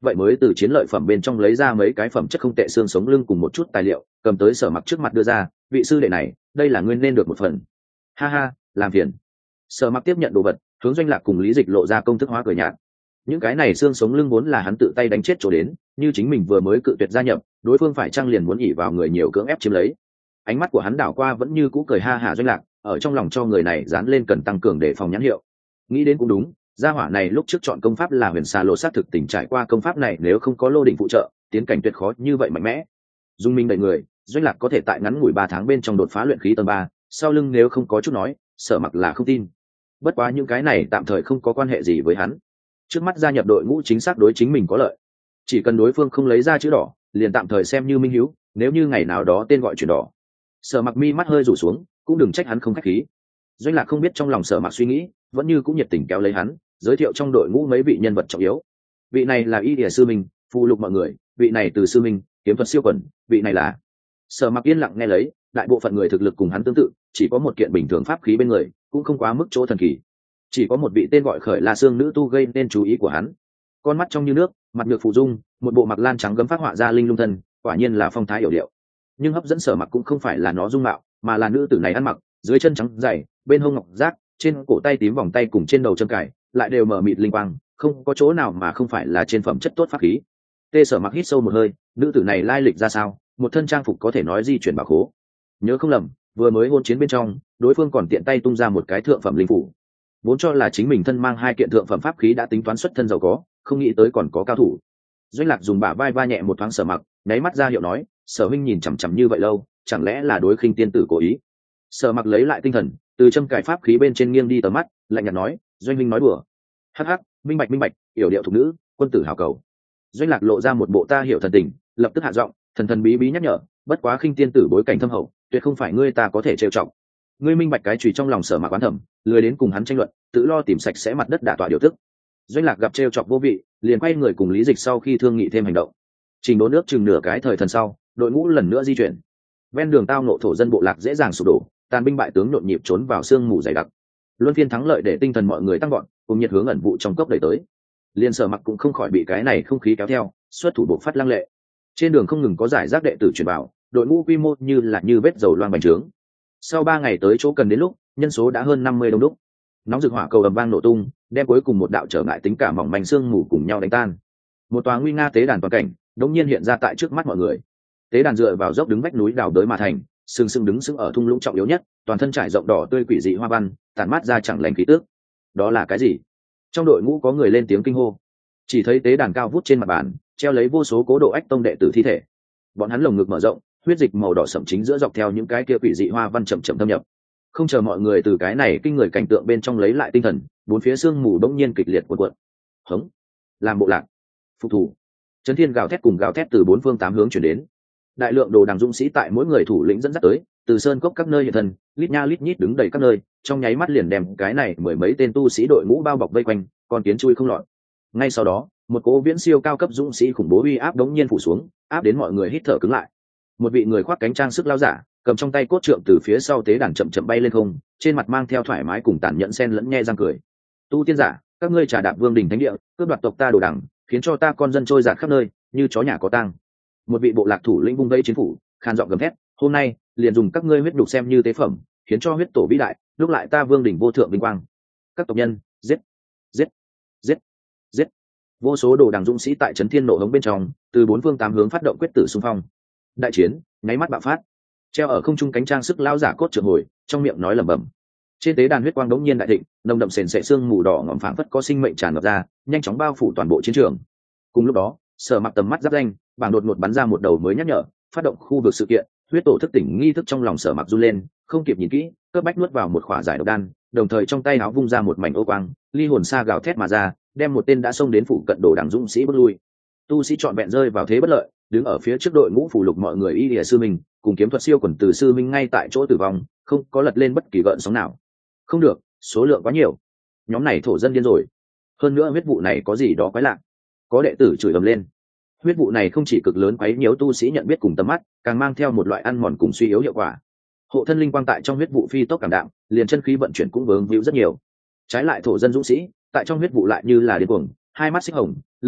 S1: vậy mới từ chiến lợi phẩm bên trong lấy ra mấy cái phẩm chất không tệ xương sống lưng cùng một chút tài liệu cầm tới Sở Mặc trước mặt đưa ra. Vị sư đệ này, đây là nguyên nên được một phần. Ha ha, làm phiền. Sở Mặc tiếp nhận đồ vật, hướng Doanh Lạc cùng Lý Dịch lộ ra công thức hóa cười nhạt. Những cái này xương sống lưng vốn là hắn tự tay đánh chết chỗ đến, như chính mình vừa mới cự tuyệt gia nhập, đối phương phải chăng liền muốn ỉ vào người nhiều cưỡng ép chiếm lấy. Ánh mắt của hắn đảo qua vẫn như cũ cười ha hả Doanh Lạc, ở trong lòng cho người này dán lên cần tăng cường để phòng nhãn hiệu. Nghĩ đến cũng đúng, gia hỏa này lúc trước chọn công pháp là Huyền Xà Lộ sát thực tình trải qua công pháp này, nếu không có lô đỉnh phụ trợ, tiến cảnh tuyệt khó như vậy mạnh mẽ. Dung minh đợi người, Doanh Lạc có thể tại ngắn ngủi ba tháng bên trong đột phá luyện khí tầng ba, sau lưng nếu không có chút nói, Sở Mặc là không tin. Bất quá những cái này tạm thời không có quan hệ gì với hắn. Trước mắt gia nhập đội ngũ chính xác đối chính mình có lợi, chỉ cần đối phương không lấy ra chữ đỏ, liền tạm thời xem như minh hữu, nếu như ngày nào đó tên gọi chuyển đỏ. Sở Mặc mi mắt hơi rủ xuống, cũng đừng trách hắn không khách khí. Doanh Lạc không biết trong lòng Sở Mặc suy nghĩ, vẫn như cũng nhiệt tình kéo lấy hắn, giới thiệu trong đội ngũ mấy vị nhân vật trọng yếu. Vị này là Y Lìa sư minh, phụ lục mọi người, vị này từ sư minh, kiếm thuật siêu quần, vị này là. Sở Mặc yên lặng nghe lấy, đại bộ phận người thực lực cùng hắn tương tự, chỉ có một kiện bình thường pháp khí bên người, cũng không quá mức chỗ thần kỳ. Chỉ có một vị tên gọi Khởi La Xương nữ tu gây nên chú ý của hắn. Con mắt trong như nước, mặt nhược phù dung, một bộ mặc lan trắng gấm phát họa ra linh lung thân, quả nhiên là phong thái yểu điệu. Nhưng hấp dẫn Sở Mặc cũng không phải là nó dung mạo, mà là nữ tử này ăn mặc, dưới chân trắng dày, bên hông ngọc giác, trên cổ tay tím vòng tay cùng trên đầu châm cài, lại đều mở mịt linh quang, không có chỗ nào mà không phải là trên phẩm chất tốt pháp khí. Tê Sở Mặc hít sâu một hơi, nữ tử này lai lịch ra sao, một thân trang phục có thể nói di chuyển bảo khố. Nhớ không lầm, vừa mới hôn chiến bên trong, đối phương còn tiện tay tung ra một cái thượng phẩm linh phủ. Vốn cho là chính mình thân mang hai kiện thượng phẩm pháp khí đã tính toán xuất thân giàu có, không nghĩ tới còn có cao thủ. Doanh Lạc dùng bả vai va nhẹ một thoáng Sở Mặc, nháy mắt ra hiệu nói, Sở huynh nhìn chằm chằm như vậy lâu, chẳng lẽ là đối khinh tiên tử cố ý? Sở Mặc lấy lại tinh thần, từ châm cài pháp khí bên trên nghiêng đi tờ mắt, lạnh nhạt nói, Doanh huynh nói đùa. Hắc hắc, minh bạch minh bạch, yểu điệu thục nữ, quân tử hào cầu. Doanh Lạc lộ ra một bộ ta hiểu thần tình, lập tức hạ giọng, thần thần bí bí nhắc nhở, bất quá khinh tiên tử bối cảnh thâm hậu, tuyệt không phải ngươi ta có thể trêu chọc. Ngươi minh bạch cái chùy trong lòng Sở Mặc oán thầm, lười đến cùng hắn tranh luận, tự lo tìm sạch sẽ mặt đất đả tọa điều tức. Doanh Lạc gặp trêu chọc vô vị, liền quay người cùng Lý Dịch sau khi thương nghị thêm hành động. Trình đốn nước chừng nửa cái thời thần sau, đội ngũ lần nữa di chuyển. Ven đường tao nộ thổ dân bộ lạc dễ dàng sụp đổ, tàn binh bại tướng nhộn nhịp trốn vào sương mù dày đặc. Luân phiên thắng lợi để tinh thần mọi người tăng gọn, cùng nhiệt hướng ẩn vụ trong cốc đẩy tới. Liên Sở Mặc cũng không khỏi bị cái này không khí kéo theo, xuất thủ bộ phát lăng lệ. Trên đường không ngừng có giải rác đệ tử truyền bảo, đội ngũ quy mô như là như vết dầu loang bành trướng. Sau ba ngày tới chỗ cần đến lúc, nhân số đã hơn năm mươi đông đúc. Nóng rực hỏa cầu ầm vang nổ tung, đem cuối cùng một đạo trở ngại tính cả mỏng manh sương mù cùng nhau đánh tan. Một tòa nguy nga tế đàn toàn cảnh, đống nhiên hiện ra tại trước mắt mọi người. Tế đàn dựa vào dốc đứng vách núi đào đới mà thành, sừng sững đứng sững ở thung lũng trọng yếu nhất, toàn thân trải rộng đỏ tươi quỷ dị hoa văn, tản mát ra chẳng lành khí tức. Đó là cái gì? Trong đội ngũ có người lên tiếng kinh hô. Chỉ thấy tế đàn cao vút trên mặt bàn, treo lấy vô số cố độ ách tông đệ tử thi thể. Bọn hắn lồng ngực mở rộng, huyết dịch màu đỏ sẫm chính giữa dọc theo những cái kia quỷ dị hoa văn chậm chậm thâm nhập. Không chờ mọi người từ cái này kinh người cảnh tượng bên trong lấy lại tinh thần, bốn phía sương mù đống nhiên kịch liệt cuộn cuộn. Hống, làm bộ lạc, phục thủ. Chấn thiên gào thét cùng gào thét từ bốn phương tám hướng chuyển đến. Đại lượng đồ đằng dũng sĩ tại mỗi người thủ lĩnh dẫn dắt tới, từ sơn cốc các nơi hiện thân, lít nha lít nhít đứng đầy các nơi, trong nháy mắt liền đem cái này mười mấy tên tu sĩ đội ngũ bao bọc vây quanh, con kiến chui không lọt. Ngay sau đó, một cỗ viễn siêu cao cấp dũng sĩ khủng bố uy áp đống nhiên phủ xuống, áp đến mọi người hít thở cứng lại. Một vị người khoác cánh trang sức lao giả, cầm trong tay cốt trượng từ phía sau tế đàn chậm chậm bay lên không, trên mặt mang theo thoải mái cùng tàn nhẫn xen lẫn nhe răng cười. Tu tiên giả, các ngươi trà đạp vương đình thánh địa, cướp đoạt tộc ta đồ đằng, khiến cho ta con dân trôi dạt khắp nơi, như chó nhà có tang. Một vị bộ lạc thủ lĩnh vung vây chiến phủ, khan giọng gầm thét, hôm nay liền dùng các ngươi huyết đục xem như tế phẩm, khiến cho huyết tổ vĩ đại, lúc lại ta vương đình vô thượng vinh quang. Các tộc nhân, giết, giết, giết, giết. Vô số đồ đằng dũng sĩ tại trấn thiên nộ hống bên trong, từ bốn phương tám hướng phát động quyết tử xung phong. Đại chiến nháy mắt bạo phát. Treo ở không trung cánh trang sức lão giả cốt trượng hồi, trong miệng nói lẩm bẩm. Trên tế đàn huyết quang đống nhiên đại thịnh, nồng đậm sền sệt xương mù đỏ ngòm phảng phất có sinh mệnh tràn ngập ra, nhanh chóng bao phủ toàn bộ chiến trường. Cùng lúc đó, Sở Mặc tầm mắt giáp danh, bảng đột ngột bắn ra một đầu mới nhắc nhở, phát động khu vực sự kiện, huyết tổ thức tỉnh nghi thức trong lòng Sở Mặc run lên, không kịp nhìn kỹ, cấp bách nuốt vào một khỏa giải độc đan, đồng thời trong tay áo vung ra một mảnh ô quang, ly hồn sa gào thét mà ra, đem một tên đã xông đến phụ cận đồ đằng dũng sĩ bước lui. Tu sĩ chọn vẹn rơi vào thế bất lợi, đứng ở phía trước đội ngũ phủ lục mọi người Y Lìa sư minh, cùng kiếm thuật siêu quần từ sư minh ngay tại chỗ tử vong, không có lật lên bất kỳ gợn sóng nào. Không được, số lượng quá nhiều, nhóm này thổ dân điên rồi. Hơn nữa huyết vụ này có gì đó quái lạ. Có đệ tử chửi ầm lên. Huyết vụ này không chỉ cực lớn quấy nhiễu tu sĩ nhận biết cùng tầm mắt, càng mang theo một loại ăn mòn cùng suy yếu hiệu quả. Hộ thân linh quang tại trong huyết vụ phi tốc cảm đạm, liền chân khí vận chuyển cũng vướng víu rất nhiều. Trái lại thổ dân dũng sĩ, tại trong huyết vụ lại như là điên cuồng, hai mắt xích hồng, lực lượng,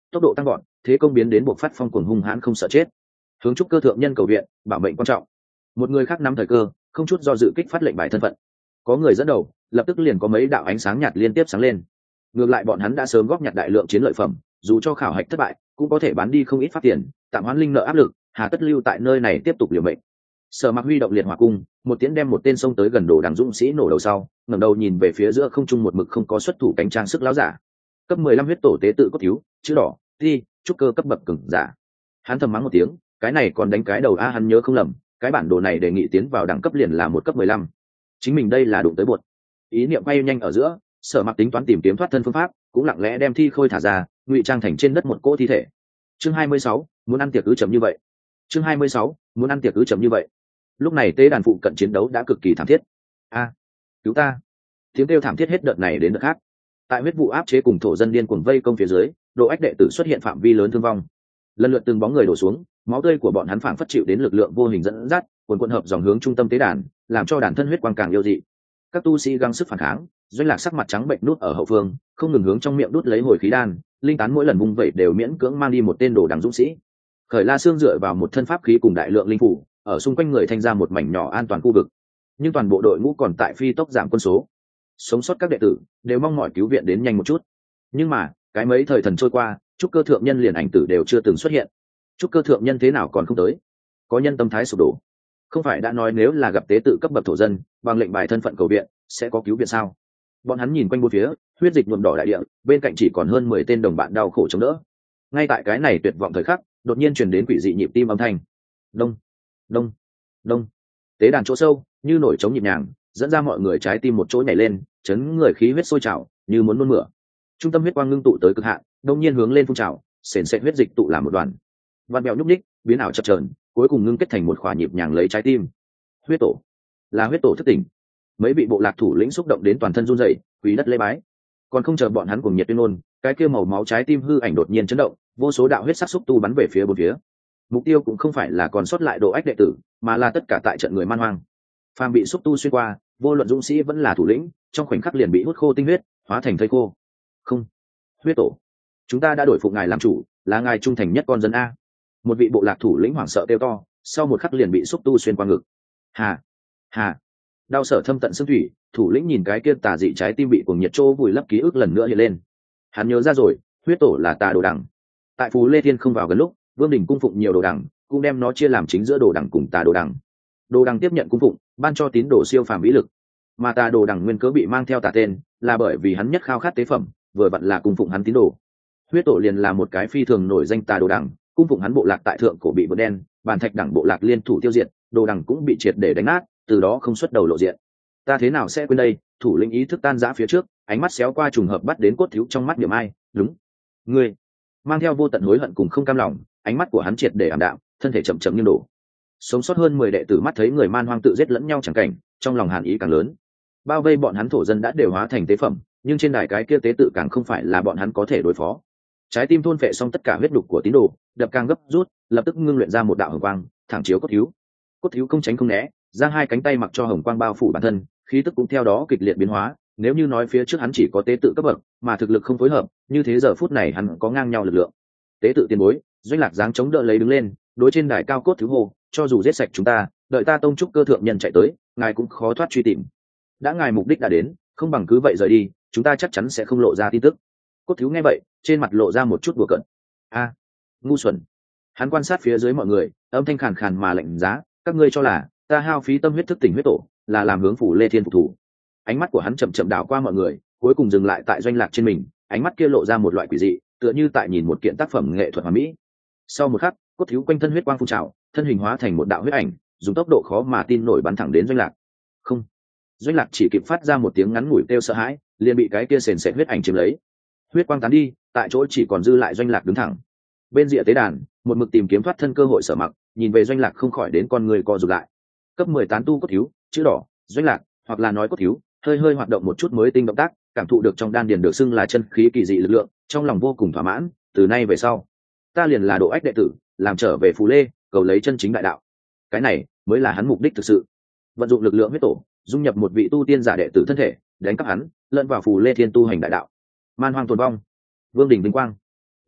S1: tốc độ tăng gọn, thế công biến đến buộc phát phong cuồng hung hãn không sợ chết, hướng trúc cơ thượng nhân cầu viện, bảo mệnh quan trọng. Một người khác nắm thời cơ, không chút do dự kích phát lệnh bài thân phận. Có người dẫn đầu, lập tức liền có mấy đạo ánh sáng nhạt liên tiếp sáng lên. Ngược lại bọn hắn đã sớm góp nhặt đại lượng chiến lợi phẩm, dù cho khảo hạch thất bại cũng có thể bán đi không ít phát tiền, tạm hoãn linh nợ áp lực, hà tất lưu tại nơi này tiếp tục liều mệnh. Sở Mặc huy động liệt hỏa cung, một tiễn đem một tên sông tới gần đồ đằng dũng sĩ nổ đầu sau, ngẩng đầu nhìn về phía giữa không trung một mực không có xuất thủ cánh trang sức láo giả. Cấp mười lăm huyết tổ tế tự cốt thiếu, chữ đỏ, thi, trúc cơ cấp bậc cường giả. Hắn thầm mắng một tiếng, cái này còn đánh cái đầu a, hắn nhớ không lầm, cái bản đồ này đề nghị tiến vào đẳng cấp liền là một cấp mười lăm. Chính mình đây là đụng tới bột. Ý niệm bay nhanh ở giữa, Sở Mặc tính toán tìm kiếm thoát thân phương pháp, cũng lặng lẽ đem thi khôi thả ra, ngụy trang thành trên đất một cỗ thi thể. Chương hai mươi sáu, muốn ăn tiệc cứ chấm như vậy. Chương hai mươi sáu, muốn ăn tiệc cứ chấm như vậy. Lúc này tế đàn phụ cận chiến đấu đã cực kỳ thảm thiết. A, cứu ta! Tiếng kêu thảm thiết hết đợt này đến đợt khác. Tại huyết vụ áp chế cùng thổ dân điên cuồng vây công phía dưới, Độ Ách đệ tử xuất hiện phạm vi lớn thương vong. Lần lượt từng bóng người đổ xuống, máu tươi của bọn hắn phảng phất chịu đến lực lượng vô hình dẫn dắt, cuồn cuộn hợp dòng hướng trung tâm tế đàn, làm cho đàn thân huyết quang càng yêu dị. Các tu sĩ gắng sức phản kháng, Doanh Lạc sắc mặt trắng bệnh nút ở hậu phương, không ngừng hướng trong miệng đút lấy hồi khí đan, linh tán mỗi lần vung vẩy đều miễn cưỡng mang đi một tên đồ đằng dũng sĩ. Khởi La Xương dựa vào một thân pháp khí cùng đại lượng linh phủ, ở xung quanh người thanh ra một mảnh nhỏ an toàn khu vực, nhưng toàn bộ đội ngũ còn tại phi tốc giảm quân số. Sống sót các đệ tử đều mong mỏi cứu viện đến nhanh một chút, nhưng mà cái mấy thời thần trôi qua, trúc cơ thượng nhân liền ảnh tử đều chưa từng xuất hiện. Trúc cơ thượng nhân thế nào còn không tới? Có nhân tâm thái sụp đổ. Không phải đã nói nếu là gặp tế tự cấp bậc thổ dân, bằng lệnh bài thân phận cầu viện sẽ có cứu viện sao? Bọn hắn nhìn quanh bốn phía, huyết dịch nhuộm đỏ đại địa, bên cạnh chỉ còn hơn mười tên đồng bạn đau khổ chống đỡ. Ngay tại cái này tuyệt vọng thời khắc, đột nhiên truyền đến quỷ dị nhịp tim âm thanh. Đông, đông, đông. Tế đàn chỗ sâu, như nổi trống nhịp nhàng, dẫn ra mọi người trái tim một chỗ nhảy lên, chấn người khí huyết sôi trào, như muốn nôn mửa. Trung tâm huyết quang ngưng tụ tới cực hạn, đông nhiên hướng lên phun trào, sền sệt huyết dịch tụ làm một đoàn. Vạn mèo nhúc nhích, biến ảo chập chờn, cuối cùng ngưng kết thành một khỏa nhịp nhàng lấy trái tim. Huyết tổ, là huyết tổ thức tỉnh. Mấy vị bộ lạc thủ lĩnh xúc động đến toàn thân run rẩy, quỳ đất lễ bái. Còn không chờ bọn hắn cùng nhiệt tuyên ngôn, cái kia màu máu trái tim hư ảnh đột nhiên chấn động, vô số đạo huyết sắc xúc tu bắn về phía bốn phía. Mục tiêu cũng không phải là còn sót lại Độ Ách đệ tử, mà là tất cả tại trận người man hoang. Phàm bị xúc tu xuyên qua, vô luận dũng sĩ vẫn là thủ lĩnh, trong khoảnh khắc liền bị hút khô tinh huyết, hóa thành thây khô. Không, huyết tổ, chúng ta đã đổi phụ ngài làm chủ, là ngài trung thành nhất con dân a. Một vị bộ lạc thủ lĩnh hoảng sợ kêu to, sau một khắc liền bị xúc tu xuyên qua ngực. Hà, hà, đau sở thâm tận xương thủy, thủ lĩnh nhìn cái kia tà dị trái tim bị cuồng nhiệt trô vùi lấp ký ức lần nữa hiện lên. Hắn nhớ ra rồi, huyết tổ là tà đồ đằng. Tại Phú Lê Thiên không vào gần lúc, Vương Đình cung phụng nhiều đồ đằng, cũng đem nó chia làm chính giữa đồ đằng cùng tà đồ đằng. Đồ đằng tiếp nhận cung phụng, ban cho tín đồ siêu phàm vĩ lực, mà tà đồ đằng nguyên cớ bị mang theo tà tên, là bởi vì hắn nhất khao khát tế phẩm, vừa vặn là cung phụng hắn tín đồ. Huyết tổ liền là một cái phi thường nổi danh tà đồ đằng, cung phụng hắn bộ lạc tại thượng cổ bị bờ đen, bàn thạch đẳng bộ lạc liên thủ tiêu diệt, đồ đằng cũng bị triệt để đánh nát, từ đó không xuất đầu lộ diện. Ta thế nào sẽ quên đây? Thủ lĩnh ý thức tan rã phía trước, ánh mắt xéo qua trùng hợp bắt đến cốt thiếu trong mắt niệm ai, đúng, ngươi. Mang theo vô tận hối hận cùng không cam lòng, ánh mắt của hắn triệt để ảm đạm, thân thể chậm chậm nghiêng đổ. Sống sót hơn mười đệ tử mắt thấy người man hoang tự giết lẫn nhau chẳng cảnh, trong lòng hàn ý càng lớn. Bao vây bọn hắn thổ dân đã đều hóa thành tế phẩm, nhưng trên đài cái kia tế tự càng không phải là bọn hắn có thể đối phó. Trái tim thôn phệ xong tất cả huyết đục của tín đồ, đập càng gấp rút, lập tức ngưng luyện ra một đạo hồng quang, thẳng chiếu cốt thiếu. Cốt thiếu không tránh không né, giang hai cánh tay mặc cho hồng quang bao phủ bản thân, khí tức cũng theo đó kịch liệt biến hóa. Nếu như nói phía trước hắn chỉ có tế tự cấp bậc, mà thực lực không phối hợp, như thế giờ phút này hắn có ngang nhau lực lượng. Tế tự tiền bối, Doanh Lạc dáng chống đỡ lấy đứng lên, đối trên đài cao cốt thiếu hồ, cho dù giết sạch chúng ta, đợi ta tông trúc cơ thượng nhân chạy tới, ngài cũng khó thoát truy tìm. Đã ngài mục đích đã đến, không bằng cứ vậy rời đi, chúng ta chắc chắn sẽ không lộ ra tin tức. Cốt thiếu nghe vậy, trên mặt lộ ra một chút đùa cợt. A, ngu xuẩn. Hắn quan sát phía dưới mọi người, âm thanh khàn khàn mà lạnh giá, các ngươi cho là ta hao phí tâm huyết thức tỉnh huyết tổ, là làm hướng phủ Lê Thiên phục thủ. Ánh mắt của hắn chậm chậm đảo qua mọi người, cuối cùng dừng lại tại Doanh Lạc trên mình, ánh mắt kia lộ ra một loại quỷ dị, tựa như tại nhìn một kiện tác phẩm nghệ thuật hoàn mỹ. Sau một khắc, cốt thiếu quanh thân huyết quang phun trào, thân hình hóa thành một đạo huyết ảnh, dùng tốc độ khó mà tin nổi bắn thẳng đến Doanh Lạc. Không. Doanh Lạc chỉ kịp phát ra một tiếng ngắn ngủi kêu sợ hãi, liền bị cái kia sền sệt huyết ảnh chiếm lấy. Huyết quang tán đi, tại chỗ chỉ còn dư lại Doanh Lạc đứng thẳng. Bên rìa tế đàn, một mực tìm kiếm thoát thân cơ hội Sở Mặc, nhìn về Doanh Lạc không khỏi đến con người co rụt lại. Cấp mười tán tu cốt thiếu, chữ đỏ, Doanh Lạc, hoặc là nói cốt thiếu, hơi hơi hoạt động một chút mới tinh động tác, cảm thụ được trong đan điền được xưng là chân khí kỳ dị lực lượng, trong lòng vô cùng thỏa mãn. Từ nay về sau, ta liền là Độ Ách đệ tử, làm trở về Phú Lê, cầu lấy chân chính đại đạo. Cái này mới là hắn mục đích thực sự. Vận dụng lực lượng huyết tổ, dung nhập một vị tu tiên giả đệ tử thân thể, đánh cắp hắn, lẫn vào Phù Lê Thiên tu hành đại đạo. Man hoang tồn vong, Vương Đình vinh quang.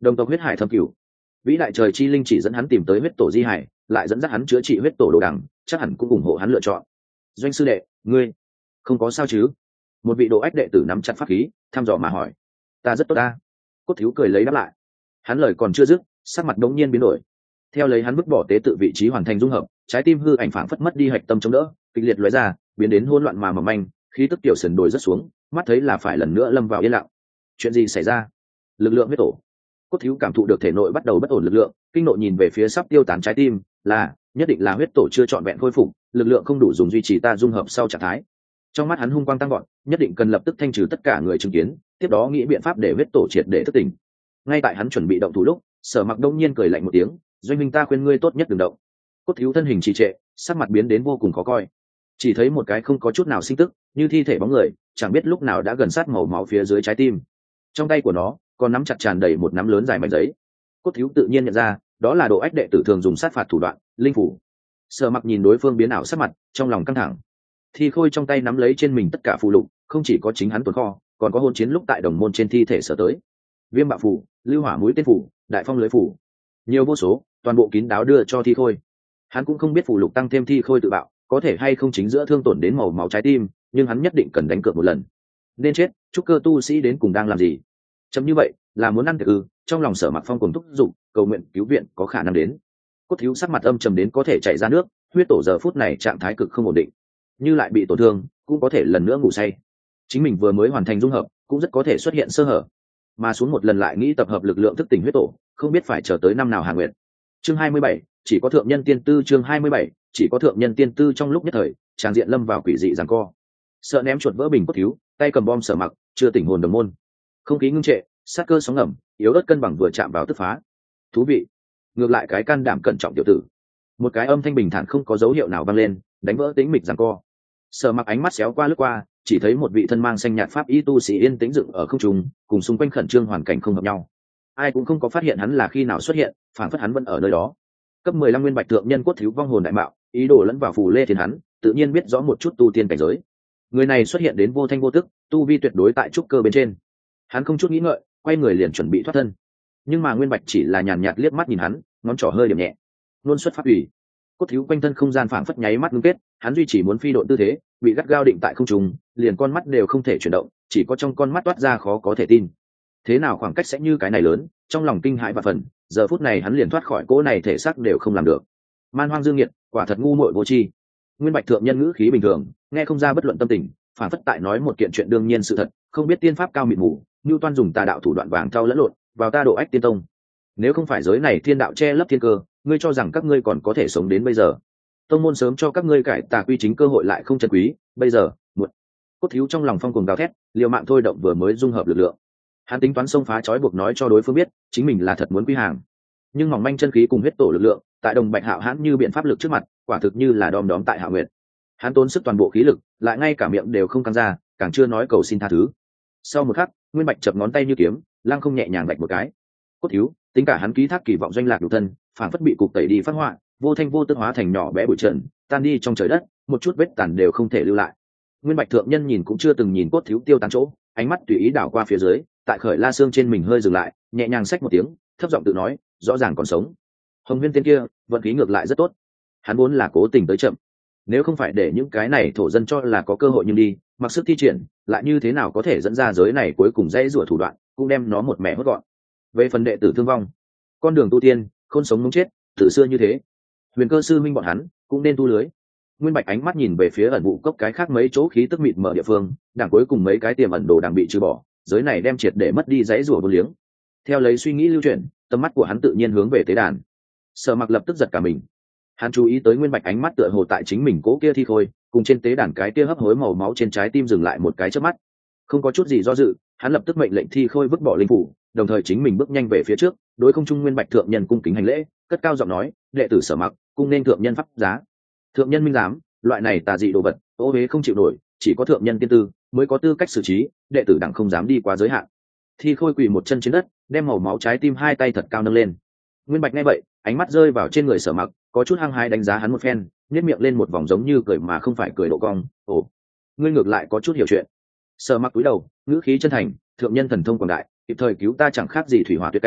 S1: Đồng tộc huyết hải thâm cửu, vĩ đại trời chi linh chỉ dẫn hắn tìm tới huyết tổ di hải, lại dẫn dắt hắn chữa trị huyết tổ đồ đằng, chắc hẳn cũng ủng hộ hắn lựa chọn. Doanh sư đệ, ngươi không có sao chứ? Một vị độ ách đệ tử nắm chặt pháp khí, thăm dò mà hỏi. Ta rất tốt ta. Cốt thiếu cười lấy đáp lại. Hắn lời còn chưa dứt, sắc mặt đống nhiên biến đổi. Theo lấy hắn vứt bỏ tế tự vị trí hoàn thành dung hợp, trái tim hư ảnh phảng phất mất đi hạch tâm chống đỡ, kịch liệt lóe ra, biến đến hỗn loạn mà mỏng manh, khí tức tiểu sườn đồi rất xuống, mắt thấy là phải lần nữa lâm vào yên lặng. Chuyện gì xảy ra? Lực lượng huyết tổ. Cốt thiếu cảm thụ được thể nội bắt đầu bất ổn lực lượng, kinh nộ nhìn về phía sắp tiêu tán trái tim, là nhất định là huyết tổ chưa trọn vẹn khôi phục, lực lượng không đủ dùng duy trì ta dung hợp sau trạng thái. Trong mắt hắn hung quang tăng gọn, nhất định cần lập tức thanh trừ tất cả người chứng kiến, tiếp đó nghĩ biện pháp để huyết tổ triệt để thức tỉnh. Ngay tại hắn chuẩn bị động thủ lúc, Sở Mặc đông nhiên cười lạnh một tiếng, doanh minh ta khuyên ngươi tốt nhất đừng động. Cốt thiếu thân hình trì trệ, sắc mặt biến đến vô cùng khó coi, chỉ thấy một cái không có chút nào sinh tức, như thi thể bóng người, chẳng biết lúc nào đã gần sát màu máu phía dưới trái tim. Trong tay của nó còn nắm chặt tràn đầy một nắm lớn dài mảnh giấy. Cốt thiếu tự nhiên nhận ra, đó là độ ách đệ tử thường dùng sát phạt thủ đoạn, linh phủ. Sở Mặc nhìn đối phương biến ảo sắc mặt, trong lòng căng thẳng. Thi khôi trong tay nắm lấy trên mình tất cả phù lục, không chỉ có chính hắn tồn kho, còn có hôn chiến lúc tại đồng môn trên thi thể sở tới. Viêm bạo phủ, lưu hỏa mũi tên phủ, đại phong lưới phủ, nhiều vô số, toàn bộ kín đáo đưa cho thi khôi. Hắn cũng không biết phù lục tăng thêm thi khôi tự bạo có thể hay không chính giữa thương tổn đến màu máu trái tim, nhưng hắn nhất định cần đánh cược một lần. Nên chết, trúc cơ tu sĩ đến cùng đang làm gì? Chấm như vậy là muốn ăn tiệc ư? Trong lòng Sở Mặc phong cùng thúc giục, cầu nguyện cứu viện có khả năng đến. Cốt thiếu sắc mặt âm trầm đến có thể chảy ra nước, huyết tổ giờ phút này trạng thái cực không ổn định, như lại bị tổn thương cũng có thể lần nữa ngủ say. Chính mình vừa mới hoàn thành dung hợp cũng rất có thể xuất hiện sơ hở, mà xuống một lần lại nghĩ tập hợp lực lượng thức tỉnh huyết tổ, không biết phải chờ tới năm nào Hà Nguyệt. Chương hai mươi bảy, chỉ có thượng nhân tiên tư. Chương hai mươi bảy, chỉ có thượng nhân tiên tư. Trong lúc nhất thời, tràng diện lâm vào quỷ dị giằng co. Sợ ném chuột vỡ bình Cốt thiếu, tay cầm bom Sở Mặc, chưa tỉnh hồn đồng môn. Không khí ngưng trệ, sát cơ sóng ngầm, yếu ớt cân bằng vừa chạm vào tức phá. Thú vị. Ngược lại cái can đảm cẩn trọng tiểu tử. Một cái âm thanh bình thản không có dấu hiệu nào vang lên, đánh vỡ tĩnh mịch giằng co. Sở Mặc ánh mắt xéo qua lướt qua, chỉ thấy một vị thân mang xanh nhạt pháp y tu sĩ yên tĩnh dựng ở không trung, cùng xung quanh khẩn trương hoàn cảnh không hợp nhau. Ai cũng không có phát hiện hắn là khi nào xuất hiện, phản phất hắn vẫn ở nơi đó. Cấp mười lăm nguyên bạch thượng nhân Cốt thiếu vong hồn đại mạo, ý đồ lẫn vào phù lê thiên hắn, tự nhiên biết rõ một chút tu tiên cảnh giới. Người này xuất hiện đến vô thanh vô tức, tu vi tuyệt đối tại trúc cơ bên trên. Hắn không chút nghĩ ngợi, quay người liền chuẩn bị thoát thân. Nhưng mà Nguyên Bạch chỉ là nhàn nhạt liếc mắt nhìn hắn, ngón trỏ hơi điểm nhẹ. Luôn xuất pháp ủy. Cốt thiếu quanh thân không gian phảng phất nháy mắt ngưng kết, hắn duy trì muốn phi độn tư thế, bị gắt gao định tại không trung, liền con mắt đều không thể chuyển động, chỉ có trong con mắt toát ra khó có thể tin. Thế nào khoảng cách sẽ như cái này lớn, trong lòng kinh hãi và phần, giờ phút này hắn liền thoát khỏi cỗ này thể xác đều không làm được. Man hoang dương nghiệt, quả thật ngu muội vô tri. Nguyên Bạch thượng nhân ngữ khí bình thường, nghe không ra bất luận tâm tình, phảng phất tại nói một kiện chuyện đương nhiên sự thật, không biết tiên pháp cao mịt mù, như toan dùng tà đạo thủ đoạn vàng thau lẫn lộn vào ta độ ách tiên tông. Nếu không phải giới này thiên đạo che lấp thiên cơ, ngươi cho rằng các ngươi còn có thể sống đến bây giờ? Tông môn sớm cho các ngươi cải tà quy chính cơ hội lại không chân quý, bây giờ muộn. Cốt thiếu trong lòng phong cuồng gào thét, liều mạng thôi động vừa mới dung hợp lực lượng. Hắn tính toán xông phá trói buộc nói cho đối phương biết, chính mình là thật muốn quy hàng. Nhưng mỏng manh chân khí cùng huyết tổ lực lượng, tại đồng bạch hạo hãn như biện pháp lực trước mặt, quả thực như là đom đóm tại Hạo Nguyệt. Hắn tốn sức toàn bộ khí lực, lại ngay cả miệng đều không căng ra, càng chưa nói cầu xin tha thứ. Sau một khắc, Nguyên Bạch chập ngón tay như kiếm, lăng không nhẹ nhàng vạch một cái. Cốt thiếu, tính cả hắn ký thác kỳ vọng doanh lạc đủ thân, phản phất bị cục tẩy đi phát họa, vô thanh vô tức hóa thành nhỏ bé bụi trần, tan đi trong trời đất, một chút vết tàn đều không thể lưu lại. Nguyên Bạch thượng nhân nhìn cũng chưa từng nhìn Cốt thiếu tiêu tán chỗ, ánh mắt tùy ý đảo qua phía dưới, tại khởi la xương trên mình hơi dừng lại, nhẹ nhàng xách một tiếng, thấp giọng tự nói, rõ ràng còn sống. Hồng Nguyên tiên kia, vận khí ngược lại rất tốt. Hắn vốn là cố tình tới chậm, nếu không phải để những cái này thổ dân cho là có cơ hội nhưng đi, mặc sức thi triển, lại như thế nào có thể dẫn ra giới này cuối cùng dễ rủa thủ đoạn, cũng đem nó một mẻ hốt gọn. Về phần đệ tử thương vong, con đường tu tiên, khôn sống muốn chết, từ xưa như thế. Huyền Cơ sư minh bọn hắn cũng nên tu lưới. Nguyên Bạch ánh mắt nhìn về phía ẩn vụ cốc cái khác mấy chỗ khí tức mịt mở địa phương, đảng cuối cùng mấy cái tiềm ẩn đồ đang bị trừ bỏ, giới này đem triệt để mất đi dãy rủa vô liếng. Theo lấy suy nghĩ lưu chuyển, tầm mắt của hắn tự nhiên hướng về tế đàn. Sở Mặc lập tức giật cả mình. Hắn chú ý tới Nguyên Bạch ánh mắt tựa hồ tại chính mình cố kia thi khôi, cùng trên tế đàn cái kia hấp hối màu máu trên trái tim dừng lại một cái chớp mắt. Không có chút gì do dự, hắn lập tức mệnh lệnh thi khôi vứt bỏ linh phủ, đồng thời chính mình bước nhanh về phía trước, đối không trung Nguyên Bạch thượng nhân cung kính hành lễ, cất cao giọng nói, đệ tử Sở Mặc, cung nên thượng nhân pháp giá. Thượng nhân minh giám, loại này tà dị đồ vật, ô hế không chịu nổi, chỉ có thượng nhân tiên tư mới có tư cách xử trí, đệ tử đặng không dám đi quá giới hạn. Thi khôi quỳ một chân trên đất, đem màu máu trái tim hai tay thật cao nâng lên. Nguyên Bạch nghe vậy, ánh mắt rơi vào trên người Sở Mặc, có chút hăng hái đánh giá hắn một phen, nhếch miệng lên một vòng giống như cười mà không phải cười độ cong. Ồ, ngươi ngược lại có chút hiểu chuyện. Sở Mặc cúi đầu, ngữ khí chân thành, thượng nhân thần thông quảng đại, kịp thời cứu ta chẳng khác gì thủy hỏa tuyệt cảnh,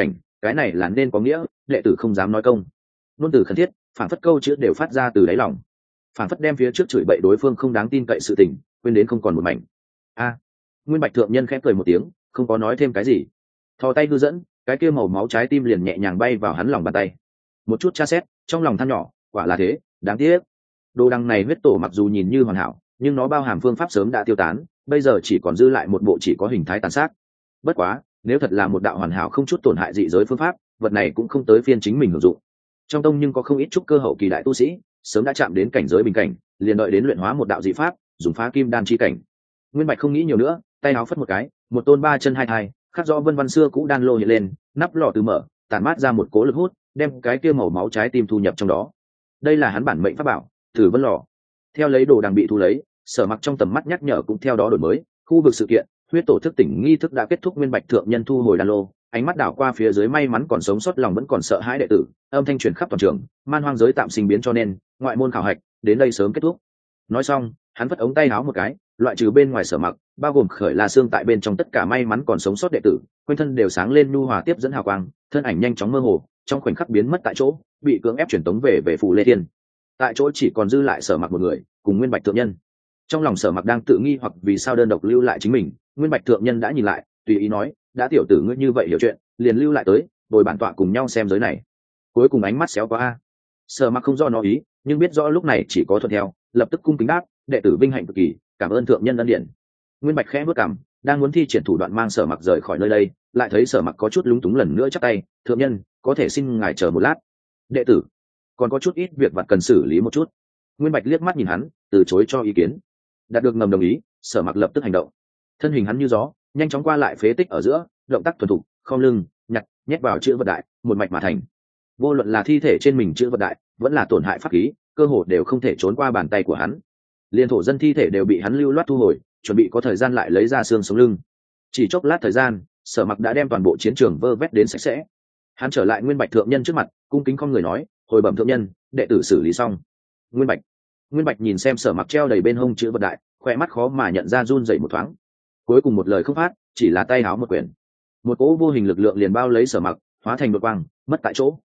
S1: cái này là nên có nghĩa đệ tử không dám nói công. Nôn từ khẩn thiết, phản phất câu chữ đều phát ra từ đáy lòng, phản phất đem phía trước chửi bậy đối phương không đáng tin cậy sự tình quên đến không còn một mảnh. A. Nguyên Bạch thượng nhân khẽ cười một tiếng, không có nói thêm cái gì, thò tay đưa dẫn, cái kia màu máu trái tim liền nhẹ nhàng bay vào hắn lòng bàn tay. Một chút tra xét, trong lòng than nhỏ, quả là thế, đáng tiếc. Đồ đằng này huyết tổ mặc dù nhìn như hoàn hảo, nhưng nó bao hàm phương pháp sớm đã tiêu tán, bây giờ chỉ còn dư lại một bộ chỉ có hình thái tàn sát. Bất quá, nếu thật là một đạo hoàn hảo không chút tổn hại dị giới phương pháp, vật này cũng không tới phiên chính mình hưởng dụng. Trong tông nhưng có không ít trúc cơ hậu kỳ đại tu sĩ, sớm đã chạm đến cảnh giới bình cảnh, liền đợi đến luyện hóa một đạo dị pháp, dùng phá kim đan chi cảnh. Nguyên Bạch không nghĩ nhiều nữa, tay áo phất một cái, một tôn ba chân hai thai, khắc rõ vân văn xưa cũ đan lô hiện lên, nắp lọ từ mở, tản mát ra một cỗ lực hút, đem cái kia màu máu trái tim thu nhập trong đó. Đây là hắn bản mệnh pháp bảo, Tử Vân Lò. Theo lấy đồ đang bị thu lấy, Sở Mặc trong tầm mắt nhắc nhở cũng theo đó đổi mới, khu vực sự kiện, huyết tổ thức tỉnh nghi thức đã kết thúc. Nguyên Bạch thượng nhân thu hồi đan lô, ánh mắt đảo qua phía dưới may mắn còn sống sót lòng vẫn còn sợ hãi đệ tử, âm thanh truyền khắp toàn trường, man hoang giới tạm sinh biến cho nên, ngoại môn khảo hạch, đến đây sớm kết thúc. Nói xong, hắn vất ống tay áo một cái, loại trừ bên ngoài Sở Mặc, bao gồm Khởi La Xương tại bên trong tất cả may mắn còn sống sót đệ tử, quanh thân đều sáng lên nhu hòa tiếp dẫn hào quang, thân ảnh nhanh chóng mơ hồ, trong khoảnh khắc biến mất tại chỗ, bị cưỡng ép chuyển tống về về phủ Lê Thiên. Tại chỗ chỉ còn dư lại Sở Mặc một người, cùng Nguyên Bạch thượng nhân. Trong lòng Sở Mặc đang tự nghi hoặc vì sao đơn độc lưu lại chính mình, Nguyên Bạch thượng nhân đã nhìn lại, tùy ý nói, đã tiểu tử ngươi như vậy hiểu chuyện, liền lưu lại tới, bồi bản tọa cùng nhau xem giới này. Cuối cùng ánh mắt xéo qua a. Sở Mặc không rõ nó ý, nhưng biết rõ lúc này chỉ có thuận theo, lập tức cung kính đáp, đệ tử vinh hạnh cực kỳ, cảm ơn thượng nhân ân điển. Nguyên Bạch khẽ bước cằm, đang muốn thi triển thủ đoạn mang Sở Mặc rời khỏi nơi đây, lại thấy Sở Mặc có chút lúng túng lần nữa chắp tay, thượng nhân, có thể xin ngài chờ một lát. Đệ tử còn có chút ít việc vặt cần xử lý một chút. Nguyên Bạch liếc mắt nhìn hắn, từ chối cho ý kiến. Đạt được ngầm đồng ý, Sở Mặc lập tức hành động. Thân hình hắn như gió, nhanh chóng qua lại phế tích ở giữa, động tác thuần thục, khom lưng, nhặt, nhét vào chữ vật đại, một mạch mà thành. Vô luận là thi thể trên mình chữ vật đại, vẫn là tổn hại pháp khí, cơ hồ đều không thể trốn qua bàn tay của hắn. Liên thổ dân thi thể đều bị hắn lưu loát thu hồi, chuẩn bị có thời gian lại lấy ra xương sống lưng. Chỉ chốc lát thời gian, Sở Mặc đã đem toàn bộ chiến trường vơ vét đến sạch sẽ. Hắn trở lại Nguyên Bạch thượng nhân trước mặt, cung kính không người nói, hồi bẩm thượng nhân, đệ tử xử lý xong. Nguyên Bạch Nguyên Bạch nhìn xem Sở Mặc treo đầy bên hông chữ vật đại, khỏe mắt khó mà nhận ra run dậy một thoáng. Cuối cùng một lời không phát, chỉ là tay háo một quyển, một cỗ vô hình lực lượng liền bao lấy Sở Mặc, hóa thành đột quang, mất tại chỗ.